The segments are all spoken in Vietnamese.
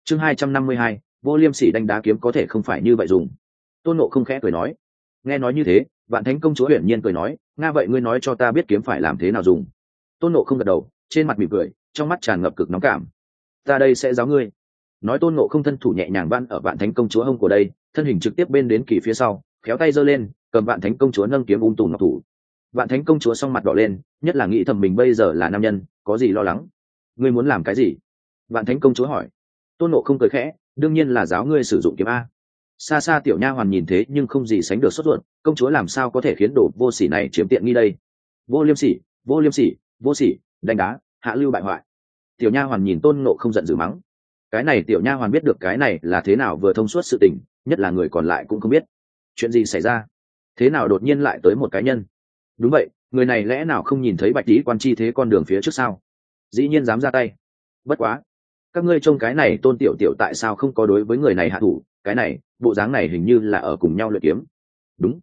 chương 252, vô liêm sỉ đánh đá kiếm có thể không phải như vậy dùng. Tôn Ngộ không khẽ cười nói. Nghe nói như thế, Vạn Thánh công chúa hiển nhiên cười nói, nga vậy ngươi nói cho ta biết kiếm phải làm thế nào dùng. Tôn Ngộ không gật đầu, trên mặt mỉm cười, trong mắt tràn ngập cực nóng cảm. Ta đây sẽ giáo ngươi. Nói Tôn Ngộ không thân thủ nhẹ nhàng ban ở Vạn Thánh công chúa hông của đây, thân hình trực tiếp bên đến kỳ phía sau, khéo tay giơ lên, cầm Vạn Thánh công chúa nâng kiếm tùm ngọc thủ. Vạn Thánh công chúa song mặt đỏ lên, nhất là nghĩ thầm mình bây giờ là nam nhân, có gì lo lắng. Ngươi muốn làm cái gì? Vạn Thánh công chúa hỏi. Tôn Ngộ không cười khẽ, đương nhiên là giáo ngươi sử dụng kiếm a. Xa xa tiểu nha hoàn nhìn thế nhưng không gì sánh được sốt ruột, công chúa làm sao có thể khiến đồ vô sỉ này chiếm tiện nghi đây? Vô liêm sỉ, vô liêm sỉ, vô sỉ, đánh đá, hạ lưu bại hoại. Tiểu nha hoàn nhìn Tôn Ngộ không giận dữ mắng. Cái này tiểu nha hoàn biết được cái này là thế nào vừa thông suốt sự tình, nhất là người còn lại cũng không biết chuyện gì xảy ra, thế nào đột nhiên lại tới một cái nhân. Đúng vậy, người này lẽ nào không nhìn thấy bạch lý quan chi thế con đường phía trước sao? Dĩ nhiên dám ra tay. Bất quá, các ngươi trông cái này Tôn tiểu tiểu tại sao không có đối với người này hạ thủ? Cái này bộ dáng này hình như là ở cùng nhau luyện kiếm. Đúng,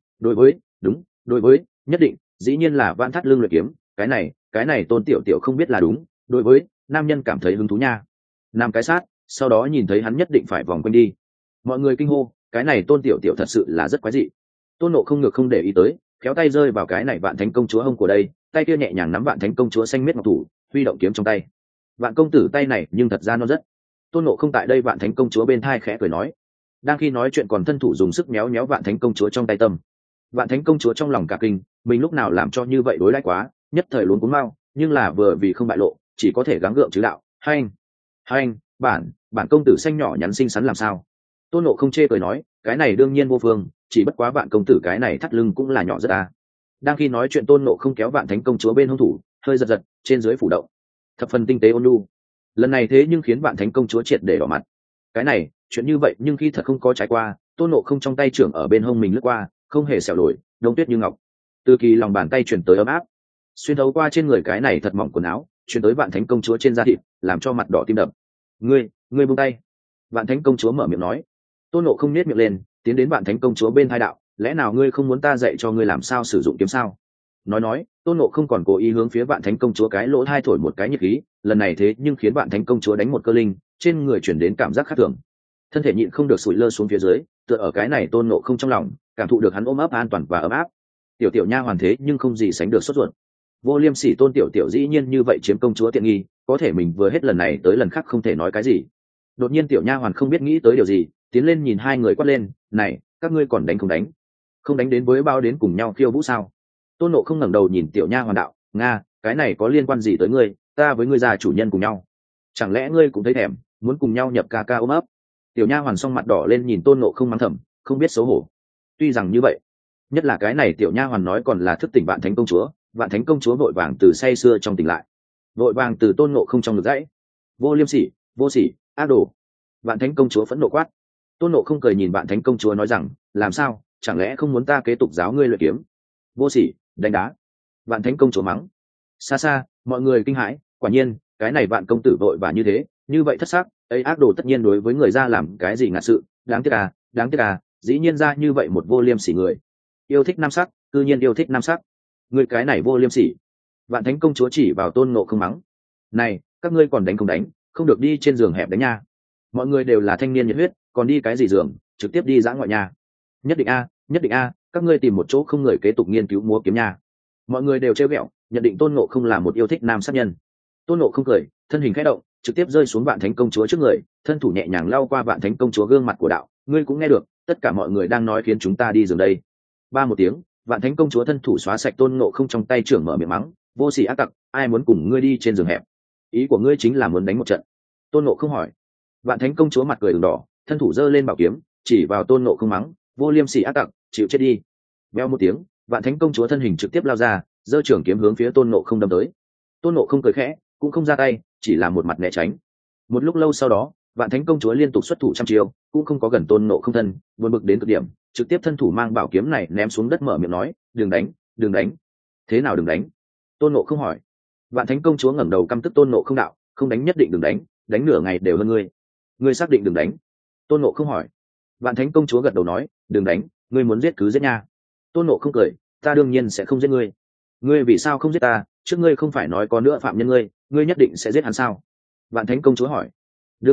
đối với nhất định dĩ nhiên là Vạn Thắt Lưng luyện kiếm. Cái này Tôn tiểu tiểu không biết là đúng, đối với nam nhân cảm thấy hứng thú nha. Nam cái sát, sau đó nhìn thấy hắn nhất định phải vòng quanh đi. Mọi người kinh hô, cái này Tôn tiểu tiểu thật sự là rất quái dị. Tôn Ngộ không ngược không để ý tới, khéo tay rơi vào cái này Vạn Thánh công chúa hông của đây, tay kia nhẹ nhàng nắm Vạn Thánh công chúa xanh miết ngọc thủ, huy động kiếm trong tay. Vạn công tử tay này nhưng thật ra nó rất. Tôn Ngộ không tại đây Vạn Thánh công chúa bên thai khẽ cười nói. Đang khi nói chuyện còn thân thủ dùng sức méo méo Vạn Thánh công chúa trong tay tâm. Vạn Thánh công chúa trong lòng cả kinh, mình lúc nào làm cho như vậy đối đãi quá, nhất thời luống cuống mau, nhưng là vừa vì không bại lộ, chỉ có thể gắng gượng chứ đạo. Hai anh, bản công tử xanh nhỏ nhắn xinh xắn làm sao? Tôn Ngộ không chê cười nói, cái này đương nhiên vô phương, chỉ bất quá Vạn công tử cái này thắt lưng cũng là nhỏ rất à. Đang khi nói chuyện Tôn Ngộ không kéo Vạn Thánh công chúa bên hông thủ, hơi giật giật, trên dưới phủ động, thập phần tinh tế ôn nhu. Lần này thế nhưng khiến Vạn Thánh công chúa triệt để đỏ mặt. Cái này chuyện như vậy nhưng khi thật không có trải qua, Tôn Ngộ không trong tay trưởng ở bên hông mình lướt qua, không hề xẻo nổi, đông tuyết như ngọc. Từ kỳ lòng bàn tay chuyển tới ấm áp, xuyên thấu qua trên người cái này thật mỏng quần áo, chuyển tới Vạn Thánh công chúa trên da thịt, làm cho mặt đỏ tim đập. Ngươi buông tay. Vạn Thánh công chúa mở miệng nói. Tôn Ngộ không nhếch miệng lên, tiến đến Vạn Thánh công chúa bên hai đạo, lẽ nào ngươi không muốn ta dạy cho ngươi làm sao sử dụng kiếm sao? Nói, Tôn Ngộ không còn cố ý hướng phía Vạn Thánh công chúa cái lỗ thai thổi một cái nhiệt khí, lần này thế nhưng khiến Vạn Thánh công chúa đánh một cơ linh, trên người chuyển đến cảm giác khác thường, thân thể nhịn không được sủi lơ xuống phía dưới, tựa ở cái này Tôn Ngộ không trong lòng, cảm thụ được hắn ôm ấp an toàn và ấm áp. Tiểu tiểu nha hoàn thế nhưng không gì sánh được sốt ruột. Vô liêm sỉ Tôn tiểu tiểu dĩ nhiên như vậy chiếm công chúa tiện nghi, có thể mình vừa hết lần này tới lần khác không thể nói cái gì. Đột nhiên tiểu nha hoàn không biết nghĩ tới điều gì, tiến lên nhìn hai người quát lên, này, các ngươi còn đánh không đánh? Không đánh đến với bao đến cùng nhau khiêu vũ sao? Tôn Ngộ không ngẩng đầu nhìn tiểu nha hoàn đạo, nga, cái này có liên quan gì tới ngươi? Ta với ngươi già chủ nhân cùng nhau, chẳng lẽ ngươi cũng thấy thèm, muốn cùng nhau nhập ca ca ôm ấp? Tiểu nha hoàn song mặt đỏ lên nhìn Tôn Ngộ không mắng thầm, không biết xấu hổ. Tuy rằng như vậy, nhất là cái này tiểu nha hoàn nói còn là thức tỉnh Vạn Thánh công chúa, Vạn Thánh công chúa vội vàng từ say sưa trong tỉnh lại, vội vàng từ Tôn Ngộ không trong ngực dãy. Vô liêm sỉ, vô sỉ, ác đồ. Vạn Thánh công chúa phẫn nộ quát. Tôn Ngộ không cười nhìn Vạn Thánh công chúa nói rằng, làm sao, chẳng lẽ không muốn ta kế tục giáo ngươi luyện kiếm? Vô sỉ, đánh đá. Vạn Thánh công chúa mắng. Xa xa mọi người kinh hãi, quả nhiên cái này Vạn công tử vội và như thế, như vậy thất sắc ấy, ác đồ tất nhiên đối với người ra làm cái gì ngạ sự, đáng tiếc à, dĩ nhiên ra như vậy một vô liêm sỉ người. Yêu thích nam sắc, cư nhiên yêu thích nam sắc. Người cái này vô liêm sỉ. Vạn Thánh công chúa chỉ vào Tôn Ngộ không mắng. Này, các ngươi còn đánh không đánh, không được đi trên giường hẹp đánh nha. Mọi người đều là thanh niên nhiệt huyết, còn đi cái gì giường, trực tiếp đi dã ngoại nhà. Nhất định a, các ngươi tìm một chỗ không người kế tục nghiên cứu múa kiếm nha. Mọi người đều trêu ghẹo, nhận định Tôn Ngộ không là một yêu thích nam sát nhân. Tôn Ngộ không cười, thân hình khẽ động, trực tiếp rơi xuống Vạn Thánh công chúa trước người, thân thủ nhẹ nhàng lau qua Vạn Thánh công chúa gương mặt của đạo, ngươi cũng nghe được, tất cả mọi người đang nói khiến chúng ta đi giường đây. Ba một tiếng, Vạn Thánh công chúa thân thủ xóa sạch Tôn Ngộ không trong tay trưởng, mở miệng mắng, vô sỉ ác tặc, ai muốn cùng ngươi đi trên giường hẹp? Ý của ngươi chính là muốn đánh một trận? Tôn Ngộ không hỏi. Vạn Thánh công chúa mặt cười ửng đỏ, thân thủ giơ lên bảo kiếm, chỉ vào Tôn Ngộ không mắng, vô liêm sỉ ác tặc, chịu chết đi. Veo một tiếng, Vạn Thánh công chúa thân hình trực tiếp lao ra, giơ trưởng kiếm hướng phía Tôn Ngộ không đâm tới. Tôn Ngộ không cười khẽ, cũng không ra tay, chỉ là một mặt né tránh. Một lúc lâu sau đó, Vạn Thánh công chúa liên tục xuất thủ trăm chiêu, cũng không có gần Tôn Ngộ không thân, buồn bực đến cực điểm, trực tiếp thân thủ mang bảo kiếm này ném xuống đất, mở miệng nói, đừng đánh. Thế nào đừng đánh? Tôn Ngộ không hỏi. Vạn Thánh công chúa ngẩng đầu căm tức Tôn Ngộ không đạo, không đánh nhất định đừng đánh, đánh nửa ngày đều hơn ngươi. Ngươi xác định đừng đánh? Tôn Ngộ không hỏi. Vạn Thánh công chúa gật đầu nói, đừng đánh, ngươi muốn giết cứ giết nha. Tôn Ngộ không cười, ta đương nhiên sẽ không giết ngươi. Ngươi vì sao không giết ta, trước ngươi không phải nói có nữa phạm nhân ngươi nhất định sẽ giết hắn sao? Vạn Thánh công chúa hỏi. Đương nhiên,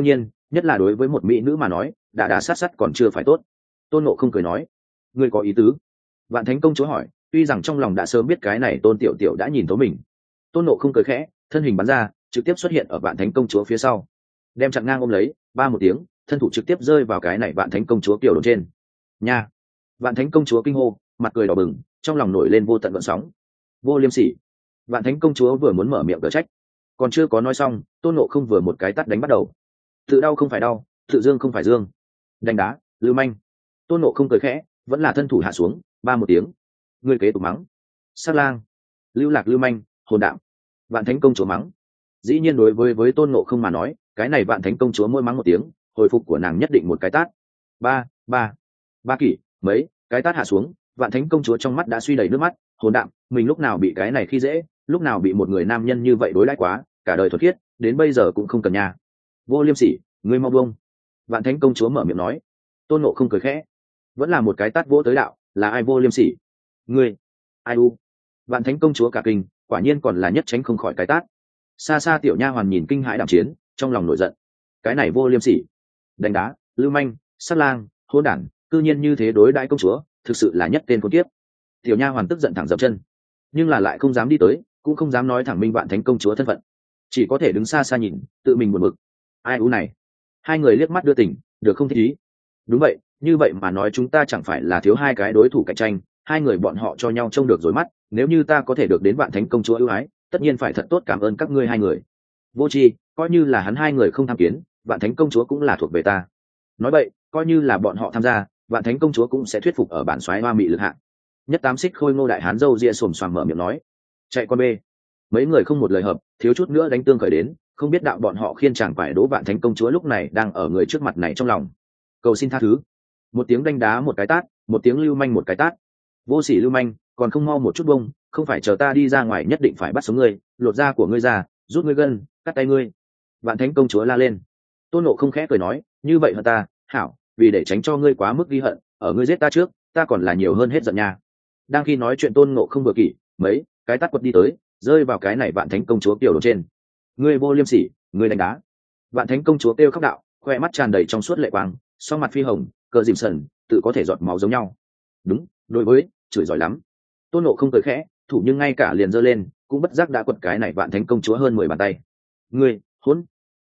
nhất là đối với một mỹ nữ mà nói đà sát sát còn chưa phải tốt. Tôn Ngộ không cười nói, ngươi có ý tứ? Vạn Thánh công chúa hỏi, tuy rằng trong lòng đã sớm biết cái này Tôn Tiểu Tiểu đã nhìn thấu mình. Tôn Ngộ không cười khẽ, thân hình bắn ra trực tiếp xuất hiện ở Vạn Thánh công chúa phía sau, đem chặn ngang ôm lấy, ba một tiếng, thân thủ trực tiếp rơi vào cái này Vạn Thánh công chúa kiểu đồn trên. Nha! Vạn Thánh công chúa kinh hô, mặt cười đỏ bừng, trong lòng nổi lên vô tận gợn sóng. Vô liêm sỉ! Vạn Thánh công chúa vừa muốn mở miệng cở trách, còn chưa có nói xong, Tôn Ngộ không vừa một cái tát đánh bắt đầu. Tự đau không phải đau, tự dương không phải dương. Đánh đá, lưu manh. Tôn Ngộ không cười khẽ, vẫn là thân thủ hạ xuống, ba một tiếng. Ngươi kế tục mắng. Sát lang, lưu lạc lưu manh, hồn đạm. Vạn Thánh công chúa mắng. Dĩ nhiên đối với Tôn Ngộ không mà nói, cái này Vạn Thánh công chúa mỗi mắng một tiếng, hồi phục của nàng nhất định một cái tát. Ba, ba, ba kỷ, mấy, cái tát hạ xuống, Vạn Thánh công chúa trong mắt đã suy đầy nước mắt, hồn đạm, mình lúc nào bị cái này khi dễ, lúc nào bị một người nam nhân như vậy đối đãi quá, cả đời thuật khiết, đến bây giờ cũng không cần nhà. Vô liêm sỉ, ngươi mau buông. Vạn Thánh công chúa mở miệng nói. Tôn Ngộ không cười khẽ, vẫn là một cái tát vỗ tới đạo, là ai vô liêm sỉ? Ngươi? Ai u? Vạn Thánh công chúa cả kinh, quả nhiên còn là nhất tránh không khỏi cái tát. Xa xa tiểu nha hoàn nhìn kinh hãi đạm chiến, trong lòng nổi giận. Cái này vô liêm sỉ, đánh đá, lưu manh, sát lang, hỗn đản, cư nhiên như thế đối đãi công chúa, thực sự là nhất tên con kiếp. Tiểu nha hoàn tức giận thẳng dậm chân, nhưng là lại không dám đi tới, cũng không dám nói thẳng minh Vạn Thánh công chúa thân phận, chỉ có thể đứng xa xa nhìn, tự mình buồn bực. Ai u này? Hai người liếc mắt đưa tình, được không thích ý. Đúng vậy, như vậy mà nói chúng ta chẳng phải là thiếu hai cái đối thủ cạnh tranh, hai người bọn họ cho nhau trông được rồi mắt, nếu như ta có thể được đến Vạn Thánh công chúa ưu ái, tất nhiên phải thật tốt cảm ơn các ngươi hai người. Vô tri, coi như là hắn hai người không tham kiến, Vạn Thánh công chúa cũng là thuộc về ta. Nói vậy, coi như là bọn họ tham gia, Vạn Thánh công chúa cũng sẽ thuyết phục ở bản soái hoa mị lực hạng. Nhất tám xích khôi ngô đại hán râu ria xồm xoàm mở miệng nói. Chạy con bê. Mấy người không một lời hợp, thiếu chút nữa đánh tương khởi đến, không biết đạo bọn họ khiên chẳng phải đố Vạn Thánh công chúa lúc này đang ở người trước mặt này trong lòng. Cầu xin tha thứ. Một tiếng đánh đá một cái tát, một tiếng lưu manh một cái tát. Vô sỉ lưu manh, còn không mau một chút bông, không phải chờ ta đi ra ngoài nhất định phải bắt sống ngươi, lột da của ngươi ra, rút ngươi gân, cắt tay ngươi. Vạn Thánh công chúa la lên. Tôn Ngộ không khẽ cười nói, như vậy hận ta, hảo, vì để tránh cho ngươi quá mức ghi hận, ở ngươi giết ta trước, ta còn là nhiều hơn hết giận nha. Đang khi nói chuyện Tôn Ngộ không vừa kỷ, mấy cái tát quật đi tới, rơi vào cái này Vạn Thánh công chúa kiểu đồ trên. Ngươi vô liêm sỉ, ngươi đánh đá. Vạn Thánh công chúa kêu khóc đạo, khoe mắt tràn đầy trong suốt lệ quang, song mặt phi hồng, cờ dìm sần, tự có thể giọt máu giống nhau. Đúng, đối với, chửi giỏi lắm. Tôn Ngộ không cười khẽ, thủ nhưng ngay cả liền giơ lên, cũng bất giác đã quật cái này Vạn Thánh công chúa hơn 10 bàn tay. Ngươi, hỗn,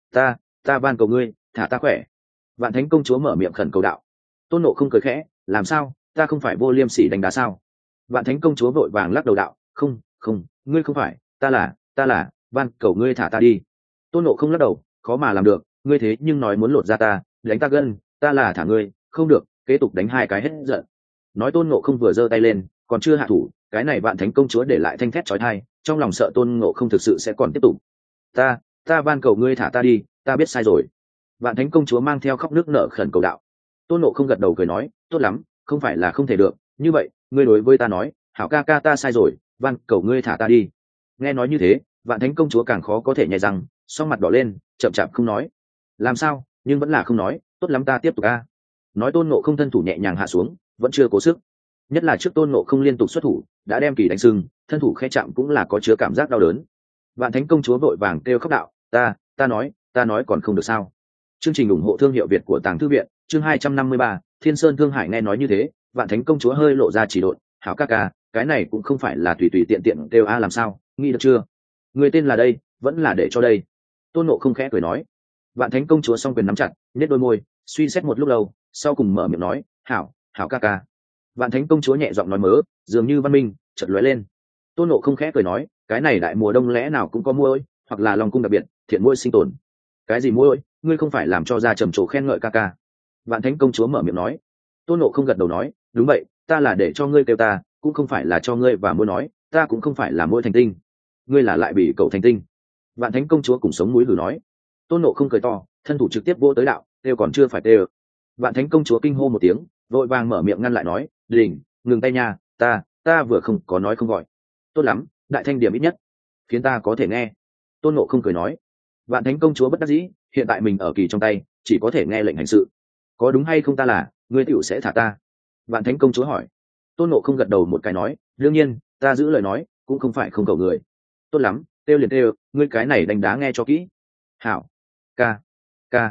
ta van cầu ngươi, thả ta khỏe. Vạn Thánh công chúa mở miệng khẩn cầu đạo. Tôn Ngộ không cười khẽ, làm sao, ta không phải vô liêm sỉ đánh đá sao? Vạn Thánh công chúa vội vàng lắc đầu đạo, không, ngươi không phải, ta là, van cầu ngươi thả ta đi. Tôn Ngộ không lắc đầu, khó mà làm được, ngươi thế nhưng nói muốn lột ra ta, đánh ta gân, ta là thả ngươi, không được, kế tục đánh hai cái hết giận. Nói Tôn Ngộ không vừa giơ tay lên, còn chưa hạ thủ, cái này Vạn Thánh công chúa để lại thanh thét chói tai, trong lòng sợ Tôn Ngộ không thực sự sẽ còn tiếp tục. Ta van cầu ngươi thả ta đi, ta biết sai rồi. Vạn Thánh công chúa mang theo khóc nước nở khẩn cầu đạo. Tôn Ngộ không gật đầu cười nói, tốt lắm, không phải là không thể được, như vậy, ngươi đối với ta nói, hảo ca ca ta sai rồi, van cầu ngươi thả ta đi. Nghe nói như thế, Vạn Thánh công chúa càng khó có thể nhai răng, song mặt đỏ lên, chậm chạp không nói. Làm sao, nhưng vẫn là không nói, tốt lắm ta tiếp tục a. Nói Tôn Ngộ không thân thủ nhẹ nhàng hạ xuống, vẫn chưa cố sức. Nhất là trước Tôn Ngộ không liên tục xuất thủ, đã đem kỳ đánh sưng, thân thủ khẽ chạm cũng là có chứa cảm giác đau đớn. Vạn Thánh công chúa vội vàng kêu khóc đạo, ta nói còn không được sao? Chương trình ủng hộ thương hiệu Việt của Tàng Thư viện, chương 253, Thiên Sơn Thương Hải. Nghe nói như thế, Vạn Thánh công chúa hơi lộ ra chỉ độn, hảo ca ca, cái này cũng không phải là tùy tùy tiện tiện kêu a làm sao, nghĩ được chưa? Người tên là đây, vẫn là để cho đây. Tôn Ngộ không khẽ cười nói. Vạn Thánh công chúa song quyền nắm chặt, nhếch đôi môi, suy xét một lúc lâu, sau cùng mở miệng nói, hảo ca ca. Vạn Thánh công chúa nhẹ giọng nói mớ, dường như văn minh chợt lóe lên. Tôn Ngộ không khẽ cười nói, cái này đại mùa đông lẽ nào cũng có muỗi, hoặc là lòng cung đặc biệt, thiện muỗi sinh tồn. Cái gì muỗi, ngươi không phải làm cho ra trầm trồ khen ngợi ca ca. Vạn Thánh công chúa mở miệng nói. Tôn Ngộ không gật đầu nói, đúng vậy, ta là để cho ngươi kêu ta, cũng không phải là cho ngươi và muỗi nói, ta cũng không phải là muỗi thành tinh, ngươi là lại bị cậu thành tinh. Vạn Thánh công chúa cùng sống mũi hử nói. Tôn Ngộ không cười to, thân thủ trực tiếp vỗ tới đạo, kêu còn chưa phải kêu. Vạn Thánh công chúa kinh hô một tiếng, vội vàng mở miệng ngăn lại nói, đình, ngừng tay nha, ta vừa không có nói không gọi. Tốt lắm, đại thanh điểm ít nhất khiến ta có thể nghe. Tôn Ngộ không cười nói. Vạn Thánh công chúa bất đắc dĩ, hiện tại mình ở kỳ trong tay, chỉ có thể nghe lệnh hành sự. Có đúng hay không ta là, ngươi tiểu sẽ thả ta? Vạn Thánh công chúa hỏi. Tôn Ngộ không gật đầu một cái nói, đương nhiên, ta giữ lời nói, cũng không phải không cầu người. Tốt lắm, têu liền têu, ngươi cái này đánh đá nghe cho kỹ. Hảo, ca.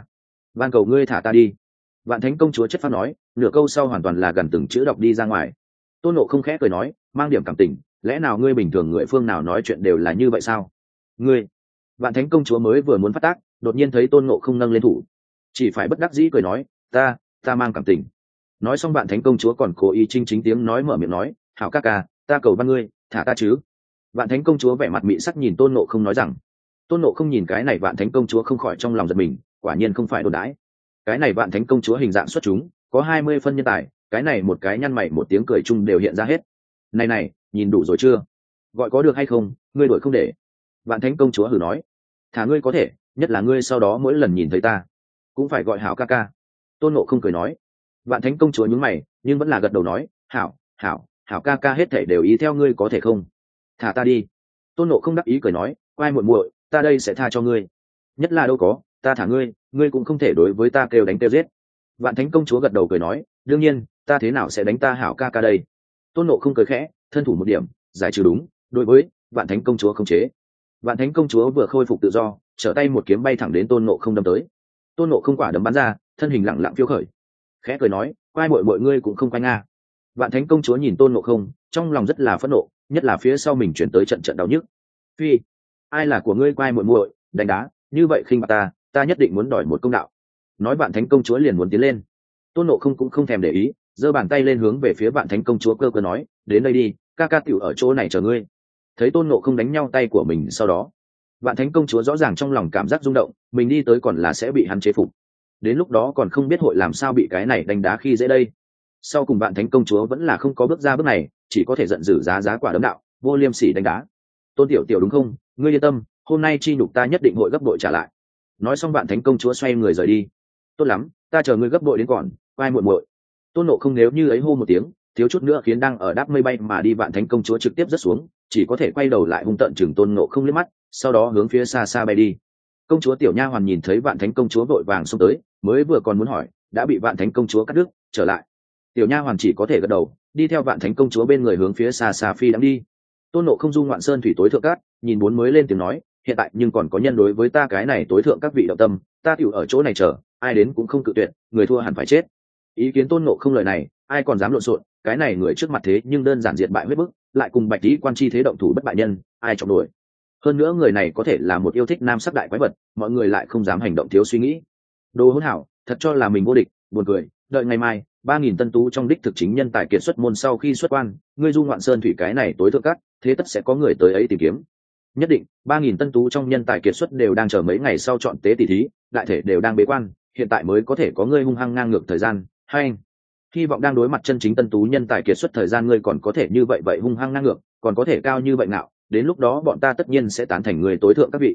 van cầu ngươi thả ta đi. Vạn thánh công chúa chất phát nói, nửa câu sau hoàn toàn là gần từng chữ đọc đi ra ngoài. Tôn Ngộ không khẽ cười nói, mang điểm cảm tình, lẽ nào ngươi bình thường người phương nào nói chuyện đều là như vậy sao? Ngươi. Vạn thánh công chúa mới vừa muốn phát tác, đột nhiên thấy Tôn Ngộ không nâng lên thủ, chỉ phải bất đắc dĩ cười nói, ta mang cảm tình. Nói xong Vạn thánh công chúa còn cố ý chinh chính tiếng nói mở miệng nói, hảo ca ca, ta cầu văn ngươi thả ta chứ. Vạn thánh công chúa vẻ mặt mị sắc nhìn Tôn Ngộ không nói rằng. Tôn Ngộ không nhìn cái này Vạn thánh công chúa không khỏi trong lòng giật mình, quả nhiên không phải đồn đãi. Cái này Vạn thánh công chúa hình dạng xuất chúng, có 20 phân nhân tài, cái này một cái nhăn mày một tiếng cười chung đều hiện ra hết. Này, nhìn đủ rồi chưa? Gọi có được hay không, ngươi đổi không để. Vạn thánh công chúa hừ nói, thả ngươi có thể, nhất là ngươi sau đó mỗi lần nhìn thấy ta cũng phải gọi hảo ca ca. Tôn Ngộ không cười nói. Vạn thánh công chúa nhướng mày nhưng vẫn là gật đầu nói, hảo ca ca hết thể đều ý theo ngươi có thể không? Thả ta đi. Tôn Ngộ không đắc ý cười nói, quay muội muội, ta đây sẽ tha cho ngươi. Nhất là đâu có, ta thả ngươi, ngươi cũng không thể đối với ta kêu đánh kêu giết. Vạn thánh công chúa gật đầu cười nói, đương nhiên, ta thế nào sẽ đánh ta hảo ca ca đây. Tôn Ngộ không cười khẽ, thân thủ một điểm, giải trừ đúng đối với Vạn thánh công chúa không chế. Vạn thánh công chúa vừa khôi phục tự do, trở tay một kiếm bay thẳng đến Tôn Ngộ không đâm tới. Tôn Ngộ không quả đấm bắn ra, thân hình lặng lặng phiêu khởi, khẽ cười nói, quay mọi ngươi cũng không quay nga. Vạn thánh công chúa nhìn Tôn Ngộ không, trong lòng rất là phẫn nộ, nhất là phía sau mình chuyển tới trận đau nhức. Phi, ai là của ngươi quay muội đánh đá như vậy khinh bạc ta nhất định muốn đòi một công đạo. Nói Vạn thánh công chúa liền muốn tiến lên. Tôn Ngộ không cũng không thèm để ý, giơ bàn tay lên hướng về phía Vạn thánh công chúa cơ nói, đến đây đi, ca ca tiểu ở chỗ này chờ ngươi. Thấy Tôn Ngộ không đánh nhau tay của mình, sau đó Vạn thánh công chúa rõ ràng trong lòng cảm giác rung động, mình đi tới còn là sẽ bị hắn chế phục, đến lúc đó còn không biết hội làm sao bị cái này đánh đá khi dễ đây. Sau cùng Vạn thánh công chúa vẫn là không có bước ra bước này, chỉ có thể giận dữ giá quả đấm đạo, vô liêm sỉ đánh đá. Tôn tiểu tiểu đúng không, ngươi yên tâm, hôm nay chi nhục ta nhất định hội gấp bội trả lại. Nói xong Vạn thánh công chúa xoay người rời đi. Tốt lắm, ta chờ ngươi gấp bội đến còn, vai muội. Tôn Ngộ không nếu như ấy hô một tiếng, thiếu chút nữa khiến đang ở đáp mây bay mà đi Vạn thánh công chúa trực tiếp rớt xuống, chỉ có thể quay đầu lại hung tợn chừng Tôn Ngộ không liếc mắt, sau đó hướng phía xa xa bay đi. Công chúa tiểu nha hoàn nhìn thấy Vạn thánh công chúa vội vàng xông tới, mới vừa còn muốn hỏi, đã bị Vạn thánh công chúa cắt đứt, trở lại. Tiểu nha hoàn chỉ có thể gật đầu, đi theo Vạn thánh công chúa bên người hướng phía xa xa phi đang đi. Tôn Ngộ không du ngoạn sơn thủy tối thượng cát, nhìn bốn mới lên tiếng nói, hiện tại nhưng còn có nhân đối với ta cái này tối thượng các vị động tâm, ta tiểu ở chỗ này chờ, ai đến cũng không cự tuyệt, người thua hẳn phải chết. Ý kiến Tôn Ngộ không lời này, ai còn dám lộn xộn, cái này người trước mặt thế nhưng đơn giản diệt bại huyết bức, lại cùng Bạch Tý quan chi thế động thủ bất bại nhân, ai trọng nổi. Hơn nữa người này có thể là một yêu thích nam sắc đại quái vật, mọi người lại không dám hành động thiếu suy nghĩ. Đồ hỗn hảo, thật cho là mình vô địch, buồn cười. Đợi ngày mai 3.000 tân tú trong đích thực chính nhân tài kiệt xuất môn sau khi xuất quan, ngươi du ngoạn sơn thủy cái này tối thượng cát, thế tất sẽ có người tới ấy tìm kiếm. Nhất định 3.000 tân tú trong nhân tài kiệt xuất đều đang chờ mấy ngày sau chọn tế tỷ thí, đại thể đều đang bế quan, hiện tại mới có thể có ngươi hung hăng ngang ngược thời gian. Hay anh, hy vọng đang đối mặt chân chính tân tú nhân tài kiệt xuất thời gian ngươi còn có thể như vậy hung hăng ngang ngược, còn có thể cao như vậy ngạo, đến lúc đó bọn ta tất nhiên sẽ tán thành người tối thượng các vị.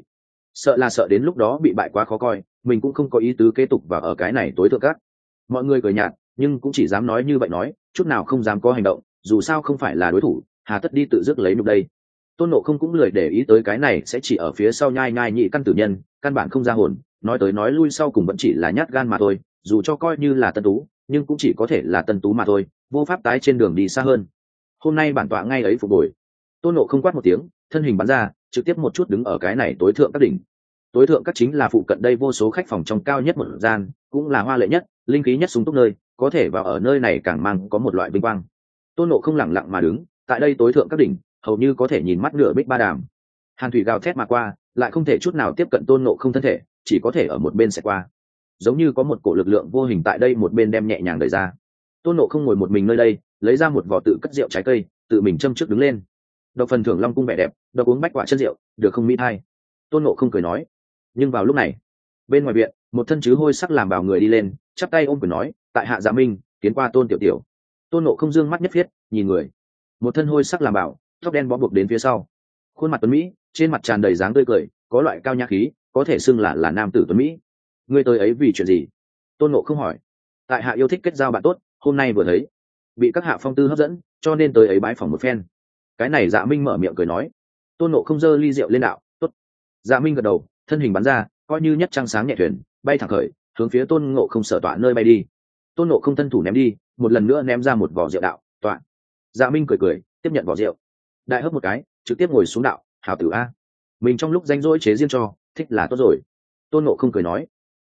Sợ đến lúc đó bị bại quá khó coi, mình cũng không có ý tứ kế tục vào ở cái này tối thượng các. Mọi người cười nhạt, nhưng cũng chỉ dám nói như vậy nói, chút nào không dám có hành động, dù sao không phải là đối thủ, hà tất đi tự dứt lấy nhục đây. Tôn Ngộ không cũng lười để ý tới cái này sẽ chỉ ở phía sau nhai nhị căn tử nhân, căn bản không ra hồn, nói tới nói lui sau cùng vẫn chỉ là nhát gan mà thôi, dù cho coi như là tân tú, nhưng cũng chỉ có thể là tân tú mà thôi, vô pháp tái trên đường đi xa hơn. Hôm nay bản tọa ngay ấy phục bồi. Tôn Ngộ không quát một tiếng, thân hình bắn ra, trực tiếp một chút đứng ở cái này tối thượng các đỉnh. Tối thượng các chính là phụ cận đây vô số khách phòng trong cao nhất một gian, cũng là hoa lệ nhất, linh khí nhất sung túc nơi, có thể vào ở nơi này càng mang có một loại vinh quang. Tôn Ngộ không lẳng lặng mà đứng tại đây tối thượng các đỉnh, hầu như có thể nhìn mắt nửa bích ba đàm. Hàn thủy gào thét mà qua, lại không thể chút nào tiếp cận Tôn Ngộ không thân thể, chỉ có thể ở một bên sẽ qua, giống như có một cổ lực lượng vô hình tại đây một bên đem nhẹ nhàng đẩy ra. Tôn Ngộ không ngồi một mình nơi đây, lấy ra một vỏ tự cất rượu trái cây, tự mình châm trước đứng lên. Độc phần thưởng long cung vẻ đẹp, độc uống bách quả chân rượu, được không mỹ thay. Tôn Ngộ không cười nói. Nhưng vào lúc này, bên ngoài viện, một thân chứ hôi sắc làm bào người đi lên, chắp tay ôm quyền nói, tại hạ Dạ Minh, tiến qua Tôn tiểu tiểu. Tôn Ngộ không dương mắt nhất thiết, nhìn người. Một thân hôi sắc làm bào, tóc đen bó buộc đến phía sau, khuôn mặt tuấn mỹ, trên mặt tràn đầy dáng tươi cười, có loại cao nhã khí, có thể xưng là nam tử tuấn mỹ. Ngươi tới ấy vì chuyện gì? Tôn Ngộ không hỏi. Tại hạ yêu thích kết giao bạn tốt, hôm nay vừa thấy, bị các hạ phong tư hấp dẫn, cho nên tới ấy bái phỏng một phen. Cái này Dạ Minh mở miệng cười nói. Tôn Ngộ không giơ ly rượu lên đạo, tốt. Dạ Minh gật đầu, thân hình bắn ra, coi như nhất trăng sáng nhẹ thuyền, bay thẳng khởi, hướng phía Tôn Ngộ không sở tọa nơi bay đi. Tôn Ngộ không thân thủ ném đi, một lần nữa ném ra một vỏ rượu đạo, tọa. Dạ Minh cười, tiếp nhận vỏ rượu, đại hớp một cái, trực tiếp ngồi xuống đạo, hảo tử a, mình trong lúc danh dỗi chế riêng cho, thích là tốt rồi. Tôn Ngộ không cười nói.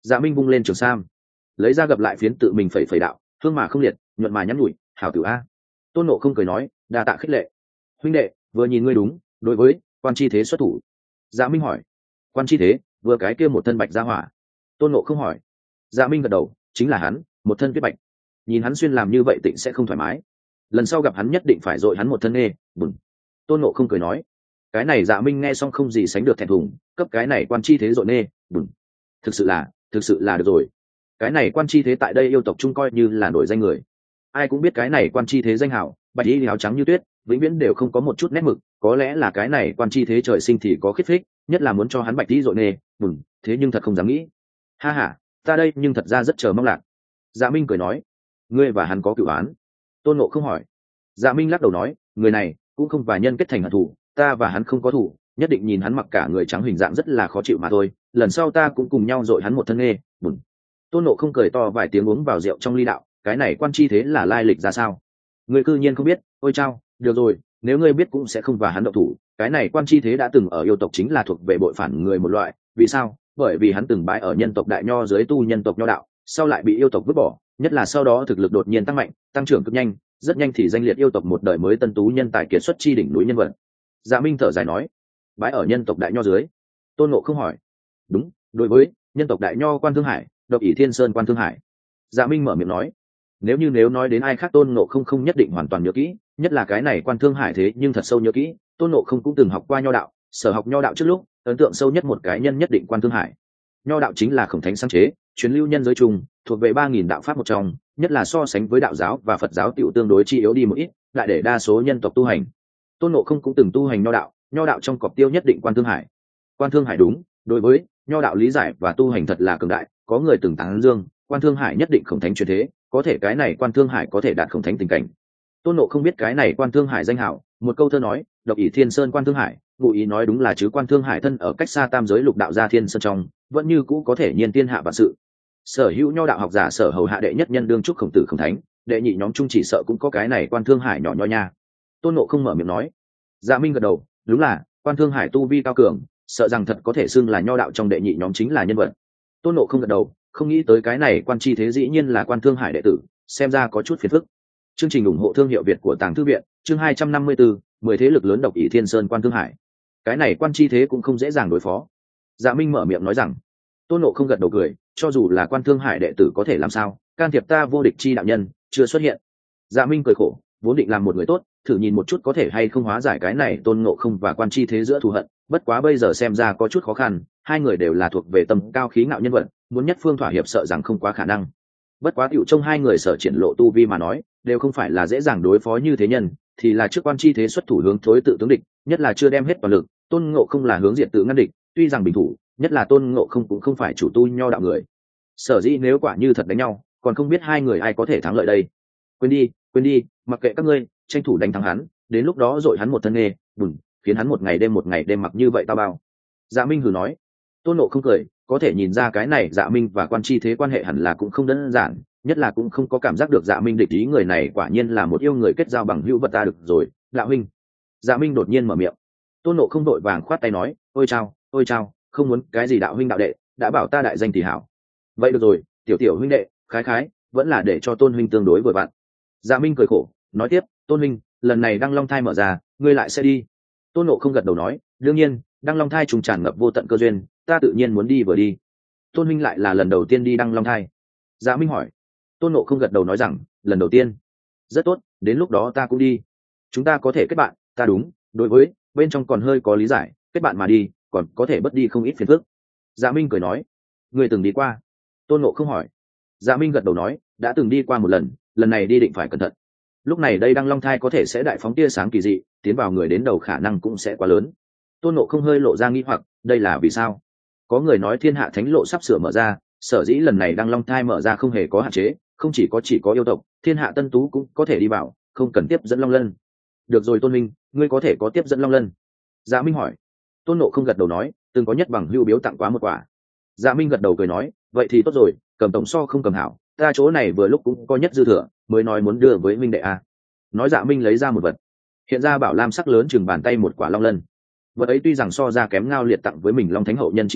Dạ Minh bung lên trường sam, lấy ra gập lại phiến tự mình phẩy phẩy đạo, hương mà không liệt, nhuận mà nhắn nhủi, hảo tử a. Tôn Nộ không cười nói, đa tạ khích lệ. Huynh đệ, vừa nhìn ngươi đúng, đối với quan chi thế xuất thủ. Dạ Minh hỏi, quan chi thế vừa cái kia một thân bạch ra hỏa. Tôn Nộ không hỏi. Dạ Minh gật đầu, chính là hắn, một thân tuyết bạch. Nhìn hắn xuyên làm như vậy tịnh sẽ không thoải mái, lần sau gặp hắn nhất định phải dội hắn một thân nghê bùn. Tôn Nộ không cười nói. Cái này Dạ Minh nghe xong không gì sánh được thẹn thùng, cấp cái này quan chi thế dội nghê bùn. Thực sự là được rồi. Cái này quan chi thế tại đây yêu tộc chung coi như là nổi danh người, ai cũng biết cái này quan chi thế danh hảo, bạch y áo trắng như tuyết, vĩnh viễn đều không có một chút nét mực, có lẽ là cái này quan chi thế trời sinh thì có khiết phích, nhất là muốn cho hắn bạch y dội nghê thế nhưng thật không dám nghĩ. Ha ha, ta đây nhưng thật ra rất chờ mong lạc. Dạ Minh cười nói. Ngươi và hắn có cửu án? Tôn Ngộ không hỏi. Dạ Minh lắc đầu nói, người này cũng không phải nhân kết thành hận thù, ta và hắn không có thù, nhất định nhìn hắn mặc cả người trắng hình dạng rất là khó chịu mà thôi, lần sau ta cũng cùng nhau dội hắn một thân nghê bùn. Tôn Ngộ không cười to vài tiếng uống vào rượu trong ly đạo, cái này quan chi thế là lai lịch ra sao? Ngươi cư nhiên không biết? Ôi chao, được rồi, nếu ngươi biết cũng sẽ không và hắn động thủ. Cái này quan chi thế đã từng ở yêu tộc chính là thuộc về bội phản người một loại. Vì sao? Bởi vì hắn từng bái ở nhân tộc đại nho dưới tu nhân tộc nho đạo, sau lại bị yêu tộc vứt bỏ, nhất là sau đó thực lực đột nhiên tăng mạnh, tăng trưởng cực nhanh, rất nhanh thì danh liệt yêu tộc một đời mới tân tú nhân tài kiệt xuất chi đỉnh núi nhân vật. Dạ Minh thở dài nói, bái ở nhân tộc đại nho dưới. Tôn Ngộ không hỏi. Đúng, đối với nhân tộc đại nho Quan Thương Hải, độc ỷ Thiên Sơn Quan Thương Hải. Dạ Minh mở miệng nói. Nếu nói đến ai khác Tôn Ngộ không không nhất định hoàn toàn nhớ kỹ, nhất là cái này Quan Thương Hải thế nhưng thật sâu nhớ kỹ. Tôn Ngộ không cũng từng học qua nho đạo, sở học nho đạo trước lúc ấn tượng sâu nhất một cái nhân nhất định Quan Thương Hải. Nho đạo chính là khổng thánh sáng chế, truyền lưu nhân giới chung, thuộc về 3000 đạo pháp một trong, nhất là so sánh với đạo giáo và Phật giáo tiểu tương đối chi yếu đi một ít, lại để đa số nhân tộc tu hành. Tôn Ngộ không cũng từng tu hành nho đạo trong cọc tiêu nhất định Quan Thương Hải. Quan Thương Hải đúng, đối với nho đạo lý giải và tu hành thật là cường đại, có người từng tán dương, Quan Thương Hải nhất định khổng thánh truyền thế, có thể cái này Quan Thương Hải có thể đạt khổng thánh tình cảnh. Tôn Ngộ không biết cái này Quan Thương Hải danh hảo, một câu thơ nói, độc ỷ Thiên Sơn Quan Thương Hải, ngụ ý nói đúng là chứ Quan Thương Hải thân ở cách xa tam giới lục đạo gia thiên sơn trong, vẫn như cũ có thể nhiên tiên hạ vạn sự. Sở hữu nho đạo học giả sở hầu hạ đệ nhất nhân đương trúc khổng tử khổng thánh, đệ nhị nhóm trung chỉ sợ cũng có cái này Quan Thương Hải nhỏ nho nha. Tôn Ngộ không mở miệng nói. Dạ Minh gật đầu, đúng là Quan Thương Hải tu vi cao cường, sợ rằng thật có thể xưng là nho đạo trong đệ nhị nhóm chính là nhân vật. Tôn Ngộ không gật đầu, không nghĩ tới cái này quan chi thế dĩ nhiên là Quan Thương Hải đệ tử, xem ra có chút phiền phức. Chương trình ủng hộ thương hiệu Việt của Tàng Thư Viện, chương 254, 10 thế lực lớn độc ỷ Thiên Sơn Quan Thương Hải. Cái này quan chi thế cũng không dễ dàng đối phó. Dạ Minh mở miệng nói rằng. Tôn Ngộ không gật đầu cười, cho dù là Quan Thương Hải đệ tử có thể làm sao, can thiệp ta vô địch chi đạo nhân chưa xuất hiện. Dạ Minh cười khổ, vốn định làm một người tốt, thử nhìn một chút có thể hay không hóa giải cái này Tôn Ngộ không và quan chi thế giữa thù hận, bất quá bây giờ xem ra có chút khó khăn, hai người đều là thuộc về tầm cao khí ngạo nhân vật, muốn nhất phương thỏa hiệp sợ rằng không quá khả năng. Bất quá tiểu trong hai người sở triển lộ tu vi mà nói, đều không phải là dễ dàng đối phó như thế nhân, thì là trước quan chi thế xuất thủ hướng thối tự tướng địch, nhất là chưa đem hết toàn lực, Tôn Ngộ không là hướng diện tự ngăn địch, tuy rằng bình thủ, nhất là Tôn Ngộ không cũng không phải chủ tu nho đạo người. Sở dĩ nếu quả như thật đánh nhau, còn không biết hai người ai có thể thắng lợi đây. Quên đi, mặc kệ các ngươi, tranh thủ đánh thắng hắn, đến lúc đó dội hắn một thân nghề bùn, khiến hắn một ngày đêm mặc như vậy tao bao. Dạ Minh hừ nói. Tôn Ngộ không cười, có thể nhìn ra cái này Dạ Minh và quan chi thế quan hệ hẳn là cũng không đơn giản, nhất là cũng không có cảm giác được Dạ Minh địch ý người này quả nhiên là một yêu người kết giao bằng hữu vật ta được rồi, đạo huynh. Dạ Minh đột nhiên mở miệng. Tôn Ngộ không đội vàng khoát tay nói, ôi chao, không muốn cái gì đạo huynh đạo đệ, đã bảo ta đại danh thì hảo. Vậy được rồi, tiểu huynh đệ, khái, vẫn là để cho Tôn huynh tương đối vừa vặn. Dạ Minh cười khổ, nói tiếp, Tôn huynh, lần này Đăng Long Thai mở ra, ngươi lại sẽ đi. Tôn Ngộ không gật đầu nói, đương nhiên, Đăng Long Thai trùng tràn ngập vô tận cơ duyên, ta tự nhiên muốn đi vừa đi. Tôn huynh lại là lần đầu tiên đi Đăng Long Thai. Dạ Minh hỏi. Tôn Ngộ không gật đầu nói rằng, lần đầu tiên. Rất tốt, đến lúc đó ta cũng đi. Chúng ta có thể kết bạn, ta đúng, đối với bên trong còn hơi có lý giải, kết bạn mà đi, còn có thể bớt đi không ít phiền phức. Dạ Minh cười nói, người từng đi qua. Tôn Ngộ không hỏi. Dạ Minh gật đầu nói, đã từng đi qua một lần này đi định phải cẩn thận. Lúc này đây Đăng Long Thai có thể sẽ đại phóng tia sáng kỳ dị, tiến vào người đến đầu khả năng cũng sẽ quá lớn. Tôn Ngộ không hơi lộ ra nghi hoặc, đây là vì sao? Có người nói Thiên Hạ Thánh Lộ sắp sửa mở ra, sở dĩ lần này Đăng Long Thai mở ra không hề có hạn chế, không chỉ có yêu tộc, thiên hạ tân tú cũng có thể đi vào, không cần tiếp dẫn Long Lân. Được rồi Tôn Minh, ngươi có thể có tiếp dẫn Long Lân. Dạ Minh hỏi. Tôn Ngộ không gật đầu nói, từng có nhất bằng hưu biếu tặng quá một quả. Dạ Minh gật đầu cười nói, vậy thì tốt rồi, cầm tổng so không cầm hảo, ta chỗ này vừa lúc cũng có nhất dư thừa, mới nói muốn đưa với Minh đệ a. Nói Dạ Minh lấy ra một vật, hiện ra bảo lam sắc lớn chừng bàn tay một quả Long Lân. Vật ấy tuy rằng so ra kém Ngao Liệt tặng với mình Long Thánh hậu nhân chi lân,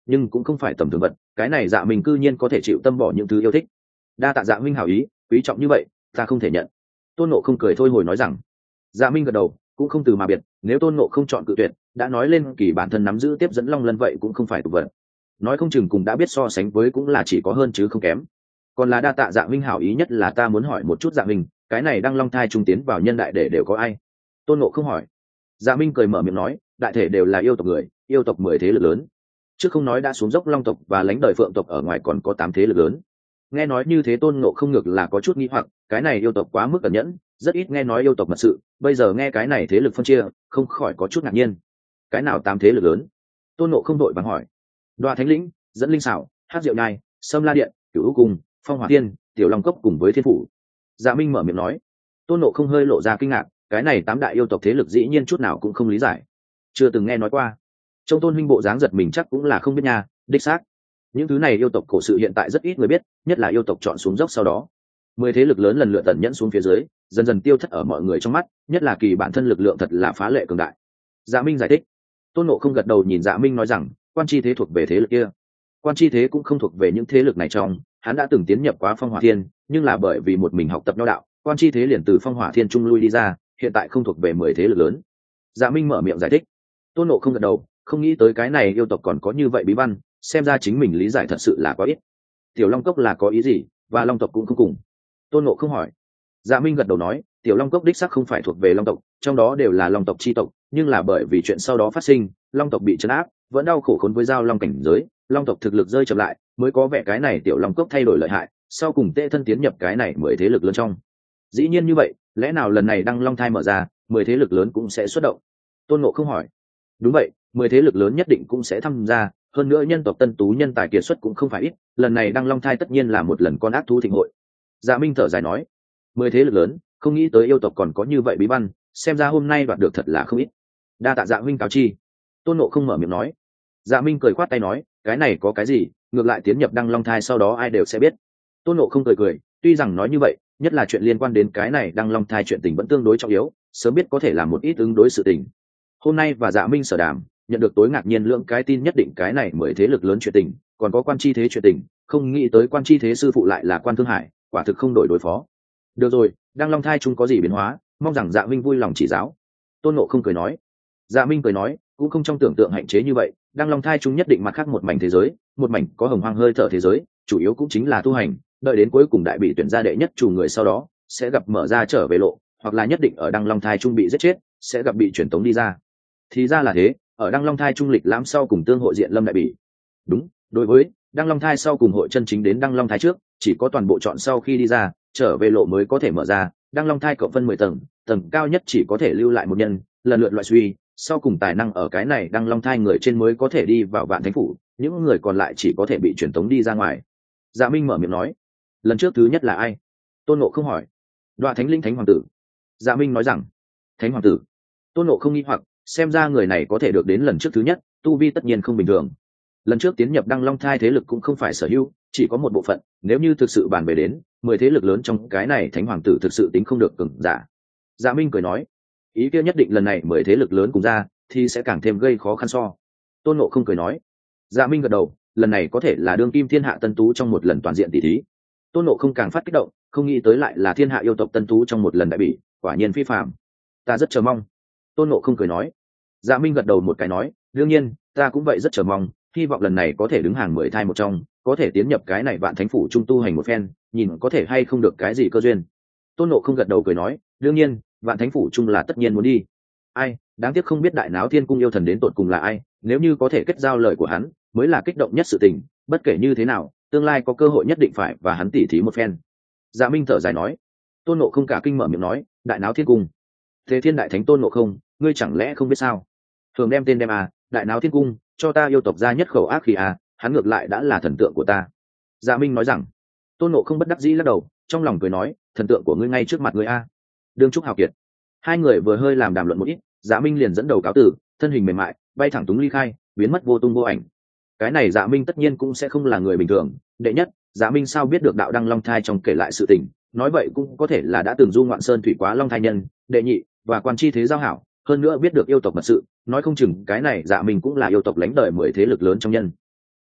nhưng cũng không phải tầm thường vật, cái này Dạ Minh cư nhiên có thể chịu tâm bỏ những thứ yêu thích. Đa tạ Dạ Minh hảo ý, quý trọng như vậy ta không thể nhận. Tôn Ngộ không cười thôi hồi nói rằng. Dạ Minh gật đầu, cũng không từ mà biệt, nếu Tôn Ngộ không chọn cự tuyệt, đã nói lên kỳ bản thân nắm giữ tiếp dẫn long lân vậy cũng không phải tục vật, nói không chừng cùng đã biết so sánh với cũng là chỉ có hơn chứ không kém. Còn là đa tạ Dạ Minh hảo ý, nhất là ta muốn hỏi một chút Dạ Minh, cái này Đăng Long thai trung tiến vào nhân đại để đều có ai? Tôn Ngộ không hỏi. Dạ Minh cười mở miệng nói, đại thể đều là yêu tộc người, yêu tộc 10 thế lực lớn, chứ không nói đã xuống dốc long tộc và lãnh đời phượng tộc, ở ngoài còn có 8 thế lực lớn. Nghe nói như thế Tôn Ngộ không ngược là có chút nghi hoặc, cái này yêu tộc quá mức cẩn nhẫn, rất ít nghe nói yêu tộc mật sự, bây giờ nghe cái này thế lực phân chia, không khỏi có chút ngạc nhiên. Cái nào 8 thế lực lớn? Tôn Ngộ không đội vàng hỏi. Đoạ Thánh Lĩnh, Dẫn Linh Xảo, Hát Diệu Nhai, Sâm La Điện, Cửu U Cung, Phong Hỏa Tiên, Tiểu Long Cốc cùng với Thiên Phủ. Dạ Minh mở miệng nói. Tôn Ngộ không hơi lộ ra kinh ngạc, cái này 8 đại yêu tộc thế lực dĩ nhiên chút nào cũng không lý giải, chưa từng nghe nói qua. Trong Tôn huynh bộ dáng giật mình chắc cũng là không biết nha, đích xác những thứ này yêu tộc cổ sự hiện tại rất ít người biết, nhất là yêu tộc chọn xuống dốc sau đó 10 thế lực lớn lần lượt tận nhẫn xuống phía dưới, dần dần tiêu thất ở mọi người trong mắt, nhất là kỳ bản thân lực lượng thật là phá lệ cường đại. Dạ Minh giải thích. Tôn Ngộ không gật đầu nhìn Dạ Minh nói rằng, quan chi thế thuộc về thế lực kia, quan chi thế cũng không thuộc về những thế lực này trong, hắn đã từng tiến nhập quá Phong Hỏa Thiên, nhưng là bởi vì một mình học tập nho đạo, quan chi thế liền từ Phong Hỏa Thiên trung lui đi ra, hiện tại không thuộc về 10 thế lực lớn. Dạ Minh mở miệng giải thích. Tôn Ngộ không gật đầu, không nghĩ tới cái này yêu tộc còn có như vậy bí văn, xem ra chính mình lý giải thật sự là quá ít. Tiểu Long Cốc là có ý gì, và Long tộc cũng không cùng? Tôn Ngộ không hỏi. Dạ Minh gật đầu nói, Tiểu Long Cốc đích xác không phải thuộc về Long tộc, trong đó đều là Long tộc chi tộc, nhưng là bởi vì chuyện sau đó phát sinh, Long tộc bị trấn áp, vẫn đau khổ khốn với giao long cảnh giới, Long tộc thực lực rơi chậm lại, mới có vẻ cái này Tiểu Long Cốc thay đổi lợi hại, sau cùng tệ thân tiến nhập cái này 10 thế lực lớn trong. Dĩ nhiên như vậy, lẽ nào lần này Đăng Long thai mở ra, 10 thế lực lớn cũng sẽ xuất động? Tôn Ngộ không hỏi. Đúng vậy, 10 thế lực lớn nhất định cũng sẽ tham gia, hơn nữa nhân tộc Tân Tú nhân tài kiệt xuất cũng không phải ít, lần này Đăng Long thai tất nhiên là một lần con ác thú thịnh hội. Dạ Minh thở dài nói. 10 thế lực lớn, không nghĩ tới yêu tộc còn có như vậy bí văn, xem ra hôm nay đoạt được thật là không ít. Đa tạ Dạ Minh cáo chi. Tôn Ngộ không mở miệng nói. Dạ Minh cười khoát tay nói, cái này có cái gì, ngược lại tiến nhập Đăng Long thai sau đó ai đều sẽ biết. Tôn Ngộ không cười cười, tuy rằng nói như vậy, nhất là chuyện liên quan đến cái này Đăng Long thai chuyện tình vẫn tương đối trọng yếu, sớm biết có thể làm một ít ứng đối sự tình. Hôm nay và Dạ Minh sở đàm, nhận được tối ngạc nhiên lượng cái tin nhất định cái này 10 thế lực lớn chuyện tình, còn có quan chi thế chuyện tình, không nghĩ tới quan chi thế sư phụ lại là Quan Thương Hải, quả thực không đổi đối phó. Được rồi, Đăng Long thai chúng có gì biến hóa, mong rằng Dạ Minh vui lòng chỉ giáo. Tôn Ngộ không cười nói. Dạ Minh cười nói, cũng không trong tưởng tượng hạnh chế như vậy, Đăng Long thai chúng nhất định mặt khác một mảnh thế giới, một mảnh có hồng hoang hơi thở thế giới, chủ yếu cũng chính là tu hành, đợi đến cuối cùng đại bị tuyển ra đệ nhất chủ người sau đó sẽ gặp mở ra trở về lộ, hoặc là nhất định ở Đăng Long thai trung bị giết chết, sẽ gặp bị truyền tống đi ra. Thì ra là thế, ở Đăng Long thai trung lịch lãm sau cùng tương hội diện Lâm đại bỉ. Đúng, đối với Đăng Long thai sau cùng hội chân chính đến Đăng Long thai trước, chỉ có toàn bộ chọn sau khi đi ra trở về lộ mới có thể mở ra. Đăng Long thai cộng phân 10 tầng, tầng cao nhất chỉ có thể lưu lại một nhân, lần lượt loại suy, sau cùng tài năng ở cái này Đăng Long thai người trên mới có thể đi vào Vạn Thánh phủ, những người còn lại chỉ có thể bị truyền tống đi ra ngoài. Dạ Minh mở miệng nói. Lần trước thứ nhất là ai? Tôn Ngộ không hỏi. Đoạ Thánh Linh Thánh Hoàng tử. Dạ Minh nói rằng. Thánh Hoàng tử? Tôn Ngộ không nghi hoặc, xem ra người này có thể được đến lần trước thứ nhất, tu vi tất nhiên không bình thường. Lần trước tiến nhập Đăng Long thai thế lực cũng không phải sở hữu, chỉ có một bộ phận, nếu như thực sự bàn về đến 10 thế lực lớn trong cái này Thánh Hoàng tử thực sự tính không được cường giả. Dạ Minh cười nói, ý kia nhất định lần này 10 thế lực lớn cùng ra thì sẽ càng thêm gây khó khăn so. Tôn Ngộ không cười nói. Dạ Minh gật đầu, lần này có thể là đương kim thiên hạ tân tú trong một lần toàn diện tỷ thí. Tôn Ngộ không càng phát kích động, không nghĩ tới lại là thiên hạ yêu tộc tân tú trong một lần đại bỉ, quả nhiên phi phàm. Ta rất chờ mong. Tôn Ngộ không cười nói. Dạ Minh gật đầu một cái nói, đương nhiên ta cũng vậy rất chờ mong, hy vọng lần này có thể đứng hàng 10 thai một trong, có thể tiến nhập cái này Vạn Thánh phủ trung tu hành một phen, nhìn có thể hay không được cái gì cơ duyên. Tôn Ngộ không gật đầu cười nói, đương nhiên Vạn Thánh phủ trung là tất nhiên muốn đi. Ai, đáng tiếc không biết Đại Náo Thiên cung yêu thần đến tột cùng là ai, nếu như có thể kết giao lời của hắn mới là kích động nhất sự tình, bất kể như thế nào tương lai có cơ hội nhất định phải và hắn tỉ thí một phen. Dạ Minh thở dài nói. Tôn Ngộ không cả kinh mở miệng nói, Đại Náo Thiên cung? Thế Thiên Đại Thánh Tôn Ngộ không, ngươi chẳng lẽ không biết sao? Thường đem tên đem à, Đại Náo Thiên cung, cho ta yêu tộc ra nhất khẩu ác khí à, hắn ngược lại đã là thần tượng của ta. Dạ Minh nói rằng. Tôn Ngộ không bất đắc dĩ lắc đầu, trong lòng cười nói, thần tượng của ngươi ngay trước mặt ngươi a. Đương Trúc hào kiệt. Hai người vừa hơi làm đàm luận một ít, Dạ Minh liền dẫn đầu cáo tử, thân hình mềm mại bay thẳng túng ly khai, biến mất vô tung vô ảnh. Cái này Dạ Minh tất nhiên cũng sẽ không là người bình thường. Đệ nhất, Dạ Minh sao biết được đạo Đăng Long thai trong kể lại sự tình, nói vậy cũng có thể là đã từng du ngoạn sơn thủy quá Long thai nhân. Đệ nhị, và quan chi thế giao hảo, hơn nữa biết được yêu tộc mật sự, nói không chừng cái này Dạ Minh cũng là yêu tộc lãnh đời 10 thế lực lớn trong nhân.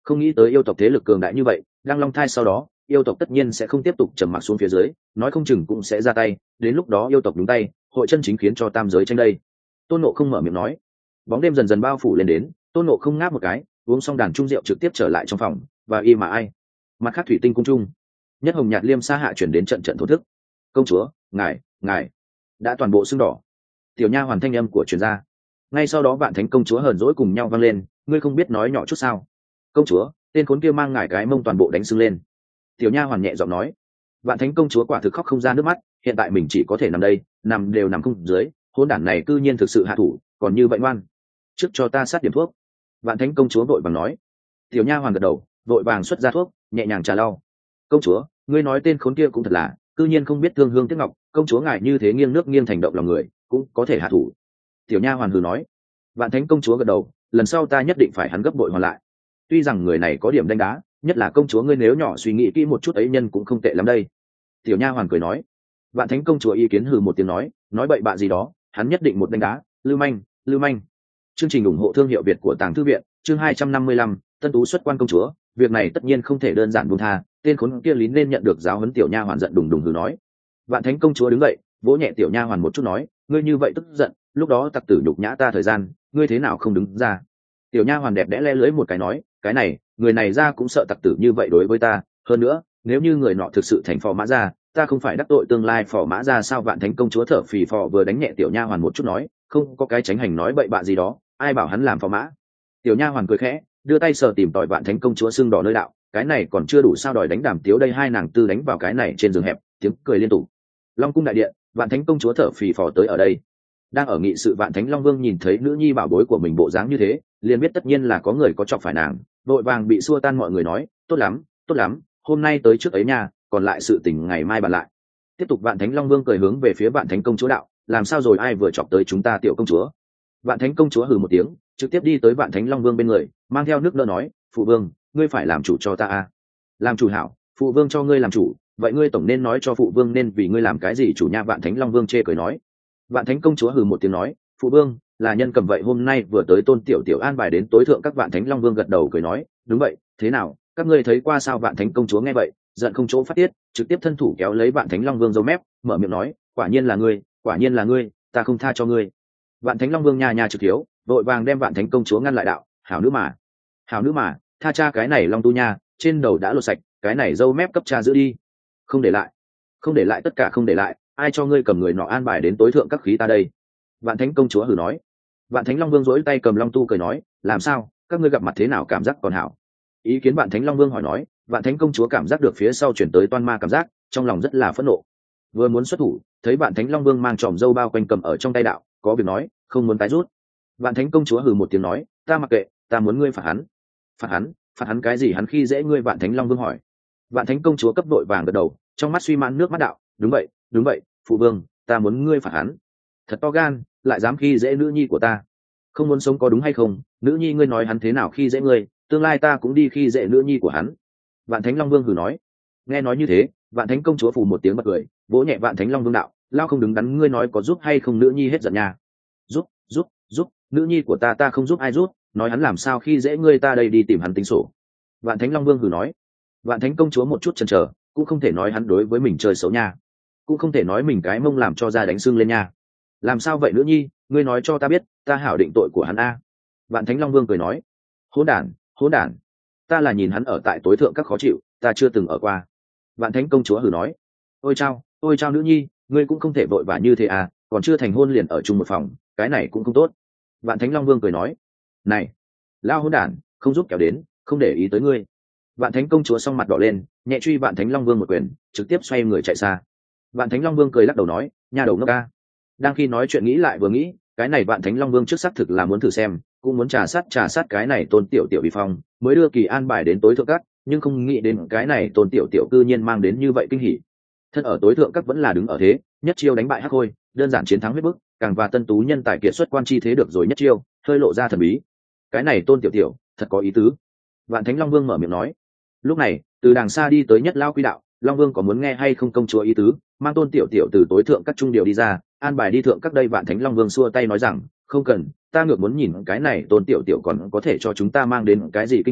Không nghĩ tới yêu tộc thế lực cường đại như vậy, đang long thai sau đó yêu tộc tất nhiên sẽ không tiếp tục trầm mặc xuống phía dưới, nói không chừng cũng sẽ ra tay, đến lúc đó yêu tộc đúng tay, hội chân chính khiến cho tam giới tranh đây. Tôn Nộ không mở miệng nói. Bóng đêm dần dần bao phủ lên đến, Tôn Nộ không ngáp một cái, uống xong đàn trung rượu trực tiếp trở lại trong phòng, và y mà ai. Mặt khác thủy tinh cung trung, Nhất Hồng Nhạt Liêm xa hạ chuyển đến trận trận thổ thức. Công chúa, ngài đã toàn bộ xương đỏ. Tiểu nha hoàn thanh âm của truyền gia. Ngay sau đó Vạn Thánh công chúa hờn dỗi cùng nhau vang lên, ngươi không biết nói nhỏ chút sao? Công chúa, tên khốn kia mang ngài cái mông toàn bộ đánh sưng lên. Tiểu nha hoàn nhẹ giọng nói. Vạn Thánh công chúa quả thực khóc không ra nước mắt, hiện tại mình chỉ có thể nằm đây, nằm đều nằm không dưới, hôn đản này cư nhiên thực sự hạ thủ, còn như vậy ngoan. Trước cho ta sát điểm thuốc. Vạn Thánh công chúa vội vàng nói. Tiểu nha hoàn gật đầu, vội vàng xuất ra thuốc, nhẹ nhàng trà lau. Công chúa, ngươi nói tên khốn kia cũng thật là, cư nhiên không biết thương hương tiếc ngọc, công chúa ngài như thế nghiêng nước nghiêng thành động lòng người, cũng có thể hạ thủ. Tiểu nha hoàn hừ nói. Vạn Thánh công chúa gật đầu, lần sau ta nhất định phải hắn gấp bội hoàn lại. Tuy rằng người này có điểm đánh đá, nhất là công chúa ngươi nếu nhỏ suy nghĩ kỹ một chút ấy nhân cũng không tệ lắm đây. Tiểu nha hoàn cười nói. Vạn Thánh công chúa ý kiến hừ một tiếng nói bậy bạ gì đó, hắn nhất định một đánh đá, lưu manh. Chương trình ủng hộ thương hiệu Việt của Tàng Thư viện, chương 255, Tân Tú xuất quan công chúa, việc này tất nhiên không thể đơn giản buông tha, tên khốn kia lý nên nhận được giáo huấn. Tiểu nha hoàn giận đùng đùng hừ nói. Vạn Thánh công chúa đứng dậy, vỗ nhẹ tiểu nha hoàn một chút nói, ngươi như vậy tức giận, lúc đó tặc tử nhục nhã ta thời gian, ngươi thế nào không đứng ra? Tiểu nha hoàn đẹp đẽ le lưỡi một cái nói, cái này, người này ra cũng sợ tặc tử như vậy đối với ta, hơn nữa, nếu như người nọ thực sự thành phò mã ra, ta không phải đắc tội tương lai phò mã ra sao? Vạn Thánh công chúa thở phì phò vừa đánh nhẹ tiểu nha hoàn một chút nói, không có cái tránh hành nói bậy bạ gì đó, ai bảo hắn làm phò mã? Tiểu nha hoàn cười khẽ, đưa tay sờ tìm tòi Vạn Thánh công chúa sưng đỏ nơi đạo, cái này còn chưa đủ sao? Đòi đánh Đàm Tiếu đây? Hai nàng tư đánh vào cái này trên giường hẹp, tiếng cười liên tục. Long cung đại điện, Vạn Thánh công chúa thở phì phò tới ở đây. Đang ở nghị sự Vạn Thánh Long Vương nhìn thấy nữ nhi bảo bối của mình bộ dáng như thế, liền biết tất nhiên là có người có chọc phải nàng, vội vàng bị xua tan. Mọi người nói, tốt lắm, hôm nay tới trước ấy nha, còn lại sự tình ngày mai bàn lại. Tiếp tục Vạn Thánh Long Vương cười hướng về phía Vạn Thánh công chúa đạo, làm sao rồi, ai vừa chọc tới chúng ta tiểu công chúa? Vạn Thánh công chúa hừ một tiếng, trực tiếp đi tới Vạn Thánh Long Vương bên người, mang theo nước nỡ nói, phụ vương, ngươi phải làm chủ cho ta a. Làm chủ hảo, phụ vương cho ngươi làm chủ, vậy ngươi tổng nên nói cho phụ vương nên vì ngươi làm cái gì chủ nha. Vạn Thánh Long Vương chê cười nói. Vạn Thánh công chúa hừ một tiếng nói, phụ vương là nhân cầm, vậy hôm nay vừa tới tôn tiểu tiểu an bài đến tối thượng các. Vạn Thánh Long Vương gật đầu cười nói, đúng vậy, thế nào, các ngươi thấy qua sao? Vạn Thánh công chúa nghe vậy, giận không chỗ phát tiết, trực tiếp thân thủ kéo lấy Vạn Thánh Long Vương râu mép, mở miệng nói, quả nhiên là ngươi, ta không tha cho ngươi. Vạn Thánh Long Vương nha trực thiếu, vội vàng đem Vạn Thánh công chúa ngăn lại đạo, hảo nữ mà, tha cha cái này Long tu nha, trên đầu đã lột sạch, cái này râu mép cấp cha giữ đi, không để lại, tất cả không để lại, ai cho ngươi cầm người nọ an bài đến tối thượng các khí ta đây? Vạn Thánh công chúa hừ nói. Vạn Thánh Long Vương dỗi tay cầm Long tu cười nói, làm sao, các ngươi gặp mặt thế nào, cảm giác còn hảo? Ý kiến Vạn Thánh Long Vương hỏi nói. Vạn Thánh công chúa cảm giác được phía sau chuyển tới toan ma cảm giác, trong lòng rất là phẫn nộ, vừa muốn xuất thủ, thấy Vạn Thánh Long Vương mang tròm dâu bao quanh cầm ở trong tay đạo, có việc nói, không muốn tái rút. Vạn Thánh công chúa hừ một tiếng nói, ta mặc kệ, ta muốn ngươi phạt hắn cái gì? Hắn khi dễ ngươi? Vạn Thánh Long Vương hỏi. Vạn Thánh công chúa cấp đội vàng gật đầu, trong mắt suy mãn nước mắt đạo, đúng vậy, phụ vương, ta muốn ngươi phạt hắn. Thật to gan, lại dám khi dễ nữ nhi của ta, không muốn sống có đúng hay không? Nữ nhi ngươi nói hắn thế nào khi dễ ngươi, tương lai ta cũng đi khi dễ nữ nhi của hắn. Vạn Thánh Long Vương hừ nói. Nghe nói như thế, Vạn Thánh công chúa phù một tiếng bật cười, vỗ nhẹ Vạn Thánh Long Vương đạo, lao không đứng đắn, ngươi nói có giúp hay không? Nữ nhi hết giận nha. Giúp, nữ nhi của ta không giúp ai giúp, nói hắn làm sao khi dễ ngươi, ta đây đi tìm hắn tính sổ. Vạn Thánh Long Vương hừ nói. Vạn Thánh công chúa một chút chần chờ, cũng không thể nói hắn đối với mình chơi xấu nha, cũng không thể nói mình cái mông làm cho ra đánh xương lên nha. Làm sao vậy nữ nhi, ngươi nói cho ta biết, ta hảo định tội của hắn a. Vạn Thánh Long Vương cười nói, hỗn đản, ta là nhìn hắn ở tại tối thượng các khó chịu, ta chưa từng ở qua. Vạn Thánh công chúa hừ nói, ôi chao nữ nhi, ngươi cũng không thể vội vã như thế à, còn chưa thành hôn liền ở chung một phòng, cái này cũng không tốt. Vạn Thánh Long Vương cười nói, này lao hỗn đản, không giúp kéo đến, không để ý tới ngươi. Vạn Thánh công chúa song mặt đỏ lên, nhẹ truy Vạn Thánh Long Vương một quyền, trực tiếp xoay người chạy xa. Vạn Thánh Long Vương cười lắc đầu nói, nhà đầu ngốc ca. Đang khi nói chuyện nghĩ lại vừa nghĩ, cái này Vạn Thánh Long Vương trước xác thực là muốn thử xem, cũng muốn trà sát cái này tôn tiểu tiểu bị phong, mới đưa kỳ an bài đến tối thượng các, nhưng không nghĩ đến cái này tôn tiểu tiểu cư nhiên mang đến như vậy kinh hỉ. Thân ở tối thượng các vẫn là đứng ở thế, nhất chiêu đánh bại Hắc Khôi, đơn giản chiến thắng huyết bức, càng và Tân Tú nhân tài kiệt xuất quan chi thế được rồi nhất chiêu, hơi lộ ra thần bí. Cái này tôn tiểu tiểu, thật có ý tứ. Vạn Thánh Long Vương mở miệng nói. Lúc này, từ đàng xa đi tới Nhất Lao Quy đạo, Long Vương có muốn nghe hay không công chúa ý tứ, mang tôn tiểu tiểu từ tối thượng các trung điều đi ra, an bài đi thượng các đây. Vạn Thánh Long Vương xua tay nói rằng, không cần, ta ngược muốn nhìn cái này tôn tiểu tiểu còn có thể cho chúng ta mang đến cái gì kinh hỉ,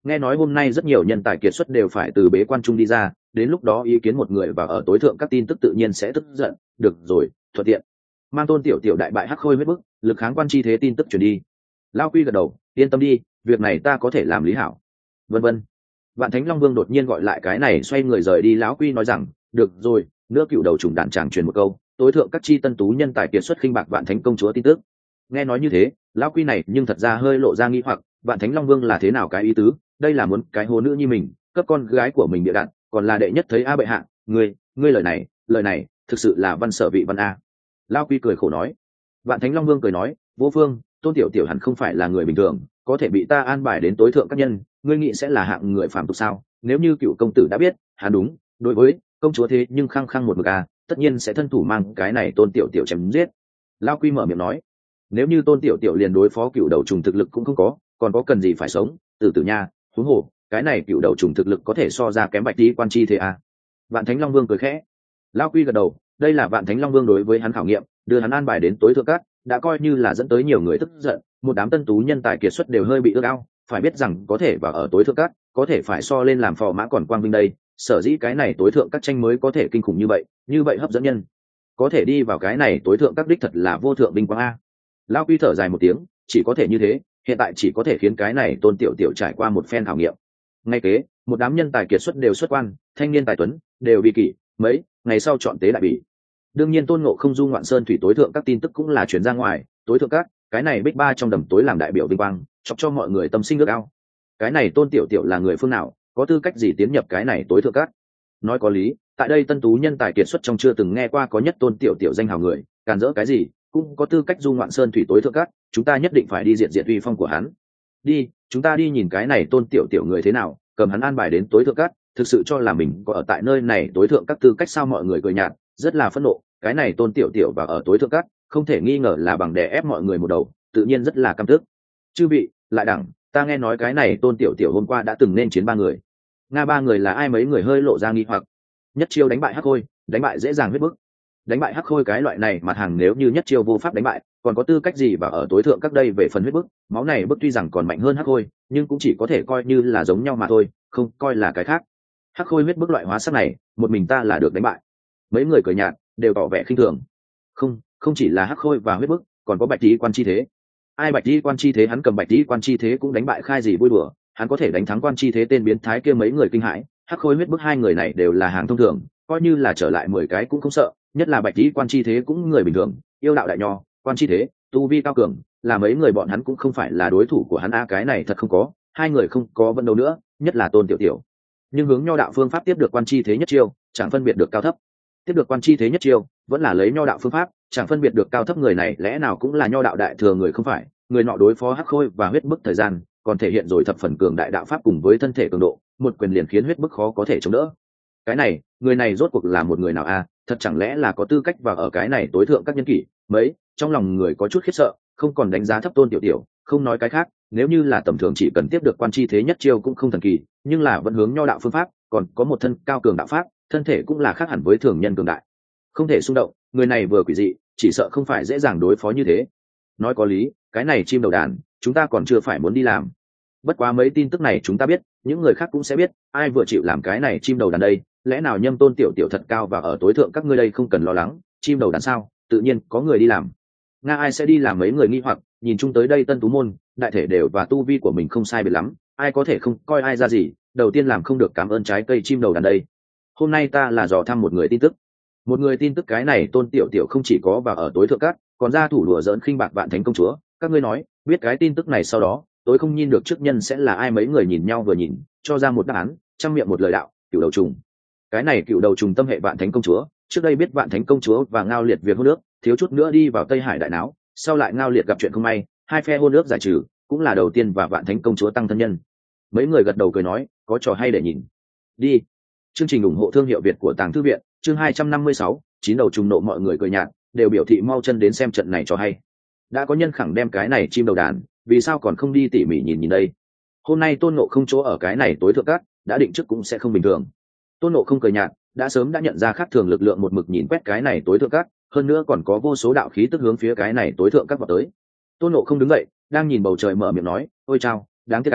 nghe nói hôm nay rất nhiều nhân tài kiệt xuất đều phải từ bế quan trung đi ra, đến lúc đó ý kiến một người và ở tối thượng các tin tức tự nhiên sẽ tức giận. Được rồi, thuận tiện mang tôn tiểu tiểu đại bại hắc khôi huyết bức, lực kháng quan chi thế tin tức truyền đi. Lao Quy gật đầu, yên tâm đi, việc này ta có thể làm lý hảo. Vân vân. Vạn Thánh Long Vương đột nhiên gọi lại cái này, xoay người rời đi. Lão Quy nói rằng, được rồi, nữa cựu đầu trùng đàn chàng truyền một câu, tối thượng các chi tân tú nhân tài kiệt xuất khinh bạc Vạn Thánh công chúa tin tức. Nghe nói như thế, Lão Quy này nhưng thật ra hơi lộ ra nghi hoặc, Vạn Thánh Long Vương là thế nào cái ý tứ? Đây là muốn cái hồ nữ như mình, cấp con gái của mình địa đạn, còn là đệ nhất thấy a bệ hạ, ngươi lời này, thực sự là văn sở vị văn a. Lão Quy cười khổ nói. Vạn Thánh Long Vương cười nói, vô phương, tôn tiểu tiểu hẳn không phải là người bình thường, có thể bị ta an bài đến tối thượng các nhân, ngươi nghĩ sẽ là hạng người phàm tục sao? Nếu như cựu công tử đã biết, hắn đúng đối với công chúa thế nhưng khăng khăng một mực a, tất nhiên sẽ thân thủ mang cái này tôn tiểu tiểu chém giết. Lão Quy mở miệng nói, nếu như tôn tiểu tiểu liền đối phó cựu đầu trùng thực lực cũng không có, còn có cần gì phải sống? Từ từ nha, huống hồ cái này cựu đầu trùng thực lực có thể so ra kém bạch tí quan chi thế à? Vạn Thánh Long Vương cười khẽ. Lão Quy gật đầu, đây là Vạn Thánh Long Vương đối với hắn khảo nghiệm, đưa hắn an bài đến tối thượng các, đã coi như là dẫn tới nhiều người tức giận, một đám tân tú nhân tài kiệt xuất đều hơi bị ước ao, phải biết rằng có thể vào ở tối thượng các, có thể phải so lên làm phò mã còn quang vinh đây, sở dĩ cái này tối thượng các tranh mới có thể kinh khủng như vậy hấp dẫn nhân. Có thể đi vào cái này tối thượng các đích thật là vô thượng vinh quang a. Lão Quy thở dài một tiếng, chỉ có thể như thế, hiện tại chỉ có thể khiến cái này tôn tiểu tiểu trải qua một phen khảo nghiệm. Ngay kế, một đám nhân tài kiệt xuất đều xuất quan, thanh niên tài tuấn đều bị kỷ, mấy ngày sau chọn tế đại bỉ. Đương nhiên Tôn Ngộ Không du ngoạn sơn thủy tối thượng các tin tức cũng là chuyển ra ngoài, tối thượng các, cái này bích ba trong đầm tối làm đại biểu vinh quang, chọc cho mọi người tâm sinh ước ao. Cái này Tôn tiểu tiểu là người phương nào, có tư cách gì tiến nhập cái này tối thượng các? Nói có lý, tại đây tân tú nhân tài kiệt xuất trong chưa từng nghe qua có nhất Tôn tiểu tiểu danh hào người, càn dỡ cái gì, cũng có tư cách du ngoạn sơn thủy tối thượng các, chúng ta nhất định phải đi diện uy phong của hắn. Đi, chúng ta đi nhìn cái này Tôn tiểu tiểu người thế nào, cầm hắn an bài đến tối thượng các, thực sự cho là mình có ở tại nơi này tối thượng các tư cách sao? Mọi người cười nhạt, rất là phẫn nộ, cái này Tôn tiểu tiểu và ở tối thượng các, không thể nghi ngờ là bằng đè ép mọi người một đầu, tự nhiên rất là căm tức. Chư vị, lại đẳng, ta nghe nói cái này Tôn tiểu tiểu hôm qua đã từng nên chiến 3 người. Nga 3 người là ai? Mấy người hơi lộ ra nghi hoặc. Nhất chiêu đánh bại hắc khôi, đánh bại dễ dàng huyết bức. Đánh bại hắc khôi cái loại này mặt hàng nếu như nhất chiêu vô pháp đánh bại, còn có tư cách gì và ở tối thượng các đây? Về phần huyết bức, máu này bức tuy rằng còn mạnh hơn hắc khôi, nhưng cũng chỉ có thể coi như là giống nhau mà thôi, không coi là cái khác. Hắc khôi huyết bức loại hóa sắc này, một mình ta là được đánh bại. Mấy người cười nhạt, đều tỏ vẻ khinh thường. Không chỉ là hắc khôi và huyết bức, còn có bạch tí quan chi thế. Ai bạch tí quan chi thế? Hắn cầm bạch tí quan chi thế cũng đánh bại, khai gì vui đùa, hắn có thể đánh thắng quan chi thế tên biến thái kia? Mấy người kinh hãi. Hắc khôi huyết bức hai người này đều là hàng thông thường, coi như là trở lại 10 cái cũng không sợ, nhất là bạch tí quan chi thế cũng người bình thường, yêu đạo đại nho, quan chi thế tu vi cao cường, là mấy người bọn hắn cũng không phải là đối thủ của hắn. Cái này thật không có, hai người không có vận đâu nữa, nhất là Tôn tiểu tiểu. Nhưng hướng nho đạo phương pháp tiếp được quan chi thế nhất chiêu, chẳng phân biệt được cao thấp. Tiếp được quan chi thế nhất chiêu, vẫn là lấy nho đạo phương pháp, chẳng phân biệt được cao thấp. Người này lẽ nào cũng là nho đạo đại thừa người không phải? Người nọ đối phó hắc khôi và huyết bức thời gian, còn thể hiện rồi thập phần cường đại đạo pháp cùng với thân thể cường độ, một quyền liền khiến huyết bức khó có thể chống đỡ. Cái này, người này rốt cuộc là một người nào a? Thật chẳng lẽ là có tư cách vào ở cái này tối thượng các nhân kỷ? Mấy trong lòng người có chút khiếp sợ, không còn đánh giá thấp Tôn tiểu tiểu. Không nói cái khác, nếu như là tầm thường chỉ cần tiếp được quan chi thế nhất chiêu cũng không thần kỳ, nhưng là vẫn hướng nho đạo phương pháp, còn có một thân cao cường đạo pháp, thân thể cũng là khác hẳn với thường nhân cường đại, không thể xung động. Người này vừa quỷ dị, chỉ sợ không phải dễ dàng đối phó như thế. Nói có lý, cái này chim đầu đàn, chúng ta còn chưa phải muốn đi làm. Bất quá mấy tin tức này chúng ta biết, những người khác cũng sẽ biết, ai vừa chịu làm cái này chim đầu đàn đây? Lẽ nào nhâm Tôn tiểu tiểu thật cao và ở tối thượng các ngươi đây? Không cần lo lắng, chim đầu đàn sao, tự nhiên có người đi làm. Nga ai sẽ đi làm? Mấy người nghi hoặc, nhìn chung tới đây tân tú môn, đại thể đều và tu vi của mình không sai biệt lắm, ai có thể không coi ai ra gì? Đầu tiên làm không được cảm ơn trái cây chim đầu đàn đây. Hôm nay ta là dò thăm một người tin tức. Một người tin tức, cái này Tôn tiểu tiểu không chỉ có và ở tối thượng các, còn ra thủ đùa giỡn khinh bạc Vạn Thánh công chúa. Các ngươi nói, biết cái tin tức này sau đó, tôi không nhìn được trước nhân sẽ là ai? Mấy người nhìn nhau vừa nhìn, cho ra một đáp án, trăm miệng một lời đạo: cựu đầu trùng. Cái này cựu đầu trùng tâm hệ Vạn Thánh công chúa, trước đây biết Vạn Thánh công chúa và Ngao Liệt việc hôn nước, thiếu chút nữa đi vào Tây Hải đại náo, sau lại Ngao Liệt gặp chuyện không may, hai phe hôn nước giải trừ, cũng là đầu tiên và Vạn Thánh công chúa tăng thân nhân. Mấy người gật đầu cười nói, có trò hay để nhìn. Đi. Chương trình ủng hộ thương hiệu Việt của Tàng Thư Viện, chương 256, chín đầu trùng nộ. Mọi người cười nhạt, đều biểu thị mau chân đến xem trận này cho hay. Đã có nhân khẳng đem cái này chim đầu đàn, vì sao còn không đi tỉ mỉ nhìn đây? Hôm nay Tôn Ngộ Không chỗ ở cái này tối thượng các, đã định trước cũng sẽ không bình thường. Tôn Ngộ Không cười nhạt, đã sớm đã nhận ra khác thường lực lượng một mực nhìn quét cái này tối thượng các, hơn nữa còn có vô số đạo khí tức hướng phía cái này tối thượng các vào tới. Tôn Ngộ Không đứng dậy, đang nhìn bầu trời mở miệng nói, ôi chao, đáng tiếc à,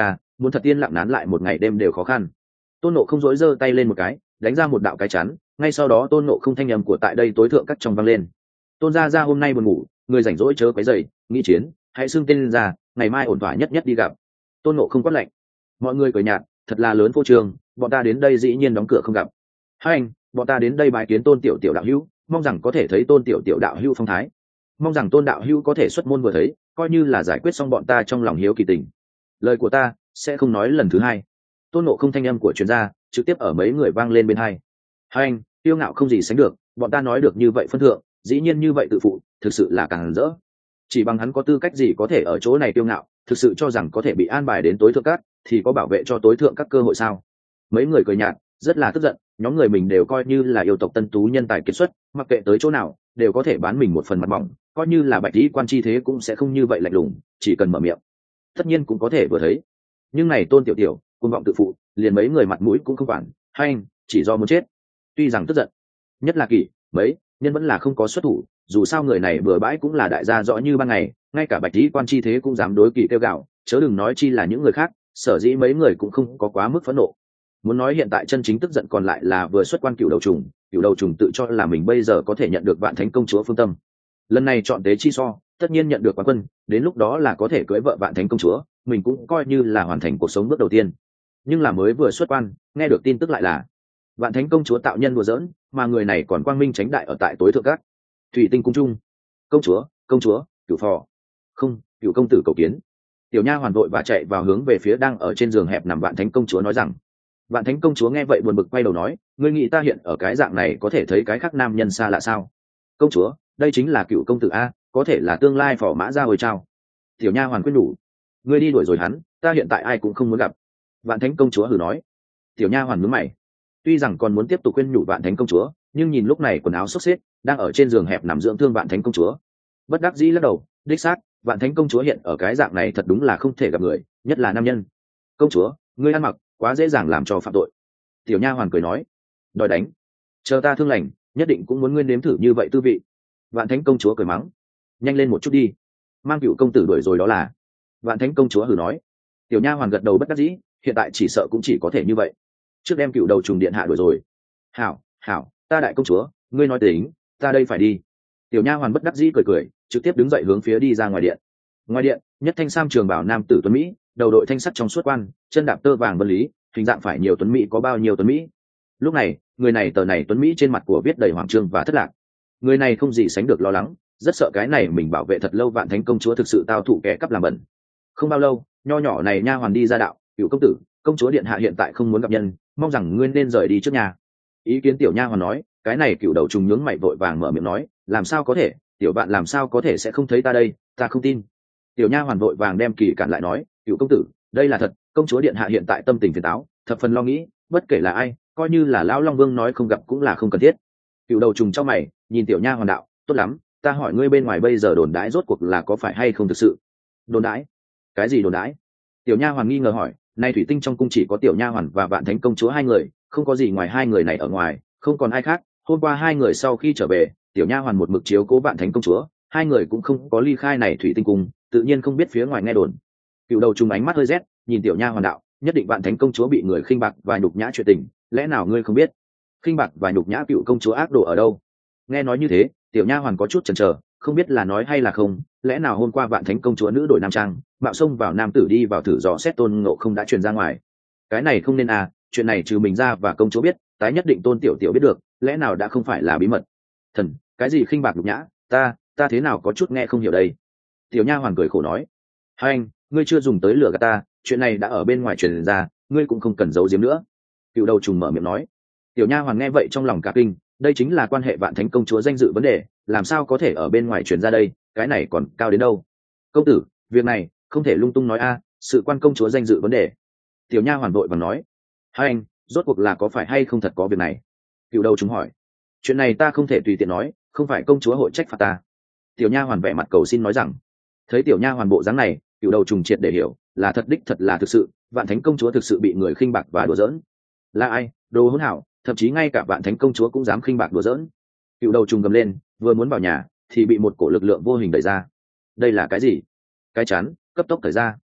muốn thật tiên lặng nán lại một ngày đêm đều khó khăn. Tôn Nộ không dỗi giơ tay lên một cái, đánh ra một đạo cái chắn, ngay sau đó Tôn Nộ không thanh âm của tại đây tối thượng cắt trong vang lên. Tôn gia gia hôm nay buồn ngủ, người rảnh rỗi chớ quấy rầy, nghĩ chiến, hãy xưng tên lên ra, ngày mai ổn thỏa nhất nhất đi gặp. Tôn Nộ không quát lạnh. Mọi người cười nhạt, thật là lớn phô trương, bọn ta đến đây dĩ nhiên đóng cửa không gặp. Hai anh, bọn ta đến đây bái kiến Tôn tiểu tiểu đạo hữu, mong rằng có thể thấy Tôn tiểu tiểu đạo hữu phong thái, mong rằng Tôn đạo hữu có thể xuất môn vừa thấy, coi như là giải quyết xong bọn ta trong lòng hiếu kỳ tình. Lời của ta sẽ không nói lần thứ hai. Tôn Nộ không thanh âm của chuyên gia trực tiếp ở mấy người vang lên bên hai. Hai anh, tiêu ngạo không gì sánh được, bọn ta nói được như vậy phân thượng, dĩ nhiên như vậy tự phụ, thực sự là càng rỡ. Chỉ bằng hắn có tư cách gì có thể ở chỗ này tiêu ngạo, thực sự cho rằng có thể bị an bài đến tối thượng các thì có bảo vệ cho tối thượng các cơ hội sao? Mấy người cười nhạt, rất là tức giận, nhóm người mình đều coi như là yêu tộc tân tú nhân tài kiệt xuất, mặc kệ tới chỗ nào đều có thể bán mình một phần mặt mỏng, coi như là bạch lý quan chi thế cũng sẽ không như vậy lạnh lùng, chỉ cần mở miệng tất nhiên cũng có thể vừa thấy. Nhưng này Tôn tiểu tiểu côn vọng tự phụ, liền mấy người mặt mũi cũng không quản, hay anh chỉ do muốn chết. Tuy rằng tức giận, nhất là Kỷ mấy nhân vẫn là không có xuất thủ, dù sao người này bừa bãi cũng là đại gia rõ như ban ngày, ngay cả bạch lý quan chi thế cũng dám đối Kỷ kêu gạo, chớ đừng nói chi là những người khác. Sở dĩ mấy người cũng không có quá mức phẫn nộ. Muốn nói hiện tại chân chính tức giận còn lại là vừa xuất quan Cửu đầu trùng tự cho là mình bây giờ có thể nhận được Vạn Thánh công chúa phương tâm, lần này chọn tế chi so tất nhiên nhận được quán quân, đến lúc đó là có thể cưới vợ Vạn Thánh công chúa, mình cũng coi như là hoàn thành cuộc sống bước đầu tiên. Nhưng là mới vừa xuất quan nghe được tin tức lại là Vạn Thánh công chúa tạo nhân đùa giỡn, mà người này còn quang minh tránh đại ở tại tối thượng các thủy tinh cung trung. Công chúa Cửu phò không, Cửu công tử cầu kiến. Tiểu nha hoàn vội và chạy vào hướng về phía đang ở trên giường hẹp nằm Vạn Thánh công chúa nói rằng. Vạn Thánh công chúa nghe vậy buồn bực quay đầu nói, ngươi nghĩ ta hiện ở cái dạng này có thể thấy cái khác nam nhân xa lạ sao? Công chúa, đây chính là Cửu công tử a, có thể là tương lai phò mã ra hồi trao. Tiểu nha hoàn quyết nhủ, ngươi đi đuổi rồi hắn, ta hiện tại ai cũng không muốn gặp. Vạn Thánh công chúa hừ nói. Tiểu nha hoàn nhướng mày, tuy rằng còn muốn tiếp tục khuyên nhủ Vạn Thánh công chúa, nhưng nhìn lúc này quần áo xốc xếp đang ở trên giường hẹp nằm dưỡng thương Vạn Thánh công chúa, bất đắc dĩ lắc đầu, đích xác Vạn Thánh công chúa hiện ở cái dạng này thật đúng là không thể gặp người, nhất là nam nhân. Công chúa, ngươi ăn mặc quá dễ dàng làm cho phạm tội. Tiểu nha hoàn cười nói, đòi đánh, chờ ta thương lành nhất định cũng muốn ngươi nếm thử như vậy tư vị. Vạn Thánh công chúa cười mắng, nhanh lên một chút đi, mang Cửu công tử đuổi rồi đó là. Vạn Thánh công chúa hừ nói. Tiểu nha hoàn gật đầu bất đắc dĩ, hiện tại chỉ sợ cũng chỉ có thể như vậy, trước đem Cửu đầu trùng điện hạ đuổi rồi. Hảo, ta đại công chúa, ngươi nói tính, ta đây phải đi. Tiểu nha hoàn bất đắc dĩ cười cười, trực tiếp đứng dậy hướng phía đi ra ngoài điện. Ngoài điện, nhất thanh sam trường bảo nam tử tuấn mỹ, đầu đội thanh sắt trong suốt quan, chân đạp tơ vàng vân lý, hình dạng phải nhiều tuấn mỹ có bao nhiêu tuấn mỹ. Lúc này, người này tờ này tuấn mỹ trên mặt của viết đầy hoàng trương và thất lạc. Người này không gì sánh được lo lắng, rất sợ cái này mình bảo vệ thật lâu Vạn Thánh công chúa thực sự tao thụ kẻ cắp làm bẩn. Không bao lâu, nho nhỏ này nha hoàn đi ra đạo, Cửu công tử, công chúa điện hạ hiện tại không muốn gặp nhân, mong rằng ngươi nên rời đi trước nhà. Ý kiến tiểu nha hoàn nói, cái này Cửu đầu trùng nhướng mày vội vàng mở miệng nói, làm sao có thể, tiểu bạn làm sao có thể sẽ không thấy ta đây, ta không tin. Tiểu nha hoàn vội vàng đem Kỳ cản lại nói, Cửu công tử, đây là thật, công chúa điện hạ hiện tại tâm tình phiền táo, thập phần lo nghĩ, bất kể là ai, coi như là lão long vương nói không gặp cũng là không cần thiết. Cửu đầu trùng trong mày nhìn tiểu nha hoàn đạo, tốt lắm, ta hỏi ngươi bên ngoài bây giờ đồn đãi rốt cuộc là có phải hay không thực sự? Đồn đãi? Cái gì đồn đãi? Tiểu nha hoàn nghi ngờ hỏi, nay thủy tinh trong cung chỉ có tiểu nha hoàn và Vạn Thánh công chúa hai người, không có gì ngoài hai người này ở ngoài, không còn ai khác. Hôm qua hai người sau khi trở về, tiểu nha hoàn một mực chiếu cố Vạn Thánh công chúa, hai người cũng không có ly khai này thủy tinh cung, tự nhiên không biết phía ngoài nghe đồn. Cửu đầu trùng ánh mắt hơi rét, nhìn tiểu nha hoàn đạo, nhất định Vạn Thánh công chúa bị người khinh bạc và nhục nhã chuyện tình, lẽ nào ngươi không biết? Khinh bạc và nhục nhã Cửu công chúa ác độ ở đâu? Nghe nói như thế, tiểu nha hoàn có chút chần chờ, không biết là nói hay là không, lẽ nào hôm qua Vạn Thánh công chúa nữ đổi nam trang, mạo xông vào nam tử đi vào thử dò xét Tôn Ngộ không đã truyền ra ngoài. Cái này không nên à, chuyện này trừ mình ra và công chúa biết, tái nhất định Tôn tiểu tiểu biết được, lẽ nào đã không phải là bí mật? Thần, cái gì khinh bạc nhục nhã, ta thế nào có chút nghe không hiểu đây. Tiểu nha hoàn cười khổ nói, hai anh, ngươi chưa dùng tới lửa gạt ta, chuyện này đã ở bên ngoài truyền ra, ngươi cũng không cần giấu giếm nữa. Cựu đầu trùng mở miệng nói. Tiểu nha hoàn nghe vậy trong lòng cả kinh, đây chính là quan hệ Vạn Thánh công chúa danh dự vấn đề, làm sao có thể ở bên ngoài truyền ra đây, cái này còn cao đến đâu. Công tử, việc này không thể lung tung nói a, sự quan công chúa danh dự vấn đề. Tiểu nha hoàn vội vàng nói, hai anh, rốt cuộc là có phải hay không thật có việc này? Cựu đầu trùng hỏi, chuyện này ta không thể tùy tiện nói, không phải công chúa hội trách phạt ta. Tiểu nha hoàn vẻ mặt cầu xin nói rằng. Thấy tiểu nha hoàn bộ dáng này, Cựu đầu trùng triệt để hiểu, là thật đích thật là thực sự, Vạn Thánh công chúa thực sự bị người khinh bạc và đùa giỡn. Là ai, đồ hỗn hảo, thậm chí ngay cả Vạn Thánh công chúa cũng dám khinh bạc đùa giỡn. Cựu đầu trùng gầm lên, vừa muốn vào nhà thì bị một cổ lực lượng vô hình đẩy ra. Đây là cái gì? Cái chắn cấp tốc thời ra.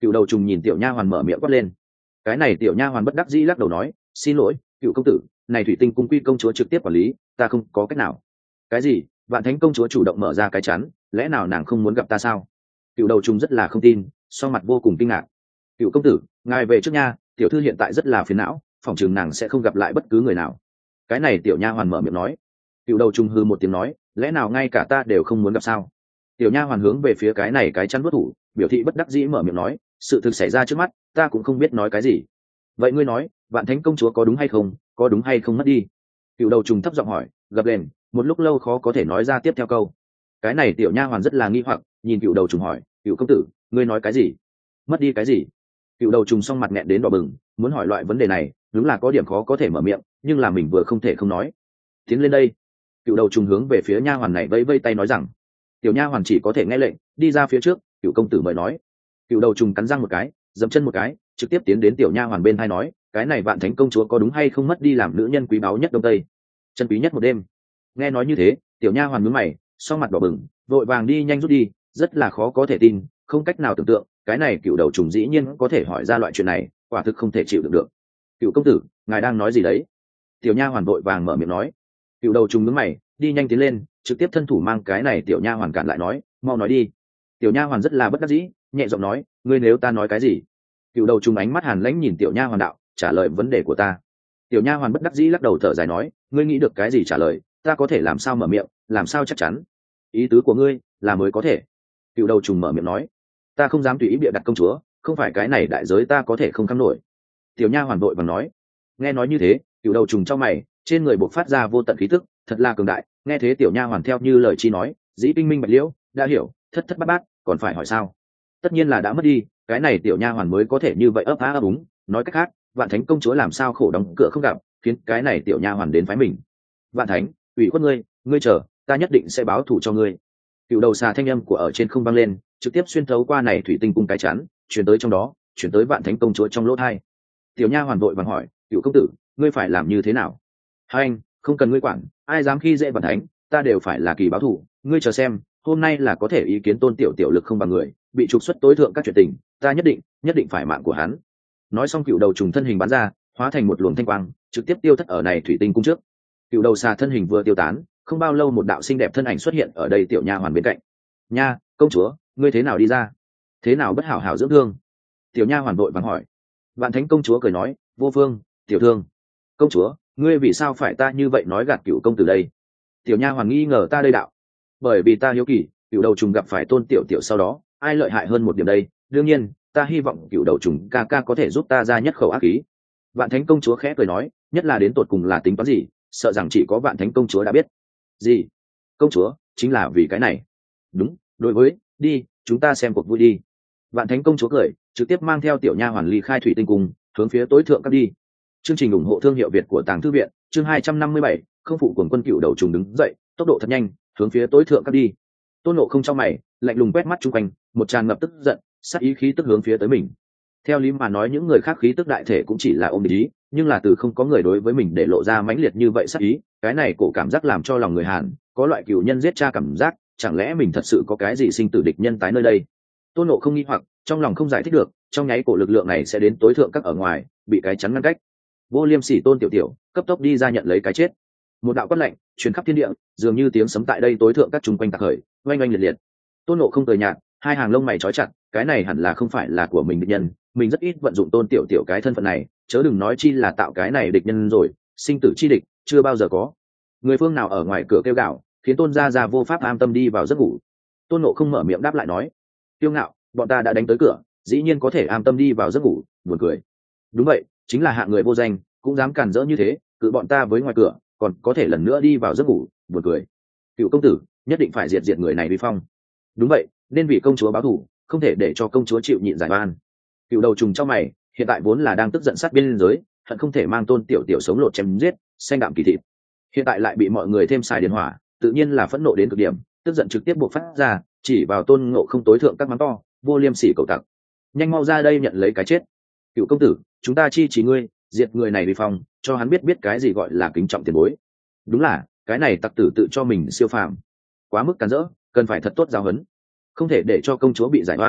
Cựu đầu trùng nhìn tiểu nha hoàn mở miệng quát lên. Cái này tiểu nha hoàn bất đắc dĩ lắc đầu nói, xin lỗi cựu công tử, này thủy tinh cung quy công chúa trực tiếp quản lý, ta không có cách nào. Cái gì? Vạn thánh công chúa chủ động mở ra cái chắn, lẽ nào nàng không muốn gặp ta sao? Cựu đầu trùng rất là không tin, sau mặt vô cùng kinh ngạc. Cựu công tử, ngài về trước nha, tiểu thư hiện tại rất là phiền não, phỏng chừng nàng sẽ không gặp lại bất cứ người nào. Cái này tiểu nha hoàn mở miệng nói. Cựu đầu trùng hư một tiếng nói, lẽ nào ngay cả ta đều không muốn gặp sao? Tiểu nha hoàn hướng về phía cái này cái chắn bất thủ, biểu thị bất đắc dĩ mở miệng nói, sự thực xảy ra trước mắt, ta cũng không biết nói cái gì. Vậy ngươi nói, vạn thánh công chúa có đúng hay không, có đúng hay không mất đi? Cựu đầu trùng thấp giọng hỏi, gập lên, một lúc lâu khó có thể nói ra tiếp theo câu. Cái này tiểu nha hoàn rất là nghi hoặc, nhìn cựu đầu trùng hỏi, cựu công tử, ngươi nói cái gì? Mất đi cái gì? Cựu đầu trùng song mặt nghẹn đến đỏ bừng, muốn hỏi loại vấn đề này đúng là có điểm khó có thể mở miệng, nhưng là mình vừa không thể không nói. Tiến lên đây. Cựu đầu trùng hướng về phía nha hoàn này vẫy vẫy tay nói rằng. Tiểu nha hoàn chỉ có thể nghe lệnh, đi ra phía trước. Cựu công tử mời nói. Cựu đầu trùng cắn răng một cái, dậm chân một cái, trực tiếp tiến đến tiểu nha hoàn bên tai nói, cái này vạn thánh công chúa có đúng hay không mất đi làm nữ nhân quý báu nhất đông tây, chân quý nhất một đêm. Nghe nói như thế, tiểu nha hoàn nhướng mày, song mặt đỏ bừng, vội vàng đi nhanh rút đi, rất là khó có thể tin, không cách nào tưởng tượng, cái này cựu đầu trùng dĩ nhiên có thể hỏi ra loại chuyện này, quả thực không thể chịu đựng được. Cựu công tử, ngài đang nói gì đấy? Tiểu nha hoàn vội vàng mở miệng nói. Cựu đầu trùng nhướng mày, đi nhanh tiến lên, trực tiếp thân thủ mang cái này tiểu nha hoàn cản lại nói, mau nói đi. Tiểu nha hoàn rất là bất đắc dĩ, nhẹ giọng nói, ngươi nếu ta nói cái gì? Cựu đầu trùng ánh mắt hàn lãnh nhìn tiểu nha hoàn đạo, trả lời vấn đề của ta. Tiểu nha hoàn bất đắc dĩ lắc đầu thở dài nói, ngươi nghĩ được cái gì trả lời, ta có thể làm sao mở miệng, làm sao chắc chắn? Ý tứ của ngươi là mới có thể. Cựu đầu trùng mở miệng nói, ta không dám tùy ý bịa đặt công chúa, không phải cái này đại giới ta có thể không kham nổi. Tiểu nha hoàn vội vàng nói. Nghe nói như thế, cựu đầu trùng trong mày, trên người bộc phát ra vô tận khí tức, thật là cường đại. Nghe thế tiểu nha hoàn theo như lời chi nói, dĩ kinh minh bạch liễu, đã hiểu, thất thất bát bát, còn phải hỏi sao? Tất nhiên là đã mất đi, cái này tiểu nha hoàn mới có thể như vậy ấp á ấp úng. Nói cách khác, vạn thánh công chúa làm sao khổ đóng cửa không gặp, khiến cái này tiểu nha hoàn đến phái mình. Vạn thánh, ủy khuất ngươi, ngươi chờ, ta nhất định sẽ báo thù cho ngươi. Cựu đầu xà thanh âm của ở trên không vang lên, trực tiếp xuyên thấu qua này thủy tinh cung cái chắn, chuyển tới trong đó, chuyển tới vạn thánh công chúa trong lỗ thai. Tiểu nha hoàn vội vàng hỏi, cựu công tử, ngươi phải làm như thế nào? Hai anh, không cần ngươi quản, ai dám khi dễ vạn thánh, ta đều phải là kỳ báo thù. Ngươi chờ xem, hôm nay là có thể ý kiến tôn tiểu tiểu lực không bằng người, bị trục xuất tối thượng các chuyện tình, ta nhất định phải mạng của hắn. Nói xong cựu đầu trùng thân hình bắn ra, hóa thành một luồng thanh quang, trực tiếp tiêu thất ở này thủy tinh cung trước. Cựu đầu xà thân hình vừa tiêu tán, không bao lâu một đạo xinh đẹp thân ảnh xuất hiện ở đây tiểu nha hoàn bên cạnh. Nha, công chúa, ngươi thế nào đi ra? Thế nào bất hảo hảo dưỡng thương? Tiểu nha hoàn vội vàng hỏi. Vạn thánh công chúa cười nói, vô phương, tiểu thương. Công chúa, ngươi vì sao phải ta như vậy nói gạt cựu công tử đây? Tiểu nha hoàn nghi ngờ ta đây đạo. Bởi vì ta hiếu kỳ, cựu đầu trùng gặp phải tôn tiểu tiểu sau đó, ai lợi hại hơn một điểm đây? Đương nhiên, ta hy vọng cựu đầu trùng ca ca có thể giúp ta ra nhất khẩu ác ý. Vạn thánh công chúa khẽ cười nói, nhất là đến tột cùng là tính toán gì, sợ rằng chỉ có vạn thánh công chúa đã biết. Gì? Công chúa, chính là vì cái này. Đúng, đối với, đi, chúng ta xem cuộc vui đi. Vạn thánh công chúa cười, trực tiếp mang theo tiểu nha hoàn ly khai thủy tinh cung, hướng phía tối thượng các đi. Chương trình ủng hộ thương hiệu Việt của Tàng Thư viện, chương 257, không phụ cuồng quân cựu đầu trùng đứng dậy, tốc độ thật nhanh, hướng phía tối thượng các đi. Tôn Ngộ không trong mày, lạnh lùng quét mắt chung quanh, một tràn ngập tức giận, sát ý khí tức hướng phía tới mình. Theo lý mà nói những người khác khí tức đại thể cũng chỉ là ôm ý, nhưng là từ không có người đối với mình để lộ ra mãnh liệt như vậy sát ý, cái này cổ cảm giác làm cho lòng người Hàn có loại cừu nhân giết cha cảm giác, chẳng lẽ mình thật sự có cái gì sinh tử địch nhân tái nơi đây? Tôn Ngộ không nghi hoặc, trong lòng không giải thích được, trong nháy cổ lực lượng này sẽ đến tối thượng các ở ngoài, bị cái chắn ngăn cách. Vô Liêm Sỉ Tôn tiểu tiểu cấp tốc đi ra nhận lấy cái chết. Một đạo quát lạnh truyền khắp thiên địa, dường như tiếng sấm tại đây tối thượng các chung quanh tạc khởi, oanh oanh liệt liệt. Tôn Ngộ không cười nhạt, hai hàng lông mày trói chặt, cái này hẳn là không phải là của mình địch nhân, mình rất ít vận dụng Tôn tiểu tiểu cái thân phận này, chớ đừng nói chi là tạo cái này địch nhân rồi, sinh tử chi địch chưa bao giờ có. Người phương nào ở ngoài cửa kêu gào, khiến Tôn gia gia vô pháp an tâm đi vào giấc ngủ. Tôn Ngộ không mở miệng đáp lại nói, tiêu ngạo, bọn ta đã đánh tới cửa, dĩ nhiên có thể an tâm đi vào giấc ngủ, buồn cười. Đúng vậy, chính là hạng người vô danh, cũng dám cản rỡ như thế, cự bọn ta với ngoài cửa, còn có thể lần nữa đi vào giấc ngủ, buồn cười. Cựu công tử nhất định phải diệt người này vi phong. Đúng vậy, nên vì công chúa báo thù, không thể để cho công chúa chịu nhịn giải oan. Cựu đầu trùng trong mày, hiện tại vốn là đang tức giận sát biên giới, hận không thể mang Tôn tiểu tiểu sống lột chém giết, xanh đạm kỳ thịt. Hiện tại lại bị mọi người thêm xài điện hỏa, tự nhiên là phẫn nộ đến cực điểm, tức giận trực tiếp buộc phát ra, chỉ vào Tôn Ngộ không tối thượng các mắng to, vô liêm sỉ cầu tặc, nhanh mau ra đây nhận lấy cái chết. Cựu công tử, chúng ta chi chỉ ngươi, diệt người này vi phong, cho hắn biết cái gì gọi là kính trọng tiền bối. Đúng là cái này tặc tử tự cho mình siêu phàm, quá mức cản rỡ, cần phải thật tốt giáo huấn, không thể để cho công chúa bị giải oan,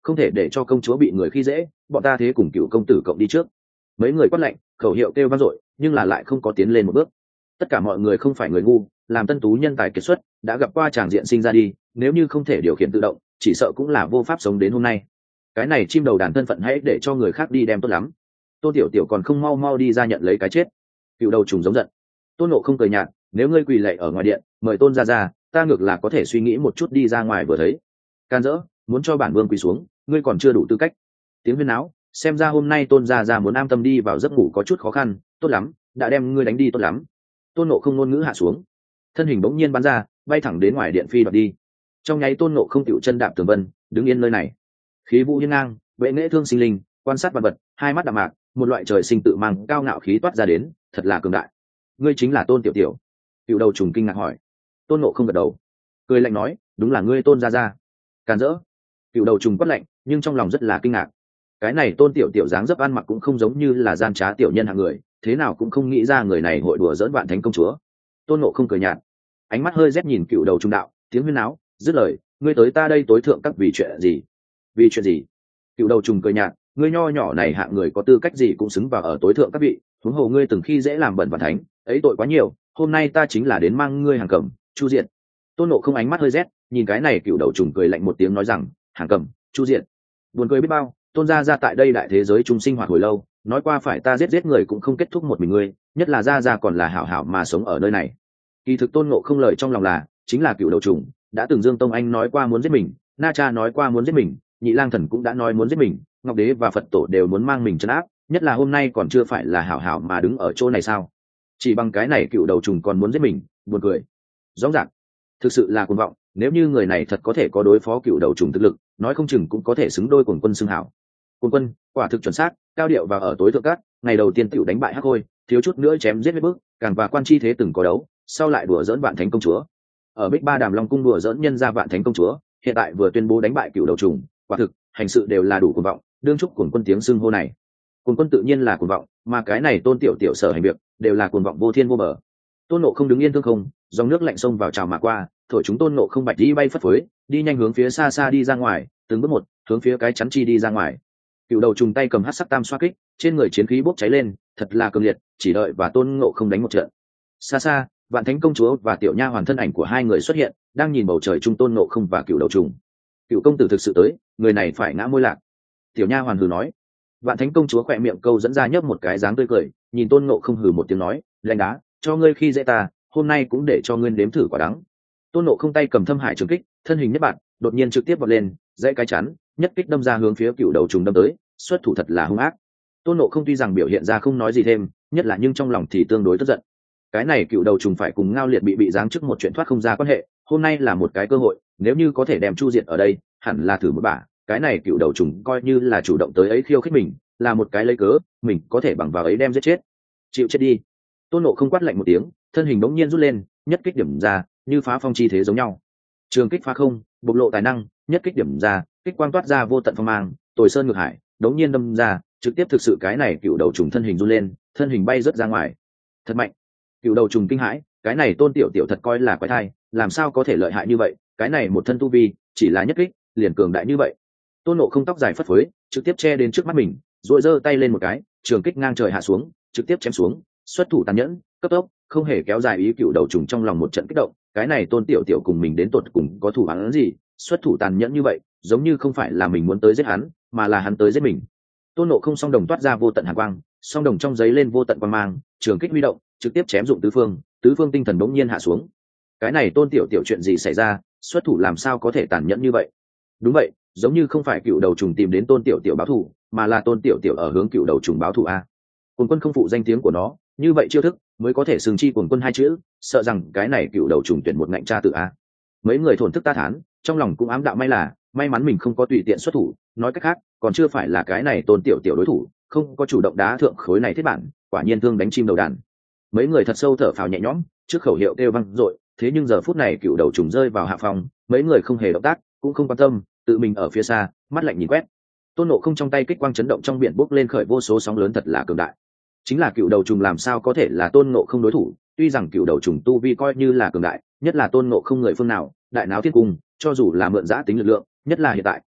không thể để cho công chúa bị người khi dễ, bọn ta thế cùng cựu công tử cộng đi trước. Mấy người quát lệnh, khẩu hiệu kêu vang dội, nhưng là lại không có tiến lên một bước. Tất cả mọi người không phải người ngu, làm tân tú nhân tài kiệt xuất, đã gặp qua tràng diện sinh ra đi, nếu như không thể điều khiển tự động, chỉ sợ cũng là vô pháp sống đến hôm nay. Cái này chim đầu đàn thân phận hãy để cho người khác đi đem tốt lắm. Tôn tiểu tiểu còn không mau mau đi ra nhận lấy cái chết. Cựu đầu trùng giống giận. Tôn Nộ không cười nhạt, nếu ngươi quỳ lạy ở ngoài điện, mời tôn ra, ta ngược là có thể suy nghĩ một chút đi ra ngoài vừa thấy. Can dỡ, muốn cho bản vương quỳ xuống, ngươi còn chưa đủ tư cách. Tiếng huyên náo, xem ra hôm nay tôn ra muốn am tâm đi vào giấc ngủ có chút khó khăn. Tốt lắm, đã đem ngươi đánh đi tốt lắm. Tôn Nộ không ngôn ngữ hạ xuống, thân hình bỗng nhiên bắn ra, bay thẳng đến ngoài điện phi đoạt đi. Trong nháy Tôn Nộ không tiểu chân đạp tường vân, đứng yên nơi này, khí vũ hiên ngang, vệ nghệ thương sinh linh, quan sát vật vật, hai mắt đạm mạc, một loại trời sinh tự mang cao ngạo khí toát ra đến, thật là cường đại. Ngươi chính là Tôn tiểu tiểu? Cựu đầu trùng kinh ngạc hỏi. Tôn Nộ không gật đầu, cười lạnh nói, đúng là ngươi Tôn ra. Càn rỡ. Cựu đầu trùng quát lạnh, nhưng trong lòng rất là kinh ngạc. Cái này Tôn tiểu tiểu dáng dấp ăn mặc cũng không giống như là gian trá tiểu nhân hạng người, thế nào cũng không nghĩ ra người này hội đùa dỡn Vạn Thánh công chúa. Tôn Nộ không cười nhạt, ánh mắt hơi rét nhìn cựu đầu trùng đạo, tiếng huyên náo, dứt lời, ngươi tới ta đây tối thượng các vì chuyện gì? Vì chuyện gì? Cựu đầu trùng cười nhạt, ngươi nho nhỏ này hạng người có tư cách gì cũng xứng vào ở tối thượng các vị, huống hồ ngươi từng khi dễ làm bẩn Vạn Thánh, ấy tội quá nhiều, hôm nay ta chính là đến mang ngươi hàng cẩm, Chu Diện. Tôn Nộ không ánh mắt hơi rét, nhìn cái này cựu đầu trùng cười lạnh một tiếng nói rằng, hàng cẩm, Chu Diện. Buồn cười biết bao, Tôn ra tại đây đại thế giới chung sinh hoạt hồi lâu, nói qua phải ta giết người cũng không kết thúc một mình ngươi, nhất là ra còn là hảo hảo mà sống ở nơi này. Kỳ thực Tôn Ngộ không lời trong lòng là, chính là cựu đầu trùng, đã từng Dương Tông Anh nói qua muốn giết mình, Na Cha nói qua muốn giết mình, Nhị Lang Thần cũng đã nói muốn giết mình, Ngọc Đế và Phật Tổ đều muốn mang mình trấn áp, nhất là hôm nay còn chưa phải là hảo hảo mà đứng ở chỗ này sao? Chỉ bằng cái này cựu đầu trùng còn muốn giết mình, buồn cười. Rõ ràng, thực sự là cuồng vọng, nếu như người này thật có thể có đối phó cựu đầu trùng thực lực, nói không chừng cũng có thể xứng đôi Cuồng Quân xưng hảo. Cuồng Quân, quả thực chuẩn xác, cao điệu và ở tối thượng cát, ngày đầu tiên tiểu đánh bại Hắc Hôi, thiếu chút nữa chém giết mấy bước, càng và quan chi thế từng có đấu, sau lại đùa dỡn Vạn Thánh công chúa. Ở Bích Ba Đàm Long cung đùa dỡn nhân ra Vạn Thánh công chúa, hiện tại vừa tuyên bố đánh bại cựu đầu trùng, quả thực, hành sự đều là đủ cuồng vọng, đương chúc Cuồng Quân tiếng xưng hô này. Cuồng Quân tự nhiên là cuồng vọng, mà cái này Tôn tiểu tiểu sở hành việc, đều là cuồng vọng vô thiên vô bờ. Tôn Nộ không đứng yên thương không, dòng nước lạnh sông vào trào mà qua, thổi chúng Tôn Nộ không bạch đi bay phất phới, đi nhanh hướng phía xa xa đi ra ngoài, từng bước một, hướng phía cái chắn chi đi ra ngoài. Cựu đầu trùng tay cầm hắc sắc tam xoa kích, trên người chiến khí bốc cháy lên, thật là cường liệt, chỉ đợi và Tôn Ngộ không đánh một trận. Xa xa, Vạn Thánh công chúa và tiểu nha hoàn thân ảnh của hai người xuất hiện, đang nhìn bầu trời trung Tôn Ngộ không và cựu đầu trùng. Cựu công tử thực sự tới, người này phải ngã môi lạc. Tiểu nha hoàn hừ nói. Vạn Thánh công chúa khỏe miệng câu dẫn ra nhấp một cái dáng tươi cười, nhìn Tôn Ngộ không hừ một tiếng nói, lạnh đá, cho ngươi khi dễ ta, hôm nay cũng để cho ngươi nếm thử quả đắng. Tôn Ngộ không tay cầm thâm hải trường kích, thân hình nhất bạn, đột nhiên trực tiếp vọt lên, dãy cái chắn, nhất kích đâm ra hướng phía cựu đầu trùng đâm tới, xuất thủ thật là hung ác. Tôn Ngộ không tuy rằng biểu hiện ra không nói gì thêm, nhất là nhưng trong lòng thì tương đối tức giận. Cái này cựu đầu trùng phải cùng Ngao Liệt bị giáng chức một chuyện thoát không ra quan hệ, hôm nay là một cái cơ hội, nếu như có thể đem Chu Diệt ở đây, hẳn là thử một bả. Cái này cựu đầu trùng coi như là chủ động tới ấy khiêu khích mình, là một cái lấy cớ, mình có thể bằng vào ấy đem giết chết. Chịu chết đi. Tôn Ngộ không quát lạnh một tiếng, thân hình bỗng nhiên rút lên, nhất kích điểm ra, như phá phong chi thế giống nhau. Trường kích phá không, bộc lộ tài năng, nhất kích điểm ra, kích quang toát ra vô tận phong mang, tồi sơn ngược hải, đống nhiên đâm ra, trực tiếp thực sự cái này cựu đầu trùng thân hình run lên, thân hình bay rớt ra ngoài. Thật mạnh. Cựu đầu trùng kinh hãi, cái này Tôn tiểu tiểu thật coi là quái thai, làm sao có thể lợi hại như vậy, cái này một thân tu vi, chỉ là nhất kích, liền cường đại như vậy. Tôn Ngộ không tóc dài phất phới, trực tiếp che đến trước mắt mình, rồi giơ tay lên một cái, trường kích ngang trời hạ xuống, trực tiếp chém xuống, xuất thủ tàn nhẫn, cấp tốc, không hề kéo dài ý cựu đầu trùng trong lòng một trận kích động, cái này Tôn tiểu tiểu cùng mình đến tột cùng có thủ án gì, xuất thủ tàn nhẫn như vậy, giống như không phải là mình muốn tới giết hắn, mà là hắn tới giết mình. Tôn Ngộ không song đồng toát ra vô tận hàn quang, song đồng trong giấy lên vô tận quang mang, trường kích huy động, trực tiếp chém dụng tứ phương tinh thần bỗng nhiên hạ xuống. Cái này Tôn tiểu tiểu chuyện gì xảy ra, xuất thủ làm sao có thể tàn nhẫn như vậy? Đúng vậy, giống như không phải cựu đầu trùng tìm đến Tôn tiểu tiểu báo thù, mà là Tôn tiểu tiểu ở hướng cựu đầu trùng báo thù a. Cuồng Quân không phụ danh tiếng của nó, như vậy chiêu thức mới có thể xưng chi Cuồng Quân hai chữ, sợ rằng cái này cựu đầu trùng tuyển một ngạnh tra tự a. Mấy người thổn thức ta thán, trong lòng cũng ám đạo may mắn mình không có tùy tiện xuất thủ, nói cách khác, còn chưa phải là cái này Tôn tiểu tiểu đối thủ, không có chủ động đá thượng khối này thiết bản, quả nhiên thương đánh chim đầu đàn. Mấy người thật sâu thở phào nhẹ nhõm, trước khẩu hiệu kêu vang dội, thế nhưng giờ phút này cựu đầu trùng rơi vào hạ phòng, mấy người không hề động tác, cũng không quan tâm, tự mình ở phía xa, mắt lạnh nhìn quét. Tôn Ngộ không trong tay kích quang chấn động trong biển bốc lên khởi vô số sóng lớn thật là cường đại. Chính là cựu đầu trùng làm sao có thể là Tôn Ngộ không đối thủ, tuy rằng cựu đầu trùng tu vi coi như là cường đại, nhất là Tôn Ngộ không người phương nào, đại náo thiên cung, cho dù là mượn giã tính lực lượng, nhất là hiện tại,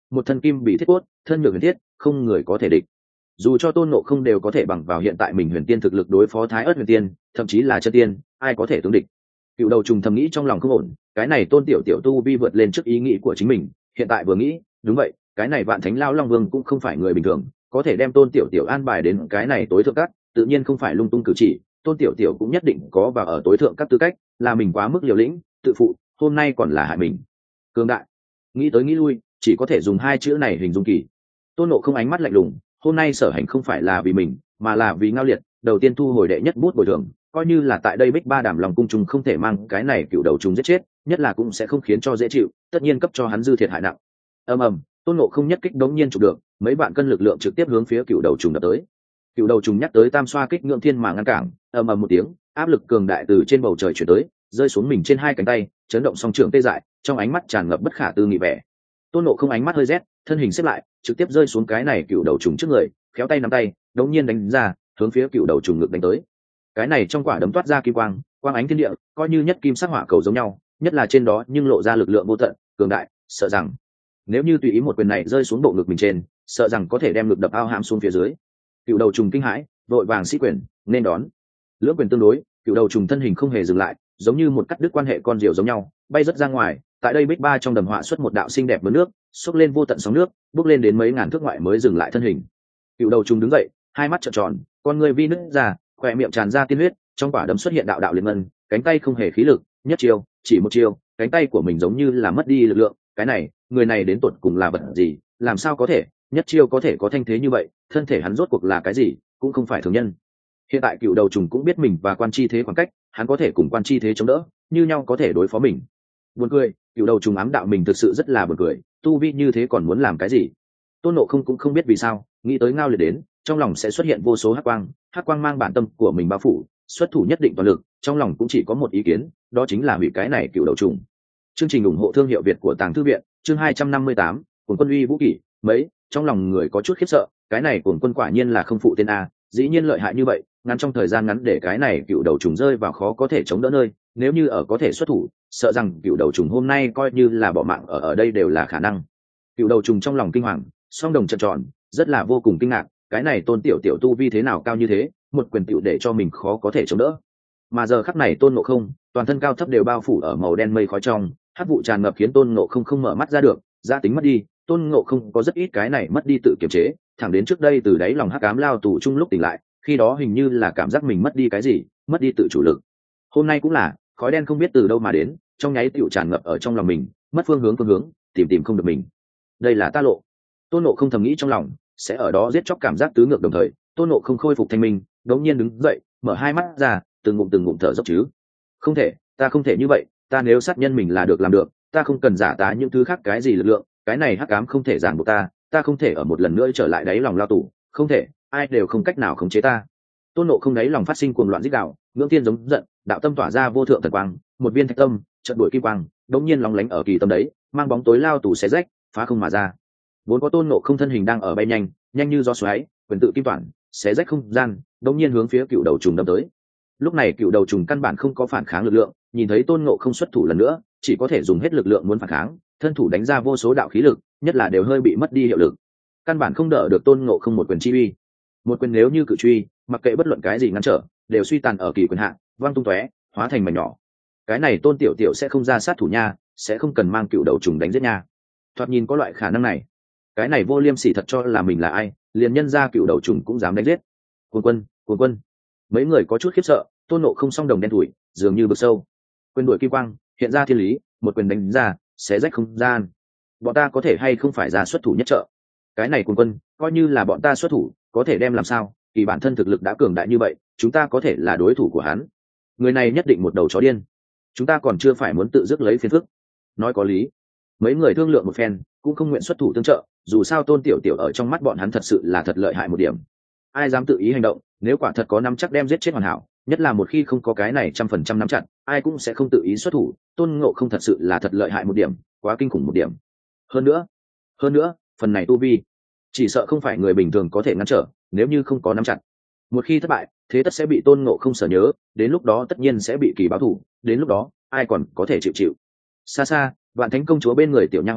một thân kim bị thiết cốt, thân nhược huyền thiết, không người có thể địch. Dù cho tôn ngộ không đều có thể bằng vào hiện tại mình huyền tiên thực lực đối phó thái ớt huyền tiên, thậm chí là chân tiên, ai có thể tương địch. Cựu đầu trùng thầm nghĩ trong lòng không ổn, cái này tôn tiểu tiểu tu vi vượt lên trước ý nghĩ của chính mình. Hiện tại vừa nghĩ, đúng vậy, cái này vạn thánh lao long vương cũng không phải người bình thường, có thể đem tôn tiểu tiểu an bài đến cái này tối thượng các, tự nhiên không phải lung tung cử chỉ. Tôn tiểu tiểu cũng nhất định có vào ở tối thượng các tư cách, là mình quá mức liều lĩnh tự phụ, hôm nay còn là hại mình. Cường đại, nghĩ tới nghĩ lui, chỉ có thể dùng hai chữ này hình dung kỳ. Tôn Ngộ không ánh mắt lạnh lùng, hôm nay sở hành không phải là vì mình, mà là vì Ngao Liệt. Đầu tiên thu hồi đệ nhất bút bồi thường, coi như là tại đây Bích Ba Đàm lòng cung trùng không thể mang cái này cựu đầu trùng giết chết, nhất là cũng sẽ không khiến cho dễ chịu, tất nhiên cấp cho hắn dư thiệt hại nặng. Ầm ầm, Tôn Ngộ không nhất kích đống nhiên chụp được, mấy vạn cân lực lượng trực tiếp hướng phía cựu đầu trùng đập tới. Cựu đầu trùng nhắc tới tam xoa kích ngưỡng thiên mà ngăn cản, ầm ầm một tiếng, áp lực cường đại từ trên bầu trời chuyển tới, rơi xuống mình trên hai cánh tay, chấn động song trường tê dại, trong ánh mắt tràn ngập bất khả tư nghị vẻ. Tôn Ngộ không ánh mắt hơi rét, thân hình xếp lại, trực tiếp rơi xuống cái này cựu đầu trùng trước người, khéo tay nắm tay, đống nhiên đánh ra, hướng phía cựu đầu trùng ngực đánh tới. Cái này trong quả đấm toát ra kim quang, quang ánh thiên địa, coi như nhất kim sắc hỏa cầu giống nhau, nhất là trên đó nhưng lộ ra lực lượng vô tận, cường đại, sợ rằng nếu như tùy ý một quyền này rơi xuống bộ ngực mình trên, sợ rằng có thể đem ngực đập ao hãm xuống phía dưới. Cựu đầu trùng kinh hãi, vội vàng sĩ quyền nên đón. Lưỡng quyền tương đối, cựu đầu trùng thân hình không hề dừng lại, giống như một cắt đứt quan hệ con diều giống nhau, bay rất ra ngoài. Tại đây Bích Ba trong đầm họa xuất một đạo xinh đẹp mớ nước, xốc lên vô tận sóng nước, bước lên đến mấy ngàn thước ngoại mới dừng lại thân hình. Cựu đầu trùng đứng dậy, hai mắt trợn tròn, con người vi nứt ra, khỏe miệng tràn ra tiên huyết, trong quả đấm xuất hiện đạo đạo liên ngân, cánh tay không hề khí lực, nhất chiêu, chỉ một chiêu, cánh tay của mình giống như là mất đi lực lượng. Cái này, người này đến tột cùng là vật gì, làm sao có thể nhất chiêu có thể có thanh thế như vậy, thân thể hắn rốt cuộc là cái gì, cũng không phải thường nhân. Hiện tại cựu đầu trùng cũng biết mình và quan chi thế khoảng cách, hắn có thể cùng quan chi thế chống đỡ, như nhau có thể đối phó mình. Buồn cười, cựu đầu trùng ám đạo mình thực sự rất là buồn cười, tu vi như thế còn muốn làm cái gì. Tôn Ngộ không cũng không biết vì sao, nghĩ tới Ngao Liệt đến, trong lòng sẽ xuất hiện vô số hắc quang mang bản tâm của mình bao phủ, xuất thủ nhất định toàn lực, trong lòng cũng chỉ có một ý kiến, đó chính là hủy cái này cựu đầu trùng. Chương trình ủng hộ thương hiệu Việt của Tàng Thư viện, chương 258, Cuồng Quân uy vũ kỷ, mấy, trong lòng người có chút khiếp sợ, cái này Cuồng Quân quả nhiên là không phụ tên a, dĩ nhiên lợi hại như vậy, ngắn trong thời gian ngắn để cái này cựu đầu trùng rơi vào khó có thể chống đỡ nơi, nếu như ở có thể xuất thủ, sợ rằng cựu đầu trùng hôm nay coi như là bỏ mạng ở đây đều là khả năng. Cựu đầu trùng trong lòng kinh hoàng, song đồng trợn tròn, rất là vô cùng kinh ngạc, cái này Tôn tiểu tiểu tu vi thế nào cao như thế, một quyền tiểu để cho mình khó có thể chống đỡ. Mà giờ khắc này Tôn Ngộ không, toàn thân cao thấp đều bao phủ ở màu đen mây khói trong, hắc vụ tràn ngập khiến Tôn Ngộ không không mở mắt ra được, gia tính mất đi, Tôn Ngộ không có rất ít cái này mất đi tự kiềm chế, thẳng đến trước đây từ đáy lòng hắc ám lao tù chung lúc tỉnh lại, khi đó hình như là cảm giác mình mất đi cái gì, mất đi tự chủ lực. Hôm nay cũng là, khói đen không biết từ đâu mà đến, trong nháy tiểu tràn ngập ở trong lòng mình, mất phương hướng, tìm không được mình. Đây là ta lộ. Tôn Ngộ không thầm nghĩ trong lòng, sẽ ở đó giết chóc cảm giác tứ ngược đồng thời, Tôn Ngộ không khôi phục thanh minh, đống nhiên đứng dậy, mở hai mắt ra, từng ngụm thở dốc chứ. Không thể, ta không thể như vậy, ta nếu sát nhân mình là được làm được, ta không cần giả tá những thứ khác cái gì lực lượng, cái này hắc ám không thể giảng buộc ta không thể ở một lần nữa trở lại đáy lòng lao tù, không thể, ai đều không cách nào khống chế ta. Tôn Ngộ không đáy lòng phát sinh cuồng loạn rít gào, ngưỡng thiên giống giận, đạo tâm tỏa ra vô thượng thần quang, một viên thạch tâm, trận đuổi kim quang, đống nhiên lóng lánh ở kỳ tâm đấy, mang bóng tối lao tù xé rách, phá không mà ra. Vốn có Tôn Ngộ không thân hình đang ở bay nhanh, nhanh như gió xoáy, quyền tự kim toản, xé rách không gian, đống nhiên hướng phía cựu đầu trùng đâm tới. Lúc này cựu đầu trùng căn bản không có phản kháng lực lượng, nhìn thấy Tôn Ngộ không xuất thủ lần nữa, chỉ có thể dùng hết lực lượng muốn phản kháng, thân thủ đánh ra vô số đạo khí lực, nhất là đều hơi bị mất đi hiệu lực, căn bản không đỡ được Tôn Ngộ không một quyền chi uy. Một quyền nếu như cự truy, mặc kệ bất luận cái gì ngăn trở, đều suy tàn ở kỳ quyền hạ, văng tung tóe, hóa thành mảnh nhỏ. Cái này Tôn tiểu tiểu sẽ không ra sát thủ nha, sẽ không cần mang cựu đầu trùng đánh giết nha. Thoạt nhìn có loại khả năng này. Cái này vô liêm sỉ thật cho là mình là ai, liền nhân ra cựu đầu trùng cũng dám đánh giết. Cuồng quân. Mấy người có chút khiếp sợ, Tôn Ngộ không song đồng đen thủi, dường như vực sâu. Quyền đuổi kim quang, hiện ra thiên lý, một quyền đánh ra, xé rách không gian. Bọn ta có thể hay không phải ra xuất thủ nhất trợ? Cái này cuồng quân, coi như là bọn ta xuất thủ, có thể đem làm sao? Kỳ bản thân thực lực đã cường đại như vậy, chúng ta có thể là đối thủ của hắn. Người này nhất định một đầu chó điên. Chúng ta còn chưa phải muốn tự dứt lấy phiền phức. Nói có lý. Mấy người thương lượng một phen, cũng không nguyện xuất thủ tương trợ, dù sao Tôn tiểu tiểu ở trong mắt bọn hắn thật sự là thật lợi hại một điểm. Ai dám tự ý hành động, nếu quả thật có nắm chắc đem giết chết hoàn hảo, nhất là một khi không có cái này 100% nắm chặt, ai cũng sẽ không tự ý xuất thủ. Tôn Ngộ không thật sự là thật lợi hại một điểm, quá kinh khủng một điểm. Hơn nữa, phần này tu vi, chỉ sợ không phải người bình thường có thể ngăn trở, nếu như không có nắm chặt, một khi thất bại, thế tất sẽ bị Tôn Ngộ không sở nhớ, đến lúc đó tất nhiên sẽ bị kỳ báo thù, đến lúc đó, ai còn có thể chịu. Xa xa, Vạn Thánh công chúa bên người tiểu nha hoàn,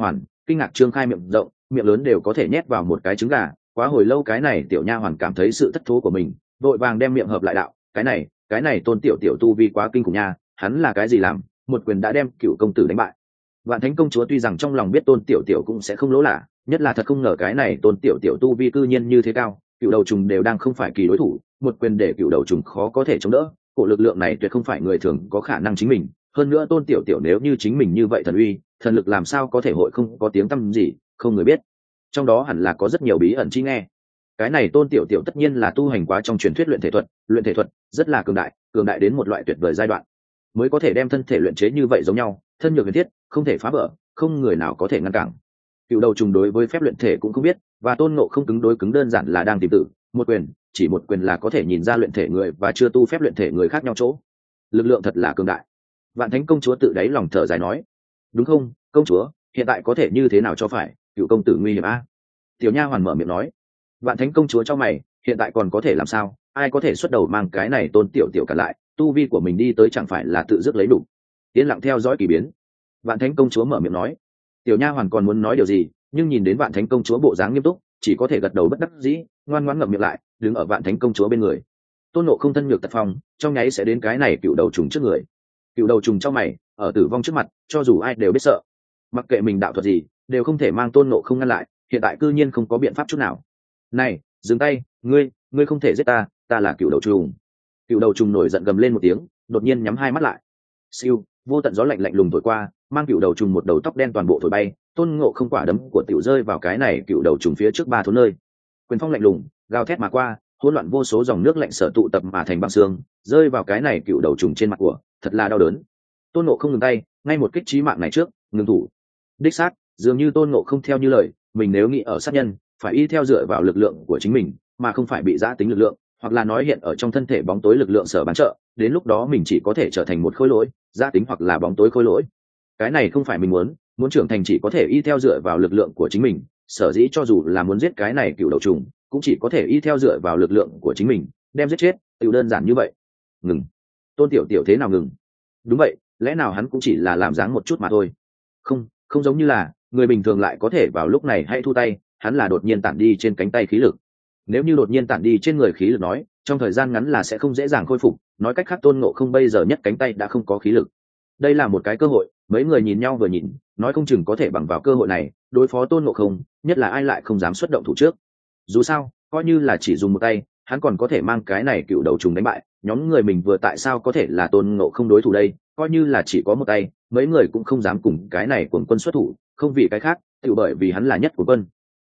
kinh ngạc trương khai miệng rộng, miệng lớn đều có thể nhét vào một cái trứng gà. Quá hồi lâu cái này tiểu nha hoàn cảm thấy sự thất thố của mình, vội vàng đem miệng hợp lại đạo, cái này tôn tiểu tiểu tu vi quá kinh khủng nha, hắn là cái gì làm, một quyền đã đem cựu công tử đánh bại. Vạn Thánh công chúa tuy rằng trong lòng biết tôn tiểu tiểu cũng sẽ không lỗ lạ, nhất là thật không ngờ cái này tôn tiểu tiểu tu vi cư nhiên như thế cao, cựu đầu trùng đều đang không phải kỳ đối thủ, một quyền để cựu đầu trùng khó có thể chống đỡ, cổ lực lượng này tuyệt không phải người thường có khả năng chính mình. Hơn nữa tôn tiểu tiểu nếu như chính mình như vậy thần uy thần lực làm sao có thể hội không có tiếng tăm gì, không người biết, trong đó hẳn là có rất nhiều bí ẩn chi nghe. Cái này tôn tiểu tiểu tất nhiên là tu hành quá trong truyền thuyết luyện thể thuật rất là cường đại đến một loại tuyệt vời giai đoạn, mới có thể đem thân thể luyện chế như vậy giống nhau, thân nhược huyền thiết, không thể phá vỡ, không người nào có thể ngăn cản. Cựu đầu trùng đối với phép luyện thể cũng không biết, và tôn ngộ không cứng đối cứng đơn giản là đang tìm tử, một quyền, chỉ một quyền là có thể nhìn ra luyện thể người và chưa tu phép luyện thể người khác nhau chỗ. Lực lượng thật là cường đại. Vạn Thánh công chúa tự đáy lòng thở dài nói, đúng không công chúa, hiện tại có thể như thế nào cho phải, cựu công tử nguy hiểm a. Tiểu nha hoàn mở miệng nói. Vạn Thánh công chúa cho mày, hiện tại còn có thể làm sao, ai có thể xuất đầu mang cái này tôn tiểu tiểu cả lại, tu vi của mình đi tới chẳng phải là tự dứt lấy đủ. Yên lặng theo dõi kỳ biến. Vạn Thánh công chúa mở miệng nói. Tiểu nha hoàn còn muốn nói điều gì, nhưng nhìn đến Vạn Thánh công chúa bộ dáng nghiêm túc, chỉ có thể gật đầu bất đắc dĩ, ngoan ngoãn ngậm miệng lại, đứng ở Vạn Thánh công chúa bên người. Tôn Ngộ không thân nhược tật phong, trong nháy sẽ đến cái này cựu đầu trùng trước người. Cựu đầu trùng trong mày, ở tử vong trước mặt, cho dù ai đều biết sợ, mặc kệ mình đạo thuật gì, đều không thể mang Tôn Ngộ không ngăn lại. Hiện tại cư nhiên không có biện pháp chút nào. Này, dừng tay, ngươi không thể giết ta, ta là cựu đầu trùng. Cựu đầu trùng nổi giận gầm lên một tiếng, đột nhiên nhắm hai mắt lại. Siêu, vô tận gió lạnh lạnh lùng thổi qua, mang cựu đầu trùng một đầu tóc đen toàn bộ thổi bay. Tôn Ngộ không quả đấm của tiểu rơi vào cái này cựu đầu trùng phía trước ba thốn nơi. Quyền phong lạnh lùng gào thét mà qua, hỗn loạn vô số dòng nước lạnh sở tụ tập mà thành băng xương, rơi vào cái này cựu đầu trùng trên mặt của, thật là đau đớn. Tôn Ngộ không ngừng tay, ngay một kích chí mạng này trước, ngừng thủ. Đích xác, dường như Tôn Ngộ không theo như lời, mình nếu nghĩ ở sát nhân, phải y theo dựa vào lực lượng của chính mình, mà không phải bị giã tính lực lượng, hoặc là nói hiện ở trong thân thể bóng tối lực lượng sở bán trợ, đến lúc đó mình chỉ có thể trở thành một khối lỗi, giã tính hoặc là bóng tối khối lỗi. Cái này không phải mình muốn trưởng thành chỉ có thể y theo dựa vào lực lượng của chính mình, sở dĩ cho dù là muốn giết cái này cựu đầu trùng, cũng chỉ có thể y theo dựa vào lực lượng của chính mình, đem giết chết, tự đơn giản như vậy. Ngừng. Tôn tiểu tiểu thế nào ngừng? Đúng vậy, lẽ nào hắn cũng chỉ là làm dáng một chút mà thôi? Không giống như là người bình thường lại có thể vào lúc này hãy thu tay, hắn là đột nhiên tản đi trên cánh tay khí lực. Nếu như đột nhiên tản đi trên người khí lực nói, trong thời gian ngắn là sẽ không dễ dàng khôi phục, nói cách khác Tôn Ngộ không bây giờ nhất cánh tay đã không có khí lực. Đây là một cái cơ hội, mấy người nhìn nhau vừa nhìn, nói không chừng có thể bằng vào cơ hội này đối phó Tôn Ngộ không, nhất là ai lại không dám xuất động thủ trước. Dù sao, coi như là chỉ dùng một tay, hắn còn có thể mang cái này cựu đầu trùng đánh bại, nhóm người mình vừa tại sao có thể là Tôn Ngộ không đối thủ đây, coi như là chỉ có một tay, mấy người cũng không dám cùng cái này cuồng quân xuất thủ, không vì cái khác, tự bởi vì hắn là nhất của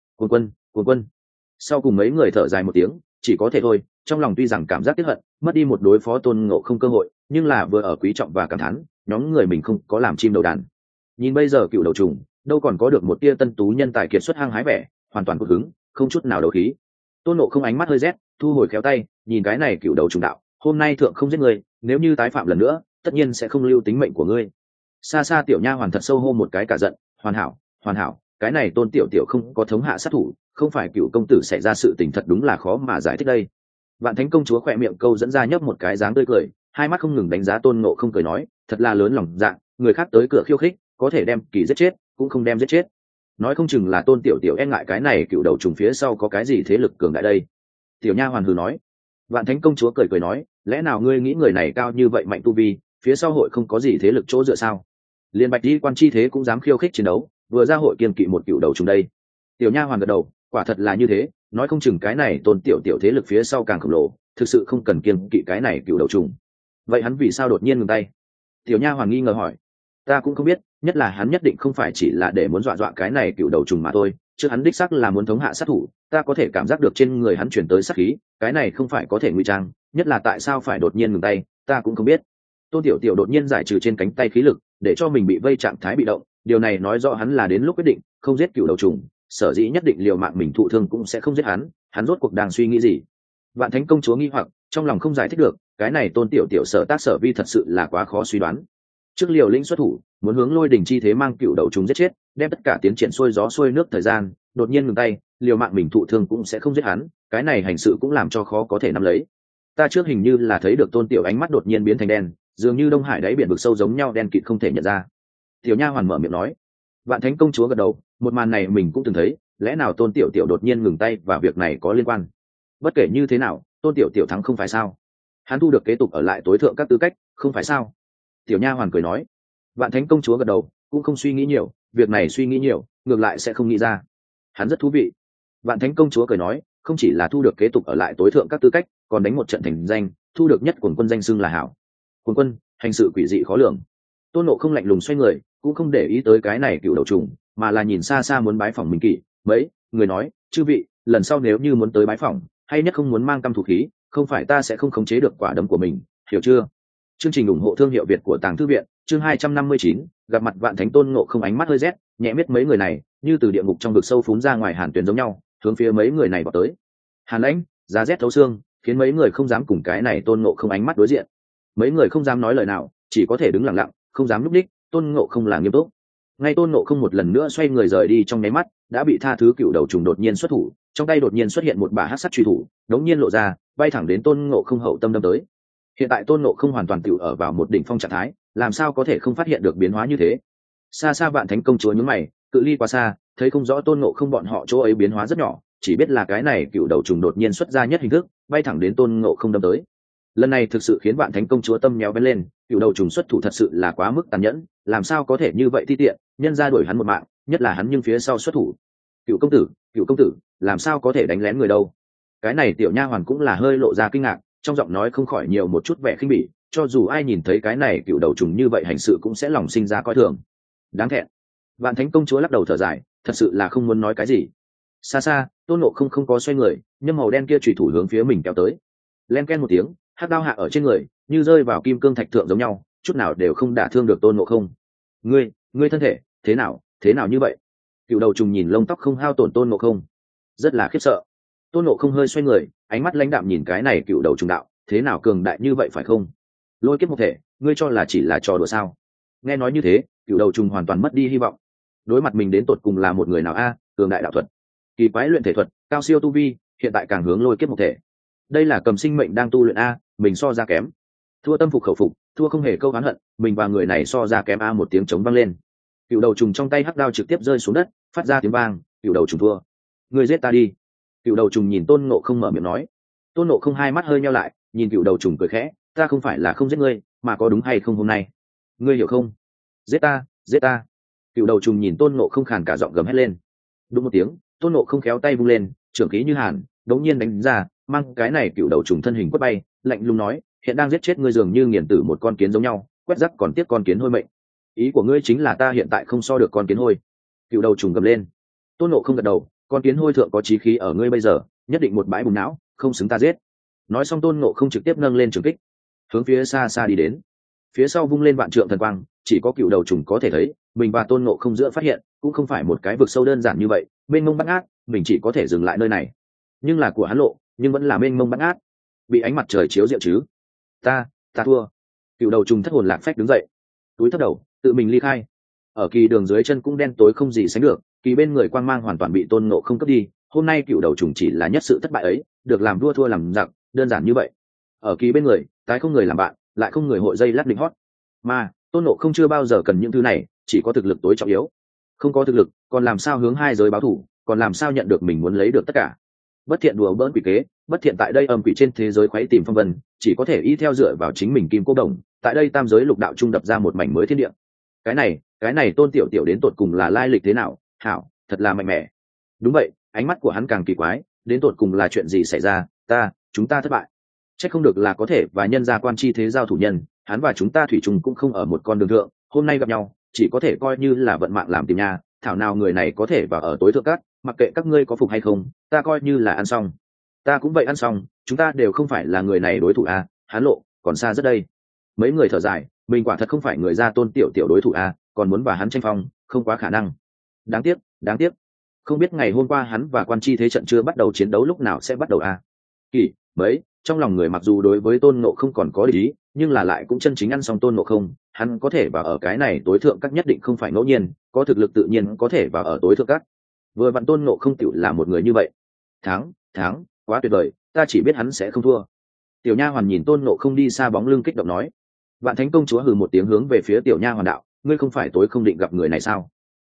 cuồng quân. Sau cùng mấy người thở dài một tiếng, chỉ có thể thôi, trong lòng tuy rằng cảm giác tiếc hận, mất đi một đối phó Tôn Ngộ không cơ hội, nhưng là vừa ở quý trọng và cảm thán, nhóm người mình không có làm chim đầu đàn. Nhìn bây giờ cựu đầu trùng, đâu còn có được một tia tân tú nhân tài kiệt xuất hăng hái vẻ, hoàn toàn cột hứng, không chút nào đấu khí. Tôn Ngộ không ánh mắt hơi rét, thu hồi khéo tay, nhìn cái này cựu đầu trùng đạo, hôm nay thượng không giết người, nếu như tái phạm lần nữa, tất nhiên sẽ không lưu tính mệnh của ngươi. Xa xa tiểu nha hoàn thật sâu hô một cái cả giận, hoàn hảo, cái này Tôn tiểu tiểu không có thống hạ sát thủ, không phải cựu công tử xảy ra sự tình thật đúng là khó mà giải thích đây. Vạn Thánh công chúa khỏe miệng câu dẫn ra nhấp một cái dáng tươi cười, hai mắt không ngừng đánh giá Tôn Ngộ không, cười nói, thật là lớn lòng dạ, người khác tới cửa khiêu khích, có thể đem kỳ giết chết, cũng không đem giết chết. Nói không chừng là Tôn tiểu tiểu e ngại cái này cựu đầu trùng phía sau có cái gì thế lực cường đại đây. Tiểu nha hoàn hừ nói. Vạn Thánh công chúa cười nói, lẽ nào ngươi nghĩ người này cao như vậy mạnh tu vi, phía sau hội không có gì thế lực chỗ dựa sao? Liên Bạch Di quan chi thế cũng dám khiêu khích chiến đấu, vừa ra hội kiên kỵ một cựu đầu trùng đây. Tiểu nha hoàn gật đầu, quả thật là như thế, nói không chừng cái này Tôn tiểu tiểu thế lực phía sau càng khổng lồ, thực sự không cần kiên kỵ cái này cựu đầu trùng. Vậy hắn vì sao đột nhiên ngừng tay? Tiểu nha hoàn nghi ngờ hỏi. Ta cũng không biết, nhất là hắn nhất định không phải chỉ là để muốn dọa cái này cựu đầu trùng mà thôi, chứ hắn đích xác là muốn thống hạ sát thủ, ta có thể cảm giác được trên người hắn chuyển tới sát khí, cái này không phải có thể ngụy trang, nhất là tại sao phải đột nhiên ngừng tay, ta cũng không biết. Tôn tiểu tiểu đột nhiên giải trừ trên cánh tay khí lực, để cho mình bị vây trạng thái bị động, điều này nói rõ hắn là đến lúc quyết định không giết cựu đầu trùng, sở dĩ nhất định liều mạng mình thụ thương cũng sẽ không giết hắn rốt cuộc đang suy nghĩ gì. Vạn Thánh công chúa nghi hoặc, trong lòng không giải thích được, cái này Tôn tiểu tiểu sở tác sở vi thật sự là quá khó suy đoán. Trước liều lĩnh xuất thủ, muốn hướng Lôi Đình chi thế mang cựu đầu trùng giết chết, đem tất cả tiến triển xuôi gió xuôi nước thời gian, đột nhiên ngừng tay, liều mạng mình thụ thương cũng sẽ không giết hắn, cái này hành sự cũng làm cho khó có thể nắm lấy. Ta trước hình như là thấy được Tôn tiểu ánh mắt đột nhiên biến thành đen, dường như Đông Hải đáy biển vực sâu giống nhau đen kịt không thể nhận ra. Tiểu nha hoàn mở miệng nói, Vạn Thánh công chúa gật đầu, một màn này mình cũng từng thấy, lẽ nào Tôn Tiểu Tiểu đột nhiên ngừng tay và việc này có liên quan? Bất kể như thế nào, Tôn Tiểu Tiểu thắng không phải sao? Hắn thu được kế tục ở lại tối thượng các tư cách, không phải sao? Tiểu Nha hoàn cười nói. Vạn Thánh công chúa gật đầu, cũng không suy nghĩ nhiều, việc này suy nghĩ nhiều, ngược lại sẽ không nghĩ ra. Hắn rất thú vị. Vạn Thánh công chúa cười nói, không chỉ là thu được kế tục ở lại tối thượng các tư cách, còn đánh một trận thành danh, thu được nhất quần quân danh xưng là hảo. Quần quân, hành sự quỷ dị khó lường. Tôn Ngộ không lạnh lùng xoay người, cũng không để ý tới cái này cựu đầu trùng, mà là nhìn xa xa muốn bái phỏng Minh Kỷ. Mấy người nói, chư vị, lần sau nếu như muốn tới bái phỏng, hay nhất không muốn mang căm thù khí, không phải ta sẽ không khống chế được quả đấm của mình, hiểu chưa? Chương trình ủng hộ thương hiệu Việt của Tàng Thư viện, chương 259, gặp mặt Vạn Thánh Tôn Ngộ không ánh mắt hơi rét, nhẹ miết mấy người này, như từ địa ngục trong vực sâu phún ra ngoài hàn tuyền giống nhau, hướng phía mấy người này vào tới. Hàn lãnh, giá rét thấu xương, khiến mấy người không dám cùng cái này Tôn Ngộ không ánh mắt đối diện. Mấy người không dám nói lời nào, chỉ có thể đứng lặng lặng, không dám núp đích. Tôn Ngộ không là nghiêm túc. Ngay Tôn Ngộ không một lần nữa xoay người rời đi trong nháy mắt, đã bị tha thứ cựu đầu trùng đột nhiên xuất thủ, trong tay đột nhiên xuất hiện một bả hắc sắt truy thủ, đống nhiên lộ ra, bay thẳng đến Tôn Ngộ không hậu tâm đâm tới. Hiện tại Tôn Ngộ không hoàn toàn tựu ở vào một đỉnh phong trạng thái, làm sao có thể không phát hiện được biến hóa như thế? Xa xa Vạn Thánh công chúa nhướng mày, cự ly quá xa, thấy không rõ Tôn Ngộ không bọn họ chỗ ấy biến hóa rất nhỏ, chỉ biết là cái này cựu đầu trùng đột nhiên xuất ra nhất hình thức, bay thẳng đến Tôn Ngộ không đâm tới. Lần này thực sự khiến Vạn Thánh công chúa tâm nhéo bén lên, cựu đầu trùng xuất thủ thật sự là quá mức tàn nhẫn, làm sao có thể như vậy ti tiện, nhân ra đuổi hắn một mạng, nhất là hắn nhưng phía sau xuất thủ. Cựu công tử, làm sao có thể đánh lén người đâu? Cái này tiểu nha hoàn cũng là hơi lộ ra kinh ngạc, trong giọng nói không khỏi nhiều một chút vẻ khinh bỉ, cho dù ai nhìn thấy cái này cựu đầu trùng như vậy hành sự cũng sẽ lòng sinh ra coi thường. Đáng thẹn. Vạn Thánh công chúa lắc đầu thở dài, thật sự là không muốn nói cái gì. Xa xa, Tôn Ngộ không có xoay người, nhưng màu đen kia chủy thủ hướng phía mình kéo tới. Len ken một tiếng, hắc đao hạ ở trên người, như rơi vào kim cương thạch thượng giống nhau, chút nào đều không đả thương được Tôn Ngộ không. Ngươi thân thể thế nào như vậy? Cựu đầu trùng nhìn lông tóc không hao tổn Tôn Ngộ không, rất là khiếp sợ. Tôn Ngộ không hơi xoay người, ánh mắt lãnh đạm nhìn cái này cựu đầu trùng đạo, thế nào cường đại như vậy phải không? Lôi kiếp một thể, ngươi cho là chỉ là trò đùa sao? Nghe nói như thế, cựu đầu trùng hoàn toàn mất đi hy vọng. Đối mặt mình đến tột cùng là một người nào a? Cường đại đạo thuật, kỳ quái luyện thể thuật, cao siêu tu vi, hiện tại càng hướng lôi kiếp một thể. Đây là cầm sinh mệnh đang tu luyện a, mình so ra kém. Thua tâm phục khẩu phục, thua không hề câu oán hận, mình và người này so ra kém a. Một tiếng trống vang lên, cựu đầu trùng trong tay hắc đao trực tiếp rơi xuống đất, phát ra tiếng vang. Cựu đầu trùng thua. Ngươi giết ta đi. Cựu đầu trùng nhìn Tôn Ngộ không mở miệng nói. Tôn Ngộ không hai mắt hơi nheo lại, nhìn cựu đầu trùng cười khẽ, ta không phải là không giết ngươi, mà có đúng hay không hôm nay, ngươi hiểu không? Giết ta. Cựu đầu trùng nhìn Tôn Ngộ không khàn cả giọng gầm hét lên. Đúng một tiếng, Tôn Ngộ không khéo tay vung lên, trưởng khí như hàn, đống nhiên đánh ra, mang cái này cựu đầu trùng thân hình quất bay, lạnh lùng nói, hiện đang giết chết ngươi dường như nghiền tử một con kiến giống nhau, quét rắc còn tiếc con kiến hôi mệnh. Ý của ngươi chính là ta hiện tại không so được con kiến hôi? Cựu đầu trùng gầm lên. Tôn Ngộ không gật đầu, con kiến hôi thượng có chí khí ở ngươi bây giờ, nhất định một bãi bùn não, không xứng ta giết. Nói xong Tôn Ngộ không trực tiếp nâng lên trường kích, hướng phía xa xa đi đến. Phía sau vung lên vạn trượng thần quang, chỉ có cựu đầu trùng có thể thấy, mình và Tôn Ngộ không giữa phát hiện cũng không phải một cái vực sâu đơn giản như vậy, mênh mông bát ngát, mình chỉ có thể dừng lại nơi này. Nhưng là của hắn lộ, nhưng vẫn là mênh mông bát ngát, bị ánh mặt trời chiếu rượu chứ. Ta thua. Cựu đầu trùng thất hồn lạc phách đứng dậy, túi thấp đầu, tự mình ly khai. Ở kỳ đường dưới chân cũng đen tối không gì sánh được, kỳ bên người quang mang hoàn toàn bị Tôn Ngộ không cướp đi. Hôm nay cựu đầu trùng chỉ là nhất sự thất bại ấy, được làm vua thua làm giặc, đơn giản như vậy. Ở kỳ bên người, tái không người làm bạn, lại không người hội dây lát định hót. Mà Tôn Ngộ không chưa bao giờ cần những thứ này, chỉ có thực lực tối trọng yếu. Không có thực lực, còn làm sao hướng hai giới báo thủ, còn làm sao nhận được mình muốn lấy được tất cả. Bất thiện đùa bỡn quỷ kế, bất thiện tại đây âm quỷ trên thế giới khuấy tìm phong vân, chỉ có thể y theo dựa vào chính mình kim cô đồng, tại đây tam giới lục đạo trung đập ra một mảnh mới thiên địa. Cái này Tôn Tiểu Tiểu đến tột cùng là lai lịch thế nào? Hảo, thật là mạnh mẽ. Đúng vậy, ánh mắt của hắn càng kỳ quái, đến tột cùng là chuyện gì xảy ra? Chúng ta thất bại. Chắc không được là có thể và nhân gia quan chi thế giao thủ nhân, hắn và chúng ta thủy chung cũng không ở một con đường thượng, hôm nay gặp nhau, chỉ có thể coi như là vận mạng làm tìm nha. Thảo nào người này có thể vào ở tối thượng cát, mặc kệ các ngươi có phục hay không, ta coi như là ăn xong. Ta cũng vậy ăn xong, chúng ta đều không phải là người này đối thủ a, hắn lộ còn xa rất đây. Mấy người thở dài, mình quả thật không phải người gia Tôn Tiểu Tiểu đối thủ a, còn muốn và hắn tranh phong, không quá khả năng. Đáng tiếc, không biết ngày hôm qua hắn và quan chi thế trận chưa bắt đầu chiến đấu lúc nào sẽ bắt đầu a. Kỳ mấy trong lòng người mặc dù đối với Tôn Ngộ không còn có ý, nhưng là lại cũng chân chính ăn xong Tôn Ngộ không, hắn có thể vào ở cái này tối thượng các nhất định không phải ngẫu nhiên, có thực lực tự nhiên có thể vào ở tối thượng các. Vừa vặn Tôn Ngộ không tiểu là một người như vậy. Thắng, quá tuyệt vời, ta chỉ biết hắn sẽ không thua. Tiểu nha hoàn nhìn Tôn Ngộ không đi xa bóng lưng kích động nói. Vạn Thánh công chúa hừ một tiếng hướng về phía tiểu nha hoàn đạo, ngươi không phải tối không định gặp người này sao?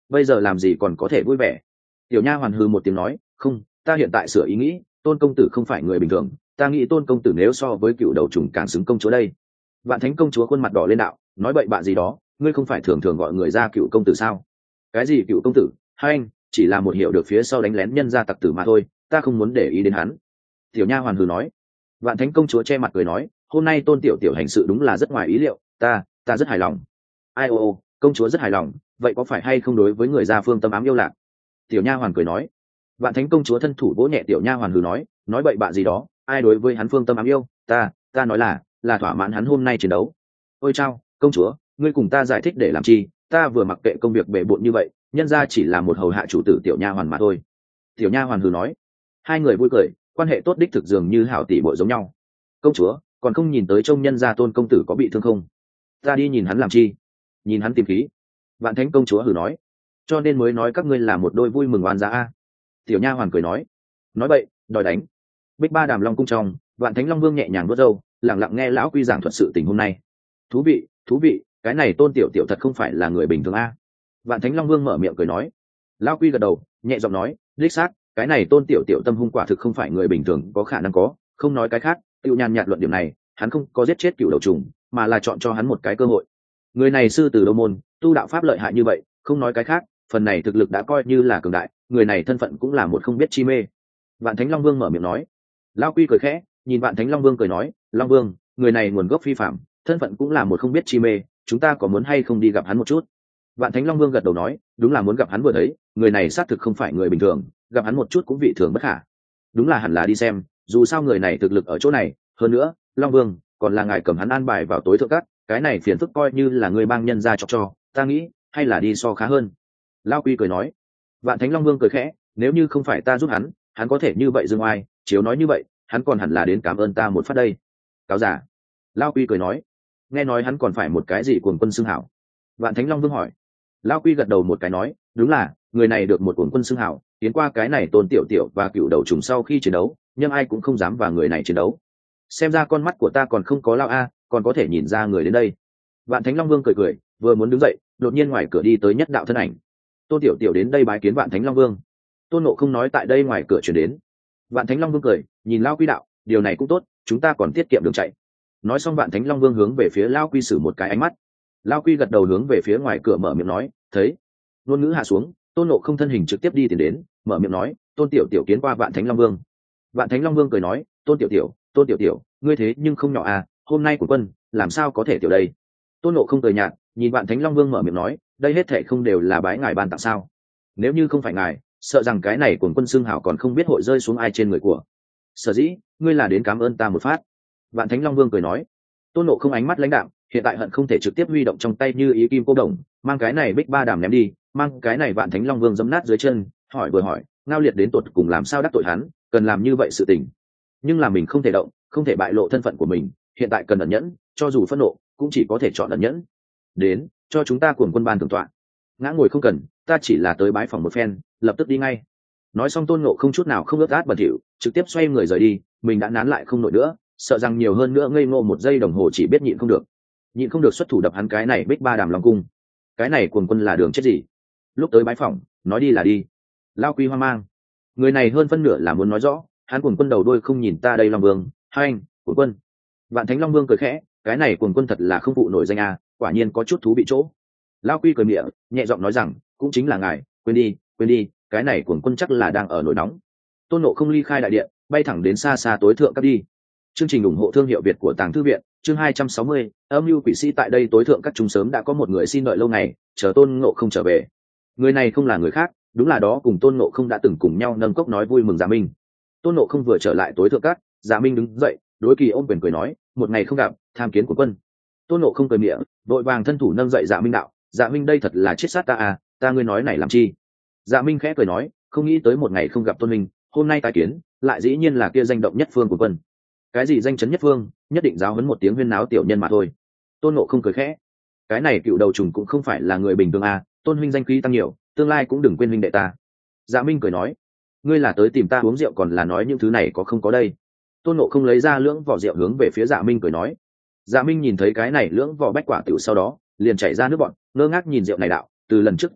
bây giờ làm gì còn có thể vui vẻ. Tiểu nha hoàn hừ một tiếng nói, không, ta hiện tại sửa ý nghĩ, Tôn công tử không phải người bình thường, ta nghĩ Tôn công tử nếu so với cựu đầu trùng càng xứng công chúa đây. Vạn Thánh công chúa khuôn mặt đỏ lên đạo, nói bậy bạ gì đó, ngươi không phải thường thường gọi người ra cựu công tử sao? Cái gì cựu công tử, hai anh chỉ là một hiểu được phía sau đánh lén nhân gia tặc tử mà thôi, ta không muốn để ý đến hắn. Tiểu nha hoàn hừ nói. Vạn Thánh công chúa che mặt cười nói, hôm nay Tôn tiểu tiểu hành sự đúng là rất ngoài ý liệu, ta rất hài lòng. Ai ô, công chúa rất hài lòng, vậy có phải hay không đối với người gia phương tâm ám yêu lạc? Tiểu nha hoàn cười nói. Vạn Thánh công chúa thân thủ vỗ nhẹ tiểu nha hoàn hừ nói bậy bạ gì đó, ai đối với hắn phương tâm ám yêu, ta nói là thỏa mãn hắn hôm nay chiến đấu. Ôi chao, công chúa, ngươi cùng ta giải thích để làm chi, ta vừa mặc kệ công việc bề bộn như vậy, nhân ra chỉ là một hầu hạ chủ tử tiểu nha hoàn mà thôi. Tiểu nha hoàn hừ nói. Hai người vui cười, quan hệ tốt đích thực dường như hảo tỷ muội giống nhau. Công chúa, còn không nhìn tới trông nhân gia Tôn công tử có bị thương không? Ta đi nhìn hắn làm chi? Nhìn hắn tìm khí. Vạn Thánh công chúa hừ nói. Cho nên mới nói các ngươi là một đôi vui mừng oan gia a. Tiểu nha hoàn cười nói vậy đòi đánh. Bích Ba Đàm Long cung trong, Vạn Thánh Long Vương nhẹ nhàng vuốt râu, lặng lặng nghe lão quy giảng thuật sự tình hôm nay. Thú vị, cái này Tôn tiểu tiểu thật không phải là người bình thường a. Vạn Thánh Long Vương mở miệng cười nói. Lão quy gật đầu, nhẹ giọng nói, đích xác, cái này Tôn tiểu tiểu tâm hung quả thực không phải người bình thường có khả năng có, không nói cái khác, tiêu nhàn nhạt luận điểm này, hắn không có giết chết cựu đầu trùng, mà là chọn cho hắn một cái cơ hội. Người này sư từ Đô môn, tu đạo pháp lợi hại như vậy, không nói cái khác, phần này thực lực đã coi như là cường đại, người này thân phận cũng là một không biết chi mê. Vạn Thánh Long Vương mở miệng nói. Lão quy cười khẽ, nhìn Vạn Thánh Long Vương cười nói, Long Vương, người này nguồn gốc phi phạm, thân phận cũng là một không biết chi mê, chúng ta có muốn hay không đi gặp hắn một chút? Vạn Thánh Long Vương gật đầu nói, đúng là muốn gặp hắn vừa thấy, người này xác thực không phải người bình thường, gặp hắn một chút cũng vị thường bất khả. Đúng là hẳn là đi xem, dù sao người này thực lực ở chỗ này, hơn nữa, Long Vương, còn là ngài cầm hắn an bài vào tối thượng các, cái này phiền phức coi như là người bang nhân ra chọc cho, ta nghĩ, hay là đi so khá hơn. Lão quy cười nói. Vạn Thánh Long Vương cười khẽ, nếu như không phải ta giúp hắn có thể như vậy dương oai, chiếu nói như vậy, hắn còn hẳn là đến cảm ơn ta một phát đây. Cáo giả. Lão quy cười nói. Nghe nói hắn còn phải một cái gì cuồng quân xưng hảo. Vạn Thánh Long Vương hỏi. Lão quy gật đầu một cái nói, đúng là, người này được một cuồng quân xưng hảo, tiến qua cái này Tôn tiểu tiểu và cựu đầu trùng sau khi chiến đấu, nhưng ai cũng không dám vào người này chiến đấu. Xem ra con mắt của ta còn không có lao a, còn có thể nhìn ra người đến đây. Vạn Thánh Long Vương cười, vừa muốn đứng dậy, đột nhiên ngoài cửa đi tới nhất đạo thân ảnh. Tôn tiểu tiểu đến đây bái kiến Vạn Thánh Long Vương. Tôn Ngộ không nói tại đây ngoài cửa chuyển đến. Vạn Thánh Long Vương cười, nhìn Lão quy đạo, điều này cũng tốt, chúng ta còn tiết kiệm đường chạy. Nói xong Vạn Thánh Long Vương hướng về phía Lão quy sử một cái ánh mắt. Lão quy gật đầu hướng về phía ngoài cửa mở miệng nói, thấy. Ngôn ngữ hạ xuống, Tôn Ngộ không thân hình trực tiếp đi tiến đến, mở miệng nói, Tôn tiểu tiểu kiến qua Vạn Thánh Long Vương. Vạn Thánh Long Vương cười nói, Tôn tiểu tiểu, ngươi thế nhưng không nhỏ à, hôm nay của quân, làm sao có thể tiểu đây? Tôn Ngộ không cười nhạt, nhìn Vạn Thánh Long Vương mở miệng nói, đây hết thệ không đều là bái ngài ban tặng sao? Nếu như không phải ngài, sợ rằng cái này cuồng quân xưng hảo còn không biết hội rơi xuống ai trên người của. Sở dĩ, ngươi là đến cảm ơn ta một phát. Vạn Thánh Long Vương cười nói. Tôn Ngộ không ánh mắt lãnh đạm, hiện tại hận không thể trực tiếp huy động trong tay như ý kim cô đồng, mang cái này Bích Ba Đàm ném đi, mang cái này Vạn Thánh Long Vương giẫm nát dưới chân, hỏi vừa hỏi, Ngao Liệt đến tột cùng làm sao đắc tội hắn, cần làm như vậy sự tình. Nhưng là mình không thể động, không thể bại lộ thân phận của mình, hiện tại cần ẩn nhẫn, cho dù phẫn nộ, cũng chỉ có thể chọn ẩn nhẫn. Đến, cho chúng ta cuồng quân ban thượng tọa. Ngã ngồi không cần, ta chỉ là tới bái phòng một phen, lập tức đi ngay. Nói xong Tôn Ngộ không chút nào không ướt át bẩn thỉu, trực tiếp xoay người rời đi, mình đã nán lại không nổi nữa, sợ rằng nhiều hơn nữa ngây ngô một giây đồng hồ chỉ biết nhịn không được xuất thủ đập hắn cái này Bích Ba Đàm Long cung. Cái này cuồng quân là đường chết gì? Lúc tới bái phòng, nói đi là đi. Lao quy hoang mang, người này hơn phân nửa là muốn nói rõ, hắn cuồng quân đầu đuôi không nhìn ta đây Long Vương, hai anh, cuồng quân. Vạn Thánh Long Vương cười khẽ, cái này cuồng quân thật là không phụ nổi danh a, quả nhiên có chút thú vị chỗ. Lao quy cười miệng, nhẹ giọng nói rằng, cũng chính là ngài, quên đi, cái này cuồng quân chắc là đang ở nổi nóng. Tôn Ngộ không ly khai đại điện, bay thẳng đến xa xa tối thượng cấp đi. Chương trình ủng hộ thương hiệu Việt của Tàng Thư Viện, chương 260, âm mưu quỷ sĩ tại đây tối thượng các chúng sớm đã có một người xin đợi lâu ngày, chờ Tôn Ngộ không trở về. Người này không là người khác, đúng là đó cùng Tôn Ngộ không đã từng cùng nhau nâng cốc nói vui mừng Dạ Minh. Tôn Ngộ không vừa trở lại tối thượng các, Dạ Minh đứng dậy, đối Kỳ ôm quyền cười nói, một ngày không gặp, tham kiến của quân. Tôn Ngộ không cười miệng, vội vàng thân thủ nâng dậy Dạ Minh đạo, Dạ Minh đây thật là chết sát ta à, ta ngươi nói này làm chi? Dạ Minh khẽ cười nói, không nghĩ tới một ngày không gặp Tôn Minh, hôm nay tài kiến, lại dĩ nhiên là kia danh động nhất phương của quân. Cái gì danh chấn nhất phương, nhất định giáo huấn một tiếng huyên náo tiểu nhân mà thôi. Tôn Ngộ không cười khẽ, cái này cựu đầu trùng cũng không phải là người bình thường à, Tôn huynh danh khí tăng nhiều, tương lai cũng đừng quên huynh đệ ta. Dạ Minh cười nói, ngươi là tới tìm ta uống rượu còn là nói những thứ này có không có đây? Tôn Ngộ không lấy ra lưỡng vỏ rượu hướng về phía Dạ Minh cười nói. Dạ Minh nhìn thấy cái này lưỡng vỏ bách quả tiểu sau đó, liền chảy ra nước bọn, ngơ ngác nhìn rượu này đạo, từ lần trước từ biệt,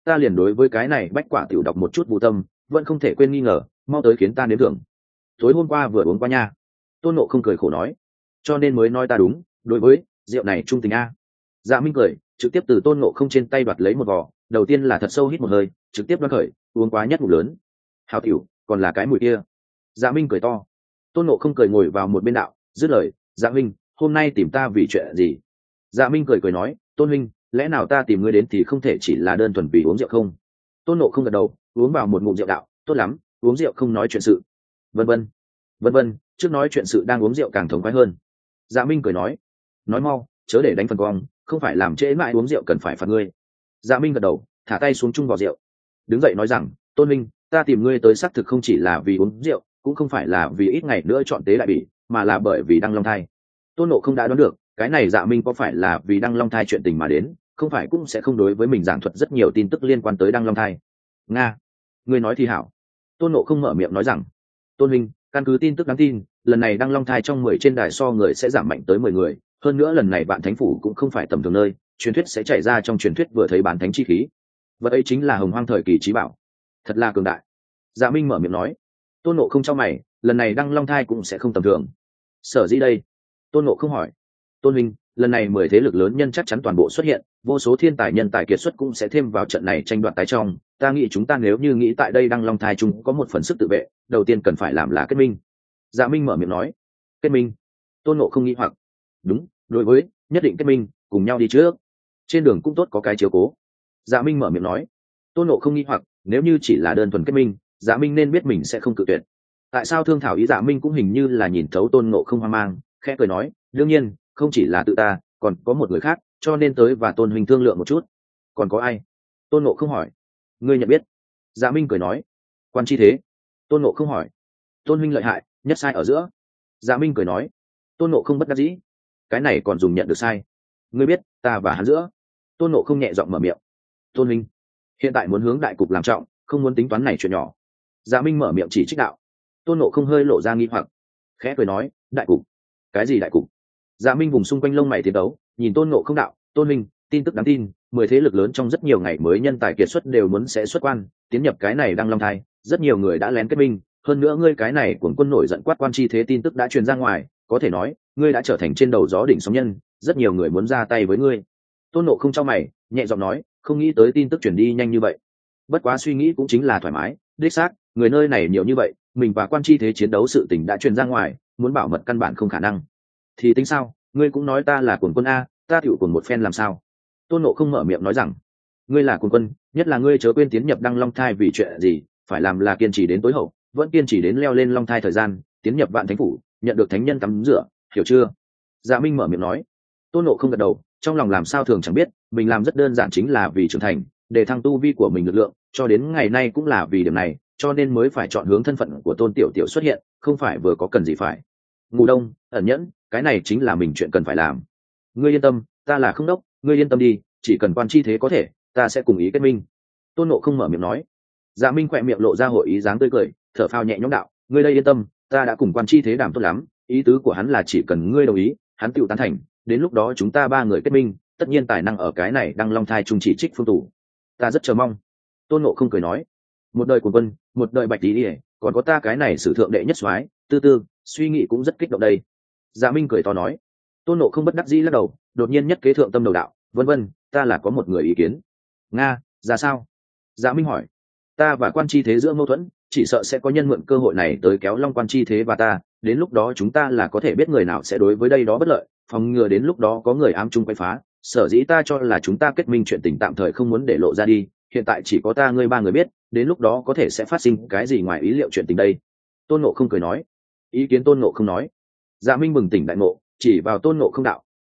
ta liền đối với cái này bách quả tiểu đọc một chút vô tâm, vẫn không thể quên nghi ngờ, mau tới khiến ta nếm thưởng. Tối hôm qua vừa uống qua nha. Tôn Nộ không cười khổ nói, cho nên mới nói ta đúng, đối với rượu này trung tình a. Dạ Minh cười, trực tiếp từ Tôn Nộ không trên tay đoạt lấy một vò, đầu tiên là thật sâu hít một hơi, trực tiếp đoán khởi, uống quá nhất ngụm lớn. Hào tiểu, còn là cái mùi kia. Dạ Minh cười to. Tôn Nộ không cười ngồi vào một bên đạo, dứt lời, Dạ Minh, hôm nay tìm ta vì chuyện gì? Dạ Minh cười cười nói, Tôn Minh, lẽ nào ta tìm ngươi đến thì không thể chỉ là đơn thuần vì uống rượu không? Tôn Nộ không gật đầu, uống vào một ngụm rượu đạo, tốt lắm, uống rượu không nói chuyện sự. Vân vân, vân vân, trước nói chuyện sự đang uống rượu càng thống khoái hơn. Dạ Minh cười nói mau, chớ để đánh phần cong, không phải làm trễ mãi uống rượu cần phải phạt ngươi. Dạ Minh gật đầu, thả tay xuống chung vào rượu, đứng dậy nói rằng, Tôn Minh, ta tìm ngươi tới xác thực không chỉ là vì uống rượu, cũng không phải là vì ít ngày nữa chọn tế đại bỉ, mà là bởi vì đăng long thai. Tôn Nộ không đã đoán được, cái này Dạ Minh có phải là vì đăng long thai chuyện tình mà đến, không phải cũng sẽ không đối với mình giảng thuật rất nhiều tin tức liên quan tới đăng long thai. Nga, ngươi nói thì hảo. Tôn Nộ không mở miệng nói rằng, Tôn Minh, căn cứ tin tức đáng tin, lần này đăng long thai trong 10 trên đài so người sẽ giảm mạnh tới 10 người, hơn nữa lần này Vạn Thánh phủ cũng không phải tầm thường nơi, truyền thuyết sẽ chảy ra trong truyền thuyết vừa thấy bán thánh chi khí. Vật ấy chính là Hồng Hoang thời kỳ chí bảo, thật là cường đại. Dạ Minh mở miệng nói. Tôn Nộ không cho mày, lần này đăng long thai cũng sẽ không tầm thường. Sở dĩ đây? Tôn Nộ không hỏi. Tôn Minh, lần này 10 thế lực lớn nhân chắc chắn toàn bộ xuất hiện, vô số thiên tài nhân tài kiệt xuất cũng sẽ thêm vào trận này tranh đoạt tái trong. Ta nghĩ chúng ta nếu như nghĩ tại đây đăng long thai chúng có một phần sức tự vệ, đầu tiên cần phải làm là kết minh. Dạ Minh mở miệng nói. Kết minh? Tôn Nộ không nghĩ hoặc. Đúng, đối với nhất định kết minh, cùng nhau đi trước. Trên đường cũng tốt có cái chiếu cố. Dạ Minh mở miệng nói. Tôn Nộ không nghĩ hoặc, nếu như chỉ là đơn thuần kết minh, Dạ Minh nên biết mình sẽ không cự tuyệt. Tại sao thương thảo ý Dạ Minh cũng hình như là nhìn thấu Tôn Nộ không hoang mang, khẽ cười nói, đương nhiên không chỉ là tự ta, còn có một người khác, cho nên tới và Tôn huynh thương lượng một chút. Còn có ai? Tôn Nộ không hỏi. Ngươi nhận biết? Dạ Minh cười nói. Quan chi thế. Tôn Nộ không hỏi. Tôn huynh lợi hại, nhất sai ở giữa. Dạ Minh cười nói. Tôn Nộ không bất đắc dĩ. Cái này còn dùng nhận được sai? Ngươi biết ta và hắn giữa. Tôn Nộ không nhẹ giọng mở miệng. Tôn huynh, hiện tại muốn hướng đại cục làm trọng, không muốn tính toán này chuyện nhỏ. Dạ Minh mở miệng chỉ trích đạo. Tôn Nộ không hơi lộ ra nghi hoặc, khẽ cười nói, đại cục? Cái gì đại cục? Dạ Minh vùng xung quanh lông mày tiến đấu, nhìn Tôn Nộ không đạo, Tôn huynh, tin tức đáng tin, 10 thế lực lớn trong rất nhiều ngày mới nhân tài kiệt xuất đều muốn sẽ xuất quan, tiến nhập cái này đăng long thai, rất nhiều người đã lén kết minh, hơn nữa ngươi cái này cuồng quân nổi giận quát quan chi thế tin tức đã truyền ra ngoài, có thể nói, ngươi đã trở thành trên đầu gió đỉnh sóng nhân, rất nhiều người muốn ra tay với ngươi. Tôn Nộ không trao mày, nhẹ giọng nói, không nghĩ tới tin tức truyền đi nhanh như vậy. Bất quá suy nghĩ cũng chính là thoải mái, đích xác, người nơi này nhiều như vậy, mình và quan chi thế chiến đấu sự tình đã truyền ra ngoài, muốn bảo mật căn bản không khả năng. Thì tính sao, ngươi cũng nói ta là cuồng quân a, ta tiểu cuồng một phen làm sao? Tôn Nộ không mở miệng nói rằng, ngươi là cuồng quân, nhất là ngươi chớ quên tiến nhập đăng long thai vì chuyện gì, phải làm là kiên trì đến tối hậu, vẫn kiên trì đến leo lên long thai thời gian, tiến nhập Vạn Thánh phủ, nhận được thánh nhân tắm rửa, hiểu chưa? Dạ Minh mở miệng nói. Tôn Nộ không gật đầu, trong lòng làm sao thường chẳng biết, mình làm rất đơn giản chính là vì trưởng thành, để thăng tu vi của mình lực lượng, cho đến ngày nay cũng là vì điểm này, cho nên mới phải chọn hướng thân phận của Tôn Tiểu Tiểu xuất hiện, không phải vừa có cần gì phải. Ngủ đông, ẩn nhẫn, cái này chính là mình chuyện cần phải làm. Ngươi yên tâm, ta là không đốc, ngươi yên tâm đi, chỉ cần quan chi thế có thể, ta sẽ cùng ý kết minh. Tôn Nộ không mở miệng nói. Dạ Minh khỏe miệng lộ ra hội ý dáng tươi cười, thở phào nhẹ nhõm đạo, ngươi đây yên tâm, ta đã cùng quan chi thế đàm tốt lắm, ý tứ của hắn là chỉ cần ngươi đồng ý, hắn tựu tán thành, đến lúc đó chúng ta 3 người kết minh, tất nhiên tài năng ở cái này đăng long thai trung chỉ trích phương tủ. Ta rất chờ mong. Tôn Nộ không cười nói, một đời của quân, một đời bạch tí đi, còn có ta cái này sử thượng đệ nhất soái, tư tư, suy nghĩ cũng rất kích động đây. Dạ Minh cười to nói. Tôn Nộ không bất đắc dĩ lắc đầu, đột nhiên nhất kế thượng tâm đầu đạo, vân vân, ta là có một người ý kiến. Nga, ra sao? Dạ Minh hỏi. Ta và quan chi thế giữa mâu thuẫn, chỉ sợ sẽ có nhân mượn cơ hội này tới kéo long quan chi thế và ta, đến lúc đó chúng ta là có thể biết người nào sẽ đối với đây đó bất lợi, phòng ngừa đến lúc đó có người ám chung quay phá. Sở dĩ ta cho là chúng ta kết minh chuyện tình tạm thời không muốn để lộ ra đi, hiện tại chỉ có ta ngươi 3 người biết, đến lúc đó có thể sẽ phát sinh cái gì ngoài ý liệu chuyện tình đây. Tôn Nộ không cười nói. Ý kiến Tôn Nộ không nói. Dạ Minh bừng tỉnh đại ngộ, chỉ vào Tôn Nộ không đạo,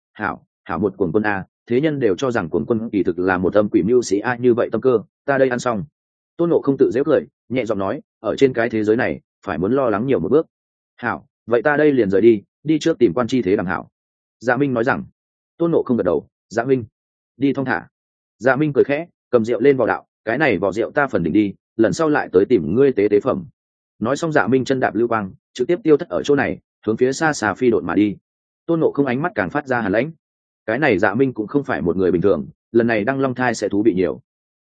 hảo một cuồng quân a, thế nhân đều cho rằng cuồng quân kỳ thực là một âm quỷ mưu sĩ a, như vậy tâm cơ, ta đây ăn xong. Tôn Nộ không tự dễ cười, nhẹ giọng nói, ở trên cái thế giới này phải muốn lo lắng nhiều một bước. Hảo, vậy ta đây liền rời đi, đi trước tìm quan chi thế đằng hảo. Dạ Minh nói rằng. Tôn Nộ không gật đầu, Dạ Minh, đi thong thả. Dạ Minh cười khẽ, cầm rượu lên vào đạo, cái này vỏ rượu ta phần đỉnh đi, lần sau lại tới tìm ngươi tế tế phẩm. Nói xong Dạ Minh chân đạp lưu quang, trực tiếp tiêu thất ở chỗ này, hướng phía xa xa phi độn mà đi. Tôn Nộ không ánh mắt càng phát ra hàn lãnh. Cái này Dạ Minh cũng không phải một người bình thường, lần này đăng long thai sẽ thú vị nhiều.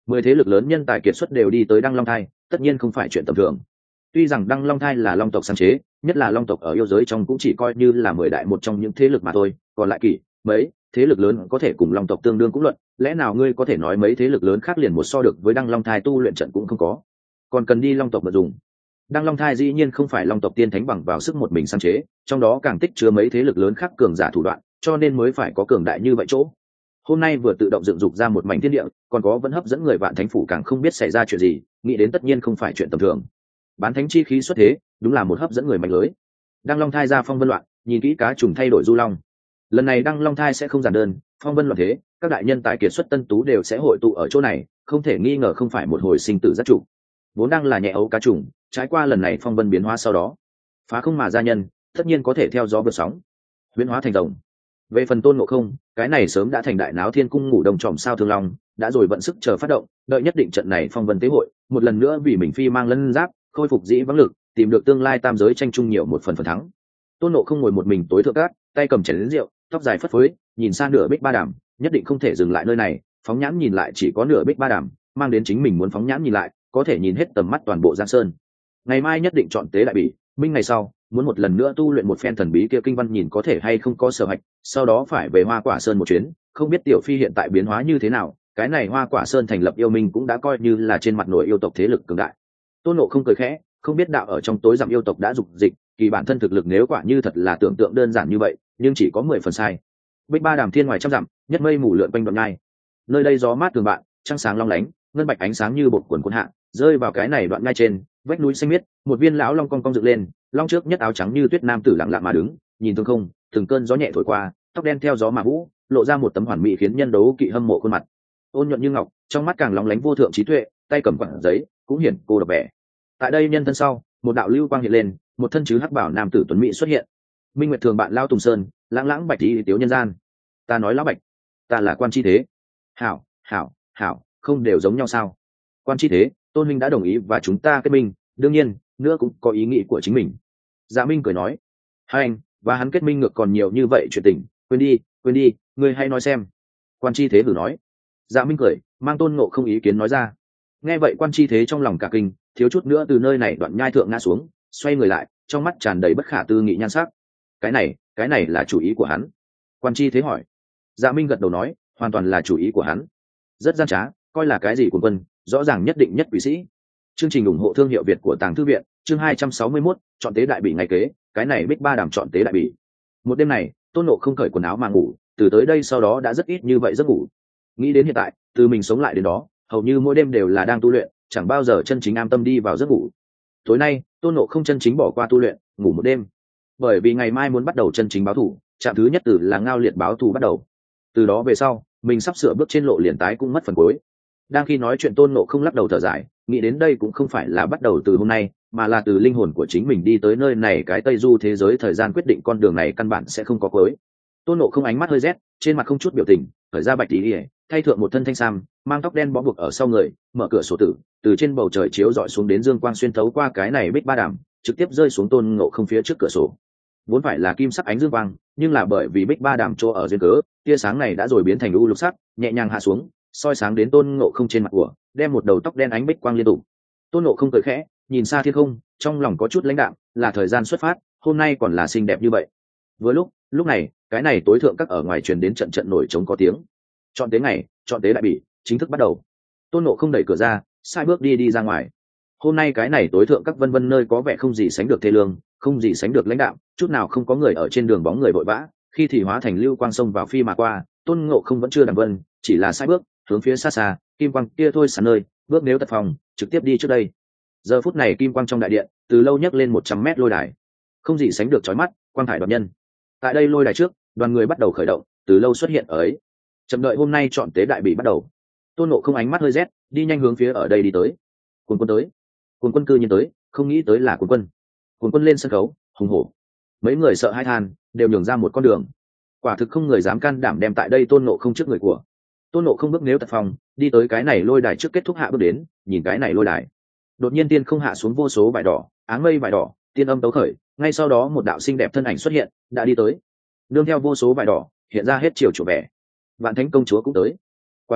10 thế lực lớn nhân tài kiệt xuất đều đi tới Đăng Long Thai, tất nhiên không phải chuyện tầm thường. Tuy rằng Đăng Long Thai là Long tộc sáng chế, nhất là Long tộc ở yêu giới trong cũng chỉ coi như là 10 đại một trong những thế lực mà thôi, còn lại kỷ mấy thế lực lớn có thể cùng Long tộc tương đương cũng luận, lẽ nào ngươi có thể nói mấy thế lực lớn khác liền một so được với Đăng Long Thai tu luyện trận cũng không có, còn cần đi Long tộc mà dùng. Đăng Long Thai dĩ nhiên không phải Long tộc tiên thánh bằng vào sức một mình sáng chế, trong đó càng tích chứa mấy thế lực lớn khác cường giả thủ đoạn, cho nên mới phải có cường đại như vậy chỗ. Hôm nay vừa tự động dựng dục ra một mảnh thiên địa, còn có vẫn hấp dẫn người Vạn Thánh phủ càng không biết xảy ra chuyện gì, nghĩ đến tất nhiên không phải chuyện tầm thường. Bán thánh chi khí xuất thế, đúng là một hấp dẫn người mạnh lưới. Đăng Long Thai ra phong vân loạn, nhìn kỹ cá trùng thay đổi du long. Lần này Đăng Long Thai sẽ không giản đơn, phong vân loạn thế, các đại nhân tài kiệt xuất tân tú đều sẽ hội tụ ở chỗ này, không thể nghi ngờ không phải một hồi sinh tử giác chủ. Vốn đang là nhẹ ấu cá trùng, trải qua lần này phong vân biến hóa sau đó, phá không mà gia nhân, tất nhiên có thể theo gió vượt sóng, biến hóa thành rồng. Về phần Tôn Ngộ Không, cái này sớm đã thành đại náo thiên cung ngủ đông tròm sao thương long, đã rồi vận sức chờ phát động, đợi nhất định trận này phong vân tế hội, một lần nữa vì mình phi mang lân giáp, khôi phục dĩ vắng lực, tìm được tương lai tam giới tranh chung nhiều một phần thắng. Tôn Ngộ Không ngồi một mình tối thượng cát, tay cầm chén rượu, tóc dài phất phới, nhìn sang nửa bích ba đàm, nhất định không thể dừng lại nơi này, phóng nhãn nhìn lại chỉ có nửa bích ba đàm, mang đến chính mình muốn phóng nhãn nhìn lại, có thể nhìn hết tầm mắt toàn bộ Giang Sơn. Ngày mai nhất định chọn tế đại bỉ, minh ngày sau muốn một lần nữa tu luyện một phen thần bí kia kinh văn nhìn có thể hay không có sở hạch, sau đó phải về Hoa Quả Sơn một chuyến, không biết tiểu phi hiện tại biến hóa như thế nào, cái này Hoa Quả Sơn thành lập yêu minh cũng đã coi như là trên mặt nội yêu tộc thế lực cường đại. Tôn Ngộ Không cười khẽ, không biết đạo ở trong tối giảm yêu tộc đã dục dịch, kỳ bản thân thực lực nếu quả như thật là tưởng tượng đơn giản như vậy, nhưng chỉ có 10 phần sai. Bích Ba Đàm thiên ngoài trăm dặm, nhất mây mù lượn quanh đoạn nhai. Nơi đây gió mát thường bạn, trăng sáng long lánh, ngân bạch ánh sáng như bột cuộn cuộn hạ, rơi vào cái này đoạn nhai trên, vách núi xanh miết, một viên lão long cong cong dựng lên, long trước nhất áo trắng như tuyết nam tử lặng lặng mà đứng, nhìn thương không, từng cơn gió nhẹ thổi qua, tóc đen theo gió mà vũ, lộ ra một tấm hoàn mỹ khiến nhân đấu kỵ hâm mộ khuôn mặt. Ôn nhuận như ngọc, trong mắt càng lóng lánh vô thượng trí tuệ, tay cầm quặng giấy, cũng hiển cô độc vẻ. Tại đây nhân thân sau, một đạo lưu quang hiện lên, một thân chứ hắc bảo nam tử tuấn mỹ xuất hiện. Minh Nguyệt thường bạn lao Tùng Sơn, lãng lãng bạch tí tiếu nhân gian. Ta nói lão bạch, ta là quan chi thế. Hảo, hảo, hảo, không đều giống nhau sao? Quan chi thế, Tôn huynh đã đồng ý và chúng ta kết minh, đương nhiên, nữa cũng có ý nghĩ của chính mình. Dạ Minh cười nói, hai anh và hắn kết minh ngược còn nhiều như vậy chuyện tình, quên đi, ngươi hay nói xem. Quan chi thế thử nói. Dạ Minh cười, mang Tôn Ngộ Không ý kiến nói ra. Nghe vậy quan chi thế trong lòng cả kinh, thiếu chút nữa từ nơi này đoạn nhai thượng ngã xuống, xoay người lại, trong mắt tràn đầy bất khả tư nghị nhan sắc. Cái này là chủ ý của hắn. Quan chi thế hỏi. Dạ Minh gật đầu nói, hoàn toàn là chủ ý của hắn. Rất gian trá, coi là cái gì của quân, rõ ràng nhất định nhất quý sĩ. Chương trình ủng hộ thương hiệu Việt của Tàng Thư Viện, chương 261, chọn tế đại bỉ ngày kế, cái này Bích Ba Đàm chọn tế đại bỉ. Một đêm này, Tôn Ngộ không cởi quần áo mà ngủ, từ tới đây sau đó đã rất ít như vậy giấc ngủ. Nghĩ đến hiện tại, từ mình sống lại đến đó, hầu như mỗi đêm đều là đang tu luyện, chẳng bao giờ chân chính an tâm đi vào giấc ngủ. Tối nay, Tôn Ngộ không chân chính bỏ qua tu luyện, ngủ một đêm. Bởi vì ngày mai muốn bắt đầu chân chính báo thù, trạm thứ nhất từ là ngao liệt báo thù bắt đầu. Từ đó về sau, mình sắp sửa bước trên lộ liền tái cũng mất phần cuối. Đang khi nói chuyện Tôn Ngộ không lắc đầu thở dài, nghĩ đến đây cũng không phải là bắt đầu từ hôm nay, mà là từ linh hồn của chính mình đi tới nơi này, cái Tây Du thế giới thời gian quyết định con đường này căn bản sẽ không có cuối. Tôn Ngộ không ánh mắt hơi rét, trên mặt không chút biểu tình, khởi ra bạch tí ỉa, thay thượng một thân thanh sam, mang tóc đen bó buộc ở sau người, mở cửa sổ tử, từ trên bầu trời chiếu dọi xuống đến dương quang xuyên thấu qua cái này Bích Ba Đàm, trực tiếp rơi xuống Tôn Ngộ không phía trước cửa sổ. Vốn phải là kim sắc ánh dương quang, nhưng là bởi vì Bích Ba Đàm chỗ ở duyên cớ, tia sáng này đã rồi biến thành u lục sắc, nhẹ nhàng hạ xuống, soi sáng đến Tôn Ngộ không trên mặt của, đem một đầu tóc đen ánh bích quang liên tục. Tôn Ngộ không cười khẽ, nhìn xa thiên không, trong lòng có chút lãnh đạm, là thời gian xuất phát, hôm nay còn là xinh đẹp như vậy. Vừa lúc này, cái này tối thượng các ở ngoài truyền đến trận trận nổi trống có tiếng. Chọn tế ngày, chọn tế đại bỉ, chính thức bắt đầu. Tôn Ngộ không đẩy cửa ra, sai bước đi ra ngoài. Hôm nay cái này tối thượng các vân vân nơi có vẻ không gì sánh được thê lương, không gì sánh được lãnh đạm, chút nào không có người ở trên đường bóng người vội vã, khi thì hóa thành lưu quang sông vào phi mà qua. Tôn Ngộ không vẫn chưa đằng vân, chỉ là sai bước, hướng phía xa xa, kim quang kia thôi sẵn nơi, bước nếu tật phòng, trực tiếp đi trước đây. Giờ phút này kim quang trong đại điện, từ lâu nhấc lên 100 mét lôi đài, không gì sánh được chói mắt, quang thải đoạt nhân. Tại đây lôi đài trước, đoàn người bắt đầu khởi động, từ lâu xuất hiện ở ấy. Chậm đợi hôm nay chọn tế đại bỉ bắt đầu. Tôn Ngộ không ánh mắt hơi rét, đi nhanh hướng phía ở đây đi tới. Cuồng quân tới, cuồng quân cư nhiên tới, không nghĩ tới là cuồng quân. Cuồng quân lên sân khấu, hùng hổ. Mấy người sợ hãi than, đều nhường ra một con đường. Quả thực không người dám can đảm đem tại đây Tôn Ngộ không trước người của. Tôn Ngộ không bước nếu tật phòng, đi tới cái này lôi đài trước kết thúc hạ bước đến, nhìn cái này lôi đài. Đột nhiên tiên không hạ xuống vô số vải đỏ, áng mây vải đỏ, tiên âm tấu khởi, ngay sau đó một đạo xinh đẹp thân ảnh xuất hiện, đã đi tới. Nương theo vô số vải đỏ, hiện ra hết chiều chủ vẻ. Vạn Thánh công chúa cũng tới. Quả nhiên,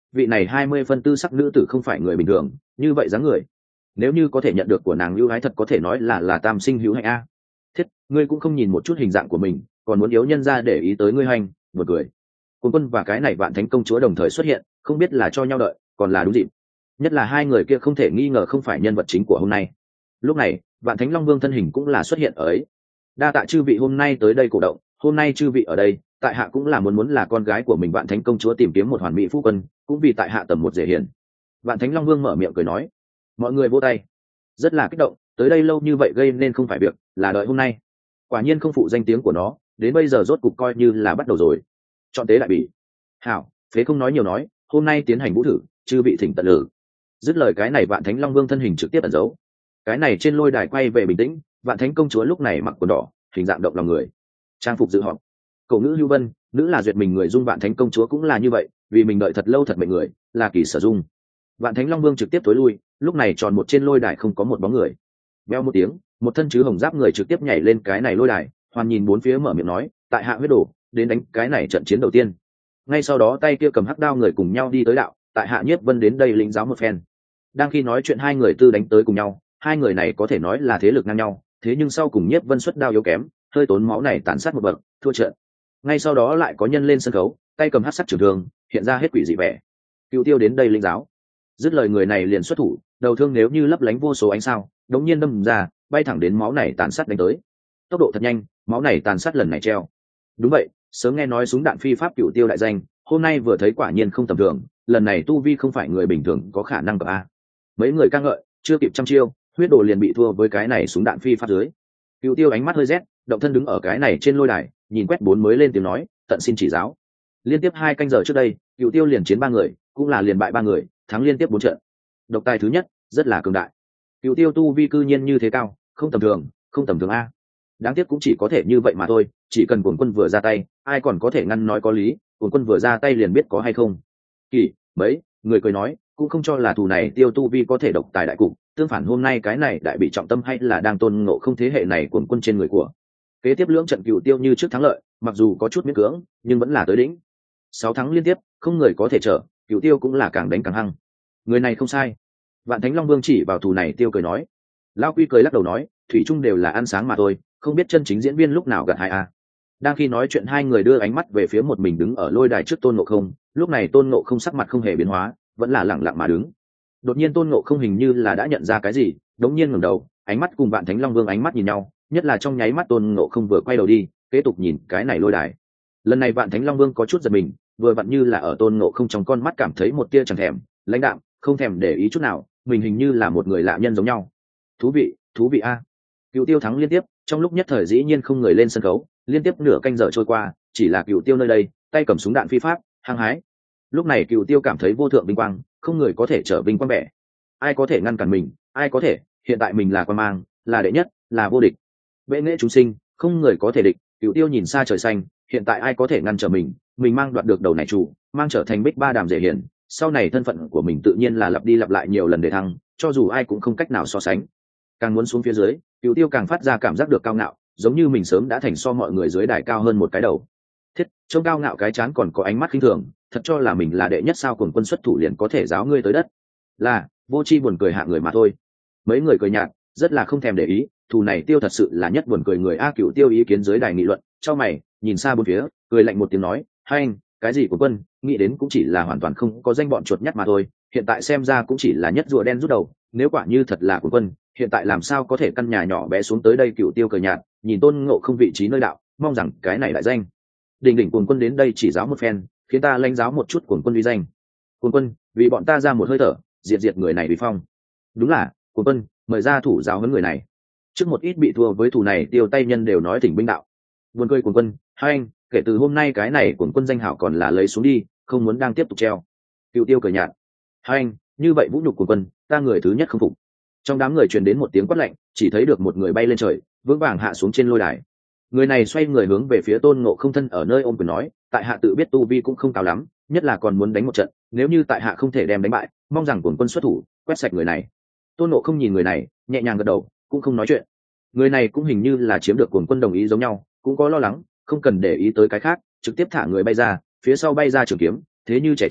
vị này 20 phân tư sắc nữ tử không phải người bình thường, như vậy dáng người nếu như có thể nhận được của nàng ưu ái thật có thể nói là tam sinh hữu hạnh a. Thiết, ngươi cũng không nhìn một chút hình dạng của mình, còn muốn yếu nhân ra để ý tới ngươi hành, một người. Cuồng Quân và cái này Vạn Thánh công chúa đồng thời xuất hiện, không biết là cho nhau đợi, còn là đúng dịp. Nhất là hai người kia không thể nghi ngờ không phải nhân vật chính của hôm nay. Lúc này, Vạn Thánh Long Vương thân hình cũng là xuất hiện ở ấy. Đa tạ chư vị hôm nay tới đây cổ động, hôm nay chư vị ở đây, tại hạ cũng là muốn là con gái của mình Vạn Thánh công chúa tìm kiếm một hoàn mỹ phu quân, cũng vì tại hạ tầm một dễ hiền. Vạn Thánh Long Vương mở miệng cười nói. Mọi người vỗ tay, rất là kích động, tới đây lâu như vậy gây nên không phải việc, là đợi hôm nay. Quả nhiên không phụ danh tiếng của nó, đến bây giờ rốt cục coi như là bắt đầu rồi. Chọn tế đại bỉ. Hảo, phế không nói nhiều nói, hôm nay tiến hành vũ thử, chư vị thỉnh tận lử. Dứt lời cái này Vạn Thánh Long Vương thân hình trực tiếp ẩn giấu. Cái này trên lôi đài quay về bình tĩnh, Vạn Thánh công chúa lúc này mặc quần đỏ, hình dạng động lòng người, trang phục dự họp. Cổ ngữ Lưu Vân, nữ là duyệt mình người dung, Vạn Thánh công chúa cũng là như vậy, vì mình đợi thật lâu thật mệnh người, là kỳ sở dung. Vạn Thánh Long Vương trực tiếp tối lui, lúc này tròn một trên lôi đài không có một bóng người. Veo một tiếng, một thân chứ hồng giáp người trực tiếp nhảy lên cái này lôi đài, hoàn nhìn bốn phía mở miệng nói, tại hạ huyết đổ, đến đánh cái này trận chiến đầu tiên. Ngay sau đó tay kia cầm hắc đao người cùng nhau đi tới đạo, tại hạ Nhiếp Vân đến đây lĩnh giáo một phen. Đang khi nói chuyện hai người tư đánh tới cùng nhau, hai người này có thể nói là thế lực ngang nhau, thế nhưng sau cùng Nhiếp Vân xuất đao yếu kém, hơi tốn máu này tàn sát một bậc, thua trận. Ngay sau đó lại có nhân lên sân khấu, tay cầm hắc sắc trường thương, hiện ra hết quỷ dị vẻ. Cựu Tiêu đến đây lĩnh giáo. Dứt lời người này liền xuất thủ, đầu thương nếu như lấp lánh vô số ánh sao, đống nhiên đâm ra, bay thẳng đến máu này tàn sát đánh tới. Tốc độ thật nhanh, máu này tàn sát lần này treo. Đúng vậy, sớm nghe nói súng đạn phi pháp Cựu Tiêu đại danh, hôm nay vừa thấy quả nhiên không tầm thường, lần này tu vi không phải người bình thường có khả năng cập a. Mấy người ca ngợi, chưa kịp trăm chiêu, huyết đồ liền bị thua với cái này súng đạn phi pháp dưới. Cựu Tiêu ánh mắt hơi rét, động thân đứng ở cái này trên lôi đài, nhìn quét bốn mới lên tiếng nói, tận xin chỉ giáo. Liên tiếp 2 canh giờ trước đây, Cựu Tiêu liền chiến 3 người, cũng là liền bại 3 người, thắng liên tiếp 4 trận. Độc tài thứ nhất, rất là cường đại. Cựu Tiêu tu vi cư nhiên như thế cao, không tầm thường, không tầm thường a. Đáng tiếc cũng chỉ có thể như vậy mà thôi, chỉ cần Cuồng Quân vừa ra tay, ai còn có thể ngăn nói có lý, Cuồng Quân vừa ra tay liền biết có hay không. Kỳ, mấy người cười nói, cũng không cho là thù này Tiêu tu vi có thể độc tài đại cục, tương phản hôm nay cái này đại bị trọng tâm hay là đang tôn ngộ không thế hệ này Cuồng Quân trên người của. Kế tiếp lưỡng trận Cựu Tiêu như trước thắng lợi, mặc dù có chút miễn cưỡng, nhưng vẫn là tới đỉnh. 6 thắng liên tiếp, không người có thể trở, Cựu Tiêu cũng là càng đánh càng hăng. Người này không sai. Vạn Thánh Long Vương chỉ vào thù này Tiêu cười nói. Lão Quy cười lắc đầu nói, thủy chung đều là ăn sáng mà thôi, không biết chân chính diễn viên lúc nào gặt hai a. Đang khi nói chuyện hai người đưa ánh mắt về phía một mình đứng ở lôi đài trước Tôn Ngộ Không, lúc này Tôn Ngộ Không sắc mặt không hề biến hóa, vẫn là lặng lặng mà đứng. Đột nhiên Tôn Ngộ Không hình như là đã nhận ra cái gì, đống nhiên ngẩng đầu, ánh mắt cùng Vạn Thánh Long Vương ánh mắt nhìn nhau, nhất là trong nháy mắt Tôn Ngộ Không vừa quay đầu đi, kế tục nhìn cái này lôi đài. Lần này Vạn Thánh Long Vương có chút giật mình, vừa vặn như là ở Tôn Ngộ Không trong con mắt cảm thấy một tia chẳng thèm, lãnh đạm, không thèm để ý chút nào, mình hình như là một người lạ nhân giống nhau. Thú vị a. Cựu Tiêu thắng liên tiếp, trong lúc nhất thời dĩ nhiên không người lên sân khấu, liên tiếp nửa canh giờ trôi qua, chỉ là Cựu Tiêu nơi đây, tay cầm súng đạn phi pháp, hăng hái. Lúc này Cựu Tiêu cảm thấy vô thượng vinh quang, không người có thể trở vinh quang bẻ. Ai có thể ngăn cản mình, ai có thể, hiện tại mình là quan mang, là đệ nhất, là vô địch. Bệ nghệ chúng sinh, không người có thể địch, Cựu Tiêu nhìn xa trời xanh, hiện tại ai có thể ngăn trở mình mang đoạt được đầu này chủ, mang trở thành Bích Ba Đàm dễ hiển, sau này thân phận của mình tự nhiên là lặp đi lặp lại nhiều lần để thăng, cho dù ai cũng không cách nào so sánh. Càng muốn xuống phía dưới, Cựu Tiêu càng phát ra cảm giác được cao ngạo, giống như mình sớm đã thành so mọi người dưới đài cao hơn một cái đầu. Thiết, trông cao ngạo cái chán còn có ánh mắt khinh thường, thật cho là mình là đệ nhất sao Cuồng Quân xuất thủ liền có thể giáo ngươi tới đất. Là, vô tri buồn cười hạ người mà thôi. Mấy người cười nhạt, rất là không thèm để ý, thù này Tiêu thật sự là nhất buồn cười người a. Cựu Tiêu ý kiến dưới đài nghị luận, cho mày, nhìn xa bốn phía, cười lạnh một tiếng nói, hai anh, cái gì của Quân, nghĩ đến cũng chỉ là hoàn toàn không có danh bọn chuột nhắt mà thôi, hiện tại xem ra cũng chỉ là nhất rùa đen rút đầu, nếu quả như thật là của Quân, hiện tại làm sao có thể căn nhà nhỏ bé xuống tới đây. Cựu Tiêu cười nhạt, nhìn Tôn Ngộ Không vị trí nơi đạo, mong rằng cái này đại danh đỉnh Cuồng Quân đến đây chỉ giáo một phen, khiến ta lãnh giáo một chút Cuồng Quân uy danh. Cuồng Quân, vì bọn ta ra một hơi thở, diệt người này vì phong. Đúng là, Cuồng Quân, mời ra thủ giáo huấn người này. Trước một ít bị thua với thủ này Tiêu tay nhân đều nói thỉnh binh đạo. Buồn cười Cuồng Quân, hai anh, kể từ hôm nay cái này Cuồng Quân danh hảo còn là lấy xuống đi, không muốn đang tiếp tục treo. Cựu Tiêu cười nhạt, hai anh, như vậy vũ nhục Cuồng Quân, ta người thứ nhất không phục. Trong đám người truyền đến một tiếng quát lạnh, chỉ thấy được một người bay lên trời, vững vàng hạ xuống trên lôi đài. Người này xoay người hướng về phía Tôn Ngộ Không thân ở nơi ôm quyền nói, tại hạ tự biết tu vi cũng không cao lắm, nhất là còn muốn đánh một trận, nếu như tại hạ không thể đem đánh bại, mong rằng Cuồng Quân xuất thủ, quét sạch người này. Tôn Ngộ Không nhìn người này, nhẹ nhàng gật đầu, cũng không nói chuyện. Người này cũng hình như là chiếm được Cuồng Quân đồng ý giống nhau, cũng có lo lắng, không cần để ý tới cái khác, trực tiếp thả người bay ra, phía sau bay ra trường kiếm, thế như trẻ tre,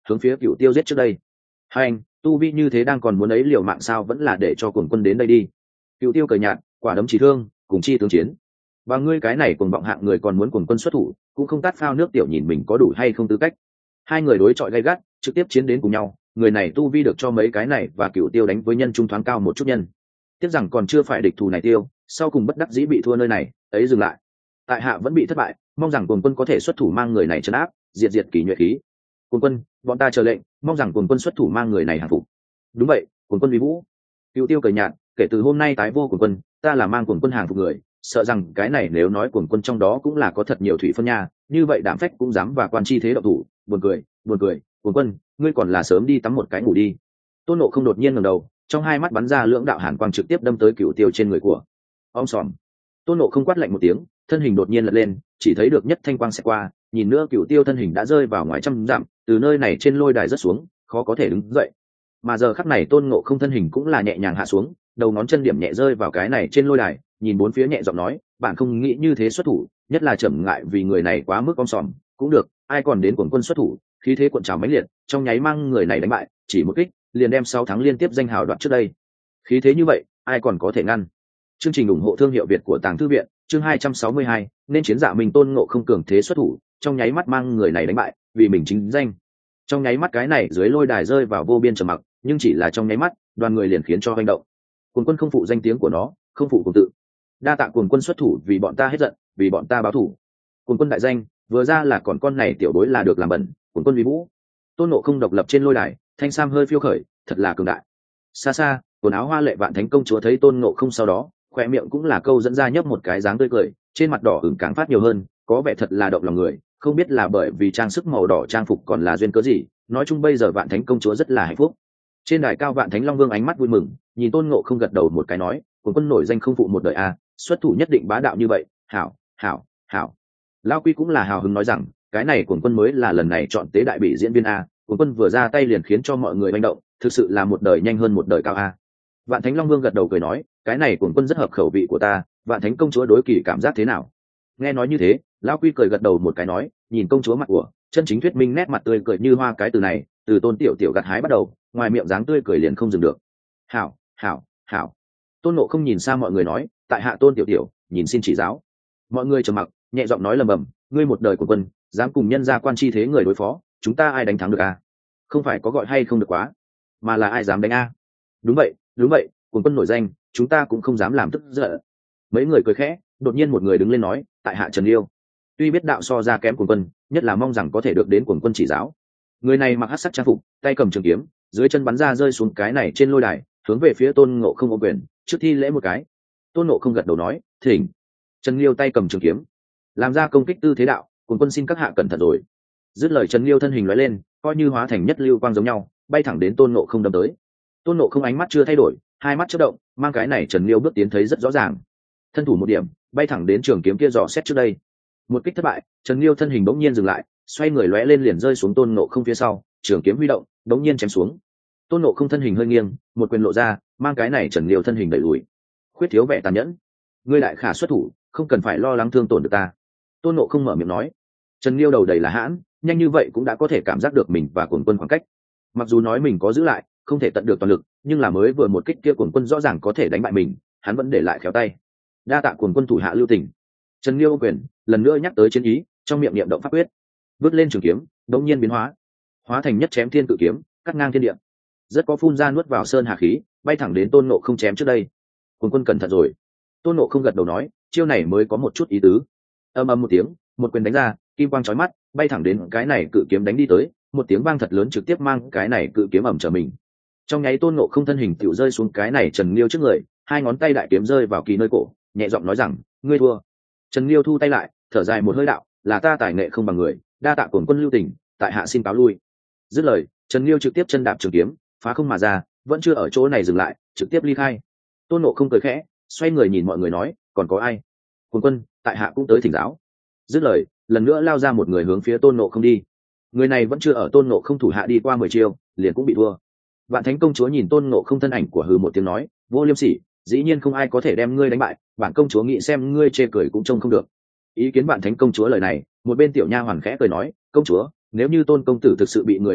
hướng phía Cửu Tiêu giết trước đây. Hai anh, tu vi như thế đang còn muốn ấy liều mạng sao, vẫn là để cho cuồng quân đến đây đi. Cửu Tiêu cười nhạt, quả đấm chỉ thương, cùng chi tướng chiến. Và ngươi cái này cuồng vọng hạng người còn muốn cuồng quân xuất thủ, cũng không tát phao nước tiểu nhìn mình có đủ hay không tư cách. Hai người đối chọi gay gắt, trực tiếp chiến đến cùng nhau. Người này tu vi được cho mấy cái này và Cửu Tiêu đánh với nhân trung thoáng cao một chút nhân. Tiếc rằng còn chưa phải địch thù này tiêu, sau cùng bất đắc dĩ bị thua nơi này, ấy dừng lại. Tại hạ vẫn bị thất bại, mong rằng cuồng quân có thể xuất thủ mang người này trấn áp, diệt kỷ nhuệ khí. Cuồng quân, bọn ta chờ lệnh, mong rằng cuồng quân xuất thủ mang người này hàng phục. Đúng vậy, cuồng quân uy vũ. Cửu Tiêu cười nhạt, kể từ hôm nay tái vô cuồng quân, ta là mang cuồng quân hàng phục người, sợ rằng cái này nếu nói cuồng quân trong đó cũng là có thật nhiều thủy phân nha, như vậy đảm phách cũng dám và quan chi thế động thủ. Buồn cười, cuồng quân, ngươi còn là sớm đi tắm một cái ngủ đi. Tôn Nộ không đột nhiên ngẩng đầu, trong hai mắt bắn ra lưỡng đạo hàn quang trực tiếp đâm tới Cửu Tiêu trên người của. Om sòm. Tôn Nộ không quát lạnh một tiếng, thân hình đột nhiên lật lên, chỉ thấy được nhất thanh quang sẽ qua, nhìn nữa Cửu Tiêu thân hình đã rơi vào ngoài trăm dặm, từ nơi này trên lôi đài rất xuống, khó có thể đứng dậy. Mà giờ khắc này Tôn Ngộ không thân hình cũng là nhẹ nhàng hạ xuống, đầu ngón chân điểm nhẹ rơi vào cái này trên lôi đài, nhìn bốn phía nhẹ giọng nói, bạn không nghĩ như thế xuất thủ, nhất là chậm ngại vì người này quá mức om sòm, cũng được, ai còn đến cuồng quân xuất thủ, khí thế cuộn trào mãnh liệt, trong nháy mang người này đánh bại, chỉ một kích, liền đem 6 tháng liên tiếp danh hào đoạt trước đây. Khí thế như vậy, ai còn có thể ngăn? Chương trình ủng hộ thương hiệu Việt của Tàng Thư viện, chương 262, nên chiến dạ mình Tôn Ngộ không cường thế xuất thủ, trong nháy mắt mang người này đánh bại, vì mình chính danh. Trong nháy mắt cái này dưới lôi đài rơi vào vô biên trầm mặc, nhưng chỉ là trong nháy mắt, đoàn người liền khiến cho hoành động. Cuồng quân không phụ danh tiếng của nó, không phụ cuồng tự. Đa tạ cuồng quân xuất thủ vì bọn ta hết giận, vì bọn ta báo thủ. Cuồng quân đại danh, vừa ra là còn con này tiểu bối là được làm bẩn, cuồng quân uy vũ. Tôn Ngộ không độc lập trên lôi đài, thanh sam hơi phiêu khởi, thật là cường đại. Xa xa, quần áo hoa lệ Vạn Thánh công chúa thấy Tôn Ngộ không sau đó, khoe miệng cũng là câu dẫn ra nhấp một cái dáng tươi cười, trên mặt đỏ ửng càng phát nhiều hơn, có vẻ thật là động lòng người, không biết là bởi vì trang sức màu đỏ trang phục còn là duyên cớ gì, nói chung bây giờ Vạn Thánh công chúa rất là hạnh phúc. Trên đài cao Vạn Thánh Long Vương ánh mắt vui mừng, nhìn Tôn Ngộ không gật đầu một cái nói, cuồng quân nổi danh không phụ một đời a, xuất thủ nhất định bá đạo như vậy, hảo, hảo, hảo. Lão Quy cũng là hào hứng nói rằng, cái này cuồng quân mới là lần này chọn tế đại bị diễn viên a, cuồng quân vừa ra tay liền khiến cho mọi người manh động, thực sự là một đời nhanh hơn một đời cao a. Vạn Thánh Long Vương gật đầu cười nói, cái này cuồng quân rất hợp khẩu vị của ta, Vạn Thánh công chúa đối kỳ cảm giác thế nào? Nghe nói như thế, Lão Quy cười gật đầu một cái nói, nhìn công chúa mặt của, chân chính thuyết minh nét mặt tươi cười như hoa, cái từ này, từ Tôn tiểu tiểu gặt hái bắt đầu, ngoài miệng dáng tươi cười liền không dừng được. Hảo, hảo, hảo. Tôn Ngộ không nhìn sang mọi người nói, tại hạ Tôn tiểu tiểu, nhìn xin chỉ giáo. Mọi người trầm mặc, nhẹ giọng nói lầm bầm, ngươi một đời của quân, dám cùng nhân gia quan chi thế người đối phó, chúng ta ai đánh thắng được a? Không phải có gọi hay không được quá, mà là ai dám đánh a? Đúng vậy, cuồng quân nổi danh, chúng ta cũng không dám làm tức giận. Mấy người cười khẽ, đột nhiên một người đứng lên nói, tại hạ Trần Liêu. Tuy biết đạo so ra kém cuồng quân, nhất là mong rằng có thể được đến cuồng quân chỉ giáo. Người này mặc hắc sắc trang phục, tay cầm trường kiếm, dưới chân bắn ra rơi xuống cái này trên lôi đài, hướng về phía Tôn Ngộ không ôm quyền, trước thi lễ một cái. Tôn Ngộ không gật đầu nói, thỉnh. Trần Liêu tay cầm trường kiếm, làm ra công kích tư thế đạo, cuồng quân xin các hạ cẩn thận rồi. Dứt lời Trần Liêu thân hình lóe lên, coi như hóa thành nhất lưu quang giống nhau, bay thẳng đến Tôn Ngộ không đâm tới. Tôn Ngộ không ánh mắt chưa thay đổi, hai mắt chớp động, mang cái này Trần Liêu bước tiến thấy rất rõ ràng. Thân thủ một điểm, bay thẳng đến trường kiếm kia dò xét trước đây. Một kích thất bại, Trần Liêu thân hình bỗng nhiên dừng lại, xoay người lóe lên liền rơi xuống Tôn Ngộ không phía sau, trường kiếm huy động, bỗng nhiên chém xuống. Tôn Ngộ không thân hình hơi nghiêng, một quyền lộ ra, mang cái này Trần Liêu thân hình đẩy lùi. Khuyết thiếu vẻ tàn nhẫn, ngươi đại khả xuất thủ, không cần phải lo lắng thương tổn được ta. Tôn Ngộ không mở miệng nói. Trần Liêu đầu đầy là hãn, nhanh như vậy cũng đã có thể cảm giác được mình và cuồng quân khoảng cách. Mặc dù nói mình có giữ lại, không thể tận được toàn lực, nhưng là mới vừa một kích kia cuồng quân rõ ràng có thể đánh bại mình, hắn vẫn để lại khéo tay. Đa tạ cuồng quân thủ hạ lưu tình. Trần Liêu quyền lần nữa nhắc tới chiến ý, trong miệng niệm động pháp quyết, vứt lên trường kiếm, đống nhiên biến hóa thành nhất chém thiên cự kiếm, cắt ngang thiên địa. Rất có phun ra nuốt vào sơn hà khí, bay thẳng đến Tôn Ngộ không chém trước đây. Cuồng quân cẩn thận rồi. Tôn Ngộ không gật đầu nói, chiêu này mới có một chút ý tứ. Ầm ầm một tiếng, một quyền đánh ra, kim quang chói mắt, bay thẳng đến cái này cự kiếm đánh đi tới, một tiếng vang thật lớn trực tiếp mang cái này cự kiếm ầm trở mình. Trong nháy Tôn Ngộ không thân hình tiểu rơi xuống cái này Trần Liêu trước người, hai ngón tay đại kiếm rơi vào kỳ nơi cổ, nhẹ giọng nói rằng, ngươi thua. Trần Liêu thu tay lại, thở dài một hơi đạo, là ta tài nghệ không bằng người, đa tạ cuồng quân lưu tình, tại hạ xin cáo lui. Dứt lời, Trần Liêu trực tiếp chân đạp trường kiếm, phá không mà ra, vẫn chưa ở chỗ này dừng lại, trực tiếp ly khai. Tôn Ngộ không cười khẽ, xoay người nhìn mọi người nói, còn có ai? Cuồng quân, tại hạ cũng tới thỉnh giáo. Dứt lời, lần nữa lao ra một người hướng phía Tôn Ngộ không đi. Người này vẫn chưa ở Tôn Ngộ không thủ hạ đi qua 10 chiêu, liền cũng bị thua. Vạn Thánh công chúa nhìn Tôn Ngộ không thân ảnh của hừ một tiếng nói, vô liêm sỉ, dĩ nhiên không ai có thể đem ngươi đánh bại, bản công chúa nghĩ xem ngươi chê cười cũng trông không được. Ý kiến Vạn Thánh công chúa lời này, một bên tiểu nha hoàn khẽ cười nói, công chúa, nếu như Tôn công tử thực sự bị người đánh bại,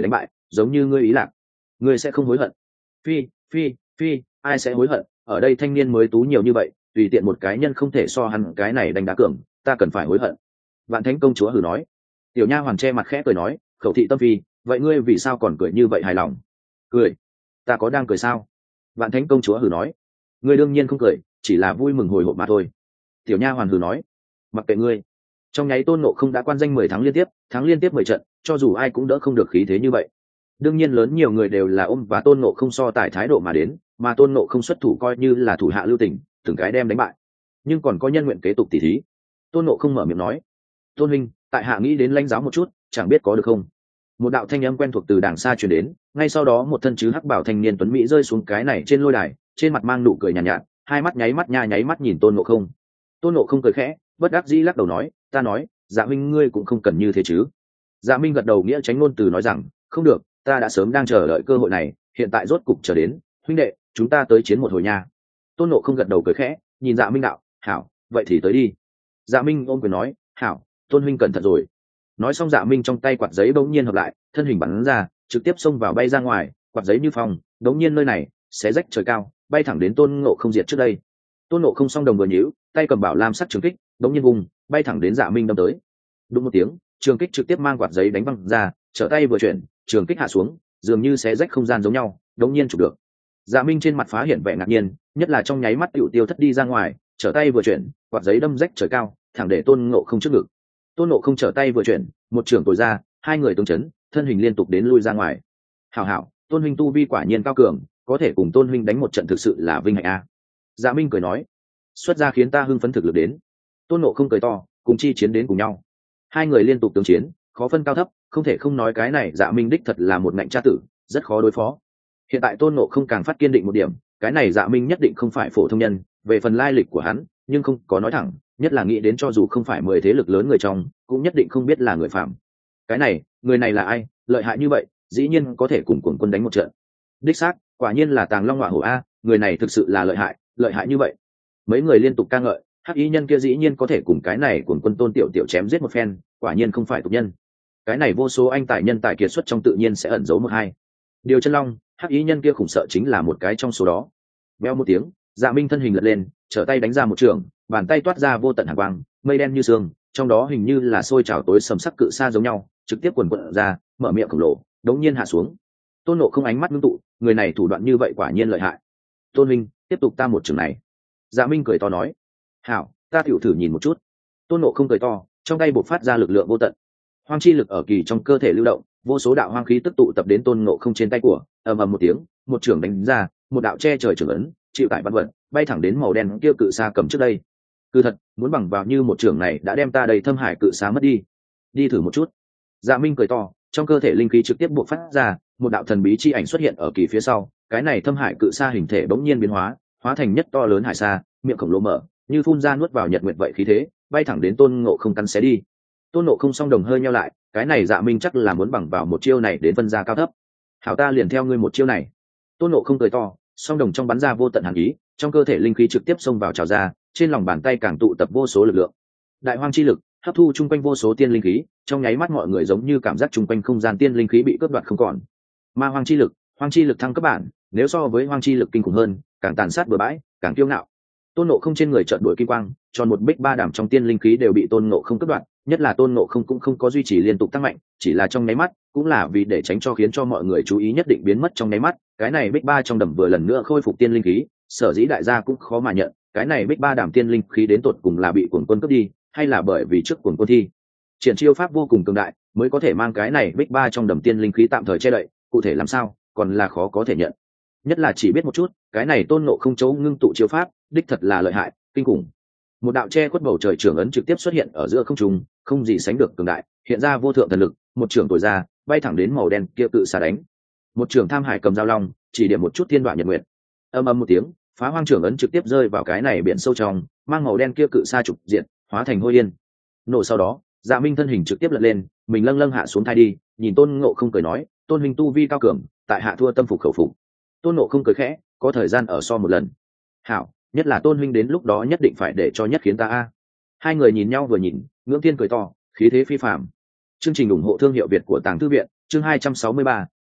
giống như ngươi ý lạc, ngươi sẽ không hối hận. Phi phi phi, ai sẽ hối hận, ở đây thanh niên mới tú nhiều như vậy, tùy tiện một cái nhân không thể so hắn cái này đánh đá cường, ta cần phải hối hận. Vạn Thánh công chúa hừ nói. Tiểu nha hoàn che mặt khẽ cười nói, khẩu thị tâm phi, vậy ngươi vì sao còn cười như vậy hài lòng? Cười? Ta có đang cười sao? Vạn Thánh công chúa hừ nói. Ngươi đương nhiên không cười, chỉ là vui mừng hồi hộp mà thôi. Tiểu nha hoàn hừ nói. Mặc kệ ngươi. Trong nháy Tôn Ngộ Không đã quan danh 10 tháng liên tiếp, thắng liên tiếp 10 trận, cho dù ai cũng đỡ không được khí thế như vậy. Đương nhiên lớn nhiều người đều là ôm và Tôn Ngộ Không so tài thái độ mà đến, mà Tôn Ngộ Không xuất thủ coi như là thủ hạ lưu tình, từng cái đem đánh bại. Nhưng còn có nhân nguyện kế tục tỉ thí. Tôn Ngộ Không mở miệng nói, tôn huynh, tại hạ nghĩ đến lãnh giáo một chút, chẳng biết có được không? Một đạo thanh âm quen thuộc từ đàng xa truyền đến, ngay sau đó một thân chứ hắc bảo thanh niên tuấn mỹ rơi xuống cái này trên lôi đài, trên mặt mang nụ cười nhàn nhạt, hai mắt nháy mắt nhìn Tôn Ngộ Không. Tôn Ngộ Không cười khẽ, bất đắc dĩ lắc đầu nói, ta nói, Dạ Minh ngươi cũng không cần như thế chứ. Dạ Minh gật đầu nghĩa tránh ngôn từ nói rằng, không được, ta đã sớm đang chờ đợi cơ hội này, hiện tại rốt cục chờ đến, huynh đệ, chúng ta tới chiến một hồi nha. Tôn Ngộ Không gật đầu cười khẽ, nhìn Dạ Minh đạo, hảo, vậy thì tới đi. Dạ Minh ôm quyền nói, hảo, tôn huynh cẩn thận rồi. Nói xong Dạ Minh trong tay quạt giấy bỗng nhiên hợp lại, thân hình bắn ra, trực tiếp xông vào bay ra ngoài, quạt giấy như phong, bỗng nhiên nơi này xé rách trời cao, bay thẳng đến Tôn Ngộ Không diệt trước đây. Tôn Ngộ Không song đồng vừa nhíu, tay cầm bảo lam sắc trường kích, bỗng nhiên vùng, bay thẳng đến Dạ Minh đâm tới. Đúng một tiếng, trường kích trực tiếp mang quạt giấy đánh văng ra, trở tay vừa chuyển, trường kích hạ xuống, dường như xé rách không gian giống nhau, bỗng nhiên chụp được. Dạ Minh trên mặt phá hiện vẻ ngạc nhiên, nhất là trong nháy mắt tiểu tiêu thất đi ra ngoài, trở tay vừa chuyển, quạt giấy đâm rách trời cao, thẳng để Tôn Ngộ Không trước ngực. Tôn Ngộ Không trở tay vừa chuyển, một trường tối ra, hai người tương chấn, thân hình liên tục đến lui ra ngoài. Hảo hảo, Tôn huynh tu vi quả nhiên cao cường, có thể cùng Tôn huynh đánh một trận thực sự là vinh hạnh a. Dạ Minh cười nói, xuất ra khiến ta hưng phấn thực lực đến. Tôn Ngộ Không cười to, cùng chi chiến đến cùng nhau. Hai người liên tục tương chiến, khó phân cao thấp, không thể không nói cái này Dạ Minh đích thật là một ngạnh cha tử, rất khó đối phó. Hiện tại Tôn Ngộ Không càng phát kiên định một điểm, cái này Dạ Minh nhất định không phải phổ thông nhân, về phần lai lịch của hắn, nhưng không có nói thẳng, nhất là nghĩ đến cho dù không phải 10 thế lực lớn người trong, cũng nhất định không biết là người phạm. Cái này, người này là ai, lợi hại như vậy, dĩ nhiên có thể cùng Cuồng Quân đánh một trận. Đích xác, quả nhiên là Tàng Long Ngọa Hổ a, người này thực sự là lợi hại như vậy. Mấy người liên tục ca ngợi, hắc ý nhân kia dĩ nhiên có thể cùng cái này Cuồng Quân Tôn tiểu tiểu chém giết một phen, quả nhiên không phải tục nhân. Cái này vô số anh tài nhân tài kiệt xuất trong tự nhiên sẽ ẩn giấu một hai. Điều Chân Long, hắc ý nhân kia khủng sợ chính là một cái trong số đó. Veo một tiếng, Dạ Minh thân hình lật lên, trở tay đánh ra một trường, bàn tay toát ra vô tận hàn quang, mây đen như sương, trong đó hình như là sôi trào tối sầm sắc cự sa giống nhau, trực tiếp quần quật ra, mở miệng khổng lồ, đống nhiên hạ xuống. Tôn Ngộ Không ánh mắt ngưng tụ, người này thủ đoạn như vậy quả nhiên lợi hại. Tôn Minh, tiếp tục ta một trường này. Dạ Minh cười to nói, hảo, ta tiểu thử nhìn một chút. Tôn Ngộ Không cười to, trong tay bộc phát ra lực lượng vô tận, hoang chi lực ở kỳ trong cơ thể lưu động, vô số đạo hoang khí tức tụ tập đến Tôn Ngộ Không trên tay của, ầm ầm một tiếng, một trường đánh ra, một đạo che trời trường ấn, chịu tải văn vận, bay thẳng đến màu đen kia cự sa cầm trước đây. Cứ thật, muốn bằng vào như một trường này đã đem ta đầy thâm hải cự sa mất đi. Đi thử một chút. Dạ Minh cười to, trong cơ thể linh khí trực tiếp bộc phát ra, một đạo thần bí chi ảnh xuất hiện ở kỳ phía sau, cái này thâm hải cự sa hình thể bỗng nhiên biến hóa, hóa thành nhất to lớn hải sa, miệng khổng lồ mở, như phun ra nuốt vào nhật nguyệt vậy khí thế, bay thẳng đến Tôn Ngộ Không cắn xé đi. Tôn Ngộ Không song đồng hơi nheo lại, cái này Dạ Minh chắc là muốn bằng vào một chiêu này đến phân ra cao thấp. Hảo, ta liền theo ngươi một chiêu này. Tôn Ngộ Không cười to, song đồng trong bắn ra vô tận hàn ý, trong cơ thể linh khí trực tiếp xông vào trào ra, trên lòng bàn tay càng tụ tập vô số lực lượng. Đại hoang chi lực hấp thu chung quanh vô số tiên linh khí, trong nháy mắt mọi người giống như cảm giác chung quanh không gian tiên linh khí bị cướp đoạt không còn. Ma hoang chi lực thăng cấp bản, nếu so với hoang chi lực kinh khủng hơn, càng tàn sát bừa bãi, càng kiêu ngạo. Tôn Ngộ Không trên người chợt đuổi kim quang, tròn một bích ba đảm trong tiên linh khí đều bị Tôn Ngộ Không cướp đoạt, nhất là Tôn Ngộ Không cũng không có duy trì liên tục tăng mạnh, chỉ là trong nháy mắt, cũng là vì để tránh cho khiến cho mọi người chú ý nhất định biến mất trong nháy mắt, cái này bích ba trong đầm vừa lần nữa khôi phục tiên linh khí, sở dĩ đại gia cũng khó mà nhận, cái này bích ba đảm tiên linh khí đến tột cùng là bị Cuồng Quân cướp đi, hay là bởi vì trước Cuồng Quân thi triển chiêu pháp vô cùng cường đại, mới có thể mang cái này bích ba trong đầm tiên linh khí tạm thời che đậy, cụ thể làm sao, còn là khó có thể nhận. Nhất là chỉ biết một chút, cái này Tôn Ngộ Không chỗ ngưng tụ chiêu pháp, đích thật là lợi hại, kinh khủng. Một đạo che khuất bầu trời trường ấn trực tiếp xuất hiện ở giữa không trung, không gì sánh được cường đại, hiện ra vô thượng thần lực, một trường tối ra, bay thẳng đến màu đen kia cự xà đánh. Một trường Tham Hải cầm dao long, chỉ điểm một chút thiên đoạn nhật nguyệt. Ầm ầm một tiếng, phá hoang trường ấn trực tiếp rơi vào cái này biển sâu trong, mang màu đen kia cự sa trục diện, hóa thành hôi yên. Nổ sau đó, Dạ Minh thân hình trực tiếp lật lên, mình lâng lâng hạ xuống thai đi, nhìn Tôn Ngộ Không cười nói, Tôn huynh tu vi cao cường, tại hạ thua tâm phục khẩu phục. Tôn Ngộ Không cười khẽ, có thời gian ở so một lần. Hảo, nhất là Tôn huynh đến lúc đó nhất định phải để cho nhất khiến ta a. Hai người nhìn nhau vừa nhìn, Ngưỡng Thiên cười to, khí thế phi phàm. Chương trình ủng hộ thương hiệu Việt của Tàng Thư viện, chương 263,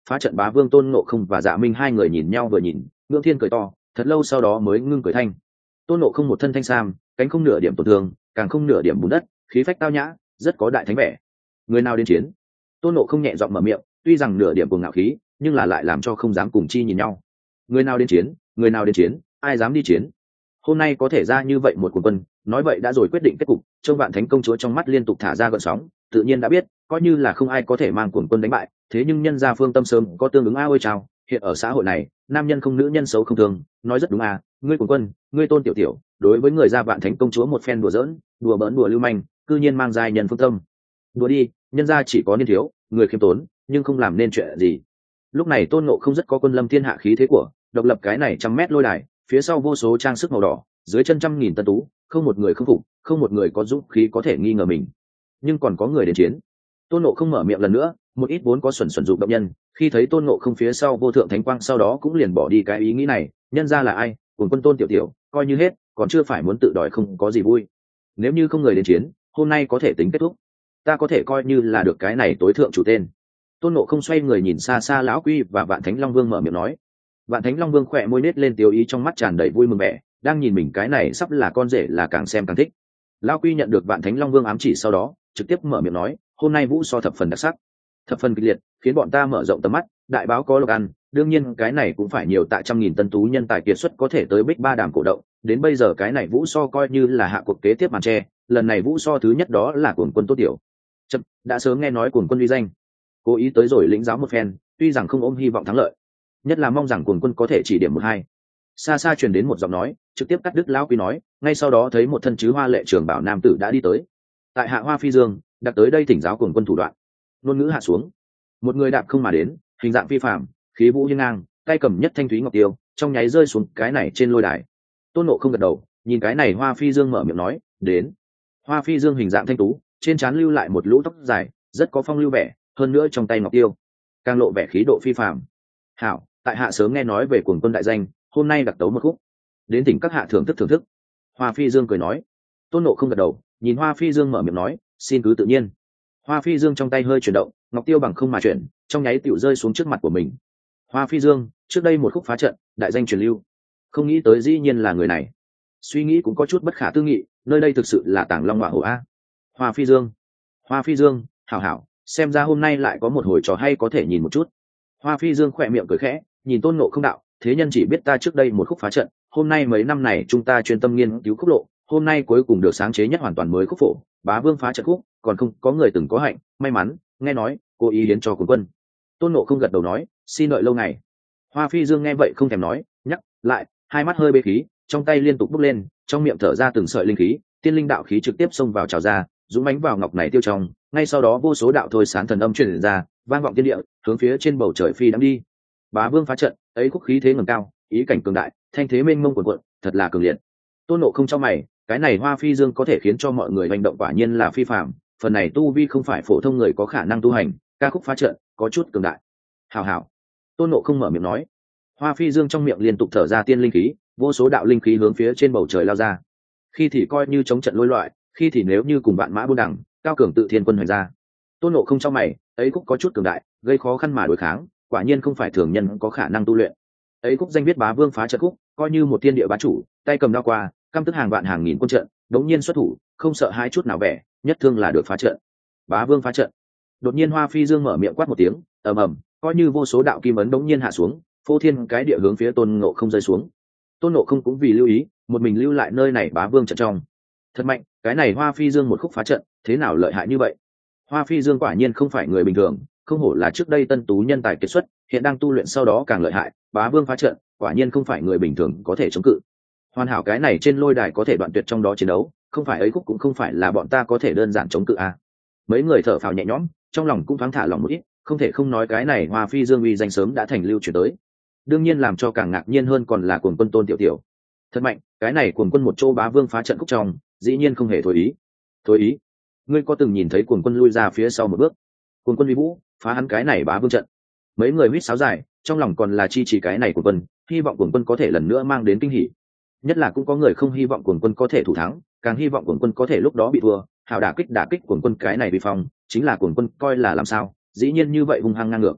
phá trận bá vương Tôn Ngộ Không và Dạ Minh hai người nhìn nhau vừa nhìn, ngưỡng thiên cười to, thật lâu sau đó mới ngưng cười thanh. Tôn Ngộ Không một thân thanh sam, cánh không nửa điểm tổn thương, càng không nửa điểm bùn đất, khí phách tao nhã, rất có đại thánh vẻ. Người nào đến chiến? Tôn Ngộ Không nhẹ giọng mở miệng, tuy rằng nửa điểm cuồng ngạo khí, nhưng là lại làm cho không dám cùng chi nhìn nhau. Người nào đến chiến? Người nào đến chiến? Ai dám đi chiến? Hôm nay có thể ra như vậy một cuồng quân, nói vậy đã rồi quyết định kết cục. Trông Vạn Thánh công chúa trong mắt liên tục thả ra gợn sóng, tự nhiên đã biết, coi như là không ai có thể mang cuồng quân đánh bại, thế nhưng nhân gia Phương Tâm sớm có tương ứng a ôi chào, hiện ở xã hội này, nam nhân không nữ nhân xấu không thương, nói rất đúng à, ngươi cuồng quân, ngươi Tôn tiểu tiểu, đối với người gia Vạn Thánh công chúa một phen đùa giỡn, đùa bỡn đùa lưu manh, cư nhiên mang giai nhân Phương Tâm. Đùa đi, nhân gia chỉ có niên thiếu, người khiêm tốn, nhưng không làm nên chuyện gì. Lúc này Tôn Ngộ Không rất có quân lâm thiên hạ khí thế của, độc lập cái này 100 mét lôi đài, phía sau vô số trang sức màu đỏ, dưới chân 100.000 tân tú, không một người không phục, không một người có dũng khí có thể nghi ngờ mình. Nhưng còn có người đến chiến. Tôn Ngộ Không mở miệng lần nữa, một ít vốn có xuẩn xuẩn dụng động nhân, khi thấy Tôn Ngộ Không phía sau vô thượng thánh quang sau đó cũng liền bỏ đi cái ý nghĩ này, nhân ra là ai, cùng quân Tôn tiểu tiểu, coi như hết, còn chưa phải muốn tự đòi không có gì vui. Nếu như không người đến chiến, hôm nay có thể tính kết thúc. Ta có thể coi như là được cái này tối thượng chủ tên. Tôn Ngộ Không xoay người nhìn xa xa lão Quy và Vạn Thánh Long Vương mở miệng nói. Vạn Thánh Long Vương khỏe môi nết lên tiêu ý, trong mắt tràn đầy vui mừng vẻ, đang nhìn mình cái này sắp là con rể là càng xem càng thích. Lão Quy nhận được Vạn Thánh Long Vương ám chỉ sau đó, trực tiếp mở miệng nói, hôm nay vũ so thập phần đặc sắc, thập phần kịch liệt, khiến bọn ta mở rộng tầm mắt, đại báo có lộc ăn, đương nhiên cái này cũng phải nhiều tại 100.000 tân tú nhân tài kiệt xuất có thể tới Bích Ba Đàm cổ động, đến bây giờ cái này vũ so coi như là hạ cuộc kế tiếp màn che, lần này vũ so thứ nhất đó là Cuồng Quân Tốt Tiểu. Chậm, đã sớm nghe nói Cuồng Quân uy danh, cố ý tới rồi lĩnh giáo một phen, tuy rằng không ôm hy vọng thắng lợi, nhất là mong rằng Cuồng Quân có thể chỉ điểm một hai. Xa xa truyền đến một giọng nói, trực tiếp cắt đứt lão Quy nói, ngay sau đó thấy một thân chứ hoa lệ trường bảo nam tử đã đi tới. Tại hạ Hoa Phi Dương, đặt tới đây thỉnh giáo Cuồng Quân thủ đoạn. Ngôn ngữ hạ xuống, một người đạp không mà đến, hình dạng phi phàm, khí vũ hiên ngang, tay cầm nhất thanh thúy ngọc tiêu, trong nháy rơi xuống cái này trên lôi đài. Tôn Ngộ Không gật đầu, nhìn cái này Hoa Phi Dương mở miệng nói, đến. Hoa Phi Dương hình dạng thanh tú, trên trán lưu lại một lũ tóc dài, rất có phong lưu vẻ, hơn nữa trong tay ngọc tiêu, càng lộ vẻ khí độ phi phàm. Hảo, tại hạ sớm nghe nói về Cuồng Quân đại danh, hôm nay đặc tấu một khúc, đến tỉnh các hạ thưởng thức thưởng thức. Hoa Phi Dương cười nói. Tôn Ngộ Không gật đầu, nhìn Hoa Phi Dương mở miệng nói, xin cứ tự nhiên. Hoa Phi Dương trong tay hơi chuyển động, ngọc tiêu bằng không mà chuyển, trong nháy tựu rơi xuống trước mặt của mình. Hoa Phi Dương, trước đây một khúc phá trận, đại danh truyền lưu, không nghĩ tới dĩ nhiên là người này. Suy nghĩ cũng có chút bất khả tư nghị, nơi đây thực sự là tàng long hỏa hổ a. Hoa Phi Dương, Hoa Phi Dương, hảo hảo, xem ra hôm nay lại có một hồi trò hay có thể nhìn một chút. Hoa Phi Dương khỏe miệng cười khẽ, nhìn Tôn Ngộ Không đạo, thế nhân chỉ biết ta trước đây một khúc phá trận, hôm nay mấy năm này chúng ta chuyên tâm nghiên cứu khúc lộ, hôm nay cuối cùng được sáng chế nhất hoàn toàn mới khúc phổ, Bá Vương phá trận khúc, còn không có người từng có hạnh, may mắn, nghe nói, cố ý hiến cho Cuồng Quân. Tôn Ngộ Không gật đầu nói, xin đợi lâu ngày. Hoa Phi Dương nghe vậy không thèm nói, nhắc lại, hai mắt hơi bê khí, trong tay liên tục bốc lên, trong miệng thở ra từng sợi linh khí, tiên linh đạo khí trực tiếp xông vào trào ra, dũng mãnh vào ngọc này tiêu trong, ngay sau đó vô số đạo thôi sán thần âm truyền ra, vang vọng tiên địa, hướng phía trên bầu trời phi đắm đi. Bá Vương phá trận, ấy khúc khí thế ngẩng cao, ý cảnh cường đại, thanh thế mênh mông cuồn cuộn, thật là cường liệt. Tôn Ngộ Không trong mày, cái này Hoa Phi Dương có thể khiến cho mọi người hành động quả nhiên là phi phàm, phần này tu vi không phải phổ thông người có khả năng tu hành, ca khúc phá trận có chút cường đại. Hảo hảo. Tôn Ngộ Không mở miệng nói. Hoa Phi Dương trong miệng liên tục thở ra tiên linh khí, vô số đạo linh khí hướng phía trên bầu trời lao ra. Khi thì coi như chống trận lôi loại, khi thì nếu như cùng bạn mã buôn đẳng, cao cường tự thiên quân hành ra. Tôn Ngộ Không trong mày, ấy khúc có chút cường đại, gây khó khăn mà đối kháng, quả nhiên không phải thường nhân có khả năng tu luyện. Ấy khúc danh viết Bá Vương phá trận khúc, coi như một thiên địa bá chủ, tay cầm đao qua, căm tức hàng vạn hàng nghìn quân trận, đống nhiên xuất thủ, không sợ hãi chút nào vẻ, nhất thương là được phá trận. Bá Vương phá trận. Đột nhiên Hoa Phi Dương mở miệng quát một tiếng, ầm ầm, coi như vô số đạo kim ấn đống nhiên hạ xuống, phô thiên cái địa hướng phía Tôn Ngộ Không rơi xuống. Tôn Ngộ Không cũng vì lưu ý, một mình lưu lại nơi này Bá Vương trận trong. Thật mạnh, cái này Hoa Phi Dương một khúc phá trận, thế nào lợi hại như vậy? Hoa Phi Dương quả nhiên không phải người bình thường, không hổ là trước đây tân tú nhân tài kiệt xuất, hiện đang tu luyện sau đó càng lợi hại, Bá Vương phá trận, quả nhiên không phải người bình thường có thể chống cự. Hoàn hảo cái này trên lôi đài có thể đoạn tuyệt trong đó chiến đấu, không phải ấy khúc cũng không phải là bọn ta có thể đơn giản chống cự a. Mấy người thở phào nhẹ nhõm, trong lòng cũng thoáng thả lòng một ít, không thể không nói cái này Hoa Phi Dương uy danh sớm đã thành lưu truyền tới. Đương nhiên làm cho càng ngạc nhiên hơn còn là Cuồng Quân Tôn tiểu tiểu. Thật mạnh, cái này Cuồng Quân một chỗ Bá Vương phá trận khúc trong, dĩ nhiên không hề thối ý. Thối ý? Ngươi có từng nhìn thấy Cuồng Quân lui ra phía sau một bước? Cuồng Quân uy vũ, phá hắn cái này Bá Vương trận. Mấy người huýt sáo dài, trong lòng còn là chi chỉ cái này Cuồng Quân, hy vọng Cuồng Quân có thể lần nữa mang đến kinh hỉ. Nhất là cũng có người không hy vọng Cuồng Quân có thể thủ thắng, càng hy vọng Cuồng Quân có thể lúc đó bị thua, hảo đả kích Cuồng Quân cái này vi phong, chính là Cuồng Quân coi là làm sao, dĩ nhiên như vậy hung hăng ngang ngược.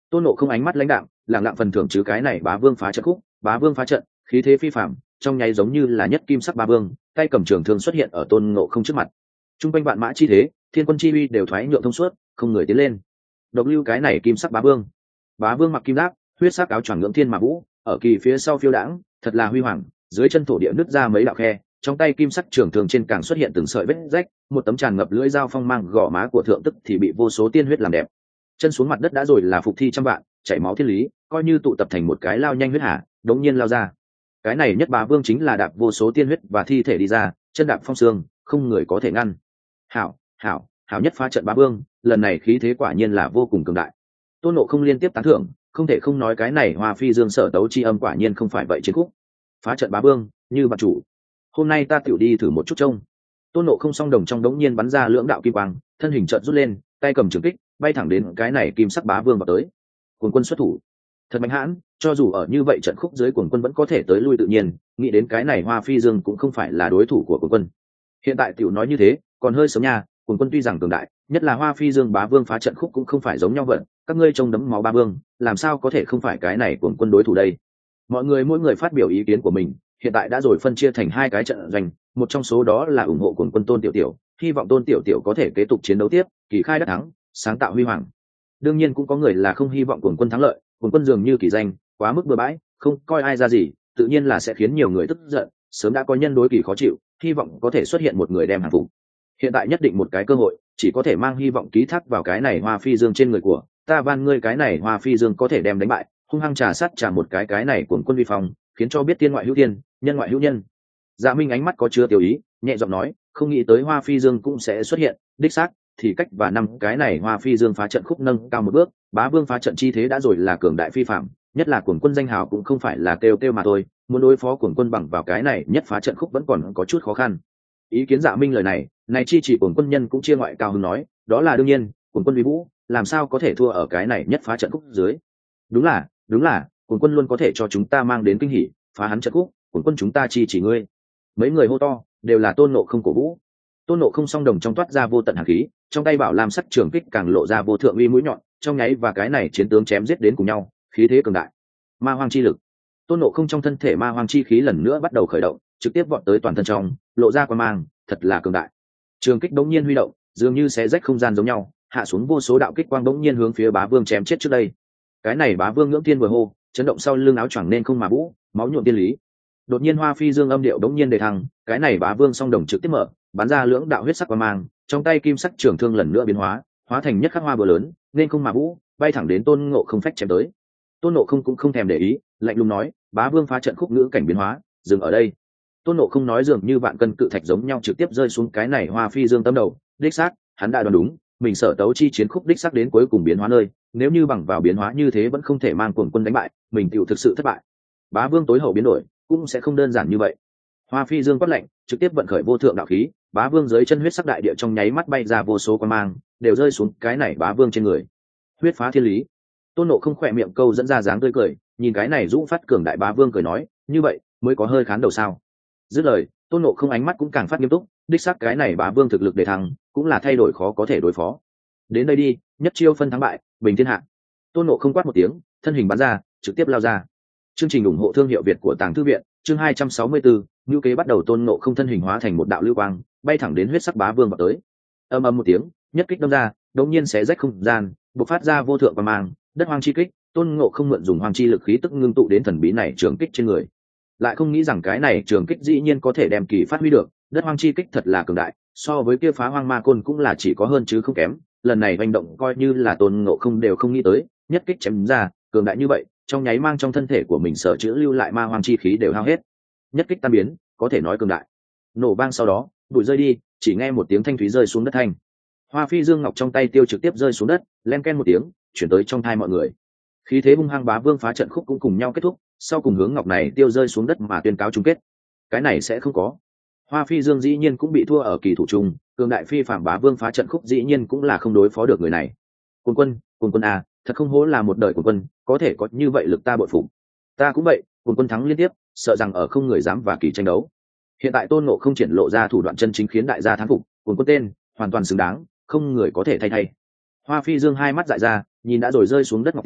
Tôn Ngộ không ánh mắt lãnh đạm, lẳng lặng phần thưởng chứ cái này bá vương phá trận khúc. Bá vương phá trận, khí thế phi phàm, trong nháy giống như là nhất kim sắc bá vương, tay cầm trường thương xuất hiện ở Tôn Ngộ không trước mặt. Trung quanh vạn mã chi thế, thiên quân chi uy đều thoái nhượng thông suốt, không người tiến lên. Độc lưu cái này kim sắc bá vương. Bá vương mặc kim giáp, huyết sắc áo choàng ngưỡng thiên mà vũ, ở kỳ phía sau phiêu đãng, thật là huy hoàng. Dưới chân thổ địa nứt ra mấy đạo khe, trong tay kim sắc trường thường trên càng xuất hiện từng sợi vết rách, một tấm tràn ngập lưỡi dao phong mang gò má của thượng tức thì bị vô số tiên huyết làm đẹp. Chân xuống mặt đất đã rồi là phục thi trăm vạn, chảy máu thiên lý, coi như tụ tập thành một cái lao nhanh huyết hà, đống nhiên lao ra. Cái này nhất bá vương chính là đạp vô số tiên huyết và thi thể đi ra, chân đạp phong sương, không người có thể ngăn. Hảo, hảo, hảo nhất phá trận bá vương, lần này khí thế quả nhiên là vô cùng cường đại. Tôn Ngộ không liên tiếp tán thưởng, không thể không nói cái này Hoa Phi Dương Sở Tấu chi âm quả nhiên không phải vậy chiến khúc. Phá trận bá vương, như bạn chủ. Hôm nay ta tiểu đi thử một chút trông. Tôn Ngộ không song đồng trong đống nhiên bắn ra lưỡng đạo kim quang, thân hình chợt rút lên, tay cầm trường kích, bay thẳng đến cái này kim sắc bá vương vào tới. Cuồng quân xuất thủ, thật mạnh hãn, cho dù ở như vậy trận khúc dưới cuồng quân vẫn có thể tới lui tự nhiên, nghĩ đến cái này Hoa Phi Dương cũng không phải là đối thủ của cuồng quân. Hiện tại tiểu nói như thế, còn hơi sớm nha, cuồng quân tuy rằng cường đại, nhất là Hoa Phi Dương bá vương phá trận khúc cũng không phải giống nhau vậy, các ngươi trông đấm máu bá vương, làm sao có thể không phải cái này cuồng quân đối thủ đây? Mọi người mỗi người phát biểu ý kiến của mình, hiện tại đã rồi phân chia thành hai cái trận doanh, một trong số đó là ủng hộ cuồng quân Tôn Tiểu Tiểu, hy vọng Tôn Tiểu Tiểu có thể kế tục chiến đấu tiếp, kỳ khai đắc thắng, sáng tạo huy hoàng. Đương nhiên cũng có người là không hy vọng cuồng quân thắng lợi, cuồng quân dường như kỳ danh quá mức bừa bãi, không coi ai ra gì, tự nhiên là sẽ khiến nhiều người tức giận, sớm đã có nhân đối kỳ khó chịu, hy vọng có thể xuất hiện một người đem hàng phục. Hiện tại nhất định một cái cơ hội, chỉ có thể mang hy vọng ký thác vào cái này Hoa Phi Dương trên người của ta, van ngươi cái này Hoa Phi Dương có thể đem đánh bại, hung hăng trà sát trả một cái này cuồng quân vi phong, khiến cho biết tiên ngoại hữu tiên, nhân ngoại hữu nhân. Dạ Minh ánh mắt có chứa tiêu ý, nhẹ giọng nói, không nghĩ tới Hoa Phi Dương cũng sẽ xuất hiện, đích xác, thì cách và năm cái này Hoa Phi Dương phá trận khúc nâng cao một bước, bá vương phá trận chi thế đã rồi là cường đại phi phạm, nhất là cuồng quân danh hào cũng không phải là kêu kêu mà thôi, muốn đối phó cuồng quân bằng vào cái này nhất phá trận khúc vẫn còn có chút khó khăn. Ý kiến Dạ Minh lời này chi chỉ cuồng quân nhân cũng chia ngoại cao hứng nói, đó là đương nhiên, cuồng quân vi vũ, làm sao có thể thua ở cái này nhất phá trận khúc dưới. Đúng là, cuồng quân luôn có thể cho chúng ta mang đến kinh hỉ, phá hắn trận khúc, cuồng quân chúng ta chi chỉ ngươi. Mấy người hô to, đều là Tôn Ngộ không cổ vũ. Tôn Ngộ không song đồng trong toát ra vô tận hàn khí, trong tay bảo lam sắc trường kích càng lộ ra vô thượng uy mũi nhọn, trong nháy và cái này chiến tướng chém giết đến cùng nhau, khí thế cường đại. Ma hoang chi lực. Tôn Ngộ không trong thân thể ma hoang chi khí lần nữa bắt đầu khởi động, trực tiếp vọt tới toàn thân trong, lộ ra quan mang, thật là cường đại. Trường kích đống nhiên huy động, dường như xé rách không gian giống nhau, hạ xuống vô số đạo kích quang đống nhiên hướng phía bá vương chém chết trước đây. Cái này bá vương ngưỡng thiên vừa hô, chấn động sau lưng áo choàng nên không mà vũ, máu nhuộm tiên lý. Đột nhiên Hoa Phi Dương âm điệu đống nhiên đề thăng, cái này bá vương song đồng trực tiếp mở, bắn ra lưỡng đạo huyết sắc quang mang, trong tay kim sắc trường thương lần nữa biến hóa, hóa thành nhất khắc hoa bờ lớn, nên không mà vũ, bay thẳng đến Tôn Ngộ không phách chém tới. Tôn Ngộ không cũng không thèm để ý, lạnh lùng nói, bá vương phá trận khúc ngữ cảnh biến hóa, dừng ở đây. Tôn Ngộ không nói dường như vạn cân cự thạch giống nhau trực tiếp rơi xuống cái này Hoa Phi Dương tâm đầu, đích xác, hắn đã đoán đúng, mình Sở Tấu chi chiến khúc đích xác đến cuối cùng biến hóa nơi, nếu như bằng vào biến hóa như thế vẫn không thể mang cuồng quân đánh bại, mình tiểu thực sự thất bại. Bá vương tối hậu biến đổi, cũng sẽ không đơn giản như vậy. Hoa Phi Dương quát lạnh, trực tiếp vận khởi vô thượng đạo khí, bá vương dưới chân huyết sắc đại địa trong nháy mắt bay ra vô số quan mang, đều rơi xuống cái này bá vương trên người. Huyết phá thiên lý. Tôn Ngộ không khỏe miệng câu dẫn ra dáng tươi cười, nhìn cái này dũng phát cường đại bá vương cười nói, như vậy mới có hơi khán đầu sao. Dứt lời, Tôn Ngộ không ánh mắt cũng càng phát nghiêm túc, đích xác cái này bá vương thực lực để thắng, cũng là thay đổi khó có thể đối phó. Đến đây đi, nhất chiêu phân thắng bại, bình thiên hạ. Tôn Ngộ không quát một tiếng, thân hình bắn ra, trực tiếp lao ra. Chương trình ủng hộ thương hiệu Việt của Tàng Thư viện, chương 264, ngữ kế bắt đầu. Tôn Ngộ không thân hình hóa thành một đạo lưu quang, bay thẳng đến huyết sắc bá vương vào tới. Ầm ầm một tiếng, nhất kích đâm ra, đột nhiên xé rách không gian, bộc phát ra vô thượng quang mang, đất hoang chi kích. Tôn Ngộ không mượn dùng hoang chi lực khí tức ngưng tụ đến thần bí này trường kích trên người, lại không nghĩ rằng cái này trường kích dĩ nhiên có thể đem kỳ phát huy được. Đất hoang chi kích thật là cường đại, so với kia phá hoang ma côn cũng là chỉ có hơn chứ không kém. Lần này hành động coi như là Tôn Ngộ không đều không nghĩ tới, nhất kích chém ra cường đại như vậy, trong nháy mang trong thân thể của mình sở chữ lưu lại ma hoang chi khí đều hao hết, nhất kích tan biến, có thể nói cường đại. Nổ vang sau đó, bụi rơi đi, chỉ nghe một tiếng thanh thúy rơi xuống đất thanh. Hoa Phi Dương ngọc trong tay tiêu trực tiếp rơi xuống đất, len ken một tiếng, chuyển tới trong thai mọi người. Khí thế hung hăng bá vương phá trận khúc cũng cùng nhau kết thúc, sau cùng hướng ngọc này tiêu rơi xuống đất mà tuyên cáo chung kết. Cái này sẽ không có. Hoa Phi Dương dĩ nhiên cũng bị thua ở kỳ thủ chung, cường đại phi phạm bá vương phá trận khúc dĩ nhiên cũng là không đối phó được người này. Cuồng quân à, thật không hổ là một đời cuồng quân, có thể có như vậy lực ta bội phục. Ta cũng vậy, cuồng quân thắng liên tiếp, sợ rằng ở không người dám và kỳ tranh đấu. Hiện tại Tôn Ngộ không triển lộ ra thủ đoạn chân chính khiến đại gia thán phục, cuồng quân tên hoàn toàn xứng đáng, không người có thể thay thay. Hoa Phi Dương hai mắt dại ra, nhìn đã rồi rơi xuống đất ngọc tiêu,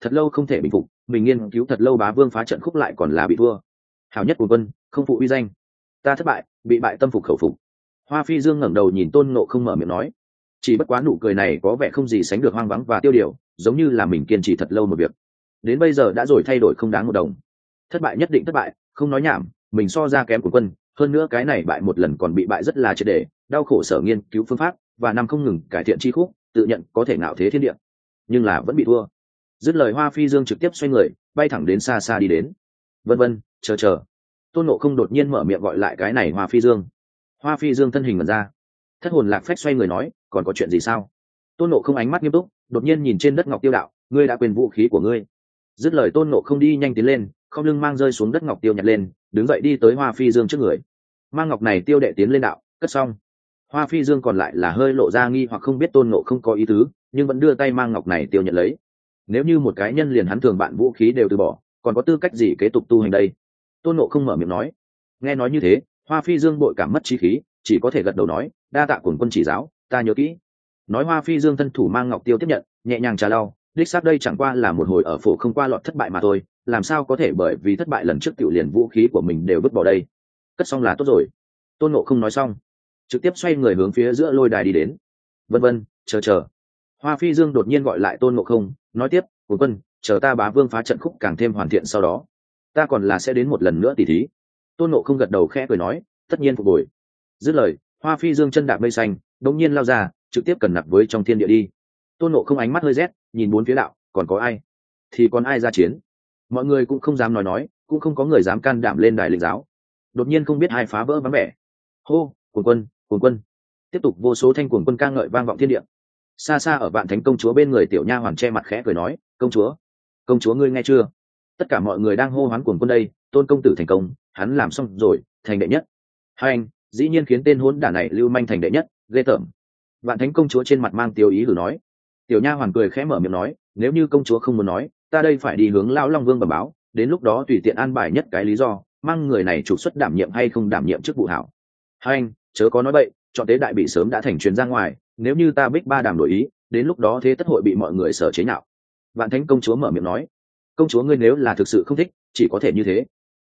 thật lâu không thể bình phục, mình nghiên cứu thật lâu bá vương phá trận khúc lại còn là bị thua. Hảo nhất của quân không phụ uy danh, ta thất bại, bị bại tâm phục khẩu phục. Hoa Phi Dương ngẩng đầu nhìn Tôn Ngộ Không mở miệng nói, chỉ bất quá nụ cười này có vẻ không gì sánh được hoang vắng và tiêu điều, giống như là mình kiên trì thật lâu một việc, đến bây giờ đã rồi thay đổi không đáng một đồng. Thất bại nhất định thất bại, không nói nhảm, mình so ra kém của quân, hơn nữa cái này bại một lần còn bị bại rất là triệt để, đau khổ sở nghiên cứu phương pháp và năm không ngừng cải thiện chi khúc, tự nhận có thể ngạo thế thiên địa, nhưng là vẫn bị thua. Dứt lời Hoa Phi Dương trực tiếp xoay người bay thẳng đến xa xa đi đến. Vân vân, chờ. Tôn Ngộ Không đột nhiên mở miệng gọi lại cái này Hoa Phi Dương. Hoa Phi Dương thân hình ngẩn ra, thất hồn lạc phách xoay người nói, còn có chuyện gì sao? Tôn Ngộ Không ánh mắt nghiêm túc, đột nhiên nhìn trên đất ngọc tiêu đạo, ngươi đã quên vũ khí của ngươi. Dứt lời Tôn Ngộ Không đi nhanh tiến lên, không lưng mang rơi xuống đất ngọc tiêu nhặt lên, đứng dậy đi tới Hoa Phi Dương trước người. Mang ngọc này tiêu đệ tiến lên đạo, cất xong. Hoa Phi Dương còn lại là hơi lộ ra nghi hoặc không biết Tôn Ngộ Không có ý tứ, nhưng vẫn đưa tay mang ngọc này tiêu nhận lấy. Nếu như một cái nhân liền hắn thường bạn vũ khí đều từ bỏ, còn có tư cách gì kế tục tu hành đây? Tôn Ngộ Không mở miệng nói. Nghe nói như thế, Hoa Phi Dương bội cảm mất trí khí, chỉ có thể gật đầu nói, đa tạ Cuồng quân chỉ giáo, ta nhớ kỹ. Nói Hoa Phi Dương thân thủ mang ngọc tiêu tiếp nhận, nhẹ nhàng trà lau, đích xác đây chẳng qua là một hồi ở phổ không qua lọt thất bại mà thôi, làm sao có thể bởi vì thất bại lần trước tiểu liền vũ khí của mình đều vứt bỏ đây. Cất xong là tốt rồi. Tôn Ngộ Không nói xong, trực tiếp xoay người hướng phía giữa lôi đài đi đến. Vân vân, chờ. Hoa Phi Dương đột nhiên gọi lại Tôn Ngộ Không, nói tiếp, Cuồng quân, chờ ta bá vương phá trận khúc càng thêm hoàn thiện sau đó, ta còn là sẽ đến một lần nữa tỉ thí. Tôn Ngộ Không gật đầu khẽ cười nói, tất nhiên phục hồi. Dứt lời, Hoa Phi Dương chân đạp mây xanh, đột nhiên lao ra, trực tiếp cần nặc với trong thiên địa đi. Tôn Ngộ Không ánh mắt hơi rét, nhìn bốn phía đạo, còn có ai? Thì còn ai ra chiến? Mọi người cũng không dám nói, cũng không có người dám can đảm lên đài lĩnh giáo. Đột nhiên không biết ai phá vỡ vắng vẻ. Hô, Cuồng quân. Tiếp tục vô số thanh cuồng quân ca ngợi vang vọng thiên địa. Xa xa ở Vạn Thánh công chúa bên người tiểu nha hoàn che mặt khẽ cười nói, công chúa ngươi nghe chưa? Tất cả mọi người đang hô hoán cuồng quân đây, Tôn công tử thành công, hắn làm xong rồi, thành đệ nhất. Hai anh, dĩ nhiên khiến tên hỗn đản này lưu manh thành đệ nhất, ghê tởm. Vạn Thánh công chúa trên mặt mang tiêu ý hử nói. Tiểu nha hoàn cười khẽ mở miệng nói, nếu như công chúa không muốn nói, ta đây phải đi hướng lão Long Vương bẩm báo, đến lúc đó tùy tiện an bài nhất cái lý do, mang người này trục xuất đảm nhiệm hay không đảm nhiệm chức vụ hảo. Hai anh, chớ có nói bậy, chọn tế đại bị sớm đã thành truyền ra ngoài, nếu như ta Bích Ba Đàm đổi ý, đến lúc đó thế tất hội bị mọi người sở chế nhạo. Vạn Thánh công chúa mở miệng nói, công chúa ngươi nếu là thực sự không thích, chỉ có thể như thế.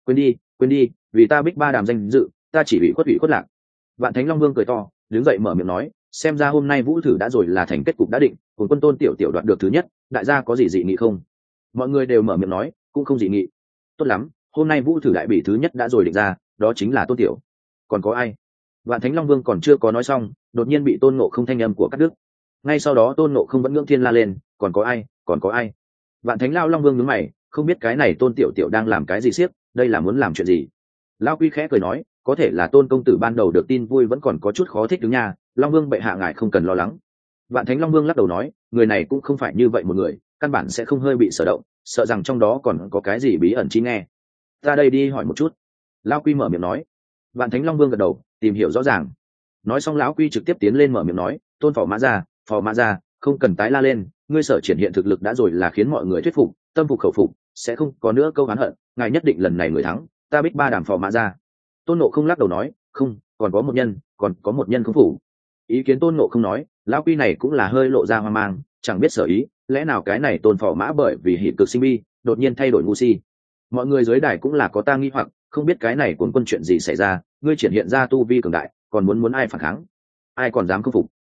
Quên đi, vì ta Bích Ba Đàm danh dự, ta chỉ bị khuất lạc. Vạn Thánh Long Vương cười to, đứng dậy mở miệng nói, xem ra hôm nay vũ thử đã rồi là thành kết cục đã định, cùng quân Tôn tiểu đoạt được thứ nhất, đại gia có gì dị nghị không? Mọi người đều mở miệng nói, cũng không dị nghị. Tốt lắm, hôm nay vũ thử đại bỉ thứ nhất đã rồi định ra, đó chính là Tôn tiểu. Còn có ai? Vạn Thánh Long Vương còn chưa có nói xong, đột nhiên bị Tôn Ngộ Không thanh âm của cắt đứt. Ngay sau đó Tôn Ngộ Không vẫn ngưỡng thiên la lên, còn có ai? Vạn Thánh Lao Long Vương nhướng mày, không biết cái này Tôn tiểu đang làm cái gì xiếc, đây là muốn làm chuyện gì? Lão Quy khẽ cười nói, có thể là Tôn công tử ban đầu được tin vui vẫn còn có chút khó thích đứng nha, Long Vương bệ hạ ngài không cần lo lắng. Vạn Thánh Long Vương lắc đầu nói, người này cũng không phải như vậy một người, căn bản sẽ không hơi bị sở động, sợ rằng trong đó còn có cái gì bí ẩn chi nghe. Ta đây đi hỏi một chút. Lão Quy mở miệng nói. Vạn Thánh Long Vương gật đầu, tìm hiểu rõ ràng. Nói xong lão Quy trực tiếp tiến lên mở miệng nói, Tôn phò mã ra, không cần tái la lên, ngươi sở triển hiện thực lực đã rồi là khiến mọi người thuyết phục, tâm phục khẩu phục, sẽ không có nữa câu oán hận, ngài nhất định lần này người thắng, ta Bích Ba Đàm phò mã ra. Tôn Ngộ Không lắc đầu nói, không, còn có một nhân không phủ. Ý kiến Tôn Ngộ Không nói, lão Quy này cũng là hơi lộ ra hoang mang, chẳng biết sở ý, lẽ nào cái này Tôn phò mã bởi vì hỉ cực sinh bi, đột nhiên thay đổi ngu si. Mọi người dưới đài cũng là có ta nghi hoặc, không biết cái này cuốn quân chuyện gì xảy ra, ngươi triển hiện ra tu vi cường đại, còn muốn ai phản kháng? Ai còn dám không phục?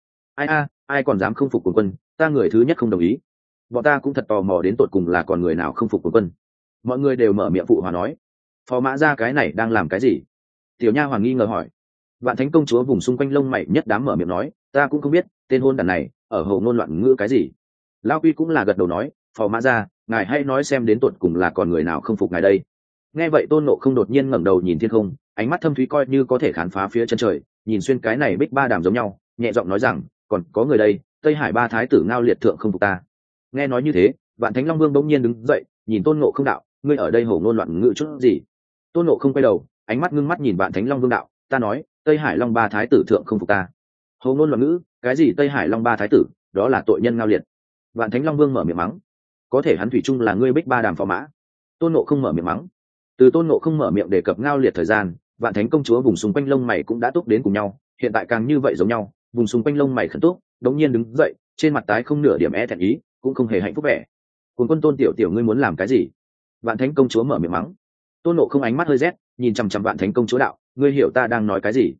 Ai còn dám không phục cuốn quân, ta người thứ nhất không đồng ý. Bọn ta cũng thật tò mò đến tột cùng là còn người nào không phục cuốn quân. Mọi người đều mở miệng phụ hòa nói, phò mã ra cái này đang làm cái gì? Tiểu nha hoàng nghi ngờ hỏi. Vạn Thánh công chúa vùng xung quanh lông mày nhất đám mở miệng nói, ta cũng không biết, tên hôn đàn này ở hồ ngôn loạn ngữ cái gì. Lão Quy cũng là gật đầu nói, phò mã ra, ngài hãy nói xem đến tột cùng là còn người nào không phục ngài đây. Nghe vậy Tôn Ngộ Không đột nhiên ngẩng đầu nhìn thiên không, ánh mắt thâm thúy coi như có thể khám phá phía chân trời, nhìn xuyên cái này Bích Ba Đàm giống nhau, nhẹ giọng nói rằng, còn có người đây, Tây Hải ba thái tử Ngao Liệt thượng không phục ta. Nghe nói như thế, Vạn Thánh Long Vương bỗng nhiên đứng dậy, nhìn Tôn Ngộ Không đạo, ngươi ở đây hồ ngôn loạn ngữ chút gì? Tôn Ngộ Không quay đầu, ánh mắt ngưng mắt nhìn Vạn Thánh Long Vương đạo, ta nói, Tây Hải Long ba thái tử thượng không phục ta. Hồ ngôn loạn ngữ, cái gì Tây Hải Long ba thái tử, đó là tội nhân Ngao Liệt. Vạn Thánh Long Vương mở miệng mắng, có thể hắn thủy chung là ngươi Bích Ba Đàm phò mã. Tôn Ngộ Không mở miệng mắng. Từ Tôn Ngộ Không mở miệng đề cập Ngao Liệt thời gian, Vạn Thánh công chúa vùng xung quanh lông mày cũng đã túc đến cùng nhau, hiện tại càng như vậy giống nhau, vùng xung quanh lông mày khẩn túc, đống nhiên đứng dậy, trên mặt tái không nửa điểm e thẹn ý, cũng không hề hạnh phúc vẻ. Cuồng quân Tôn tiểu tiểu ngươi muốn làm cái gì? Vạn Thánh công chúa mở miệng mắng. Tôn Nộ không ánh mắt hơi rét, nhìn chằm chằm Vạn Thánh công chúa đạo, ngươi hiểu ta đang nói cái gì?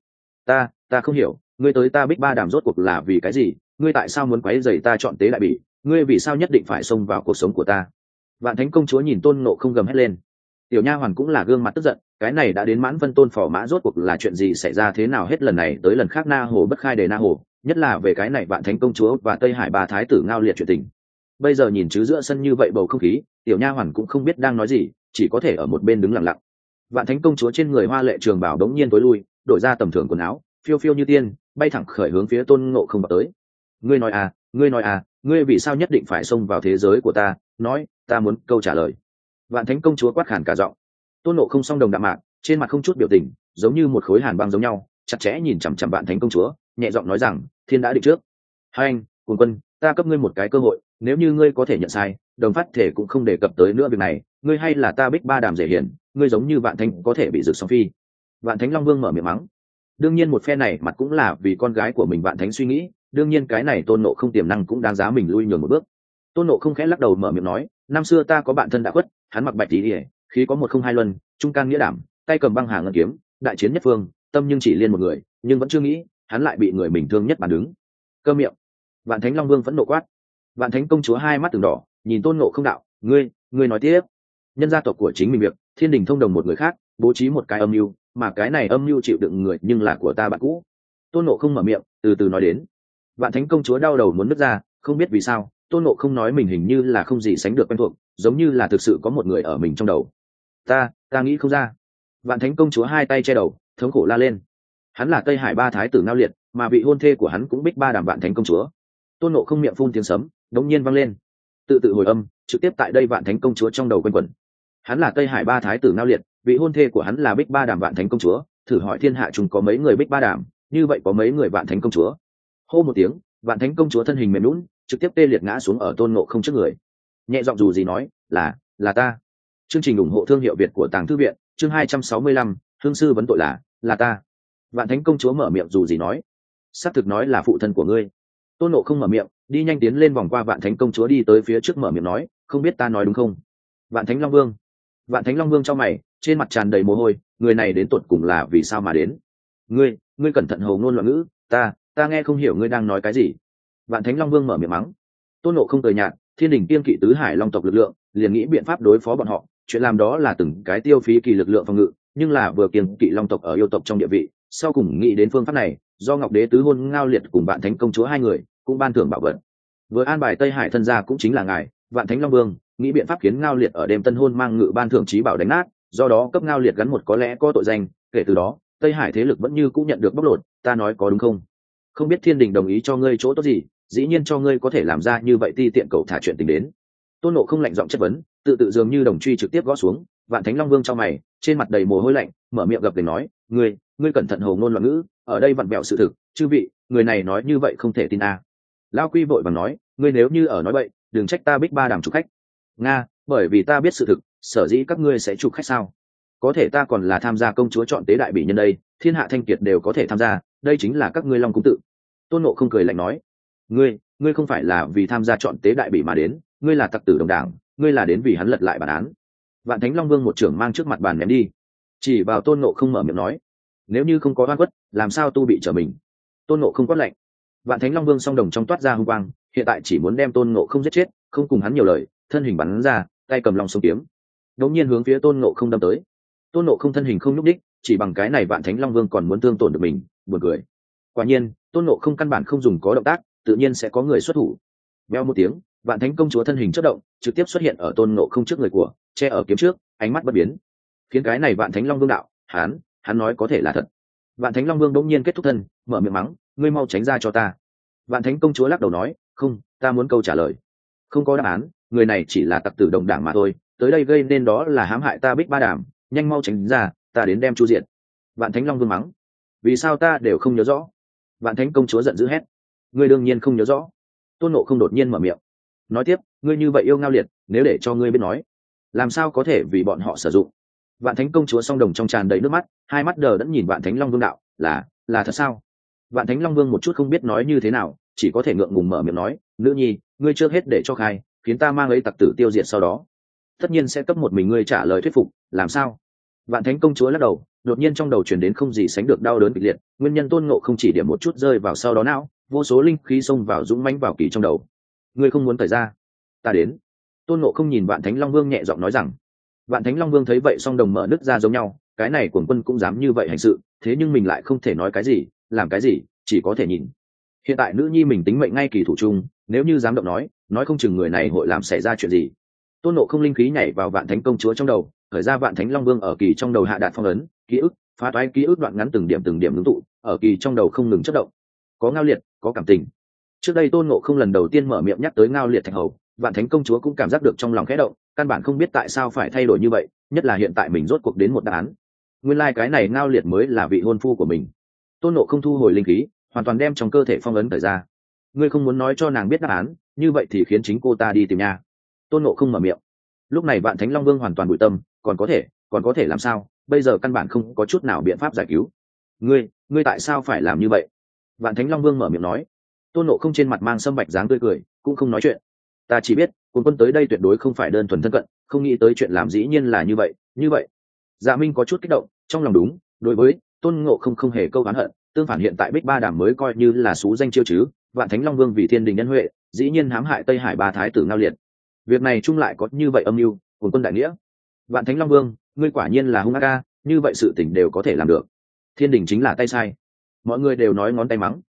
Ta không hiểu, ngươi tới ta Bích Ba Đàm rốt cuộc là vì cái gì? Ngươi tại sao muốn quấy rầy ta chọn tế đại bỉ? Ngươi vì sao nhất định phải xông vào cuộc sống của ta? Vạn Thánh công chúa nhìn Tôn Nộ không gầm hét lên. Tiểu nha hoàn cũng là gương mặt tức giận, cái này đã đến Mãn Vân Tôn phò mã rốt cuộc là chuyện gì xảy ra thế nào hết lần này tới lần khác na hồ bất khai đề na hồ, nhất là về cái này Vạn Thánh công chúa và Tây Hải ba thái tử ngao liệt chuyện tình. Bây giờ nhìn chứ giữa sân như vậy bầu không khí, tiểu nha hoàn cũng không biết đang nói gì, chỉ có thể ở một bên đứng lặng lặng. Vạn Thánh công chúa trên người hoa lệ trường bảo đống nhiên tối lui, đổi ra tầm thường quần áo, phiêu phiêu như tiên, bay thẳng khởi hướng phía Tôn Ngộ không vào tới. Ngươi nói à, ngươi vì sao nhất định phải xông vào thế giới của ta? Nói, ta muốn câu trả lời. Vạn Thánh công chúa quát khàn cả giọng. Tôn Ngộ không song đồng đạm mạc, trên mặt không chút biểu tình, giống như một khối hàn băng giống nhau, chặt chẽ nhìn chằm chằm Vạn Thánh công chúa, nhẹ giọng nói rằng, thiên đã định trước. Hai anh, Cuồng quân, ta cấp ngươi một cái cơ hội, nếu như ngươi có thể nhận sai, đồng phát thể cũng không đề cập tới nữa việc này, ngươi hay là ta Bích Ba Đàm dễ hiển, ngươi giống như Vạn Thánh có thể bị rực song phi. Vạn Thánh Long Vương mở miệng mắng. Đương nhiên một phe này mặt cũng là vì con gái của mình Vạn Thánh suy nghĩ, đương nhiên cái này Tôn Nộ không tiềm năng cũng đáng giá mình lui nhường một bước. Tôn Nộ không khẽ lắc đầu mở miệng nói, năm xưa ta có bạn thân đã khuất, hắn mặc bạch tí, khí có một không hai luân, trung can nghĩa đảm, tay cầm băng hà ngân kiếm, đại chiến nhất phương, tâm nhưng chỉ liên một người, nhưng vẫn chưa nghĩ hắn lại bị người mình thương nhất bàn đứng. Cơ miệng. Vạn Thánh Long Vương vẫn nộ quát. Vạn Thánh công chúa hai mắt từng đỏ, nhìn Tôn Nộ không đạo, ngươi nói tiếp. Nhân gia tộc của chính mình việc, thiên đình thông đồng một người khác, bố trí một cái âm mưu, mà cái này âm mưu chịu đựng người nhưng là của ta bạn cũ. Tôn Nộ không mở miệng, từ từ nói đến. Vạn Thánh công chúa đau đầu muốn nứt ra, không biết vì sao, Tôn Nộ không nói mình hình như là không gì sánh được quen thuộc, giống như là thực sự có một người ở mình trong đầu. Ta nghĩ không ra. Vạn Thánh công chúa hai tay che đầu, thống khổ la lên. Hắn là Tây Hải ba thái tử Ngao Liệt, mà vị hôn thê của hắn cũng Bích Ba Đàm Vạn Thánh công chúa. Tôn Nộ không miệng phun tiếng sấm, đống nhiên vang lên. Tự hồi âm, trực tiếp tại đây Vạn Thánh công chúa trong đầu quanh quẩn. Hắn là Tây Hải ba thái tử Ngao Liệt, vị hôn thê của hắn là Bích Ba Đàm Vạn Thánh công chúa, thử hỏi thiên hạ chúng có mấy người Bích Ba Đàm, như vậy có mấy người Vạn Thánh công chúa. Hô một tiếng, Vạn Thánh công chúa thân hình mềm nhũn, trực tiếp tê liệt ngã xuống ở Tôn Ngộ không trước người. Nhẹ giọng dù gì nói, là ta. Chương trình ủng hộ thương hiệu Việt của Tàng Thư viện, chương 265, hương sư vấn tội là ta. Vạn Thánh công chúa mở miệng dù gì nói, xác thực nói là phụ thân của ngươi. Tôn Ngộ không mở miệng, đi nhanh tiến lên vòng qua Vạn Thánh công chúa đi tới phía trước mở miệng nói, không biết ta nói đúng không? Vạn Thánh Long Vương. Vạn Thánh Long Vương trong mày, trên mặt tràn đầy mồ hôi, người này đến tột cùng là vì sao mà đến? Ngươi cẩn thận hồ ngôn loạn ngữ, ta nghe không hiểu ngươi đang nói cái gì. Vạn Thánh Long Vương mở miệng mắng. Tôn Ngộ không cười nhạt, thiên đình kiêng kỵ tứ hải long tộc lực lượng, liền nghĩ biện pháp đối phó bọn họ, chuyện làm đó là từng cái tiêu phí kỳ lực lượng phòng ngự, nhưng là vừa kiêng kỵ long tộc ở yêu tộc trong địa vị, sau cùng nghĩ đến phương pháp này, do Ngọc Đế tứ hôn Ngao Liệt cùng Vạn Thánh công chúa hai người, cũng ban thưởng bảo vật. Vừa an bài Tây Hải thân gia cũng chính là ngài, Vạn Thánh Long Vương, nghĩ biện pháp khiến Ngao Liệt ở đêm tân hôn mang ngự ban thưởng trí bảo đánh nát, do đó cấp Ngao Liệt gắn một có lẽ có tội danh, kể từ đó, Tây Hải thế lực vẫn như cũng nhận được bóc lột, ta nói có đúng không? Không biết thiên đình đồng ý cho ngươi chỗ tốt gì, dĩ nhiên cho ngươi có thể làm ra như vậy ti tiện cầu thả chuyện tình đến. Tôn Nộ không lạnh giọng chất vấn, tự dường như đồng truy trực tiếp gõ xuống. Vạn Thánh Long Vương trong mày, trên mặt đầy mồ hôi lạnh, mở miệng gập ghềnh nói, ngươi cẩn thận hồ ngôn loạn ngữ, ở đây vặn vẹo sự thực, chư vị, người này nói như vậy không thể tin à. Lao Quy vội vàng nói, ngươi nếu như ở nói bậy, đừng trách ta Bích Ba Đàm chụp khách. Nga, bởi vì ta biết sự thực, sở dĩ các ngươi sẽ chụp khách sao? Có thể ta còn là tham gia công chúa chọn tế đại bỉ nhân đây, thiên hạ thanh kiệt đều có thể tham gia, đây chính là các ngươi Long cung tự. Tôn Nộ không cười lạnh nói, ngươi không phải là vì tham gia chọn tế đại bỉ mà đến, ngươi là tặc tử đồng đảng, ngươi là đến vì hắn lật lại bản án. Vạn Thánh Long Vương một trưởng mang trước mặt bàn ném đi, chỉ vào Tôn Nộ không mở miệng nói, nếu như không có oan khuất, làm sao tu bị trở mình? Tôn Nộ không quát lạnh. Vạn Thánh Long Vương song đồng trong toát ra hung quang, hiện tại chỉ muốn đem Tôn Nộ không giết chết, không cùng hắn nhiều lời, thân hình bắn ra, tay cầm long sông kiếm, đột nhiên hướng phía Tôn Nộ không đâm tới. Tôn Nộ không thân hình không nhúc đích, chỉ bằng cái này Vạn Thánh Long Vương còn muốn thương tổn được mình, buồn cười. Quả nhiên, Tôn Nộ không căn bản không dùng có động tác, tự nhiên sẽ có người xuất thủ. Veo một tiếng, Vạn Thánh công chúa thân hình chớp động, trực tiếp xuất hiện ở Tôn Nộ không trước người của, che ở kiếm trước, ánh mắt bất biến. Khiến cái này Vạn Thánh Long Vương đạo, hắn nói có thể là thật. Vạn Thánh Long Vương đột nhiên kết thúc thân, mở miệng mắng, ngươi mau tránh ra cho ta. Vạn Thánh công chúa lắc đầu nói, không, ta muốn câu trả lời. Không có đáp án, người này chỉ là tặc tử đồng đảng mà thôi, tới đây gây nên đó là hãm hại ta Bích Ba Đàm, nhanh mau tránh ra, ta đến đem chu diện. Vạn Thánh Long Vương mắng, vì sao ta đều không nhớ rõ? Vạn Thánh công chúa giận dữ hét, ngươi đương nhiên không nhớ rõ. Tôn Nộ không đột nhiên mở miệng, nói tiếp, ngươi như vậy yêu Ngao Liệt, nếu để cho ngươi biết nói, làm sao có thể vì bọn họ sử dụng? Vạn Thánh công chúa song đồng trong tràn đầy nước mắt, hai mắt đờ đẫn nhìn Vạn Thánh Long Vương đạo, là thật sao? Vạn Thánh Long Vương một chút không biết nói như thế nào, chỉ có thể ngượng ngùng mở miệng nói, nữ nhi, ngươi chưa hết để cho khai, khiến ta mang ấy tặc tử tiêu diệt sau đó tất nhiên sẽ cấp một mình ngươi trả lời thuyết phục, làm sao? Vạn Thánh công chúa lắc đầu, đột nhiên trong đầu truyền đến không gì sánh được đau đớn kịch liệt, nguyên nhân Tôn Ngộ không chỉ điểm một chút rơi vào sau đó não, vô số linh khí xông vào dũng mãnh vào kỳ trong đầu. Ngươi không muốn thời ra, ta đến. Tôn Ngộ không nhìn Vạn Thánh Long Vương nhẹ giọng nói rằng. Vạn Thánh Long Vương thấy vậy song đồng mở nứt ra giống nhau, cái này cuồng quân cũng dám như vậy hành sự, thế nhưng mình lại không thể nói cái gì, làm cái gì, chỉ có thể nhìn. Hiện tại nữ nhi mình tính mệnh ngay kỳ thủ chung, nếu như dám động nói không chừng người này hội làm xảy ra chuyện gì. Tôn Ngộ không linh khí nhảy vào Vạn Thánh công chúa trong đầu, khởi ra Vạn Thánh Long Vương ở kỳ trong đầu hạ đạt phong ấn, ký ức, phá toái ký ức đoạn ngắn từng điểm ngưng tụ, ở kỳ trong đầu không ngừng chớp động. Có ngao liệt, có cảm tình. Trước đây Tôn Ngộ không lần đầu tiên mở miệng nhắc tới ngao liệt thạch hầu, Vạn Thánh công chúa cũng cảm giác được trong lòng khẽ động, căn bản không biết tại sao phải thay đổi như vậy, nhất là hiện tại mình rốt cuộc đến một đáp án. Nguyên lai cái này ngao liệt mới là vị hôn phu của mình. Tôn Ngộ không thu hồi linh khí, hoàn toàn đem trong cơ thể phong ấn thời ra. Ngươi không muốn nói cho nàng biết đáp án, như vậy thì khiến chính cô ta đi tìm nha. Tôn Ngộ không mở miệng. Lúc này Vạn Thánh Long Vương hoàn toàn bụi tâm, còn có thể làm sao? Bây giờ căn bản không có chút nào biện pháp giải cứu. Ngươi tại sao phải làm như vậy? Vạn Thánh Long Vương mở miệng nói. Tôn Ngộ không trên mặt mang sâm bạch dáng tươi cười, cũng không nói chuyện. Ta chỉ biết, cuồng quân tới đây tuyệt đối không phải đơn thuần thân cận, không nghĩ tới chuyện làm dĩ nhiên là như vậy. Dạ Minh có chút kích động, trong lòng đúng, đối với Tôn Ngộ không hề câu oán hận, tương phản hiện tại Bích Ba Đàm mới coi như là xú danh chiêu chứ. Vạn Thánh Long Vương vì thiên đình nhân huệ, dĩ nhiên hãm hại Tây Hải ba thái tử ngao liệt. Việc này chung lại có như vậy âm mưu, cuồng quân đại nghĩa. Vạn Thánh Long Vương, ngươi quả nhiên là hung ác ca, như vậy sự tình đều có thể làm được. Thiên đình chính là tay sai. Mọi người đều nói ngón tay mắng.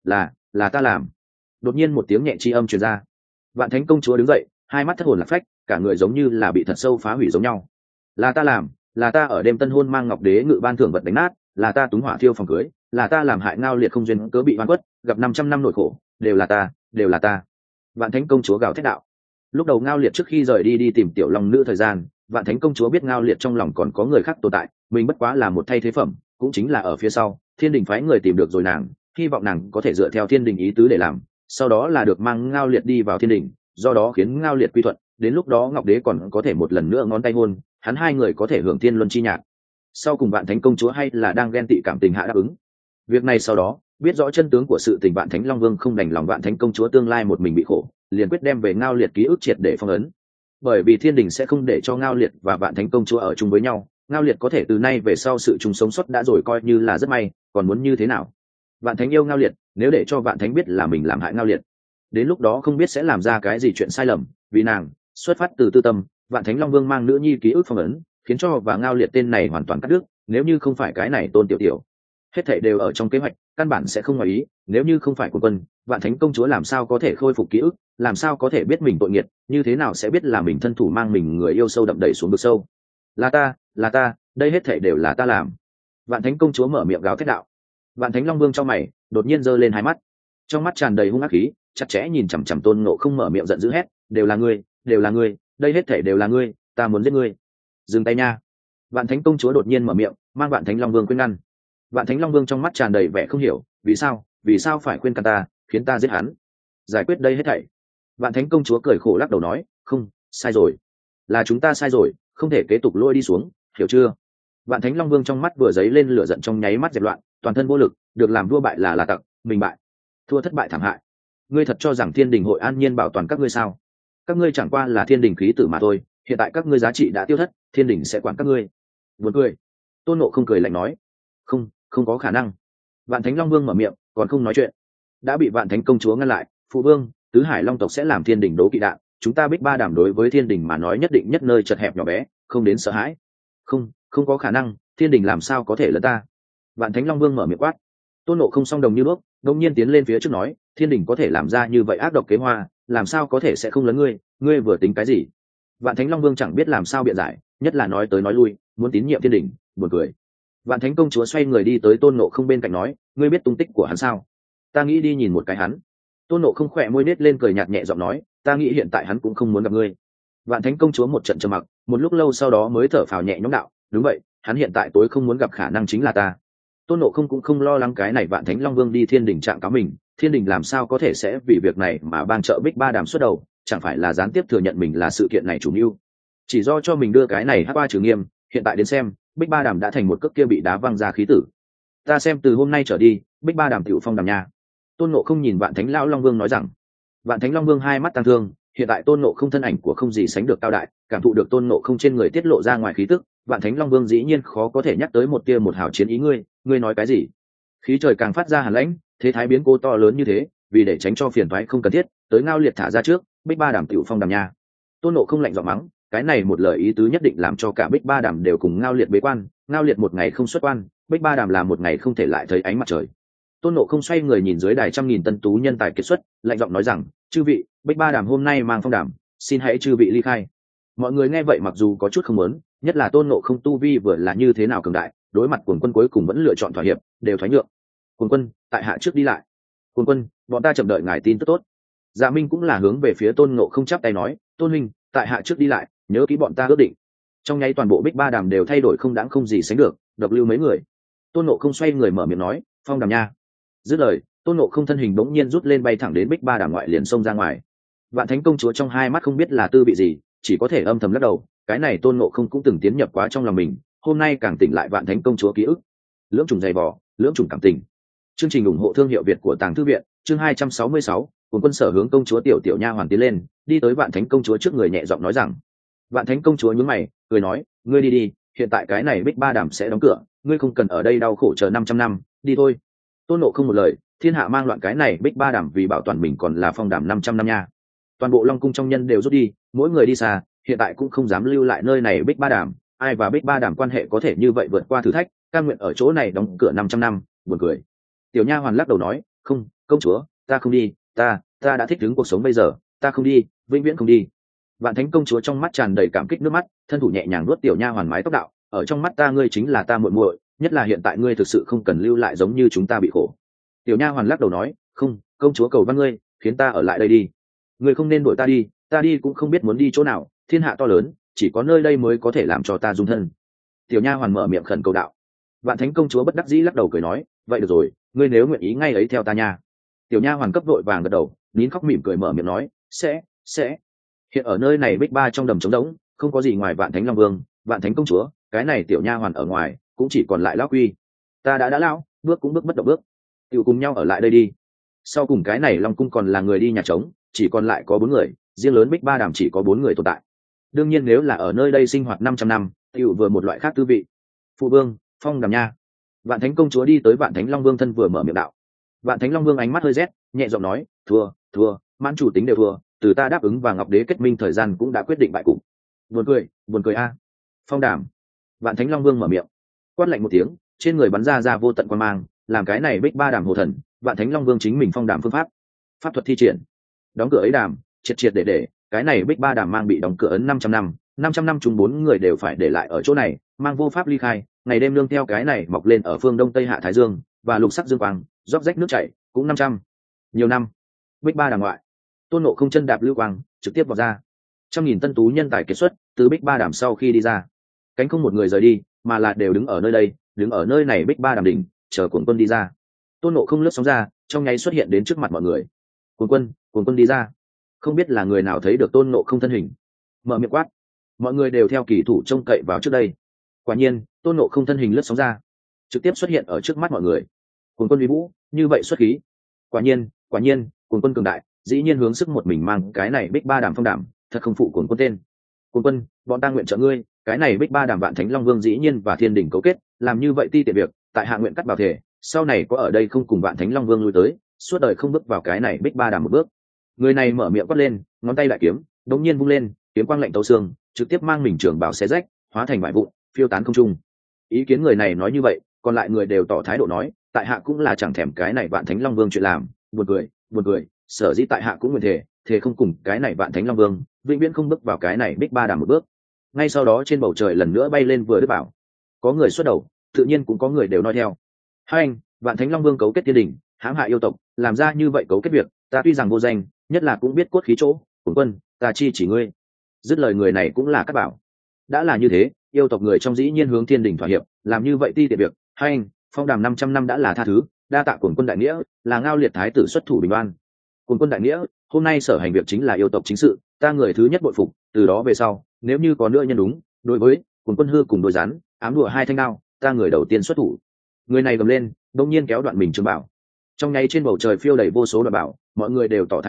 Là ta làm. Đột nhiên một tiếng nhẹ chi âm truyền ra. Vạn Thánh công chúa đứng dậy, hai mắt thất hồn lạc phách, cả người giống như là bị thật sâu phá hủy giống nhau. Là ta làm, là ta ở đêm tân hôn mang ngọc đế ngự ban thưởng vật đánh nát, là ta túng hỏa thiêu phòng cưới, là ta làm hại ngao liệt không duyên cớ bị oan khuất, gặp 500 năm nỗi khổ, đều là ta. Vạn Thánh công chúa gào thét đạo. Lúc đầu ngao liệt trước khi rời đi tìm tiểu long nữ thời gian, Vạn Thánh công chúa biết ngao liệt trong lòng còn có người khác tồn tại, mình bất quá là một thay thế phẩm, cũng chính là ở phía sau thiên đình phái người tìm được rồi nàng, hy vọng nàng có thể dựa theo thiên đình ý tứ để làm, sau đó là được mang ngao liệt đi vào thiên đình, do đó khiến ngao liệt quy thuận, đến lúc đó ngọc đế còn có thể một lần nữa ngón tay hôn hắn, hai người có thể hưởng thiên luân chi nhạc. Sau cùng Vạn Thánh công chúa hay là đang ghen tị cảm tình hạ đáp ứng việc này. Sau đó biết rõ chân tướng của sự tình, Vạn Thánh Long Vương không đành lòng Vạn Thánh công chúa tương lai một mình bị khổ, liền quyết đem về ngao liệt ký ức triệt để phong ấn, bởi vì thiên đình sẽ không để cho ngao liệt và Vạn Thánh công chúa ở chung với nhau. Ngao liệt có thể từ nay về sau sự chung sống sót đã rồi coi như là rất may, còn muốn như thế nào? Vạn Thánh yêu ngao liệt, nếu để cho Vạn Thánh biết là mình làm hại ngao liệt, đến lúc đó không biết sẽ làm ra cái gì chuyện sai lầm. Vì nàng xuất phát từ tư tâm, Vạn Thánh Long Vương mang nữ nhi ký ức phong ấn, khiến cho và ngao liệt tên này hoàn toàn cắt đứt. Nếu như không phải cái này Tôn Tiểu Tiểu, hết thảy đều ở trong kế hoạch, căn bản sẽ không ngoài ý. Nếu như không phải của quân, Vạn Thánh công chúa làm sao có thể khôi phục ký ức, làm sao có thể biết mình tội nghiệt, như thế nào sẽ biết là mình thân thủ mang mình người yêu sâu đậm đẩy xuống vực sâu. Là ta, đây hết thảy đều là ta làm. Vạn Thánh công chúa mở miệng gào thét đạo. Vạn Thánh Long Vương trong mày đột nhiên giơ lên hai mắt, trong mắt tràn đầy hung ác khí, chặt chẽ nhìn chằm chằm Tôn Ngộ không, mở miệng giận dữ hét, đều là ngươi, đây hết thảy đều là ngươi, ta muốn giết ngươi. Dừng tay nha. Vạn Thánh công chúa đột nhiên mở miệng, mang Vạn Thánh Long Vương khuyên ngăn. Vạn Thánh Long Vương trong mắt tràn đầy vẻ không hiểu, vì sao phải khuyên can ta, khiến ta giết hắn, giải quyết đây hết thảy. Vạn Thánh công chúa cười khổ lắc đầu nói, không, sai rồi, là chúng ta sai rồi, không thể kế tục lôi đi xuống, hiểu chưa? Vạn Thánh Long Vương trong mắt vừa dấy lên lửa giận, trong nháy mắt dẹp loạn, toàn thân vô lực, được làm vua bại là tặc, mình bại, thua thất bại thảm hại. Ngươi thật cho rằng thiên đình hội an nhiên bảo toàn các ngươi sao? Các ngươi chẳng qua là thiên đình khí tử mà thôi, hiện tại các ngươi giá trị đã tiêu thất, thiên đình sẽ quản các ngươi. Buồn cười. Tôn Ngộ không cười lạnh nói, không có khả năng. Vạn Thánh Long Vương mở miệng, còn không nói chuyện, đã bị Vạn Thánh công chúa ngăn lại. Phụ vương, tứ hải long tộc sẽ làm thiên đình đố kỵ đạn, chúng ta Bích Ba Đàm đối với thiên đình mà nói nhất định nhất nơi chật hẹp nhỏ bé, không đến sợ hãi. Không có khả năng, thiên đình làm sao có thể lẫn ta? Vạn Thánh Long Vương mở miệng quát. Tôn Ngộ không song đồng như nước, đột nhiên tiến lên phía trước nói, thiên đình có thể làm ra như vậy ác độc kế hoa, làm sao có thể sẽ không lấn ngươi vừa tính cái gì? Vạn Thánh Long Vương chẳng biết làm sao biện giải, nhất là nói tới nói lui, muốn tín nhiệm thiên đình, buồn cười. Vạn Thánh công chúa xoay người đi tới Tôn Ngộ không bên cạnh nói, ngươi biết tung tích của hắn sao? Ta nghĩ đi nhìn một cái hắn. Tôn Ngộ không khỏe môi nết lên cười nhạt nhẹ giọng nói, ta nghĩ hiện tại hắn cũng không muốn gặp ngươi. Vạn Thánh công chúa một trận trầm mặc, một lúc lâu sau đó mới thở phào nhẹ nhõm đạo, đúng vậy, hắn hiện tại tối không muốn gặp khả năng chính là ta. Tôn Ngộ không cũng không lo lắng cái này Vạn Thánh Long Vương đi thiên đình trạng cáo mình, thiên đình làm sao có thể sẽ vì việc này mà ban trợ Bích Ba Đàm xuất đầu, chẳng phải là gián tiếp thừa nhận mình là sự kiện này chủ mưu, chỉ do cho mình đưa cái này hắc qua trừ nghiêm. Hiện tại đến xem, Bích Ba Đàm đã thành một cước kia bị đá văng ra khí tử. Ta xem từ hôm nay trở đi, Bích Ba Đàm tiểu phong đàm nha. Tôn Ngộ không nhìn Vạn Thánh lão Long Vương nói rằng. Vạn Thánh Long Vương hai mắt tăng thương, hiện tại tôn nộ không thân ảnh của không gì sánh được cao đại, cảm thụ được tôn nộ không trên người tiết lộ ra ngoài khí tức, vạn thánh long vương dĩ nhiên khó có thể nhắc tới một tia một hào chiến ý. Ngươi nói cái gì? Khí trời càng phát ra hàn lãnh, thế thái biến cố to lớn như thế, vì để tránh cho phiền toái không cần thiết, tới Ngao Liệt thả ra trước, Bích Ba Đàm tiểu phong đàm nha. Tôn nộ không lạnh giọng mắng, cái này một lời ý tứ nhất định làm cho cả Bích Ba Đàm đều cùng Ngao Liệt bế quan, Ngao Liệt một ngày không xuất quan, Bích Ba Đàm là một ngày không thể lại thấy ánh mặt trời. Tôn nộ không xoay người nhìn dưới đài trăm nghìn tân tú nhân tài kiệt xuất, lạnh giọng nói rằng, chư vị, Bích Ba Đàm hôm nay mang phong đàm, xin hãy chư vị ly khai. Mọi người nghe vậy mặc dù có chút không muốn, nhất là tôn nộ không tu vi vừa là như thế nào cường đại, đối mặt Cuồng Quân cuối cùng vẫn lựa chọn thỏa hiệp, đều thoái nhượng. Cuồng Quân, tại hạ trước đi lại. Cuồng Quân, bọn ta chậm đợi ngài tin tức tốt. Dạ Minh cũng là hướng về phía tôn nộ không chắp tay nói, tôn huynh, tại hạ trước đi lại, nhớ kỹ bọn ta ước định. Trong nháy toàn bộ Bích Ba Đàm đều thay đổi không đáng không gì sánh được, độc lưu mấy người. Tôn nộ không xoay người mở miệng nói, phong đàm nha. Dứt lời, tôn nộ không thân hình bỗng nhiên rút lên bay thẳng đến Bích Ba Đàm ngoại, liền xông ra ngoài. Vạn Thánh công chúa trong hai mắt không biết là tư vị gì, chỉ có thể âm thầm lắc đầu, cái này tôn nộ không cũng từng tiến nhập quá trong lòng mình, hôm nay càng tỉnh lại Vạn Thánh công chúa ký ức. Lưỡng trùng dày vỏ, lưỡng trùng cảm tình. Chương trình ủng hộ thương hiệu Việt của Tàng Thư viện, chương 266, Cuồng Quân sở hướng công chúa tiểu tiểu nha hoàn tiến lên, đi tới Vạn Thánh công chúa trước người nhẹ giọng nói rằng. Vạn Thánh công chúa nhướng mày, cười nói, ngươi đi đi, hiện tại cái này Bích Ba Đàm sẽ đóng cửa, ngươi không cần ở đây đau khổ chờ 500 năm, đi thôi. Tôn nộ không một lời, thiên hạ mang loạn, cái này Bích Ba Đàm vì bảo toàn mình còn là phong đàm 500 năm nha. Toàn bộ Long cung trong nhân đều rút đi, mỗi người đi xa, hiện tại cũng không dám lưu lại nơi này Bích Ba Đàm, ai và Bích Ba Đàm quan hệ có thể như vậy vượt qua thử thách, cam nguyện ở chỗ này đóng cửa 500 năm, buồn cười. Tiểu nha hoàn lắc đầu nói, không, công chúa, ta không đi, ta đã thích ứng cuộc sống bây giờ, ta không đi, vĩnh viễn không đi. Vạn Thánh công chúa trong mắt tràn đầy cảm kích nước mắt, thân thủ nhẹ nhàng nuốt tiểu nha hoàn mái tóc đạo, ở trong mắt ta ngươi chính là ta muội muội, nhất là hiện tại ngươi thực sự không cần lưu lại giống như chúng ta bị khổ. Tiểu nha hoàn lắc đầu nói, không, công chúa cầu văn ngươi, khiến ta ở lại đây đi. Ngươi không nên đuổi ta đi cũng không biết muốn đi chỗ nào, thiên hạ to lớn, chỉ có nơi đây mới có thể làm cho ta dung thân. Tiểu nha hoàn mở miệng khẩn cầu đạo. Vạn Thánh công chúa bất đắc dĩ lắc đầu cười nói, vậy được rồi, ngươi nếu nguyện ý ngay ấy theo ta nha. Tiểu nha hoàn cấp vội vàng gật đầu, nín khóc mỉm cười mở miệng nói, sẽ. Hiện ở nơi này Bích Ba trong đầm trống rỗng, không có gì ngoài Vạn Thánh Long Vương, Vạn Thánh công chúa, cái này tiểu nha hoàn ở ngoài, cũng chỉ còn lại lão quy. Ta đã lão, bước cũng bước bất động bước. Tiểu cùng nhau ở lại đây đi. Sau cùng cái này Long cung còn là người đi nhà trống, chỉ còn lại có 4 người, riêng lớn Bích Ba Đàm chỉ có 4 người tồn tại. Đương nhiên nếu là ở nơi đây sinh hoạt 500 năm, tiểu vừa một loại khác tư vị. Phụ vương, phong đàm nha. Vạn Thánh công chúa đi tới Vạn Thánh Long Vương thân vừa mở miệng đạo. Vạn Thánh Long Vương ánh mắt hơi rét, nhẹ giọng nói, thua, mãn chủ tính đều thua, từ ta đáp ứng và Ngọc Đế kết minh thời gian cũng đã quyết định bại cục. Buồn cười a. Phong đàm. Vạn Thánh Long Vương mở miệng, quát lạnh một tiếng, trên người bắn ra vô tận quan mang, làm cái này Bích Ba Đàm hồ thần, Vạn Thánh Long Vương chính mình phong đàm phương pháp thuật thi triển, đóng cửa ấy đàm, triệt để cái này Bích Ba Đàm mang bị đóng cửa ấn 500 năm, 500 năm chúng 4 người đều phải để lại ở chỗ này, mang vô pháp ly khai, ngày đêm nương theo cái này mọc lên ở phương đông tây hạ thái dương và lục sắc dương quang, róc rách nước chảy, cũng 500 nhiều năm. Bích Ba Đàm ngoại, tôn nộ không chân đạp lưu quang trực tiếp vào ra, trăm nghìn tân tú nhân tài kết xuất từ Bích Ba Đàm sau khi đi ra, cánh không một người rời đi, mà là đều đứng ở nơi đây, đứng ở nơi này Bích Ba Đàm đỉnh, chờ Cuồng Quân đi ra. Tôn nộ không lướt sóng ra, trong nháy xuất hiện đến trước mặt mọi người. Cuồng Quân đi ra. Không biết là người nào thấy được tôn nộ không thân hình, mở miệng quát. Mọi người đều theo kỳ thủ trông cậy vào trước đây. Quả nhiên, tôn nộ không thân hình lướt sóng ra, trực tiếp xuất hiện ở trước mắt mọi người. Cuồng Quân uy vũ, như vậy xuất khí. Quả nhiên, Cuồng Quân cường đại, dĩ nhiên hướng sức một mình mang cái này Bích Ba Đàm phong đàm, thật không phụ Cuồng Quân tên. Cuồng Quân, bọn ta nguyện trợ ngươi, cái này Bích Ba Đàm Vạn Thánh Long Vương dĩ nhiên và Thiên Đình cấu kết, làm như vậy ti tiện việc, tại hạ nguyện cắt bảo thể, sau này có ở đây không cùng Vạn Thánh Long Vương lui tới, suốt đời không bước vào cái này Bích Ba Đàm một bước. Người này mở miệng quát lên, ngón tay đại kiếm đống nhiên vung lên, kiếm quang lạnh tấu xương, trực tiếp mang mình trường bảo xé rách, hóa thành bại vụn, phiêu tán không trung. Ý kiến người này nói như vậy, còn lại người đều tỏ thái độ nói, tại hạ cũng là chẳng thèm cái này Vạn Thánh Long Vương chuyện làm, buồn cười, sở dĩ tại hạ cũng nguyện thể không cùng cái này Vạn Thánh Long Vương vĩnh viễn không bước vào cái này Bích Ba Đàm một bước. Ngay sau đó trên bầu trời lần nữa bay lên vừa đứt bảo, có người xuất đầu, tự nhiên cũng có người đều nói theo. Hai anh, Vạn Thánh Long Vương cấu kết Thiên Đình, hãm hại yêu tộc, làm ra như vậy cấu kết việc, ta tuy rằng vô danh, nhất là cũng biết cốt khí chỗ. Cuồng Quân, ta chi chỉ ngươi. Dứt lời người này cũng là các bảo. Đã là như thế, yêu tộc người trong dĩ nhiên hướng Thiên Đình thỏa hiệp, làm như vậy ti tiện việc. Hai anh, phong đàm 500 năm đã là tha thứ, đa tạ Cuồng Quân đại nghĩa, là Ngao Liệt thái tử xuất thủ bình oan. Cuồng Quân đại nghĩa, hôm nay sở hành việc chính là yêu tộc chính sự, ta người thứ nhất bội phục, từ đó về sau, nếu như có nữa nhân đúng, đối với Cuồng Quân hư cùng đôi rắn, ám đùa 2 thanh đao, ta người đầu tiên xuất thủ. Người này gầm lên, đột nhiên kéo đoạn mình trường bảo. Trong nháy trên bầu trời phiêu đầy vô số đoạn bảo, mọi người đều tỏ thái độ,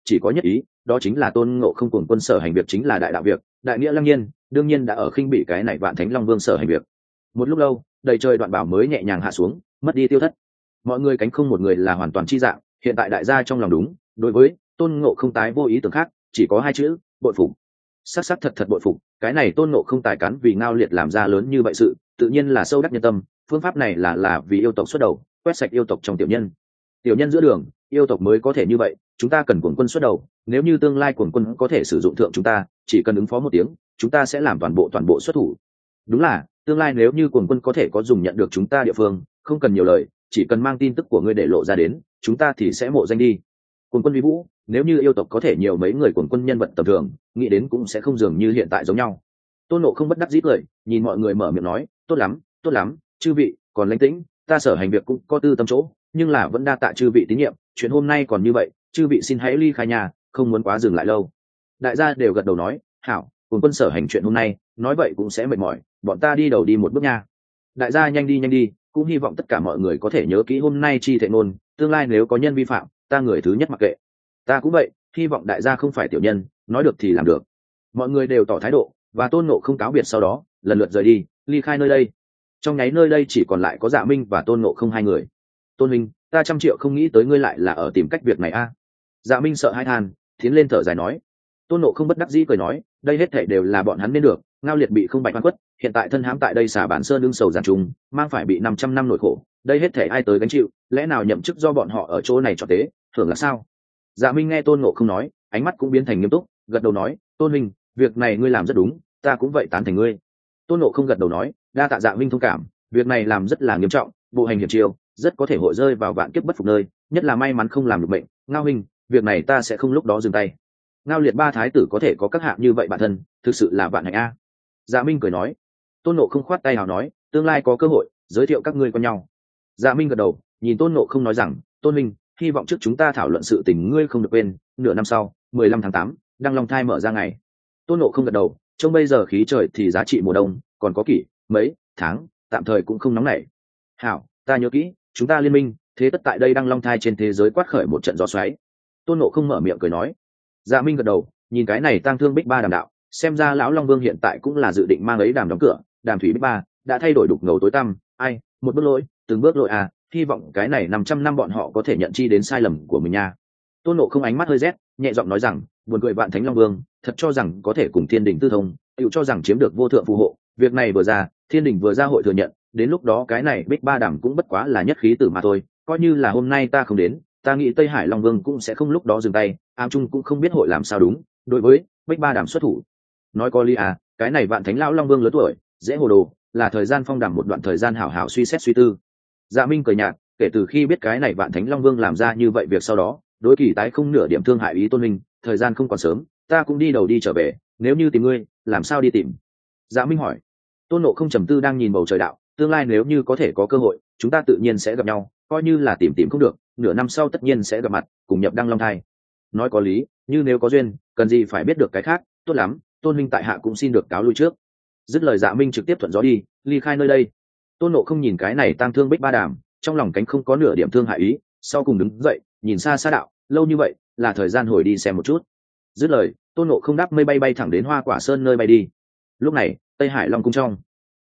chỉ có nhất ý, đó chính là Tôn Ngộ Không cùng quân sở hành việc chính là đại đạo việc, đại nghĩa lăng nhiên, đương nhiên đã ở khinh bị cái này Vạn Thánh Long Vương sở hành việc. Một lúc lâu, đầy trời đoạn bảo mới nhẹ nhàng hạ xuống, mất đi tiêu thất. Mọi người cánh không một người là hoàn toàn chi dạng, hiện tại đại gia trong lòng đúng, đối với Tôn Ngộ Không tái vô ý tưởng khác, chỉ có hai chữ, bội phục. Sắc sắc thật thật bội phục, cái này Tôn Ngộ Không tài cán vì Ngao Liệt làm ra lớn như vậy sự, tự nhiên là sâu đắc nhân tâm, phương pháp này là vì yêu tộc xuất đầu, quét sạch yêu tộc trong tiểu nhân. Tiểu nhân giữa đường, yêu tộc mới có thể như vậy, chúng ta cần cuồng quân xuất đầu, nếu như tương lai cuồng quân có thể sử dụng thượng chúng ta, chỉ cần ứng phó một tiếng, chúng ta sẽ làm toàn bộ xuất thủ. Đúng là, tương lai nếu như cuồng quân có thể có dùng nhận được chúng ta địa phương, không cần nhiều lời, chỉ cần mang tin tức của ngươi để lộ ra đến, chúng ta thì sẽ mộ danh đi. Cuồng quân vi vũ, nếu như yêu tộc có thể nhiều mấy người cuồng quân nhân vật tầm thường, nghĩ đến cũng sẽ không dường như hiện tại giống nhau. Tôn Ngộ Không bất đắc dĩ cười, nhìn mọi người mở miệng nói, tốt lắm, chư vị, còn lãnh tĩnh, ta sở hành việc cũng có tư tâm chỗ, nhưng là vẫn đa tạ chư vị tín nhiệm, chuyện hôm nay còn như vậy, chư vị xin hãy ly khai nhà, không muốn quá dừng lại lâu. Đại gia đều gật đầu nói, hảo, cùng quân sở hành chuyện hôm nay, nói vậy cũng sẽ mệt mỏi, bọn ta đi đầu đi một bước nha. Đại gia nhanh đi, cũng hy vọng tất cả mọi người có thể nhớ kỹ hôm nay chi thệ ngôn, tương lai nếu có nhân vi phạm, ta người thứ nhất mặc kệ. Ta cũng vậy, hy vọng đại gia không phải tiểu nhân, nói được thì làm được. Mọi người đều tỏ thái độ, và Tôn Ngộ Không cáo biệt sau đó, lần lượt rời đi, ly khai nơi đây. Trong nháy nơi đây chỉ còn lại có Dạ Minh và Tôn Ngộ Không hai người. Tôn Minh, ta 100 triệu không nghĩ tới ngươi lại là ở tìm cách việc này a. Dạ Minh sợ hãi than, tiến lên thở dài nói. Tôn Ngộ Không bất đắc dĩ cười nói, đây hết thảy đều là bọn hắn nên được, Ngao Liệt bị không bạch oan khuất, hiện tại thân hãm tại đây xả bản sơn đương sầu giàn trùng, mang phải bị 500 năm nỗi khổ, đây hết thảy ai tới gánh chịu, lẽ nào nhậm chức do bọn họ ở chỗ này cho tế, thưởng là sao? Dạ Minh nghe Tôn Ngộ Không nói, ánh mắt cũng biến thành nghiêm túc, gật đầu nói, Tôn Minh, việc này ngươi làm rất đúng, ta cũng vậy tán thành ngươi. Tôn Ngộ Không gật đầu nói, đa tạ Dạ Minh thông cảm, việc này làm rất là nghiêm trọng, bộ hành hiểm chiêu, rất có thể hội rơi vào vạn kiếp bất phục nơi, nhất là may mắn không làm được bệnh. Ngao Minh, việc này ta sẽ không lúc đó dừng tay. Ngao Liệt ba thái tử có thể có các hạng như vậy bản thân, thực sự là vạn hạnh a. Dạ Minh cười nói. Tôn Ngộ Không khoát tay hào nói, tương lai có cơ hội giới thiệu các ngươi con nhau. Dạ Minh gật đầu, nhìn Tôn Ngộ Không nói rằng, Tôn Minh, hy vọng trước chúng ta thảo luận sự tình ngươi không được quên, nửa năm sau, 15 tháng 8, Đăng Long thai mở ra ngày. Tôn Ngộ Không gật đầu, trông bây giờ khí trời thì giá trị mùa đông, còn có kỷ mấy tháng, tạm thời cũng không nóng nảy. Hảo, ta nhớ kỹ, chúng ta liên minh, thế tất tại đây Đăng Long thai trên thế giới quát khởi một trận gió xoáy. Tôn Ngộ Không mở miệng cười nói. Dạ Minh gật đầu, nhìn cái này tang thương Bích Ba Đàm đạo, xem ra lão Long Vương hiện tại cũng là dự định mang ấy đàm đóng cửa, đàm thủy Bích Ba đã thay đổi đục ngầu tối tăm, ai, một bước lỗi, từng bước lỗi à, hy vọng cái này 500 năm bọn họ có thể nhận chi đến sai lầm của mình nha. Tôn Ngộ Không ánh mắt hơi rét, nhẹ giọng nói rằng, buồn cười Vạn Thánh Long Vương, thật cho rằng có thể cùng Thiên Đình tư thông, tự cho rằng chiếm được vô thượng phù hộ, việc này vừa ra, Thiên Đình vừa ra hội thừa nhận, đến lúc đó cái này Bích Ba Đàm cũng bất quá là nhất khí tử mà thôi, coi như là hôm nay ta không đến, ta nghĩ Tây Hải Long Vương cũng sẽ không lúc đó dừng tay, Ám Trung cũng không biết hội làm sao đúng, đối với Bích Ba Đàm xuất thủ. Nói có lý à, cái này Vạn Thánh lão Long Vương lớn tuổi, dễ hồ đồ, là thời gian phong đàm một đoạn thời gian hảo hảo suy xét suy tư. Dạ Minh cười nhạt, kể từ khi biết cái này Vạn Thánh Long Vương làm ra như vậy việc sau đó, đối Kỳ tái không nửa điểm thương hại ý Tôn Minh, thời gian không còn sớm, ta cũng đi đầu đi trở về, nếu như tìm ngươi, làm sao đi tìm? Dạ Minh hỏi. Tôn Ngộ Không trầm tư đang nhìn bầu trời đạo, tương lai nếu như có thể có cơ hội, chúng ta tự nhiên sẽ gặp nhau, coi như là tìm không được, nửa năm sau tất nhiên sẽ gặp mặt, cùng nhập Đăng Long thai. Nói có lý, như nếu có duyên, cần gì phải biết được cái khác, tốt lắm, Tôn Minh tại hạ cũng xin được cáo lui trước. Dứt lời Dạ Minh trực tiếp thuận gió đi, ly khai nơi đây. Tôn Ngộ Không nhìn cái này tang thương Bích Ba Đàm, trong lòng cánh không có nửa điểm thương hại ý, sau cùng đứng dậy, nhìn xa xa đạo, lâu như vậy, là thời gian hồi đi xem một chút. Dứt lời, Tôn Ngộ Không đáp mây bay thẳng đến Hoa Quả Sơn nơi bay đi. Lúc này, Tây Hải Long cung trong,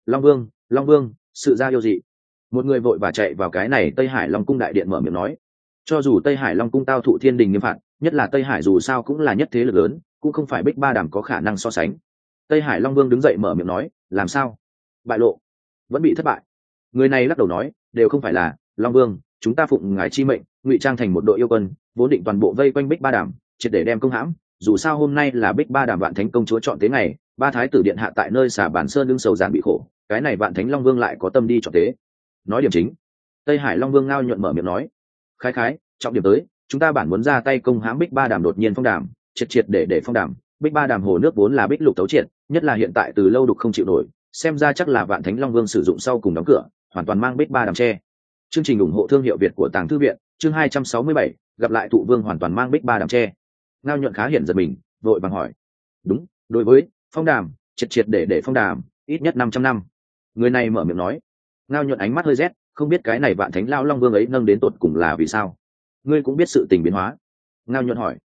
Long Vương, sự ra yêu dị. Một người vội và chạy vào cái này Tây Hải Long cung đại điện mở miệng nói, cho dù Tây Hải Long cung tao thụ Thiên Đình nghiêm phạt, nhất là Tây Hải dù sao cũng là nhất thế lực lớn, cũng không phải Bích Ba Đàm có khả năng so sánh. Tây Hải Long Vương đứng dậy mở miệng nói, làm sao? Bại lộ, vẫn bị thất bại. Người này lắc đầu nói, đều không phải là, Long Vương, chúng ta phụng ngài chi mệnh, ngụy trang thành một đội yêu quân, vốn định toàn bộ vây quanh Bích Ba Đàm, triệt để đem công hãm. Dù sao hôm nay là Bích Ba Đàm Vạn Thánh công chúa chọn tế ngày, ba thái tử điện hạ tại nơi xả bản sơn đương sầu giàn bị khổ, cái này Vạn Thánh Long Vương lại có tâm đi chọn tế. Nói điểm chính. Tây Hải Long Vương ngao nhuận mở miệng nói, khái, trọng điểm tới, chúng ta bản muốn ra tay công hãm Bích Ba Đàm đột nhiên phong đàm, triệt để phong đàm. Bích Ba Đàm hồ nước vốn là bích lục tấu triệt, nhất là hiện tại từ lâu đục không chịu nổi, xem ra chắc là Vạn Thánh Long Vương sử dụng sau cùng đóng cửa, hoàn toàn mang Bích Ba Đàm che. Chương trình ủng hộ thương hiệu Việt của Tàng Thư viện, chương 267, gặp lại Thụ Vương hoàn toàn mang Bích Ba Đàm che. Ngao nhuận khá hiển giật mình, vội vàng hỏi, đúng, đối với phong đàm, triệt để phong đàm, ít nhất 500 năm. Người này mở miệng nói. Ngao nhuận ánh mắt hơi rét, không biết cái này Vạn Thánh lão Long Vương ấy nâng đến tột cùng là vì sao. Ngươi cũng biết sự tình biến hóa. Ngao nhuận hỏi.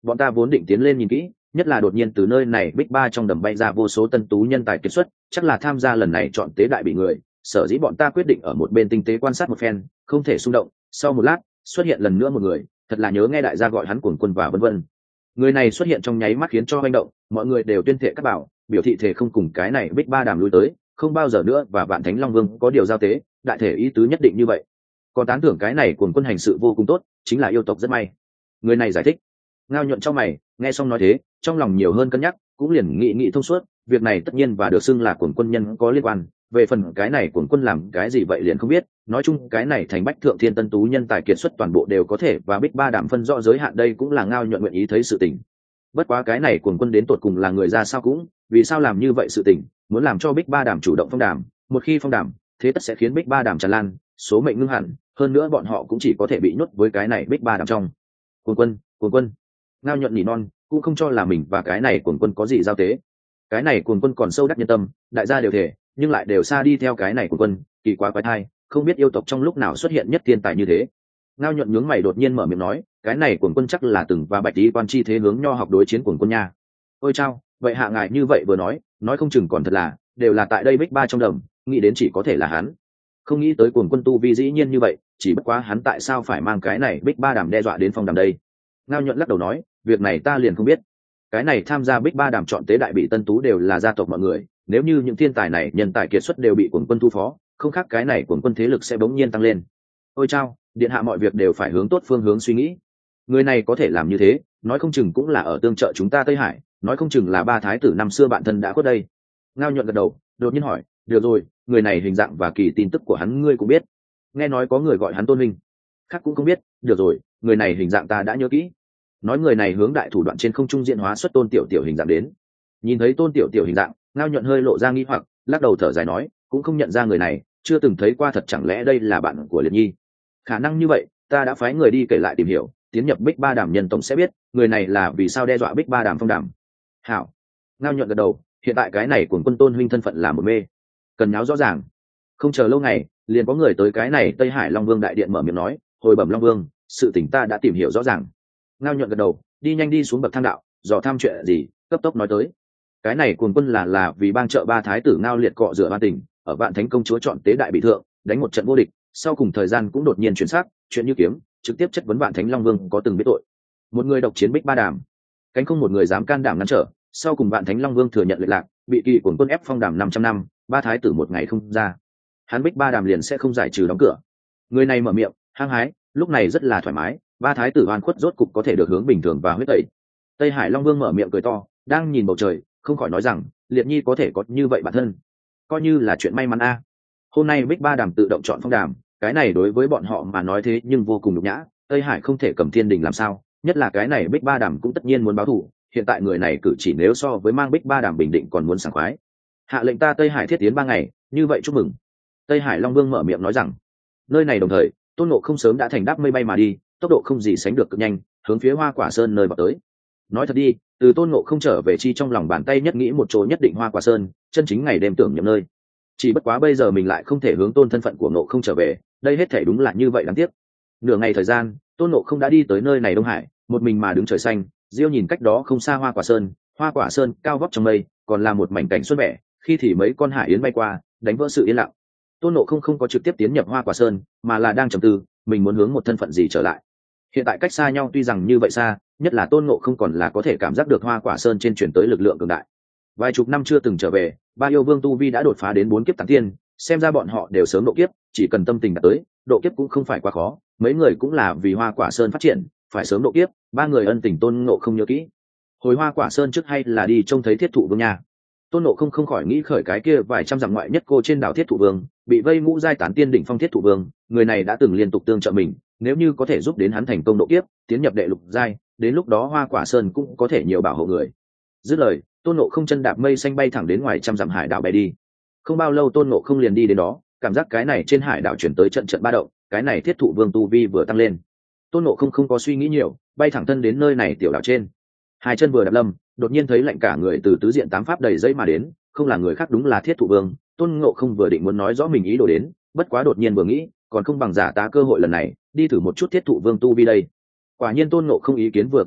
bọn ta vốn định tiến lên nhìn kỹ, nhất là đột nhiên từ nơi này bích ba trong đầm bay ra vô số tân tú nhân tài kiệt xuất, chắc là tham gia lần này chọn tế đại bị người, sở dĩ bọn ta quyết định ở một bên tinh tế quan sát một phen, không thể xung động. Sau một lát xuất hiện lần nữa một người, thật là nhớ nghe đại gia gọi hắn cuồng quân và vân vân. Người này xuất hiện trong nháy mắt khiến cho hoành động, mọi người đều tuyên thệ các bảo, biểu thị thể không cùng cái này bích ba đàm lui tới, không bao giờ nữa và vạn thánh long vương có điều giao tế, đại thể ý tứ nhất định như vậy. Còn tán thưởng cái này cuồng quân hành sự vô cùng tốt, chính là yêu tộc rất may. Người này giải thích. Ngao nhuận trong mày, nghe xong nói thế, trong lòng nhiều hơn cân nhắc, cũng liền nghị thông suốt, việc này tất nhiên và được xưng là cuồng quân nhân có liên quan. Về phần cái này cuồng quân làm cái gì vậy liền không biết, nói chung cái này thành bách thượng thiên tân tú nhân tài kiệt xuất toàn bộ đều có thể và bích ba đàm phân rõ giới hạn, đây cũng là Ngao nhuận nguyện ý thấy sự tình. Bất quá cái này cuồng quân đến tột cùng là người ra sao, cũng vì sao làm như vậy sự tình, muốn làm cho bích ba đàm chủ động phong đàm, một khi phong đàm thế tất sẽ khiến bích ba đàm tràn lan, số mệnh ngưng hẳn, hơn nữa bọn họ cũng chỉ có thể bị nhốt với cái này bích ba đàm trong. Cuồng quân. Ngao nhuận nỉ non, cũng không cho là mình và cái này cuồng quân có gì giao tế. Cái này cuồng quân còn sâu đắc nhân tâm, đại gia đều thể, nhưng lại đều xa đi theo cái này cuồng quân, kỳ quá quái thai, không biết yêu tộc trong lúc nào xuất hiện nhất thiên tài như thế. Ngao nhuận nhướng mày đột nhiên mở miệng nói, cái này cuồng quân chắc là từng và bạch lý quan chi thế hướng nho học đối chiến cuồng quân nha. Ôi chao, vậy hạ ngài như vậy vừa nói không chừng còn thật là đều là tại đây bích ba trong đầm, nghĩ đến chỉ có thể là hắn. Không nghĩ tới cuồng quân tu vi dĩ nhiên như vậy, chỉ bất quá hắn tại sao phải mang cái này bích ba đàm đe dọa đến phong đàm đây. Ngao nhuận lắc đầu nói, việc này ta liền không biết. Cái này tham gia bích ba đàm chọn tế đại bị tân tú đều là gia tộc mọi người, nếu như những thiên tài này nhân tài kiệt xuất đều bị cuồng quân thu phó, không khác cái này cuồng quân thế lực sẽ bỗng nhiên tăng lên. Ôi chao, điện hạ mọi việc đều phải hướng tốt phương hướng suy nghĩ. Người này có thể làm như thế, nói không chừng cũng là ở tương trợ chúng ta Tây Hải, nói không chừng là ba thái tử năm xưa bạn thân đã khuất đây. Ngao nhuận gật đầu, đột nhiên hỏi, được rồi, người này hình dạng và kỳ tin tức của hắn ngươi cũng biết. Nghe nói có người gọi hắn tôn minh, khác cũng không biết. Được rồi, người này hình dạng ta đã nhớ kỹ. Nói người này hướng đại thủ đoạn trên không trung diễn hóa xuất tôn tiểu tiểu hình dạng đến. Nhìn thấy tôn tiểu tiểu hình dạng, Ngao nhuận hơi lộ ra nghi hoặc, lắc đầu thở dài nói, cũng không nhận ra người này, chưa từng thấy qua, thật chẳng lẽ đây là bạn của Liệt Nhi? Khả năng như vậy, ta đã phái người đi kể lại tìm hiểu, tiến nhập bích ba đàm nhân tổng sẽ biết người này là vì sao đe dọa bích ba đàm phong đàm. Hảo. Ngao nhuận gật đầu, hiện tại cái này của quân tôn huynh thân phận là một mê, cần nháo rõ ràng. Không chờ lâu ngày, liền có người tới cái này Tây Hải Long Vương đại điện mở miệng nói, hồi bẩm Long Vương, sự tình ta đã tìm hiểu rõ ràng. Ngao nhuận gật đầu, đi nhanh đi xuống bậc thang đạo, dò tham chuyện gì, cấp tốc nói tới. Cái này cuồng quân là vì bang trợ ba thái tử Ngao Liệt cọ rửa ba tình, ở Vạn Thánh công chúa chọn tế đại bị thượng, đánh một trận vô địch, sau cùng thời gian cũng đột nhiên chuyển sắc, chuyện như kiếm, trực tiếp chất vấn Vạn Thánh Long Vương có từng biết tội. Một người độc chiến bích ba đàm, cánh không một người dám can đảm ngăn trở, sau cùng Vạn Thánh Long Vương thừa nhận lệch lạc, bị kỳ cuồng quân ép phong đàm 500 năm, ba thái tử một ngày không ra, hắn bích ba đàm liền sẽ không giải trừ đóng cửa. Người này mở miệng hăng hái, lúc này rất là thoải mái, ba thái tử oan khuất rốt cục có thể được hướng bình thường và huyết tẩy. Tây Hải Long Vương mở miệng cười to, đang nhìn bầu trời, không khỏi nói rằng Liệt Nhi có thể có như vậy bản thân, coi như là chuyện may mắn a. Hôm nay bích ba đàm tự động chọn phong đàm, cái này đối với bọn họ mà nói thế nhưng vô cùng nhục nhã. Tây Hải không thể cầm thiên đình làm sao, nhất là cái này bích ba đàm cũng tất nhiên muốn báo thù. Hiện tại người này cử chỉ nếu so với mang bích ba đàm bình định còn muốn sảng khoái. Hạ lệnh ta Tây Hải thiết tiến 3 ngày, như vậy chúc mừng. Tây Hải Long Vương mở miệng nói rằng nơi này đồng thời Tôn Ngộ không sớm đã thành đáp mây bay mà đi, tốc độ không gì sánh được cực nhanh, hướng phía Hoa Quả Sơn nơi vào tới. Nói thật đi, từ Tôn Ngộ không trở về chi trong lòng bàn tay nhất nghĩ một chỗ nhất định Hoa Quả Sơn, chân chính ngày đêm tưởng nhầm nơi. Chỉ bất quá bây giờ mình lại không thể hướng tôn thân phận của Ngộ không trở về, đây hết thể đúng là như vậy đáng tiếc. Nửa ngày thời gian, Tôn Ngộ không đã đi tới nơi này Đông Hải, một mình mà đứng trời xanh, Diêu nhìn cách đó không xa Hoa Quả Sơn cao vóc trong mây, còn là một mảnh cảnh xuân vẻ, khi thì mấy con hải yến bay qua, đánh vỡ sự yên lặng. Tôn Ngộ không có trực tiếp tiến nhập Hoa Quả Sơn, mà là đang trầm tư, mình muốn hướng một thân phận gì trở lại. Hiện tại cách xa nhau tuy rằng như vậy xa, nhất là Tôn Ngộ không còn là có thể cảm giác được Hoa Quả Sơn trên chuyển tới lực lượng cường đại. Vài chục năm chưa từng trở về, ba yêu vương tu vi đã đột phá đến 4 kiếp tán tiên, xem ra bọn họ đều sớm độ kiếp, chỉ cần tâm tình đạt tới, độ kiếp cũng không phải quá khó. Mấy người cũng là vì Hoa Quả Sơn phát triển, phải sớm độ kiếp, ba người ân tình Tôn Ngộ không nhớ kỹ. Hồi Hoa Quả Sơn trước hay là đi trông thấy Thiết Thụ Vương nha. Tôn Ngộ không khỏi nghĩ khởi cái kia vài trăm dặm ngoại nhất cô trên đảo Thiết Thụ Vương, bị vây ngũ giai tán tiên đỉnh phong Thiết Thụ Vương, người này đã từng liên tục tương trợ mình, nếu như có thể giúp đến hắn thành công độ kiếp, tiến nhập đệ lục giai, đến lúc đó Hoa Quả Sơn cũng có thể nhiều bảo hộ người. Dứt lời, Tôn Ngộ không chân đạp mây xanh bay thẳng đến ngoài trăm dặm hải đảo bay đi. Không bao lâu Tôn Ngộ không liền đi đến đó, cảm giác cái này trên hải đảo chuyển tới trận trận ba động, cái này Thiết Thụ Vương tu vi vừa tăng lên. Tôn Ngộ không có suy nghĩ nhiều, bay thẳng thân đến nơi này tiểu đảo trên. Hai chân vừa đạp lâm, đột nhiên thấy lạnh cả người từ tứ diện tám pháp đầy dây mà đến, không là người khác đúng là Thiết Thụ Vương. Tôn Ngộ không vừa định muốn nói rõ mình ý đồ đến, bất quá đột nhiên vừa nghĩ, còn không bằng giả tá cơ hội lần này, đi thử một chút Thiết Thụ Vương tu vi đây. Quả nhiên Tôn Ngộ không ý kiến vừa kết thúc,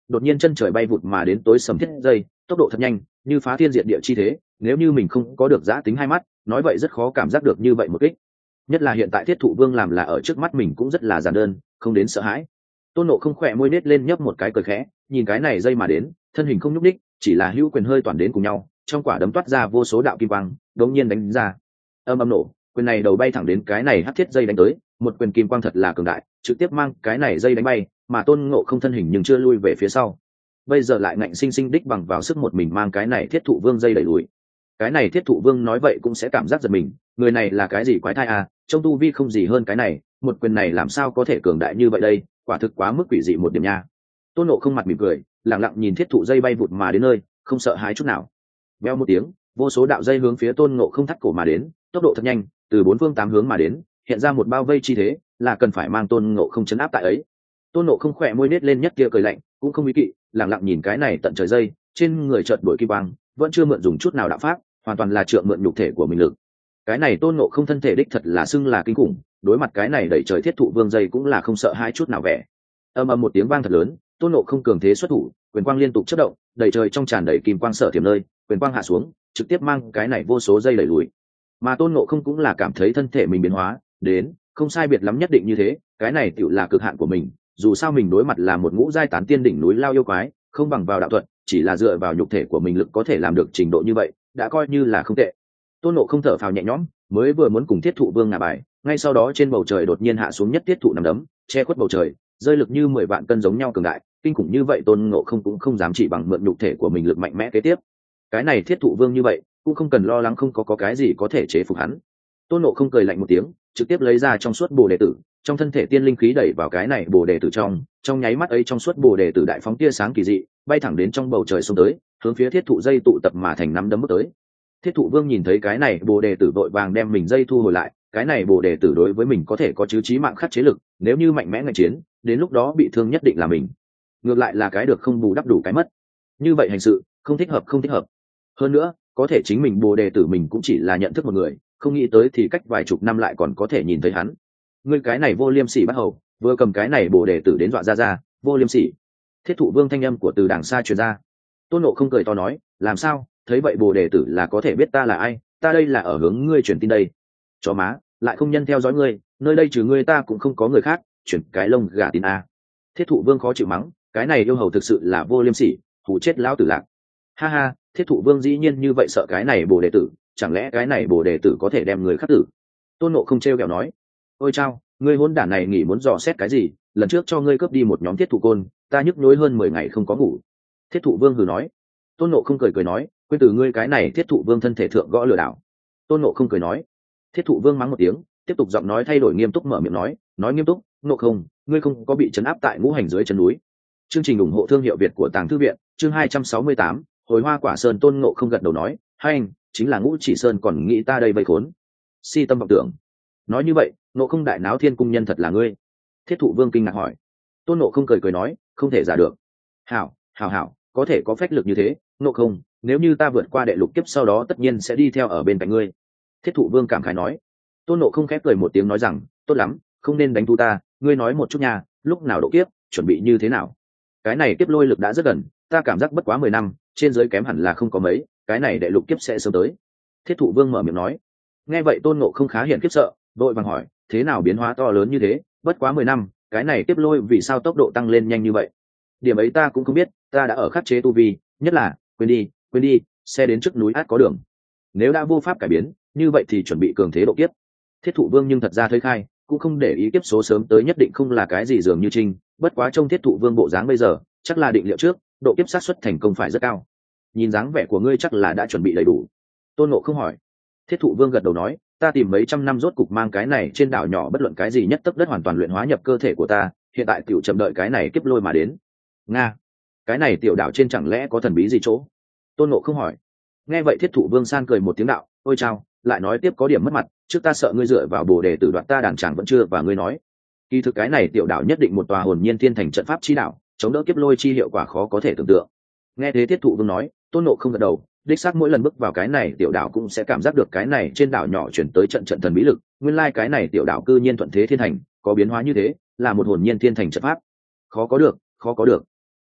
đột nhiên chân trời bay vụt mà đến tối sầm thiết dây, tốc độ thật nhanh, như phá thiên diệt địa chi thế, nếu như mình không có được giã tính hai mắt, nói vậy rất khó cảm giác được như vậy một kích. Nhất là hiện tại thiết thụ vương làm là ở trước mắt mình cũng rất là giản đơn, không đến sợ hãi. Tôn Nộ không khỏe môi nết lên nhấp một cái cười khẽ, nhìn cái này dây mà đến, thân hình không nhúc đích, chỉ là hữu quyền hơi toàn đến cùng nhau, trong quả đấm toát ra vô số đạo kim quang, đống nhiên đánh ra. Âm âm nổ, quyền này đầu bay thẳng đến cái này hắc thiết dây đánh tới, một quyền kim quang thật là cường đại, trực tiếp mang cái này dây đánh bay, mà Tôn Ngộ không thân hình nhưng chưa lui về phía sau. Bây giờ lại ngạnh sinh sinh đích bằng vào sức một mình mang cái này thiết thụ vương dây đẩy lùi. Cái này thiết thụ vương nói vậy cũng sẽ cảm giác giật mình, người này là cái gì quái thai à, trong tu vi không gì hơn cái này, một quyền này làm sao có thể cường đại như vậy đây, quả thực quá mức quỷ dị một điểm nha. Tôn Nộ không mặt mỉm cười, lặng lặng nhìn thiết thụ dây bay vụt mà đến nơi, không sợ hãi chút nào. Veo một tiếng, vô số đạo dây hướng phía Tôn Nộ không thắt cổ mà đến, tốc độ thật nhanh, từ bốn phương tám hướng mà đến, hiện ra một bao vây chi thế, là cần phải mang Tôn Nộ không chấn áp tại ấy. Tôn Nộ không khỏe môi nết lên nhất kia cười lạnh, cũng không ý kỵ, lặng lặng nhìn cái này tận trời dây, trên người chợt đổi kim quang, vẫn chưa mượn dùng chút nào đạo pháp, hoàn toàn là trượng mượn nhục thể của mình lực. Cái này Tôn Nộ không thân thể đích thật là xưng là kinh khủng, đối mặt cái này đẩy trời thiết thụ vương dây cũng là không sợ hai chút nào vẻ. Ầm ầm một tiếng vang thật lớn, Tôn Nộ không cường thế xuất thủ, quyền quang liên tục chớp động, đẩy trời trong tràn đầy kim quang sở tiềm nơi, quyền quang hạ xuống, trực tiếp mang cái này vô số dây đẩy lùi. Mà Tôn Nộ không cũng là cảm thấy thân thể mình biến hóa, đến, không sai biệt lắm nhất định như thế, cái này tựu là cực hạn của mình, dù sao mình đối mặt là một ngũ giai tán tiên đỉnh núi lao yêu quái, không bằng vào đạo thuật, chỉ là dựa vào nhục thể của mình lực có thể làm được trình độ như vậy, đã coi như là không tệ. Tôn Nộ không thở phào nhẹ nhõm, mới vừa muốn cùng thiết thụ vương ngả bài, ngay sau đó trên bầu trời đột nhiên hạ xuống nhất thiết thụ nằm đấm, che khuất bầu trời, rơi lực như 10 vạn cân giống nhau cường đại, kinh khủng như vậy Tôn Ngộ không cũng không dám chỉ bằng mượn nhục thể của mình lực mạnh mẽ kế tiếp. Cái này thiết thụ vương như vậy, cũng không cần lo lắng không có cái gì có thể chế phục hắn. Tôn Ngộ không cười lạnh một tiếng, trực tiếp lấy ra trong suốt bồ đề tử, trong thân thể tiên linh khí đẩy vào cái này bồ đề tử trong nháy mắt ấy trong suốt bồ đề tử đại phóng tia sáng kỳ dị, bay thẳng đến trong bầu trời xông tới, hướng phía thiết thụ dây tụ tập mà thành nắm đấm bước tới. Thiết thụ vương nhìn thấy cái này bồ đề tử vội vàng đem mình dây thu hồi lại, cái này bồ đề tử đối với mình có thể có chứ chí mạng khắc chế lực, nếu như mạnh mẽ ngạch chiến, đến lúc đó bị thương nhất định là mình. Ngược lại là cái được không bù đắp đủ cái mất. Như vậy hành sự, không thích hợp không thích hợp. Hơn nữa, có thể chính mình bồ đề tử mình cũng chỉ là nhận thức một người, không nghĩ tới thì cách vài chục năm lại còn có thể nhìn thấy hắn. Ngươi cái này vô liêm sỉ bắt hầu, vừa cầm cái này bồ đề tử đến dọa ra, vô liêm sỉ. Thiết thụ vương thanh âm của từ đàng xa truyền ra. Tôn Nộ không cười to nói, làm sao, thấy vậy bồ đề tử là có thể biết ta là ai, ta đây là ở hướng ngươi truyền tin đây. Chó má, lại không nhân theo dõi ngươi, nơi đây trừ ngươi ta cũng không có người khác, chuyển cái lông gà tin a. Thiết thụ vương khó chịu mắng, cái này yêu hầu thực sự là vô liêm sỉ, hù chết lão tử lạc. Ha ha, thiết thụ vương dĩ nhiên như vậy sợ cái này bồ đề tử, chẳng lẽ cái này bồ đề tử có thể đem người khắc tử? Tôn Nộ không trêu ghẹo nói, ôi chao, ngươi hỗn đản này nghĩ muốn dò xét cái gì, lần trước cho ngươi cướp đi một nhóm thiết thụ côn, ta nhức nhối hơn 10 ngày không có ngủ. Thiết thụ vương hừ nói. Tôn Nộ không cười nói, quên từ ngươi cái này thiết thụ vương thân thể thượng gõ lừa đảo. Tôn Nộ không cười nói. Thiết thụ vương mắng một tiếng, tiếp tục giọng nói thay đổi nghiêm túc mở miệng nói nghiêm túc, Nộ không, ngươi không có bị trấn áp tại ngũ hành dưới chân núi. Chương trình ủng hộ thương hiệu Việt của Tàng Thư viện, chương 268, hồi hoa quả sơn. Tôn Ngộ không gật đầu nói, hai anh, chính là Ngũ Chỉ Sơn còn nghĩ ta đây vây khốn. Si tâm vọng tưởng. Nói như vậy, Ngộ không đại náo thiên cung nhân thật là ngươi? Thiết thụ vương kinh ngạc hỏi. Tôn Ngộ không cười nói, không thể giả được. Hảo, có thể có phách lực như thế, Ngộ không, nếu như ta vượt qua đệ lục kiếp sau đó tất nhiên sẽ đi theo ở bên cạnh ngươi. Thiết thụ vương cảm khái nói. Tôn Ngộ không khép cười một tiếng nói rằng, tốt lắm, không nên đánh thu ta, ngươi nói một chút nha, lúc nào độ kiếp, chuẩn bị như thế nào? Cái này kiếp lôi lực đã rất gần, ta cảm giác bất quá 10 năm, trên giới kém hẳn là không có mấy, cái này đệ lục kiếp sẽ sớm tới. Thiết thụ vương mở miệng nói. Nghe vậy Tôn Ngộ không khá hiện khiếp sợ, đội vàng hỏi, thế nào biến hóa to lớn như thế, bất quá 10 năm, cái này kiếp lôi vì sao tốc độ tăng lên nhanh như vậy? Điểm ấy ta cũng không biết, ta đã ở khắc chế tu vi, nhất là, quên đi, xe đến trước núi át có đường. Nếu đã vô pháp cải biến, như vậy thì chuẩn bị cường thế độ kiếp. Thiết thụ vương nhưng thật ra thấy khai, cũng không để ý kiếp số sớm tới nhất định không là cái gì dường như trinh, bất quá trông thiết thụ vương bộ dáng bây giờ, chắc là định liệu trước, độ kiếp xác suất thành công phải rất cao. Nhìn dáng vẻ của ngươi chắc là đã chuẩn bị đầy đủ. Tôn Ngộ không hỏi. Thiết thụ vương gật đầu nói, ta tìm mấy trăm năm rốt cục mang cái này trên đảo nhỏ bất luận cái gì nhất tấc đất hoàn toàn luyện hóa nhập cơ thể của ta, hiện tại tiểu chậm đợi cái này kiếp lôi mà đến. Nga, cái này tiểu đảo trên chẳng lẽ có thần bí gì chỗ? Tôn Ngộ không hỏi. Nghe vậy Thiết thụ vương san cười một tiếng đạo, ôi chao, lại nói tiếp có điểm mất mặt, trước ta sợ ngươi dựa vào bồ đề tử đoạt ta đàn chàng vẫn chưa và ngươi nói. Kỳ thực cái này tiểu đảo nhất định một tòa hồn nhiên thiên thành trận pháp chi đảo, chống đỡ kiếp lôi chi hiệu quả khó có thể tưởng tượng. Nghe thế Thiết thụ vương nói, Tôn Ngộ không gật đầu, đích xác mỗi lần bước vào cái này tiểu đảo cũng sẽ cảm giác được cái này trên đảo nhỏ chuyển tới trận trận thần bí lực, nguyên lai cái này tiểu đảo cư nhiên thuận thế thiên thành, có biến hóa như thế, là một hồn nhiên thiên thành trận pháp. Khó có được.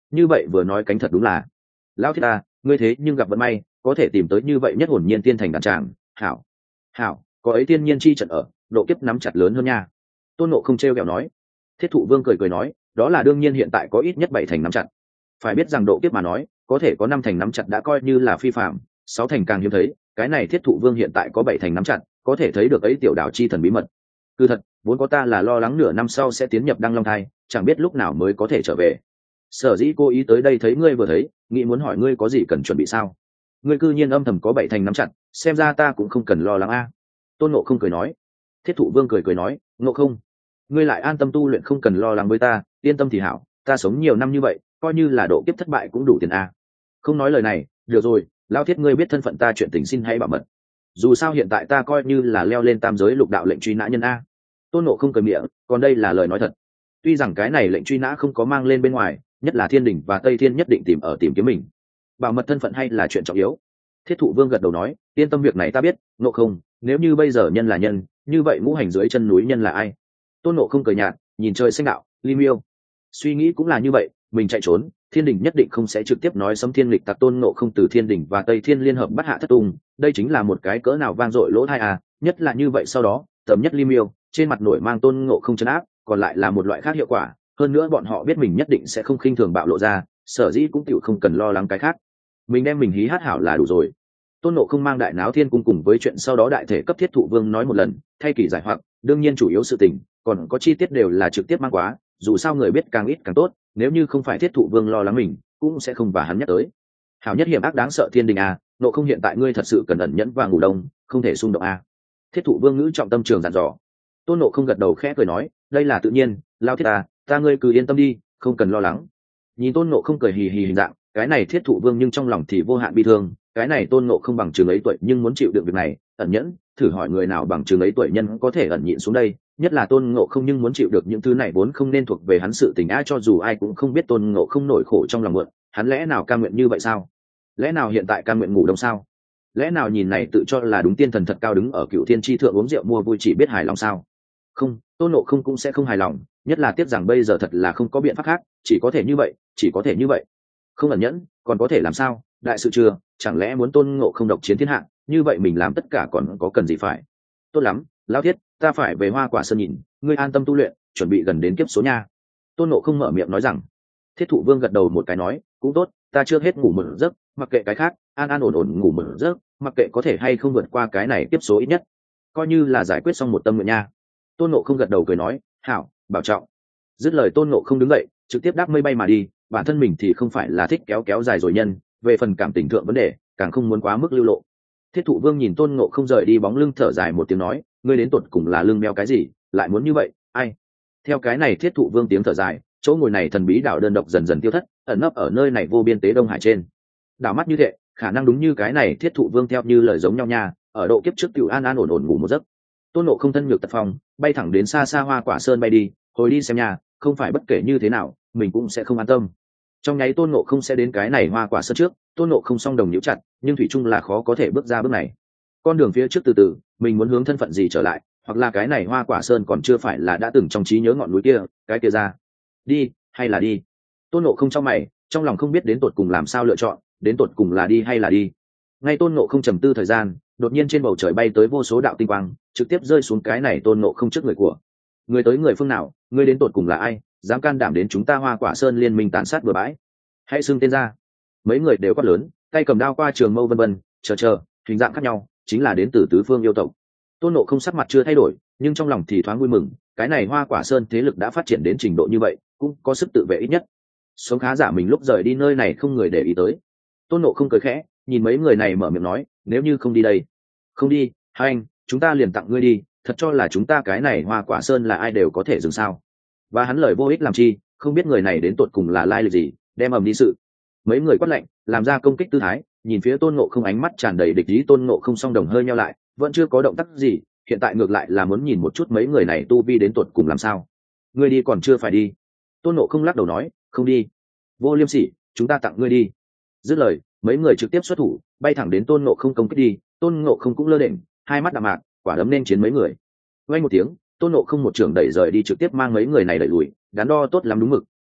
như vậy vừa nói cánh thật đúng là lão thiết ta, ngươi thế nhưng gặp vận may có thể tìm tới như vậy nhất hồn nhiên tiên thành đàn tràng. Hảo, hảo, có ấy tiên nhiên chi trận ở, độ kiếp nắm chặt lớn hơn nha. Tôn Ngộ không trêu ghẹo nói. Thiết Thụ Vương cười cười nói, đó là đương nhiên, hiện tại có ít nhất 7 thành nắm chặt. Phải biết rằng độ kiếp mà nói, có thể có 5 thành nắm chặt đã coi như là phi phạm, 6 thành càng hiếm thấy, cái này Thiết Thụ Vương hiện tại có 7 thành nắm chặt, có thể thấy được ấy tiểu đảo chi thần bí mật. Cứ thật, vốn có ta là lo lắng nửa năm sau sẽ tiến nhập Đăng Long thai, chẳng biết lúc nào mới có thể trở về. Sở dĩ cô ý tới đây thấy ngươi vừa thấy, nghĩ muốn hỏi ngươi có gì cần chuẩn bị sao. Ngươi cư nhiên âm thầm có 7 thành nắm chặt, xem ra ta cũng không cần lo lắng a. Tôn Ngộ không cười nói. Thiết Thụ Vương cười cười nói, Ngộ không, ngươi lại an tâm tu luyện, không cần lo lắng với ta, yên tâm thì hảo, ta sống nhiều năm như vậy, coi như là độ kiếp thất bại cũng đủ tiền a. Không nói lời này, được rồi, Lao Thiết ngươi biết thân phận ta, chuyện tình xin hãy bảo mật. Dù sao hiện tại ta coi như là leo lên tam giới lục đạo lệnh truy nã nhân a. Tôn Ngộ không cười miệng, còn đây là lời nói thật. Tuy rằng cái này lệnh truy nã không có mang lên bên ngoài, nhất là Thiên Đình và Tây Thiên nhất định tìm kiếm mình. Bảo mật thân phận hay là chuyện trọng yếu. Thiết Thụ Vương gật đầu nói, yên tâm, việc này ta biết. Ngộ không, nếu như bây giờ nhân là nhân, như vậy ngũ hành dưới chân núi nhân là ai? Tôn Ngộ không cười nhạt, nhìn trời xanh đạo, Li Miêu. Suy nghĩ cũng là như vậy, mình chạy trốn, Thiên Đình nhất định không sẽ trực tiếp nói xâm thiên lịch tặc. Tôn Ngộ không từ Thiên Đình và Tây Thiên liên hợp bắt hạ thất tung, đây chính là một cái cỡ nào vang dội lỗ tai à, nhất là như vậy sau đó, tầm nhất Li Miêu, trên mặt nổi mang Tôn Ngộ không trấn áp, còn lại là một loại khác hiệu quả, hơn nữa bọn họ biết mình nhất định sẽ không khinh thường bạo lộ ra, sở dĩ cũng tiểu không cần lo lắng cái khác. Mình đem mình hí hát hảo là đủ rồi. Tôn Ngộ không mang Đại Náo Thiên Cung cùng với chuyện sau đó đại thể cấp Thiết Thụ Vương nói một lần, thay kỳ giải hoặc, đương nhiên chủ yếu sự tình, còn có chi tiết đều là trực tiếp mang quá, dù sao người biết càng ít càng tốt, nếu như không phải Thiết Thụ Vương lo lắng mình, cũng sẽ không và hắn nhắc tới. Hảo nhất hiểm ác đáng sợ Thiên Đình à, Ngộ không hiện tại ngươi thật sự cần ẩn nhẫn và ngủ đông, không thể xung động à. Thiết Thụ Vương ngữ trọng tâm trường dặn dò. Tôn Ngộ không gật đầu khẽ cười nói, đây là tự nhiên, Lao Thiết ta ngươi cứ yên tâm đi, không cần lo lắng. Nhìn Tôn Ngộ không cười hì hì hình dạng, cái này Thiết Thụ Vương nhưng trong lòng thì vô hạn bi thương, cái này Tôn Ngộ không bằng chừng ấy tuổi nhưng muốn chịu đựng việc này, ẩn nhẫn, thử hỏi người nào bằng chừng ấy tuổi nhân có thể ẩn nhịn xuống đây, nhất là Tôn Ngộ không nhưng muốn chịu được những thứ này vốn không nên thuộc về hắn sự tình a, cho dù ai cũng không biết Tôn Ngộ không nổi khổ trong lòng mượn, hắn lẽ nào cam nguyện như vậy sao? Lẽ nào hiện tại cam nguyện ngủ đông sao? Lẽ nào nhìn này tự cho là đúng tiên thần thật cao đứng ở Cửu Thiên chi thượng uống rượu mua vui chỉ biết hài lòng sao? Không, Tôn Ngộ không cũng sẽ không hài lòng, nhất là tiếc rằng bây giờ thật là không có biện pháp khác, chỉ có thể như vậy, chỉ có thể như vậy. Không ẩn nhẫn, còn có thể làm sao? Đại sự chưa, chẳng lẽ muốn Tôn Ngộ không độc chiến thiên hạ, như vậy mình làm tất cả còn có cần gì phải? Tốt lắm, Lão Thiết, ta phải về Hoa Quả Sơn nhìn, ngươi an tâm tu luyện, chuẩn bị gần đến kiếp số nha. Tôn Ngộ không mở miệng nói rằng. Thiết Thụ Vương gật đầu một cái nói, cũng tốt, ta chưa hết ngủ một giấc, mặc kệ cái khác, an an ổn ổn ngủ một giấc, mặc kệ có thể hay không vượt qua cái này kiếp số ít nhất, coi như là giải quyết xong một tâm nguyện nha. Tôn Ngộ không gật đầu cười nói, hảo, bảo trọng. Dứt lời Tôn Ngộ không đứng dậy, trực tiếp đáp mây bay mà đi, bản thân mình thì không phải là thích kéo dài rồi nhân, về phần cảm tình thượng vấn đề, càng không muốn quá mức lưu lộ. Thiết Thụ Vương nhìn Tôn Ngộ không rời đi bóng lưng thở dài một tiếng nói, ngươi đến tột cùng là lưng meo cái gì, lại muốn như vậy, ai? Theo cái này Thiết Thụ Vương tiếng thở dài, chỗ ngồi này thần bí đảo đơn độc dần dần tiêu thất, ẩn nấp ở nơi này vô biên tế Đông Hải trên. Đảo mắt như thế, khả năng đúng như cái này Thiết Thụ Vương theo như lời giống nhau nha, ở độ kiếp trước tiểu an ổn ngủ một giấc. Tôn Ngộ không thân nhược tật phong, bay thẳng đến xa xa Hoa Quả Sơn bay đi, hồi đi xem nhà, không phải bất kể như thế nào, mình cũng sẽ không an tâm. Trong nháy Tôn Ngộ không sẽ đến cái này Hoa Quả Sơn trước, Tôn Ngộ không song đồng nhíu chặt, nhưng thủy chung là khó có thể bước ra bước này. Con đường phía trước từ từ, mình muốn hướng thân phận gì trở lại, hoặc là cái này Hoa Quả Sơn còn chưa phải là đã từng trong trí nhớ ngọn núi kia, cái kia ra. Đi, hay là đi? Tôn Ngộ không trong mày, trong lòng không biết đến tột cùng làm sao lựa chọn, đến tột cùng là đi hay là đi. Ngay Tôn Ngộ không trầm tư thời gian, đột nhiên trên bầu trời bay tới vô số đạo tinh quang, trực tiếp rơi xuống cái này Tôn Ngộ không trước người của. Người tới người phương nào, người đến tột cùng là ai, dám can đảm đến chúng ta Hoa Quả Sơn liên minh tàn sát bừa bãi? Hãy xưng tên ra. Mấy người đều quát lớn, tay cầm đao qua trường mâu vân vân, chờ, hình dạng khác nhau, chính là đến từ tứ phương yêu tộc. Tôn Ngộ không sắc mặt chưa thay đổi, nhưng trong lòng thì thoáng vui mừng, cái này Hoa Quả Sơn thế lực đã phát triển đến trình độ như vậy, cũng có sức tự vệ ít nhất. Sống khá giả mình lúc rời đi nơi này không người để ý tới. Tôn Ngộ không cười khẽ, nhìn mấy người này mở miệng nói, nếu như không đi đây, không đi, hai anh, chúng ta liền tặng ngươi đi, thật cho là chúng ta cái này Hoa Quả Sơn là ai đều có thể dừng sao? Và hắn lời vô ích làm chi, không biết người này đến tột cùng là lai lịch gì, đem ầm đi sự. Mấy người quát lạnh, làm ra công kích tư thái, nhìn phía Tôn Ngộ không ánh mắt tràn đầy địch ý. Tôn Ngộ không song đồng hơi nheo lại, vẫn chưa có động tác gì, hiện tại ngược lại là muốn nhìn một chút mấy người này tu vi đến tột cùng làm sao. Ngươi đi còn chưa phải đi. Tôn Ngộ không lắc đầu nói, không đi. Vô Liêm Sỉ, chúng ta tặng ngươi đi. Dứt lời, mấy người trực tiếp xuất thủ, bay thẳng đến Tôn Ngộ không công kích đi. Tôn Ngộ không cũng lơ đễnh, hai mắt đạm mạc, quả đấm nên chiến mấy người. Vang một tiếng, Tôn Ngộ không một trường đẩy rời đi, trực tiếp mang mấy người này đẩy lùi, đắn đo tốt lắm đúng mực,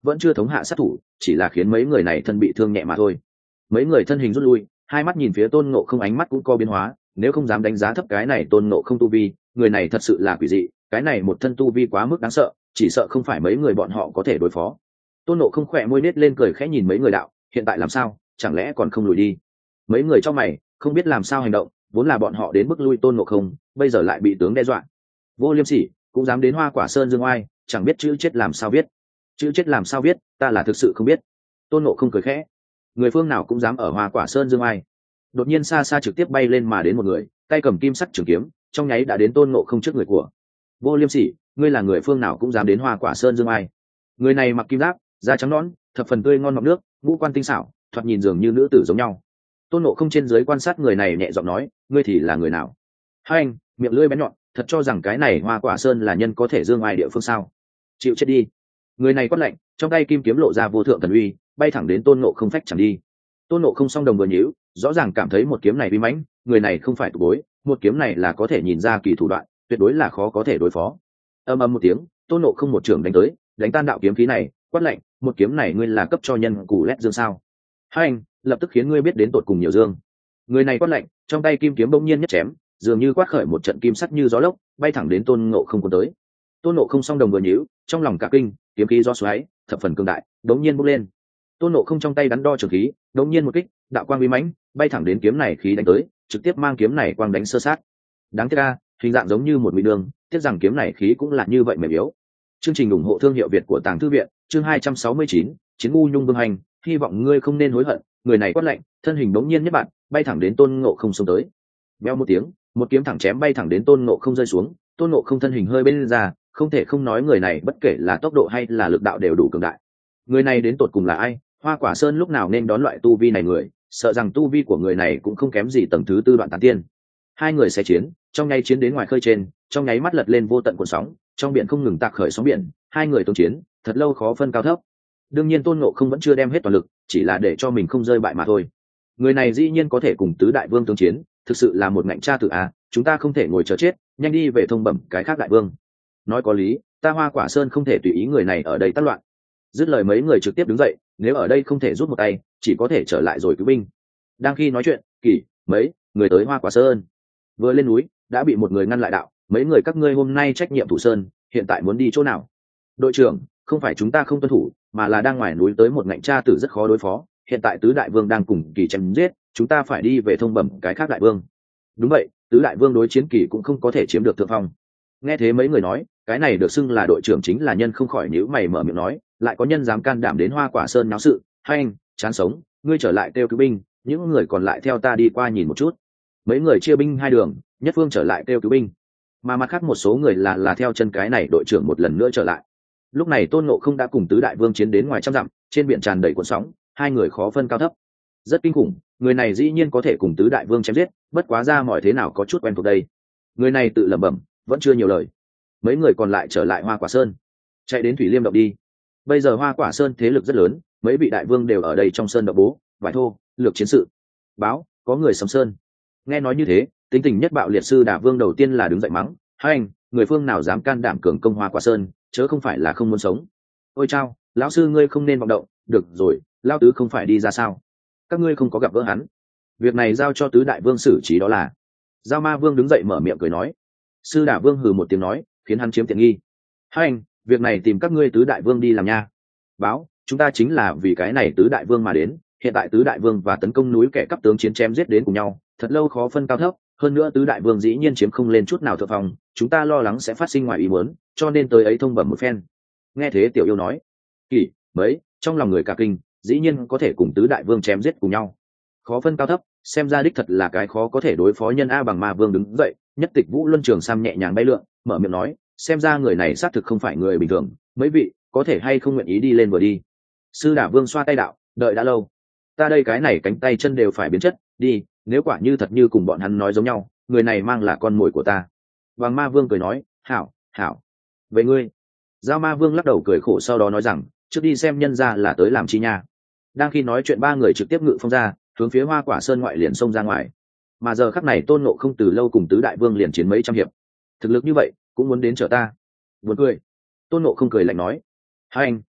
vẫn chưa thống hạ sát thủ, chỉ là khiến mấy người này thân bị thương nhẹ mà thôi. Mấy người thân hình rút lui, hai mắt nhìn phía Tôn Ngộ Không, ánh mắt cũng có biến hóa. Nếu không dám đánh giá thấp cái này Tôn Ngộ Không tu vi, người này thật sự là quỷ dị, cái này một thân tu vi quá mức đáng sợ, chỉ sợ không phải mấy người bọn họ có thể đối phó. Tôn Ngộ Không khỏe môi nết lên cười khẽ nhìn mấy người đạo, hiện tại làm sao, chẳng lẽ còn không lùi đi? Mấy người trong mày không biết làm sao hành động, vốn là bọn họ đến bức lui Tôn Ngộ Không, bây giờ lại bị tướng đe dọa. Vô Liêm Sỉ cũng dám đến Hoa Quả Sơn dương oai, chẳng biết chữ chết làm sao viết. Chữ chết làm sao viết, ta là thực sự không biết. Tôn Ngộ Không cười khẽ, người phương nào cũng dám ở Hoa Quả Sơn dương oai. Đột nhiên xa xa trực tiếp bay lên mà đến một người, tay cầm kim sắc trường kiếm, trong nháy đã đến Tôn Ngộ Không trước người của. Vô Liêm Sỉ, ngươi là người phương nào cũng dám đến Hoa Quả Sơn dương oai? Người này mặc kim giáp, da trắng nõn, thập phần tươi ngon ngọc nước, ngũ quan tinh xảo, thoạt nhìn dường như nữ tử giống nhau. Tôn Ngộ Không trên dưới quan sát người này nhẹ giọng nói, ngươi thì là người nào? Hai anh, miệng lưỡi bén nhọn, thật cho rằng cái này Hoa Quả Sơn là nhân có thể dương ai địa phương sao? Chịu chết đi! Người này quát lạnh, trong tay kim kiếm lộ ra vô thượng thần uy, bay thẳng đến Tôn Ngộ Không phách chẳng đi. Tôn Ngộ Không song đồng vừa nhíu, rõ ràng cảm thấy một kiếm này uy mãnh, người này không phải tụ bối, một kiếm này là có thể nhìn ra kỳ thủ đoạn, tuyệt đối là khó có thể đối phó. Ầm ầm một tiếng, Tôn Ngộ Không một trường đánh tới, đánh tan đạo kiếm khí này, quát lạnh, một kiếm này ngươi là cấp cho nhân cù lét dương sao? Hai anh, lập tức khiến ngươi biết đến tột cùng nhiều dương. Người này quát lạnh, trong tay kim kiếm bỗng nhiên nhất chém, dường như quát khởi một trận kim sắc như gió lốc, bay thẳng đến Tôn Ngộ Không cuốn tới. Tôn Ngộ Không song đồng vừa nhíu, trong lòng cả kinh, kiếm khí gió xoáy, thập phần cường đại, đống nhiên bốc lên. Tôn Ngộ Không trong tay đắn đo trường khí, đống nhiên một kích, đạo quang uy mãnh, bay thẳng đến kiếm này khí đánh tới, trực tiếp mang kiếm này quang đánh sơ sát. Đáng tiếc a, hình dạng giống như một mỹ đường, tiếc rằng kiếm này khí cũng là như vậy mềm yếu. Chương trình ủng hộ thương hiệu Việt của Tàng Thư viện, chương 269, Chiến ngu nhung vương hành, hy vọng ngươi không nên hối hận. Người này quát lạnh, thân hình đống nhiên nhất bạn, bay thẳng đến Tôn Ngộ Không xông tới. Beo một tiếng, một kiếm thẳng chém bay thẳng đến Tôn Ngộ Không rơi xuống. Tôn Ngộ Không thân hình hơi bên ra, không thể không nói người này bất kể là tốc độ hay là lực đạo đều đủ cường đại. Người này đến tột cùng là ai? Hoa Quả Sơn lúc nào nên đón loại tu vi này người, sợ rằng tu vi của người này cũng không kém gì tầng thứ tư đoạn tán tiên. Hai người sẽ chiến, trong nháy chiến đến ngoài khơi trên, trong nháy mắt lật lên vô tận cuộn sóng, trong biển không ngừng tạc khởi sóng biển, hai người tương chiến, thật lâu khó phân cao thấp. Đương nhiên Tôn Ngộ Không vẫn chưa đem hết toàn lực, chỉ là để cho mình không rơi bại mà thôi. Người này dĩ nhiên có thể cùng tứ đại vương tương chiến, thực sự là một ngạnh cha tử à, chúng ta không thể ngồi chờ chết, nhanh đi về thông bẩm cái khác đại vương. Nói có lý, ta Hoa Quả Sơn không thể tùy ý người này ở đây tác loạn. Dứt lời mấy người trực tiếp đứng dậy, nếu ở đây không thể rút một tay, chỉ có thể trở lại rồi cứu binh. Đang khi nói chuyện, Kỷ, mấy người tới Hoa Quả Sơn, vừa lên núi đã bị một người ngăn lại đạo, mấy người các ngươi hôm nay trách nhiệm thủ sơn, hiện tại muốn đi chỗ nào? Đội trưởng, không phải chúng ta không tuân thủ, mà là đang ngoài núi tới một ngạnh cha tử rất khó đối phó, hiện tại tứ đại vương đang cùng Kỳ chém giết, chúng ta phải đi về thông bẩm cái khác đại vương. Đúng vậy, tứ đại vương đối chiến Kỳ cũng không có thể chiếm được thượng phong. Nghe thế mấy người nói, cái này được xưng là đội trưởng chính là nhân không khỏi nhíu mày mở miệng nói, lại có nhân dám can đảm đến Hoa Quả Sơn náo sự, hay anh, chán sống, ngươi trở lại kêu cứu binh, những người còn lại theo ta đi qua nhìn một chút. Mấy người chia binh hai đường, nhất phương trở lại kêu cứu binh, mà mặt khác một số người là theo chân cái này đội trưởng một lần nữa trở lại. Lúc này Tôn Ngộ Không đã cùng tứ đại vương chiến đến ngoài trăm dặm, trên biển tràn đầy cuộn sóng, hai người khó phân cao thấp, rất kinh khủng. Người này dĩ nhiên có thể cùng tứ đại vương chém giết, bất quá ra mọi thế nào có chút quen thuộc đây. Người này tự lẩm bẩm, vẫn chưa nhiều lời. Mấy người còn lại trở lại Hoa Quả Sơn, chạy đến Thủy Liêm động đi. Bây giờ Hoa Quả Sơn thế lực rất lớn, mấy vị đại vương đều ở đây trong sơn động bố vải thô lược chiến sự. Báo có người sầm sơn. Nghe nói như thế, tính tình nhất bạo liệt sư Đả Vương đầu tiên là đứng dậy mắng, hai anh, người phương nào dám can đảm cường công Hoa Quả Sơn, chớ không phải là không muốn sống. Ôi chao, lão sư ngươi không nên vọng động. Được rồi, lão tứ không phải đi ra sao? Các ngươi không có gặp gỡ hắn, việc này giao cho tứ đại vương xử trí đó là. Giao Ma Vương đứng dậy mở miệng cười nói. Sư Đả Vương hừ một tiếng nói, khiến hắn chiếm tiện nghi. Hai anh, việc này tìm các ngươi tứ đại vương đi làm nha. Báo, chúng ta chính là vì cái này tứ đại vương mà đến, hiện tại tứ đại vương và tấn công núi kẻ cắp tướng chiến chém giết đến cùng nhau, thật lâu khó phân cao thấp, hơn nữa tứ đại vương dĩ nhiên chiếm không lên chút nào thượng phong, chúng ta lo lắng sẽ phát sinh ngoài ý muốn, cho nên tới ấy thông bẩm một phen. Nghe thế Tiểu Yêu nói, Kỷ, mấy, trong lòng người cả kinh, dĩ nhiên có thể cùng tứ đại vương chém giết cùng nhau, khó phân cao thấp, xem ra đích thật là cái khó có thể đối phó nhân a. Bằng Ma Vương đứng dậy, nhất tịch Vũ Luân Trường Sam nhẹ nhàng bay lượn, mở miệng nói, xem ra người này xác thực không phải người bình thường, mấy vị có thể hay không nguyện ý đi lên vừa đi. Sư Đả Vương xoa tay đạo, đợi đã lâu, ta đây cái này cánh tay chân đều phải biến chất, đi, nếu quả như thật như cùng bọn hắn nói giống nhau, người này mang là con mồi của ta. Bằng Ma Vương cười nói, hảo hảo, về ngươi. Giao Ma Vương lắc đầu cười khổ, sau đó nói rằng, trước đi xem nhân ra là tới làm chi nha. Đang khi nói chuyện ba người trực tiếp ngự phong ra, hướng phía Hoa Quả Sơn ngoại liền xông ra ngoài. Mà giờ khắc này Tôn Ngộ Không từ lâu cùng tứ đại vương liền chiến mấy trăm hiệp, thực lực như vậy cũng muốn đến chở ta. Buồn cười. Tôn Ngộ Không cười lạnh nói, hai anh,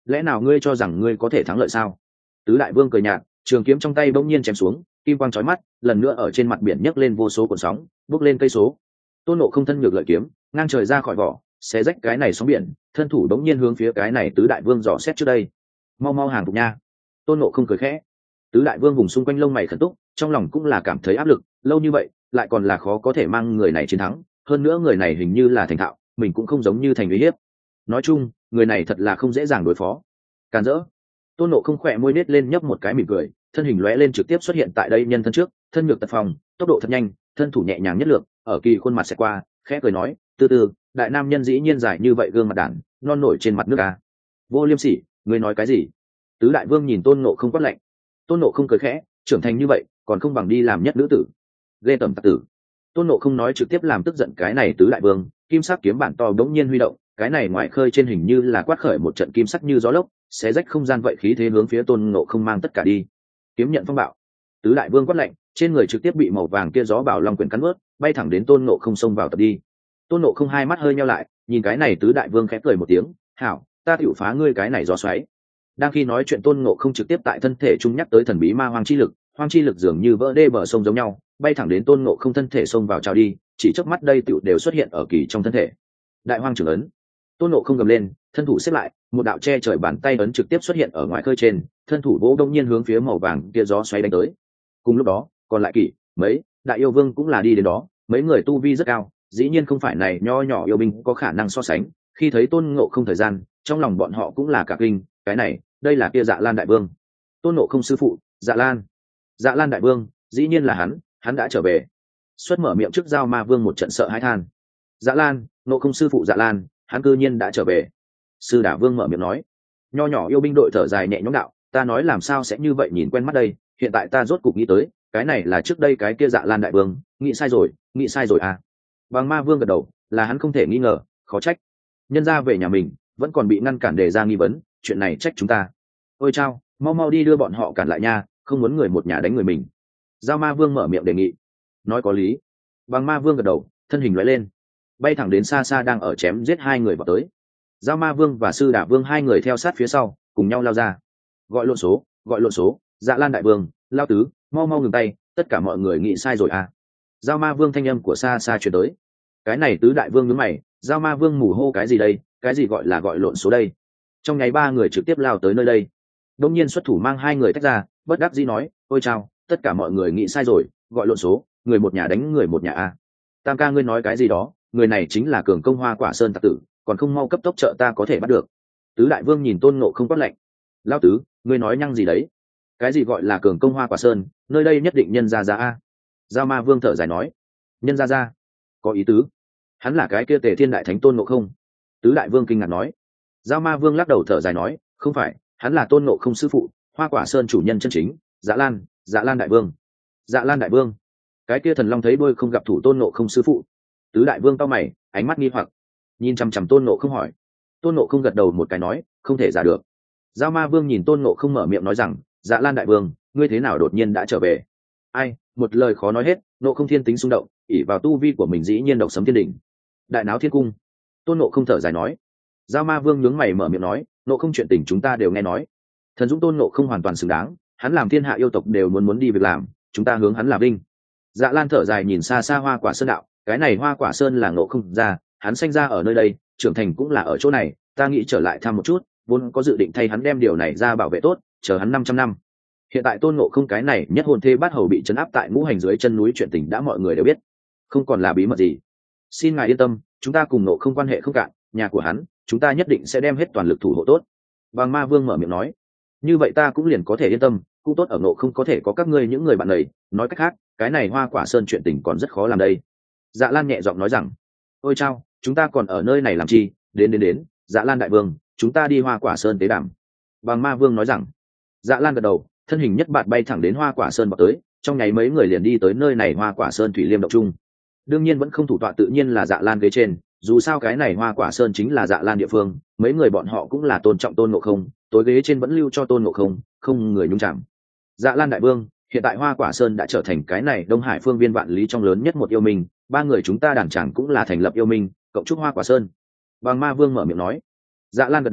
lẽ nào ngươi cho rằng ngươi có thể thắng lợi sao? Tứ đại vương cười nhạt, trường kiếm trong tay bỗng nhiên chém xuống, kim quang chói mắt, lần nữa ở trên mặt biển nhấc lên vô số cuộn sóng, bốc lên cây số. Tôn Ngộ Không thân nhược lợi kiếm ngang trời ra khỏi vỏ, xé rách cái này sóng biển, thân thủ bỗng nhiên hướng phía cái này tứ đại vương dò xét trước đây. Mau mau hàng phục nha! Tôn Ngộ Không cười khẽ. Tứ đại vương vùng xung quanh lông mày khẩn túc, trong lòng cũng là cảm thấy áp lực, lâu như vậy lại còn là khó có thể mang người này chiến thắng, hơn nữa người này hình như là thành thạo, mình cũng không giống như thành uy hiếp. Nói chung người này thật là không dễ dàng đối phó. Càn rỡ! Tôn Ngộ Không khỏe môi nết lên nhấp một cái mỉm cười, thân hình lóe lên trực tiếp xuất hiện tại đây nhân thân trước, thân nhược tật phòng, tốc độ thật nhanh, thân thủ nhẹ nhàng nhất lược, ở kỳ khuôn mặt sẽ qua, khẽ cười nói, từ từ, đại nam nhân dĩ nhiên dài như vậy gương mặt đản, non nổi trên mặt nước a. Vô Liêm Sỉ, ngươi nói cái gì? Tứ đại vương nhìn Tôn Ngộ Không quát lạnh. Tôn Ngộ Không cười khẽ, trưởng thành như vậy, còn không bằng đi làm nhất nữ tử. Lê tẩm tặc tử. Tôn Ngộ Không nói trực tiếp làm tức giận cái này tứ đại vương, kim sắc kiếm bản to bỗng nhiên huy động, cái này ngoại khơi trên hình như là quát khởi một trận kim sắc như gió lốc, xé rách không gian vậy khí thế hướng phía Tôn Ngộ Không mang tất cả đi. Kiếm nhận phong bạo. Tứ đại vương quát lạnh, trên người trực tiếp bị màu vàng kia gió bảo long quyển cắn nuốt, bay thẳng đến Tôn Ngộ Không xông vào tập đi. Tôn Ngộ Không hai mắt hơi nheo lại, nhìn cái này tứ đại vương khẽ cười một tiếng, "Hảo, ta tiểu phá ngươi cái này gió xoáy." Đang khi nói chuyện Tôn Ngộ Không trực tiếp tại thân thể trung nhắc tới thần bí ma hoang chi lực dường như vỡ đê bờ sông giống nhau, bay thẳng đến Tôn Ngộ Không thân thể xông vào trào đi, chỉ chớp mắt đây tiểu đều xuất hiện ở kỳ trong thân thể. Đại hoang trưởng ấn. Tôn Ngộ Không gầm lên, thân thủ xếp lại, một đạo che trời bàn tay ấn trực tiếp xuất hiện ở ngoài khơi trên, thân thủ vỗ đông nhiên hướng phía màu vàng kia gió xoáy đánh tới. Cùng lúc đó, còn lại kỷ, mấy đại yêu vương cũng là đi đến đó, mấy người tu vi rất cao, dĩ nhiên không phải này nho nhỏ yêu binh có khả năng so sánh. Khi thấy Tôn Ngộ Không thời gian, trong lòng bọn họ cũng là cả kinh, cái này, đây là kia Dạ Lan đại vương. Tôn Ngộ Không sư phụ, Dạ Lan. Dạ Lan đại vương, dĩ nhiên là hắn đã trở về. Xuất mở miệng trước giao ma vương một trận sợ hãi than. Dạ Lan, Ngộ Không sư phụ Dạ Lan, hắn cư nhiên đã trở về. Sư Đả Vương mở miệng nói. Nho nhỏ yêu binh đội thở dài nhẹ nhõm đạo, ta nói làm sao sẽ như vậy nhìn quen mắt đây, hiện tại ta rốt cục nghĩ tới, cái này là trước đây cái kia Dạ Lan đại vương, nghĩ sai rồi à. Bằng ma vương gật đầu, là hắn không thể nghi ngờ, khó trách. Nhân ra về nhà mình, vẫn còn bị ngăn cản đề ra nghi vấn, chuyện này trách chúng ta. Ôi chao, mau mau đi đưa bọn họ cản lại nha, không muốn người một nhà đánh người mình. Giao ma vương mở miệng đề nghị. Nói có lý. Bằng ma vương gật đầu, thân hình lóe lên, bay thẳng đến xa xa đang ở chém giết hai người vào tới. Giao ma vương và sư đả vương hai người theo sát phía sau, cùng nhau lao ra. Gọi lộn số, Dạ Lan đại vương, lao tứ, mau mau ngừng tay, tất cả mọi người nghĩ sai rồi à. Giao ma vương thanh âm của xa xa chuyển tới. Cái này tứ đại vương nhướng mày, giao ma vương mù hô cái gì đây, cái gì gọi là gọi lộn số đây. Trong ngày ba người trực tiếp lao tới nơi đây. Đông nhiên xuất thủ mang hai người tách ra, bất đắc dĩ nói, ôi chao, tất cả mọi người nghĩ sai rồi, gọi lộn số, người một nhà đánh người một nhà à. Tam ca ngươi nói cái gì đó, người này chính là Cường Công Hoa Quả Sơn tặc tử, còn không mau cấp tốc trợ ta có thể bắt được. Tứ đại vương nhìn Tôn Ngộ Không quát lạnh. Lão tứ, ngươi nói nhăng gì đấy? Cái gì gọi là Cường Công Hoa Quả Sơn, nơi đây nhất định nhân gia gia a. Giao ma vương thở dài nói. Nhân gia gia? Có ý tứ. Hắn là cái kia Tề Thiên đại thánh Tôn Ngộ Không. Tứ đại vương kinh ngạc nói. Giao ma vương lắc đầu thở dài nói, không phải, hắn là Tôn Ngộ Không sư phụ, Hoa Quả Sơn chủ nhân chân chính, Dạ Lan đại vương. Dạ Lan đại vương. Cái kia thần long thấy đôi không gặp thủ Tôn Ngộ Không sư phụ. Tứ đại vương cau mày, ánh mắt nghi hoặc, nhìn chằm chằm Tôn Ngộ Không hỏi. Tôn Ngộ Không gật đầu một cái nói, không thể giả được. Giao ma vương nhìn Tôn Ngộ Không mở miệng nói rằng, Dạ Lan đại vương, ngươi thế nào đột nhiên đã trở về? Ai, một lời khó nói hết, Ngộ Không thiên tính xung động, ỷ vào tu vi của mình dĩ nhiên độc sấm thiên đỉnh. Đại náo thiên cung. Tôn Ngộ Không thở dài nói. Giao ma vương nhướng mày mở miệng nói, Ngộ Không chuyện tình chúng ta đều nghe nói. Thần dũng Tôn Ngộ Không hoàn toàn xứng đáng, hắn làm thiên hạ yêu tộc đều muốn đi việc làm, chúng ta hướng hắn làm vinh. Dạ Lan thở dài nhìn xa xa Hoa Quả Sơn đạo, cái này Hoa Quả Sơn là Ngộ Không ra, hắn sinh ra ở nơi đây, trưởng thành cũng là ở chỗ này, ta nghĩ trở lại thăm một chút, vốn có dự định thay hắn đem điều này ra bảo vệ tốt, chờ hắn 500 năm. Hiện tại Tôn Ngộ Không cái này nhất hồn thê bát hầu bị trấn áp tại ngũ hành dưới chân núi, chuyện tình đã mọi người đều biết, không còn là bí mật gì. Xin ngài yên tâm, chúng ta cùng Ngộ Không quan hệ không cạn, nhà của hắn, chúng ta nhất định sẽ đem hết toàn lực thủ hộ tốt. Bằng Ma Vương mở miệng nói, như vậy ta cũng liền có thể yên tâm, cũng tốt ở Ngộ Không có thể có các ngươi những người bạn này, nói cách khác, cái này Hoa Quả Sơn chuyện tình còn rất khó làm đây. Dạ Lan nhẹ giọng nói rằng, ôi chao, chúng ta còn ở nơi này làm chi, đến, Dạ Lan đại vương, chúng ta đi Hoa Quả Sơn tế đàm. Bằng Ma Vương nói rằng. Dạ Lan gật đầu, thân hình nhất bạt bay thẳng đến Hoa Quả Sơn vào tới, trong nháy mấy người liền đi tới nơi này Hoa Quả Sơn thủy liêm động chung. Đương nhiên vẫn không thủ tọa tự nhiên là Dạ Lan ghế trên, dù sao cái này Hoa Quả Sơn chính là Dạ Lan địa phương, mấy người bọn họ cũng là tôn trọng Tôn Ngộ Không, tối ghế trên vẫn lưu cho Tôn Ngộ Không, không người nhúng chạm. Dạ Lan đại vương, hiện tại Hoa Quả Sơn đã trở thành cái này Đông Hải phương viên vạn lý trong lớn nhất một yêu minh, ba người chúng ta đàn chẳng cũng là thành lập yêu minh, cộng chúc Hoa Quả Sơn. Bằng Ma Vương mở miệng nói. Dạ Lan gật đầu,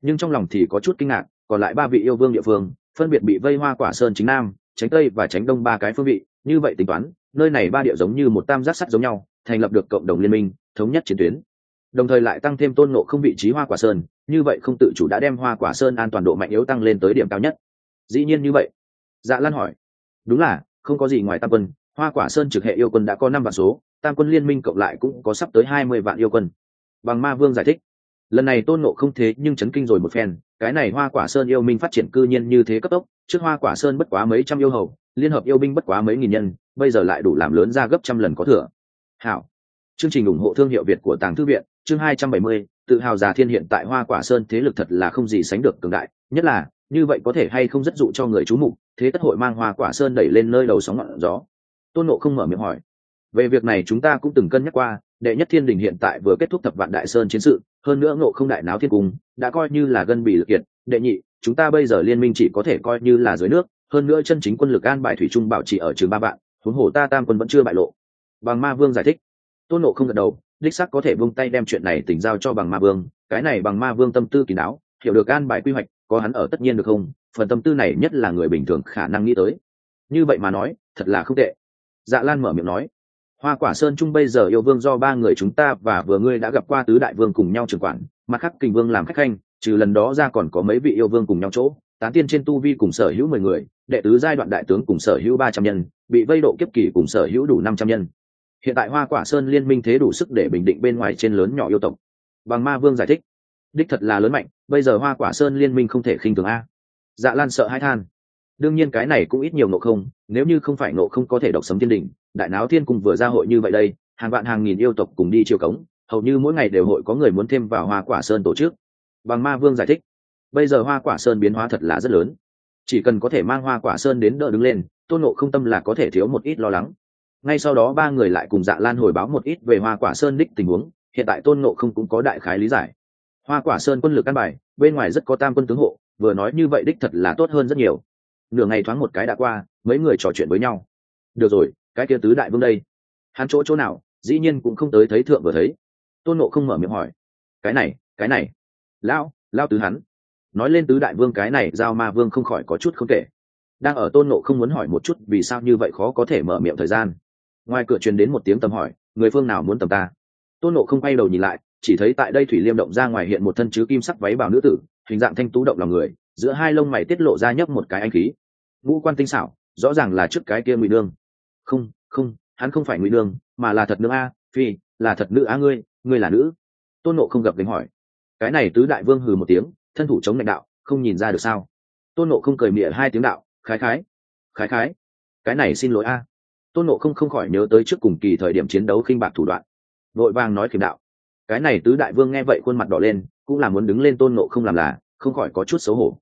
nhưng trong lòng thì có chút kinh ngạc, còn lại ba vị yêu vương địa phương phân biệt bị vây Hoa Quả Sơn chính nam, tránh tây và tránh đông ba cái phương vị, như vậy tính toán nơi này ba địa giống như một tam giác sắt giống nhau, thành lập được cộng đồng liên minh, thống nhất chiến tuyến, đồng thời lại tăng thêm Tôn Ngộ Không vị trí Hoa Quả Sơn, như vậy không tự chủ đã đem Hoa Quả Sơn an toàn độ mạnh yếu tăng lên tới điểm cao nhất. Dĩ nhiên như vậy. Dạ Lan hỏi. Đúng là không có gì ngoài tam quân, Hoa Quả Sơn trực hệ yêu quân đã có 5 vạn số, tam quân liên minh cộng lại cũng có sắp tới 20 vạn yêu quân. Bằng Ma Vương giải thích. Lần này Tôn Ngộ Không thế nhưng chấn kinh rồi một phen, cái này Hoa Quả Sơn yêu minh phát triển cư nhiên như thế cấp tốc, trước Hoa Quả Sơn bất quá mấy trăm yêu hầu, liên hợp yêu binh bất quá mấy nghìn nhân, bây giờ lại đủ làm lớn ra gấp trăm lần có thừa. Hảo. Chương trình ủng hộ thương hiệu Việt của Tàng Thư viện, chương 270, tự hào già thiên hiện tại Hoa Quả Sơn thế lực thật là không gì sánh được cường đại, nhất là như vậy có thể hay không rất dụ cho người chú mục, thế tất hội mang Hoa Quả Sơn đẩy lên nơi đầu sóng ngọn gió. Tôn Ngộ Không mở miệng hỏi. Về việc này chúng ta cũng từng cân nhắc qua, đệ nhất thiên đình hiện tại vừa kết thúc thập vạn đại sơn chiến sự, hơn nữa Ngộ Không đại náo thiên cung, đã coi như là gân bì lực kiệt, đệ nhị, chúng ta bây giờ liên minh chỉ có thể coi như là dưới nước, hơn nữa chân chính quân lực an bài thủy trung bảo trì ở trường 3 vạn, huống hồ ta tam quân vẫn chưa bại lộ. Bằng Ma Vương giải thích. Tôn Ngộ Không gật đầu, đích xác có thể buông tay đem chuyện này tỉnh giao cho Bằng Ma Vương, cái này Bằng Ma Vương tâm tư kín đáo, hiểu được an bài quy hoạch, có hắn ở tất nhiên được không, phần tâm tư này nhất là người bình thường khả năng nghĩ tới. Như vậy mà nói, thật là không tệ. Dạ Lan mở miệng nói. Hoa Quả Sơn chung bây giờ yêu vương do 3 người chúng ta và vừa ngươi đã gặp qua tứ đại vương cùng nhau trưởng quản, mặt khác Kình Vương làm khách khanh, trừ lần đó ra còn có mấy vị yêu vương cùng nhau chỗ, tán tiên trên tu vi cùng sở hữu 10 người, đệ tứ giai đoạn đại tướng cùng sở hữu 300 nhân, bị vây độ kiếp kỳ cùng sở hữu đủ 500 nhân. Hiện tại Hoa Quả Sơn liên minh thế đủ sức để bình định bên ngoài trên lớn nhỏ yêu tộc. Bằng Ma Vương giải thích. Đích thật là lớn mạnh, bây giờ Hoa Quả Sơn liên minh không thể khinh thường a. Dạ Lan sợ hãi than. Đương nhiên cái này cũng ít nhiều Ngộ Không, nếu như không phải Ngộ Không có thể độc sấm thiên đỉnh, đại náo thiên cung vừa ra hội như vậy đây, hàng vạn hàng nghìn yêu tộc cùng đi chiều cống, hầu như mỗi ngày đều hội có người muốn thêm vào Hoa Quả Sơn tổ chức. Bằng Ma Vương giải thích. Bây giờ Hoa Quả Sơn biến hóa thật là rất lớn, chỉ cần có thể mang Hoa Quả Sơn đến đỡ đứng lên, Tôn Ngộ Không tâm là có thể thiếu một ít lo lắng. Ngay sau đó 3 người lại cùng Dạ Lan hồi báo một ít về Hoa Quả Sơn đích tình huống, hiện tại Tôn Ngộ Không cũng có đại khái lý giải. Hoa Quả Sơn quân lực căn bài, bên ngoài rất có tam quân tướng hộ, vừa nói như vậy đích thật là tốt hơn rất nhiều. Nửa ngày thoáng một cái đã qua, mấy người trò chuyện với nhau. Được rồi, cái kia tứ đại vương đây, hắn chỗ nào, dĩ nhiên cũng không tới thấy thượng vừa thấy. Tôn Ngộ Không mở miệng hỏi. Cái này, lão tứ hắn. Nói lên tứ đại vương cái này, Giao Ma Vương không khỏi có chút không kể. Đang ở Tôn Ngộ Không muốn hỏi một chút vì sao như vậy khó có thể mở miệng thời gian, ngoài cửa truyền đến một tiếng tầm hỏi, người phương nào muốn tầm ta. Tôn Ngộ Không quay đầu nhìn lại, chỉ thấy tại đây thủy liêm động ra ngoài hiện một thân chứ kim sắc váy bào nữ tử, hình dạng thanh tú động lòng người, giữa hai lông mày tiết lộ ra nhấp một cái anh khí, ngũ quan tinh xảo, rõ ràng là trước cái kia Ngụy Nương. Không, hắn không phải Ngụy Nương, mà là thật nương a, phi, là thật nữ a. Ngươi là nữ? Tôn Ngộ Không gập gành hỏi. Cái này tứ đại vương hừ một tiếng, thân thủ chống lãnh đạo, không nhìn ra được sao? Tôn Ngộ Không cười mỉa 2 tiếng đạo, khái, cái này xin lỗi a. Tôn Ngộ Không không khỏi nhớ tới trước cùng kỳ thời điểm chiến đấu khinh bạc thủ đoạn, vội vàng nói khiểm đạo. Cái này tứ đại vương nghe vậy khuôn mặt đỏ lên, cũng là muốn đứng lên Tôn Ngộ Không làm là, không khỏi có chút xấu hổ.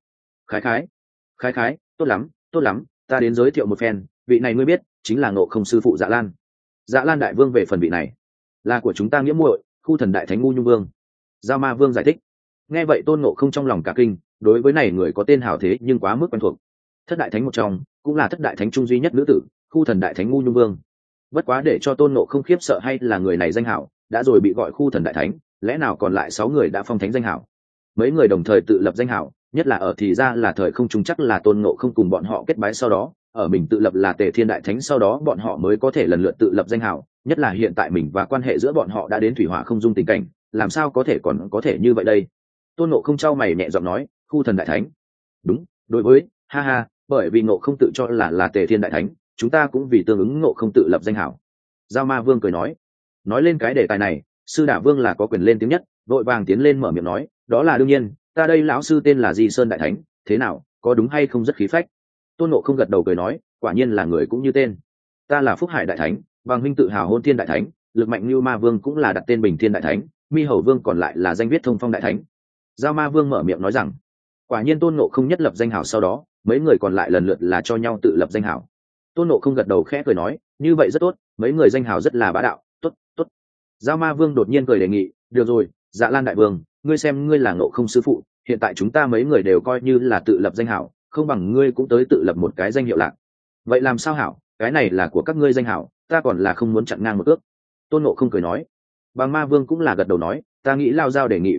Khái, tốt lắm, ta đến giới thiệu một phen, vị này ngươi biết, chính là Ngộ Không sư phụ Dạ Lan. Dạ Lan đại vương về phần vị này, là của chúng ta nghĩa muội, Khu Thần đại thánh Ngu Nhung Vương. Giao Ma Vương giải thích. Nghe vậy Tôn Ngộ Không trong lòng cả kinh, đối với này người có tên hào thế nhưng quá mức quen thuộc. Thất đại thánh một trong, cũng là thất đại thánh trung duy nhất nữ tử, Khu Thần đại thánh Ngu Nhung Vương. Bất quá để cho Tôn Ngộ Không khiếp sợ hay là người này danh hảo đã rồi bị gọi Khu Thần đại thánh, lẽ nào còn lại 6 người đã phong thánh danh hảo? Mấy người đồng thời tự lập danh hảo, nhất là ở thì ra là thời không trung chắc là Tôn Ngộ Không cùng bọn họ kết bái sau đó, ở mình tự lập là Tề Thiên đại thánh sau đó bọn họ mới có thể lần lượt tự lập danh hảo, nhất là hiện tại mình và quan hệ giữa bọn họ đã đến thủy hỏa không dung tình cảnh, làm sao có thể còn có thể như vậy đây? Tôn Ngộ Không trao mày nhẹ giọng nói, Khu Thần đại thánh. Đúng, đối với, ha, bởi vì Ngộ Không tự cho là Tề Thiên đại thánh, chúng ta cũng vì tương ứng Ngộ Không tự lập danh hảo. Giao Ma Vương cười nói lên cái đề tài này, Sư Đả Vương là có quyền lên tiếng nhất, vội vàng tiến lên mở miệng nói, đó là đương nhiên, ta đây lão sư tên là Di Sơn đại thánh, thế nào, có đúng hay không rất khí phách? Tôn Ngộ Không gật đầu cười nói, quả nhiên là người cũng như tên. Ta là Phúc Hải đại thánh, Bằng huynh tự hào Hôn Thiên đại thánh, Lực Mạnh Lưu Ma Vương cũng là đặt tên Bình Thiên đại thánh, Mi Hầu Vương còn lại là danh viết Thông Phong đại thánh. Giao Ma Vương mở miệng nói rằng, quả nhiên Tôn Ngộ Không nhất lập danh hào sau đó, mấy người còn lại lần lượt là cho nhau tự lập danh hào. Tôn Ngộ Không gật đầu khẽ cười nói, như vậy rất tốt, mấy người danh hào rất là bá đạo, tốt. Giao Ma Vương đột nhiên cười đề nghị, được rồi, Dạ Lan đại vương, ngươi xem ngươi là Ngộ Không sư phụ, hiện tại chúng ta mấy người đều coi như là tự lập danh hào, không bằng ngươi cũng tới tự lập một cái danh hiệu lạc. Vậy làm sao hảo, cái này là của các ngươi danh hảo, ta còn là không muốn chặn ngang một ước. Tôn Ngộ Không cười nói. Bằng Ma Vương cũng là gật đầu nói, ta nghĩ Lao Giao đề nghị vừa lúc,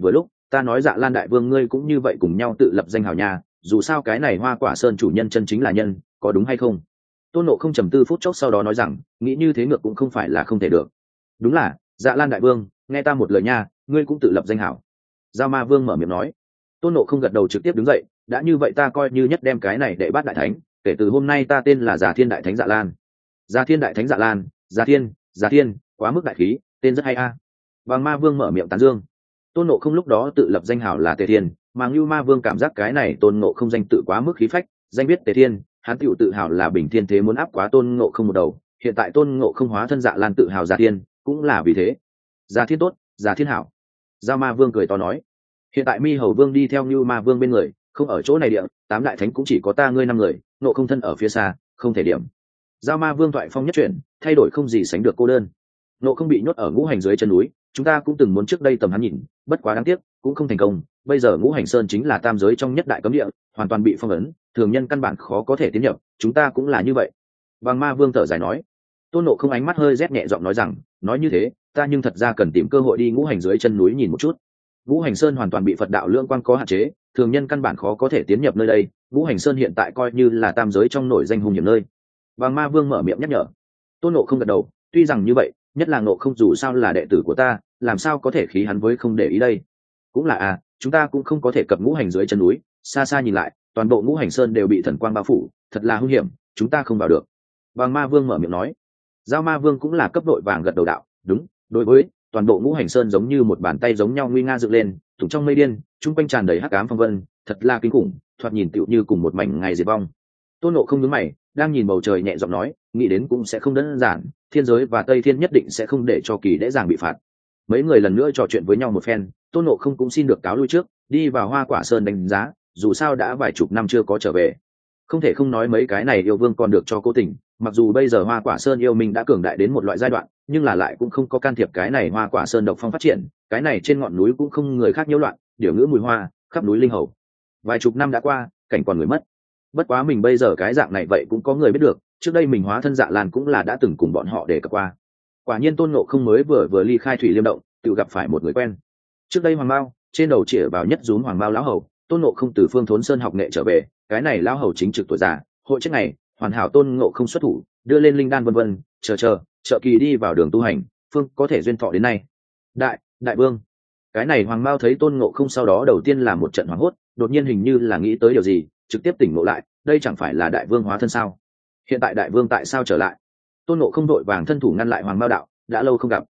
ta nói Dạ Lan đại vương ngươi cũng như vậy cùng nhau tự lập danh hào nhà, dù sao cái này Hoa Quả Sơn chủ nhân chân chính là nhân, có đúng hay không? Tôn Nộ không trầm tư phút chốc sau đó nói rằng, nghĩ như thế ngược cũng không phải là không thể được. Đúng là, Dạ Lan đại vương, nghe ta một lời nha, ngươi cũng tự lập danh hảo. Giao Ma Vương mở miệng nói. Tôn Nộ không gật đầu trực tiếp đứng dậy, đã như vậy ta coi như nhất đem cái này để bắt đại thánh, kể từ hôm nay ta tên là Già Thiên đại thánh Dạ Lan. Già Thiên đại thánh Dạ Lan, Già Thiên, quá mức đại khí, tên rất hay a. Vàng Ma Vương mở miệng tán dương. Tôn Nộ không lúc đó tự lập danh hảo là Tề Thiên, mà Ngưu Ma Vương cảm giác cái này Tôn Nộ không danh tự quá mức khí phách, danh biết Tề Thiên, hắn tựu tự hào là Bình Thiên Thế muốn áp quá Tôn Nộ không một đầu. Hiện tại Tôn Nộ không hóa thân Dạ Lan tự hào Già Thiên, cũng là vì thế. Già Thiên tốt, Già Thiên hảo. Giao Ma Vương cười to nói. Hiện tại Mi Hầu Vương đi theo Ngưu Ma Vương bên người, không ở chỗ này địa, 8 đại thánh cũng chỉ có ta ngươi 5 người, Nộ không thân ở phía xa, không thể điểm. Giao Ma Vương thoại phong nhất chuyển, thay đổi không gì sánh được cô đơn. Nộ không bị nhốt ở ngũ hành dưới chân núi, chúng ta cũng từng muốn trước đây tầm hắn nhìn, bất quá đáng tiếc, cũng không thành công. Bây giờ ngũ hành sơn chính là tam giới trong nhất đại cấm địa, hoàn toàn bị phong ấn, thường nhân căn bản khó có thể tiến nhập, chúng ta cũng là như vậy. Vàng Ma Vương thở dài nói. Tôn Nộ không ánh mắt hơi rét nhẹ giọng nói rằng, nói như thế, ta nhưng thật ra cần tìm cơ hội đi ngũ hành dưới chân núi nhìn một chút. Ngũ hành sơn hoàn toàn bị Phật đạo lưỡng quang có hạn chế, thường nhân căn bản khó có thể tiến nhập nơi đây. Ngũ hành sơn hiện tại coi như là tam giới trong nổi danh hung hiểm nơi. Vàng Ma Vương mở miệng nhắc nhở. Tôn Nộ không gật đầu, tuy rằng như vậy, nhất là Nộ không dù sao là đệ tử của ta, làm sao có thể khí hắn với không để ý đây. Cũng là chúng ta cũng không có thể cập ngũ hành dưới chân núi, xa xa nhìn lại, toàn bộ ngũ hành sơn đều bị thần quang bao phủ, thật là hung hiểm, chúng ta không vào được. Vàng Ma Vương mở miệng nói. Giao Ma Vương cũng là cấp đội vàng gật đầu đạo, đúng, đối với toàn bộ ngũ hành sơn giống như một bàn tay giống nhau nguy nga dựng lên, thủng trong mây điên, chung quanh tràn đầy hắc ám phong vân, thật là kinh khủng, thoạt nhìn tựu như cùng một mảnh ngày diệt vong. Tôn Nộ không nhướng mày, đang nhìn bầu trời nhẹ giọng nói, nghĩ đến cũng sẽ không đơn giản, thiên giới và Tây Thiên nhất định sẽ không để cho kỳ dễ dàng bị phạt. Mấy người lần nữa trò chuyện với nhau một phen, Tôn Nộ không cũng xin được cáo lui trước, đi vào Hoa Quả Sơn đánh giá, dù sao đã vài chục năm chưa có trở về. Không thể không nói mấy cái này yêu vương còn được cho cố tình, mặc dù bây giờ Hoa Quả Sơn yêu minh đã cường đại đến một loại giai đoạn, nhưng là lại cũng không có can thiệp cái này Hoa Quả Sơn độc phong phát triển, cái này trên ngọn núi cũng không người khác nhiễu loạn, điều ngữ mùi hoa khắp núi linh hầu. Vài chục năm đã qua, cảnh còn người mất. Bất quá mình bây giờ cái dạng này vậy cũng có người biết được, trước đây mình hóa thân Dạ Lan cũng là đã từng cùng bọn họ để cập qua. Quả nhiên Tôn Ngộ không mới vừa ly khai Thủy Liêm động, tự gặp phải một người quen. Trước đây Hoàng Mao, trên đầu chĩa vào nhất rúm Hoàng Mao lão hầu, Tôn Ngộ không từ Phương Thốn Sơn học nghệ trở về, cái này lão hầu chính trực tuổi già, hội chết này, hoàn hảo Tôn Ngộ không xuất thủ, đưa lên linh đan vân vân, trợ kỳ đi vào đường tu hành, phương có thể duyên thọ đến nay. Đại vương. Cái này Hoàng Mao thấy Tôn Ngộ không sau đó đầu tiên là một trận hoảng hốt, đột nhiên hình như là nghĩ tới điều gì, trực tiếp tỉnh ngộ lại, đây chẳng phải là đại vương hóa thân sao? Hiện tại đại vương tại sao trở lại? Tôn Ngộ không đội vàng thân thủ ngăn lại Hoàng Mao đạo, đã lâu không gặp.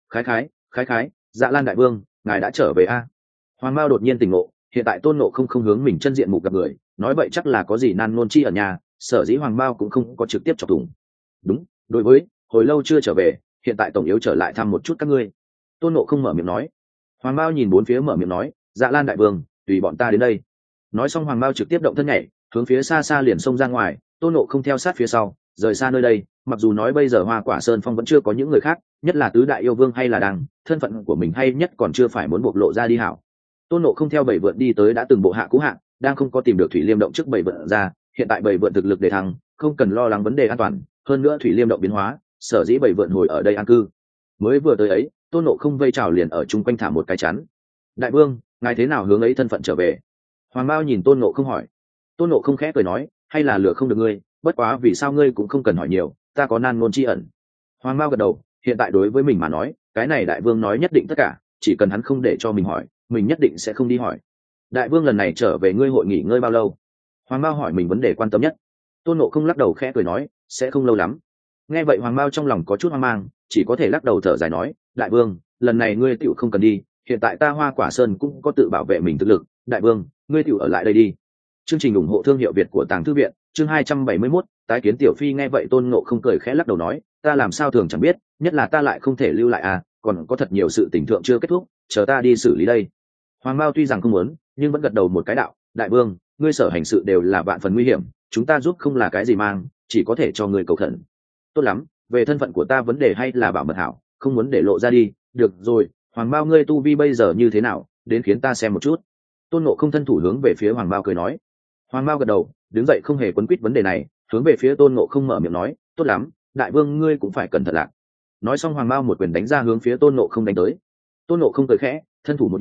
Khái, Dạ Lan đại vương, ngài đã trở về a? Hoàng Mao đột nhiên tỉnh ngộ, hiện tại Tôn Ngộ không hướng mình chân diện mục gặp người, nói vậy chắc là có gì nan nôn chi ở nhà, sở dĩ Hoàng Mao cũng không có trực tiếp chọc thủng. Đúng, đối với hồi lâu chưa trở về, hiện tại tổng yếu trở lại thăm một chút các ngươi. Tôn Ngộ không mở miệng nói. Hoàng Mao nhìn bốn phía mở miệng nói, Dạ Lan đại vương, tùy bọn ta đến đây. Nói xong Hoàng Mao trực tiếp động thân nhảy, hướng phía xa xa liền xông ra ngoài. Tôn Ngộ không theo sát phía sau, rời xa nơi đây. Mặc dù nói bây giờ Hoa Quả Sơn Phong vẫn chưa có những người khác, nhất là tứ đại yêu vương hay là đằng, thân phận của mình hay nhất còn chưa phải muốn bộc lộ ra đi hảo. Tôn Ngộ không theo bảy vượn đi tới đã từng bộ hạ cũ hạng, đang không có tìm được Thủy Liêm động trước bảy vượn ra, hiện tại bảy vượn thực lực đề thăng, không cần lo lắng vấn đề an toàn, hơn nữa Thủy Liêm động biến hóa, sở dĩ bảy vượn hồi ở đây an cư. Mới vừa tới ấy, Tôn Ngộ không vây trào liền ở chung quanh thả một cái chắn. Đại vương, ngài thế nào hướng ấy thân phận trở về? Hoàng Mao nhìn Tôn Ngộ không hỏi. Tôn Ngộ không khẽ cười nói, hay là lừa không được ngươi, bất quá vì sao ngươi cũng không cần hỏi nhiều, ta có nan ngôn chi ẩn. Hoàng Mao gật đầu, hiện tại đối với mình mà nói, cái này đại vương nói nhất định tất cả, chỉ cần hắn không để cho mình hỏi, mình nhất định sẽ không đi hỏi. Đại vương lần này trở về ngươi hội nghỉ ngơi bao lâu? Hoàng Mao hỏi mình vấn đề quan tâm nhất. Tôn Ngộ không lắc đầu khẽ cười nói, sẽ không lâu lắm. Nghe vậy Hoàng Mao trong lòng có chút hoang mang, chỉ có thể lắc đầu thở dài nói, đại vương, lần này ngươi tựu không cần đi, hiện tại ta Hoa Quả Sơn cũng có tự bảo vệ mình thực lực, đại vương, ngươi tựu ở lại đây đi. Chương trình ủng hộ thương hiệu Việt của Tàng Thư viện, chương 271, tái kiến tiểu phi. Nghe vậy Tôn Ngộ không cười khẽ lắc đầu nói, ta làm sao thường chẳng biết, nhất là ta lại không thể lưu lại còn có thật nhiều sự tình thượng chưa kết thúc, chờ ta đi xử lý đây. Hoàng Mao tuy rằng không muốn, nhưng vẫn gật đầu một cái đạo, đại vương, ngươi sở hành sự đều là vạn phần nguy hiểm, chúng ta giúp không là cái gì mang, chỉ có thể cho ngươi cầu khẩn. Tốt lắm, về thân phận của ta vấn đề hay là bảo mật hảo, không muốn để lộ ra đi. Được rồi, Hoàng Mao ngươi tu vi bây giờ như thế nào, đến khiến ta xem một chút. Tôn Ngộ không thân thủ hướng về phía Hoàng Mao cười nói. Hoàng Mao gật đầu, đứng dậy không hề quấn quýt vấn đề này, hướng về phía Tôn Ngộ không mở miệng nói, tốt lắm, đại vương ngươi cũng phải cẩn thận lạc. Nói xong Hoàng Mao một quyền đánh ra hướng phía Tôn Ngộ không đánh tới. Tôn Ngộ không cười khẽ, thân thủ một điểm,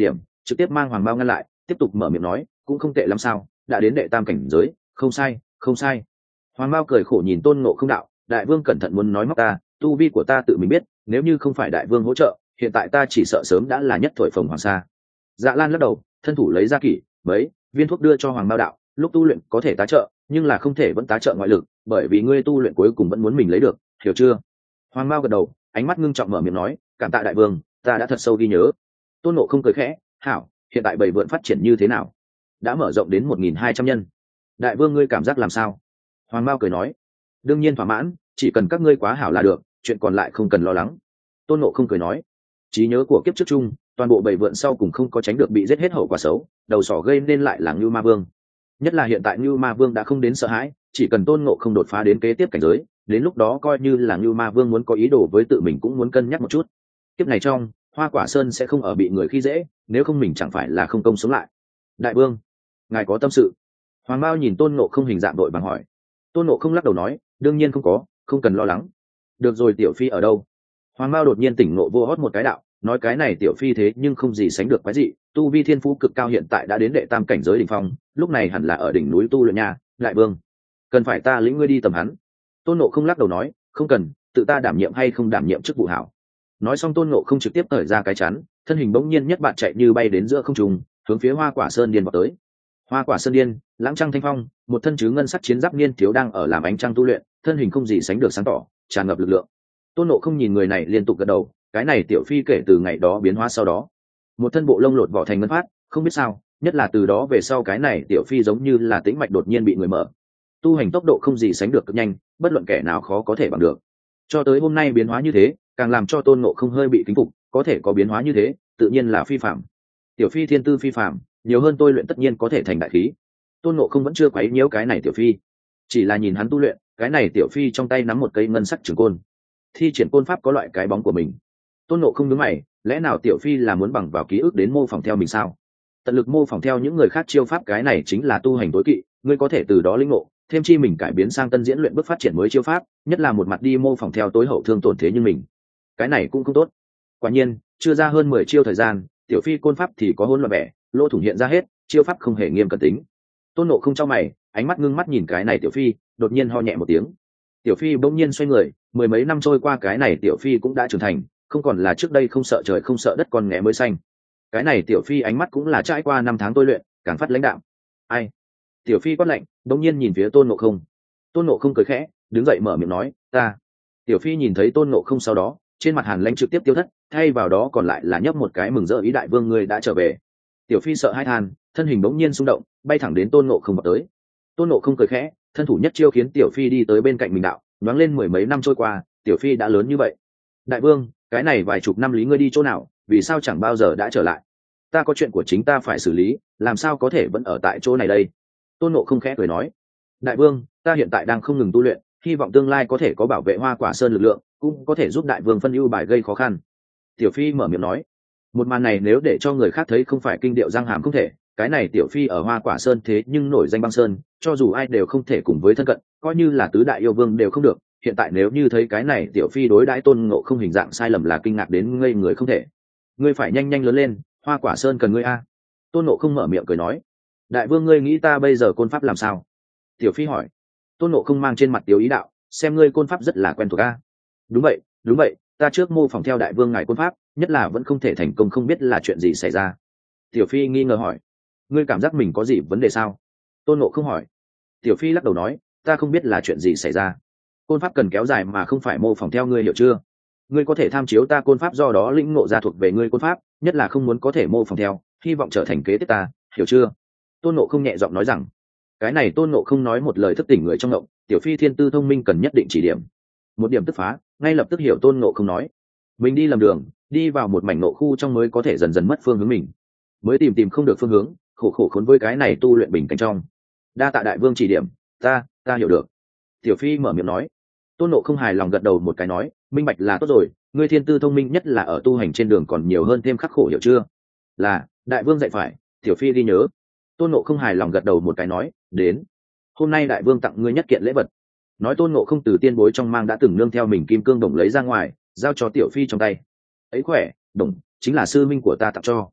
trực tiếp mang Hoàng Bao ngăn lại, tiếp tục mở miệng nói, cũng không tệ lắm sao, đã đến đệ tam cảnh giới, không sai, không sai. Hoàng Bao cười khổ nhìn Tôn Ngộ Không đạo, đại vương cẩn thận muốn nói móc ta, tu vi của ta tự mình biết, nếu như không phải đại vương hỗ trợ, hiện tại ta chỉ sợ sớm đã là nhất thổi phồng hoàng sa. Dạ Lan lắc đầu, thân thủ lấy ra kỷ mấy viên thuốc đưa cho Hoàng Bao đạo, lúc tu luyện có thể tá trợ, nhưng là không thể vẫn tá trợ ngoại lực, bởi vì ngươi tu luyện cuối cùng vẫn muốn mình lấy được, hiểu chưa? Hoàng Bao gật đầu, ánh mắt ngưng trọng mở miệng nói, cảm tạ đại vương, ta đã thật sâu ghi nhớ. Tôn Ngộ Không cười khẽ, hảo, hiện tại bầy vượn phát triển như thế nào? Đã mở rộng đến 1.200 nhân. Đại vương ngươi cảm giác làm sao? Hoàng Bao cười nói, đương nhiên thỏa mãn, chỉ cần các ngươi quá hảo là được, chuyện còn lại không cần lo lắng. Tôn Ngộ Không cười nói, trí nhớ của kiếp trước chung, toàn bộ bầy vượn sau cùng không có tránh được bị giết hết hậu quả xấu, đầu sỏ gây nên lại là Ngưu Ma Vương. Nhất là hiện tại Ngưu Ma Vương đã không đến sợ hãi, chỉ cần Tôn Ngộ Không đột phá đến kế tiếp cảnh giới, đến lúc đó coi như là Ngưu Ma Vương muốn có ý đồ với tự mình cũng muốn cân nhắc một chút. Kiếp này trong, Hoa Quả Sơn sẽ không ở bị người khi dễ, nếu không mình chẳng phải là không công sống lại. Đại vương, ngài có tâm sự? Hoàng Bao nhìn Tôn Ngộ Không hình dạng đội vàng hỏi. Tôn Ngộ Không lắc đầu nói, đương nhiên không có, không cần lo lắng. Được rồi, tiểu phi ở đâu? Hoàng Bao đột nhiên tỉnh ngộ vô hót một cái đạo, nói cái này tiểu phi thế nhưng không gì sánh được quái dị, tu vi thiên phú cực cao, hiện tại đã đến đệ tam cảnh giới đỉnh phong, lúc này hẳn là ở đỉnh núi tu luyện nhà. Đại vương, cần phải ta lĩnh ngươi đi tầm hắn? Tôn Ngộ Không lắc đầu nói, không cần, tự ta đảm nhiệm hay không đảm nhiệm chức vụ hảo. Nói xong Tôn Ngộ Không trực tiếp thời ra cái chắn, thân hình bỗng nhiên nhất bạn chạy như bay đến giữa không trung, hướng phía Hoa Quả Sơn điên vào tới. Hoa Quả Sơn điên, lãng trăng thanh phong, một thân chứ ngân sắc chiến giáp niên thiếu đang ở làm ánh trăng tu luyện, thân hình không gì sánh được sáng tỏ, tràn ngập lực lượng. Tôn Ngộ Không nhìn người này liên tục gật đầu, cái này tiểu phi kể từ ngày đó biến hóa sau đó, một thân bộ lông lột vỏ thành ngân phát, không biết sao, nhất là từ đó về sau cái này tiểu phi giống như là tĩnh mạch đột nhiên bị người mở. Tu hành tốc độ không gì sánh được cực nhanh, bất luận kẻ nào khó có thể bằng được. Cho tới hôm nay biến hóa như thế, càng làm cho Tôn Ngộ Không hơi bị kính phục, có thể có biến hóa như thế, tự nhiên là phi phạm. Tiểu phi thiên tư phi phạm, nhiều hơn tôi luyện tất nhiên có thể thành đại khí. Tôn Ngộ Không vẫn chưa quấy nhiễu cái này tiểu phi, chỉ là nhìn hắn tu luyện, cái này tiểu phi trong tay nắm một cây ngân sắc trường côn, thi triển côn pháp có loại cái bóng của mình. Tôn Ngộ Không nhướng mày, lẽ nào tiểu phi là muốn bằng vào ký ức đến mô phỏng theo mình sao? Tận lực mô phỏng theo những người khác chiêu pháp, cái này chính là tu hành tối kỵ, ngươi có thể từ đó lĩnh ngộ, thêm chi mình cải biến sang tân diễn luyện bước phát triển mới chiêu pháp, nhất là một mặt đi mô phỏng theo tối hậu thương tổn thế như mình, cái này cũng không tốt. Quả nhiên, chưa ra hơn 10 chiêu thời gian, tiểu phi côn pháp thì có hỗn loạn bẻ, lỗ thủng hiện ra hết, chiêu pháp không hề nghiêm cẩn tính. Tôn Ngộ Không trong mày, ánh mắt ngưng mắt nhìn cái này tiểu phi, đột nhiên ho nhẹ một tiếng. Tiểu phi bỗng nhiên xoay người, mười mấy năm trôi qua, cái này tiểu phi cũng đã trưởng thành, không còn là trước đây không sợ trời không sợ đất con nghé mới xanh. Cái này tiểu phi ánh mắt cũng là trải qua 5 tháng tôi luyện, càng phát lãnh đạm. Ai? Tiểu phi quát lạnh, bỗng nhiên nhìn phía Tôn Ngộ Không. Tôn Ngộ Không cười khẽ, đứng dậy mở miệng nói, ta. Tiểu phi nhìn thấy Tôn Ngộ Không sau đó, trên mặt hàn lãnh trực tiếp tiêu thất, thay vào đó còn lại là nhấp một cái mừng rỡ, ý đại vương ngươi đã trở về. Tiểu phi sợ hai than, thân hình bỗng nhiên xung động, bay thẳng đến Tôn Ngộ Không vào tới. Tôn Ngộ Không cười khẽ, thân thủ nhất chiêu khiến tiểu phi đi tới bên cạnh mình đạo, nhoáng lên mười mấy năm trôi qua, tiểu phi đã lớn như vậy. Đại vương, cái này vài chục năm lý ngươi đi chỗ nào, vì sao chẳng bao giờ đã trở lại? Ta có chuyện của chính ta phải xử lý, làm sao có thể vẫn ở tại chỗ này đây? Tôn Ngộ Không khẽ cười nói, đại vương, ta hiện tại đang không ngừng tu luyện, hy vọng tương lai có thể có bảo vệ Hoa Quả Sơn lực lượng, cũng có thể giúp đại vương phân ưu bài gây khó khăn. Tiểu phi mở miệng nói, một màn này nếu để cho người khác thấy không phải kinh điệu răng hàm không thể, cái này tiểu phi ở Hoa Quả Sơn thế nhưng nổi danh băng sơn, cho dù ai đều không thể cùng với thân cận, coi như là tứ đại yêu vương đều không được. Hiện tại nếu như thấy cái này tiểu phi đối đãi Tôn Ngộ Không hình dạng sai lầm là kinh ngạc đến ngây người không thể. Ngươi phải nhanh nhanh lớn lên, Hoa Quả Sơn cần ngươi a. Tôn Ngộ Không mở miệng cười nói, đại vương ngươi nghĩ ta bây giờ côn pháp làm sao? Tiểu phi hỏi. Tôn Ngộ Không mang trên mặt tiểu ý đạo, xem ngươi côn pháp rất là quen thuộc a. Đúng vậy, đúng vậy, ta trước mô phỏng theo đại vương ngài côn pháp, nhất là vẫn không thể thành công, không biết là chuyện gì xảy ra. Tiểu phi nghi ngờ hỏi, ngươi cảm giác mình có gì vấn đề sao? Tôn Ngộ Không hỏi. Tiểu phi lắc đầu nói, ta không biết là chuyện gì xảy ra, côn pháp cần kéo dài mà không phải mô phỏng theo, ngươi hiểu chưa? Ngươi có thể tham chiếu ta côn pháp, do đó lĩnh ngộ ra thuộc về ngươi côn pháp, nhất là không muốn có thể mô phỏng theo, hy vọng trở thành kế tiếp ta, hiểu chưa? Tôn Ngộ Không nhẹ giọng nói rằng. Cái này Tôn Ngộ Không nói một lời thức tỉnh người trong ngộng, tiểu phi thiên tư thông minh cần nhất định chỉ điểm, một điểm tức phá, ngay lập tức hiểu Tôn Ngộ Không nói, mình đi lầm đường, đi vào một mảnh nộ khu trong mới có thể dần dần mất phương hướng mình, mới tìm không được phương hướng, khổ khốn với cái này tu luyện bình cảnh trong. Đa tạ đại vương chỉ điểm, ta hiểu được. Tiểu phi mở miệng nói. Tôn Ngộ Không hài lòng gật đầu một cái nói, minh bạch là tốt rồi, ngươi thiên tư thông minh, nhất là ở tu hành trên đường còn nhiều hơn thêm khắc khổ, hiểu chưa? Là, đại vương dạy phải, tiểu phi ghi nhớ. Tôn Ngộ Không hài lòng gật đầu một cái nói, đến, hôm nay đại vương tặng ngươi nhất kiện lễ vật. Nói Tôn Ngộ Không từ tiên bối trong mang đã từng nương theo mình kim cương đồng lấy ra ngoài, giao cho tiểu phi trong tay. Ấy khỏe, đồng chính là sư minh của ta tặng cho.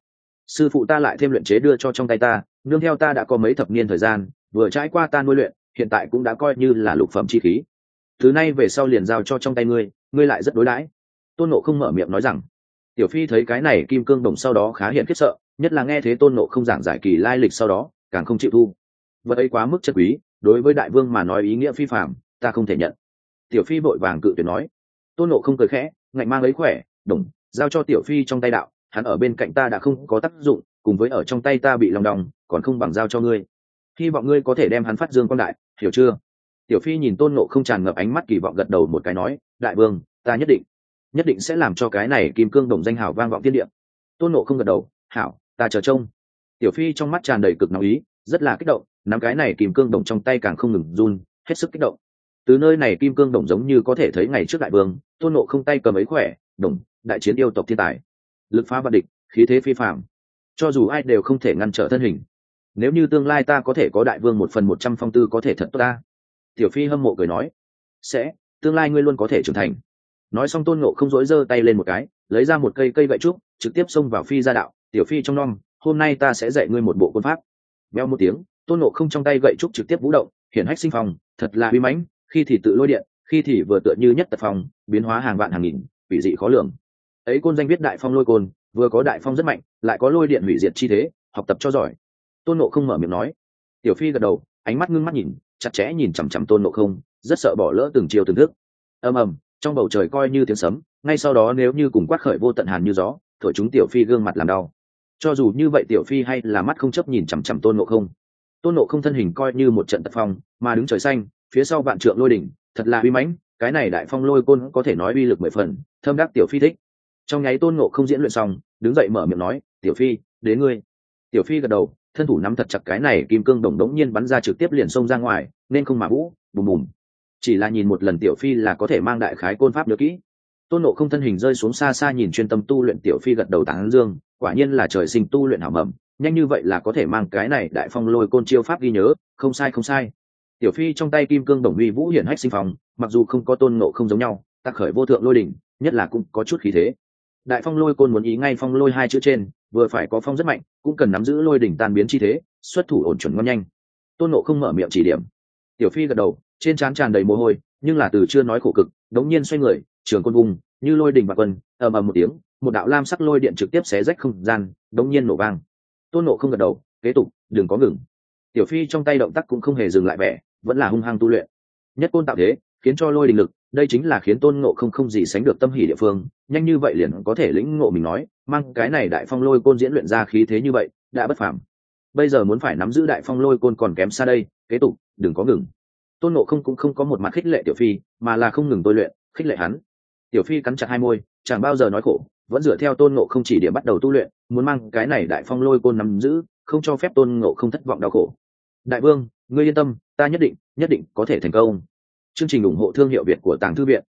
sư phụ ta lại thêm luyện chế đưa cho trong tay ta, nương theo ta đã có mấy thập niên thời gian, vừa trải qua ta nuôi luyện, hiện tại cũng đã coi như là lục phẩm chi khí. Thứ này về sau liền giao cho trong tay ngươi, ngươi lại rất đối đãi. Tôn Ngộ không mở miệng nói rằng. Tiểu Phi thấy cái này kim cương đồng sau đó khá hiện khiếp sợ, nhất là nghe thế Tôn Ngộ không giảng giải kỳ lai lịch sau đó, càng không chịu thu. Vật ấy quá mức chất quý, đối với đại vương mà nói ý nghĩa phi phàm, ta không thể nhận. Tiểu Phi vội vàng cự tuyệt nói. Tôn Ngộ không cười khẽ, ngạnh mang lấy khỏe, đồng giao cho Tiểu Phi trong tay đạo, hắn ở bên cạnh ta đã không có tác dụng, cùng với ở trong tay ta bị lòng đong, còn không bằng giao cho ngươi. Hy vọng ngươi có thể đem hắn phát dương quang đại, hiểu chưa? Tiểu Phi nhìn Tôn Ngộ không tràn ngập ánh mắt kỳ vọng gật đầu một cái nói, đại vương, ta nhất định sẽ làm cho cái này kim cương đồng danh hào vang vọng thiên địa. Tôn Ngộ không gật đầu, hảo, ta chờ trông. Tiểu Phi trong mắt tràn đầy cực nóng ý, rất là kích động, nắm cái này kim cương đồng trong tay càng không ngừng run, hết sức kích động. Từ nơi này kim cương đồng giống như có thể thấy ngày trước đại vương, Tôn Ngộ không tay cầm ấy khỏe, đồng đại chiến yêu tộc thiên tài, lực phá vạn địch, khí thế phi phàm, cho dù ai đều không thể ngăn trở thân hình. Nếu như tương lai ta có thể có đại vương 1/100 phong tư có thể thật tốt ta. Tiểu Phi hâm mộ cười nói, sẽ, tương lai ngươi luôn có thể trưởng thành. Nói xong Tôn Ngộ không dỗi giơ tay lên một cái, lấy ra một cây gậy trúc, trực tiếp xông vào Phi gia đạo. Tiểu Phi trong nom, hôm nay ta sẽ dạy ngươi một bộ quân pháp. Beo một tiếng, Tôn Ngộ không trong tay gậy trúc trực tiếp vũ động, hiển hách sinh phong, thật là uy mãnh, khi thì tự lôi điện, khi thì vừa tựa như nhất tật phong, biến hóa hàng vạn hàng nghìn, quỷ dị khó lường. Ấy côn danh viết đại phong lôi côn, vừa có đại phong rất mạnh, lại có lôi điện hủy diệt chi thế, học tập cho giỏi. Tôn Ngộ không mở miệng nói. Tiểu Phi gật đầu, ánh mắt ngưng mắt nhìn, chặt chẽ nhìn chằm chằm Tôn Ngộ không, rất sợ bỏ lỡ từng chiều từng thức. Ầm ầm, trong bầu trời coi như tiếng sấm, ngay sau đó nếu như cùng quát khởi vô tận hàn như gió, thổi chúng Tiểu Phi gương mặt làm đau. Cho dù như vậy Tiểu Phi hay là mắt không chấp nhìn chằm chằm Tôn Ngộ không. Tôn Ngộ không thân hình coi như một trận tật phong, mà đứng trời xanh, phía sau vạn trượng lôi đỉnh, thật là uy mãnh, cái này đại phong lôi côn có thể nói uy lực 10 phần, thâm đắc Tiểu Phi thích. Trong nháy Tôn Ngộ không diễn luyện xong, đứng dậy mở miệng nói, Tiểu Phi, đến ngươi. Tiểu Phi gật đầu, thân thủ nắm thật chặt cái này kim cương đồng đống nhiên bắn ra trực tiếp liền xông ra ngoài, nên không mà vũ, bùm bùm. Chỉ là nhìn một lần Tiểu Phi là có thể mang đại khái côn pháp nhớ kỹ. Tôn Ngộ không thân hình rơi xuống xa xa nhìn chuyên tâm tu luyện Tiểu Phi gật đầu tán dương, quả nhiên là trời sinh tu luyện hảo mầm, nhanh như vậy là có thể mang cái này đại phong lôi côn chiêu pháp ghi nhớ, không sai không sai. Tiểu Phi trong tay kim cương đồng uy vũ hiển hách sinh phong, mặc dù không có Tôn Ngộ không giống nhau, tác khởi vô thượng lôi đỉnh, nhất là cũng có chút khí thế. Đại phong lôi côn muốn ý ngay phong lôi hai chữ trên, vừa phải có phong rất mạnh, cũng cần nắm giữ lôi đỉnh tan biến chi thế, xuất thủ ổn chuẩn ngon nhanh. Tôn Ngộ không mở miệng chỉ điểm. Tiểu Phi gật đầu, trên trán tràn đầy mồ hôi, nhưng là từ chưa nói khổ cực, đống nhiên xoay người, trường côn vùng, như lôi đỉnh bạc quân, ầm ầm một tiếng, một đạo lam sắc lôi điện trực tiếp xé rách không gian, đống nhiên nổ vang. Tôn Ngộ không gật đầu, kế tục, đừng có ngừng. Tiểu Phi trong tay động tác cũng không hề dừng lại vẻ, vẫn là hung hăng tu luyện. Nhất côn tạo thế, khiến cho lôi đình lực, đây chính là khiến Tôn Ngộ không gì sánh được tâm hỉ địa phương, nhanh như vậy liền có thể lĩnh ngộ mình nói, mang cái này đại phong lôi côn diễn luyện ra khí thế như vậy, đã bất phàm. Bây giờ muốn phải nắm giữ đại phong lôi côn còn kém xa đây, kế tục, đừng có ngừng. Tôn Ngộ không cũng không có một mặt khích lệ Tiểu Phi, mà là không ngừng tôi luyện, khích lệ hắn. Tiểu Phi cắn chặt hai môi, chẳng bao giờ nói khổ, vẫn dựa theo Tôn Ngộ không chỉ điểm bắt đầu tu luyện, muốn mang cái này đại phong lôi côn nắm giữ, không cho phép Tôn Ngộ không thất vọng đau khổ. Đại vương, ngươi yên tâm, ta nhất định có thể thành công. Chương trình ủng hộ thương hiệu Việt của Tàng Thư Viện.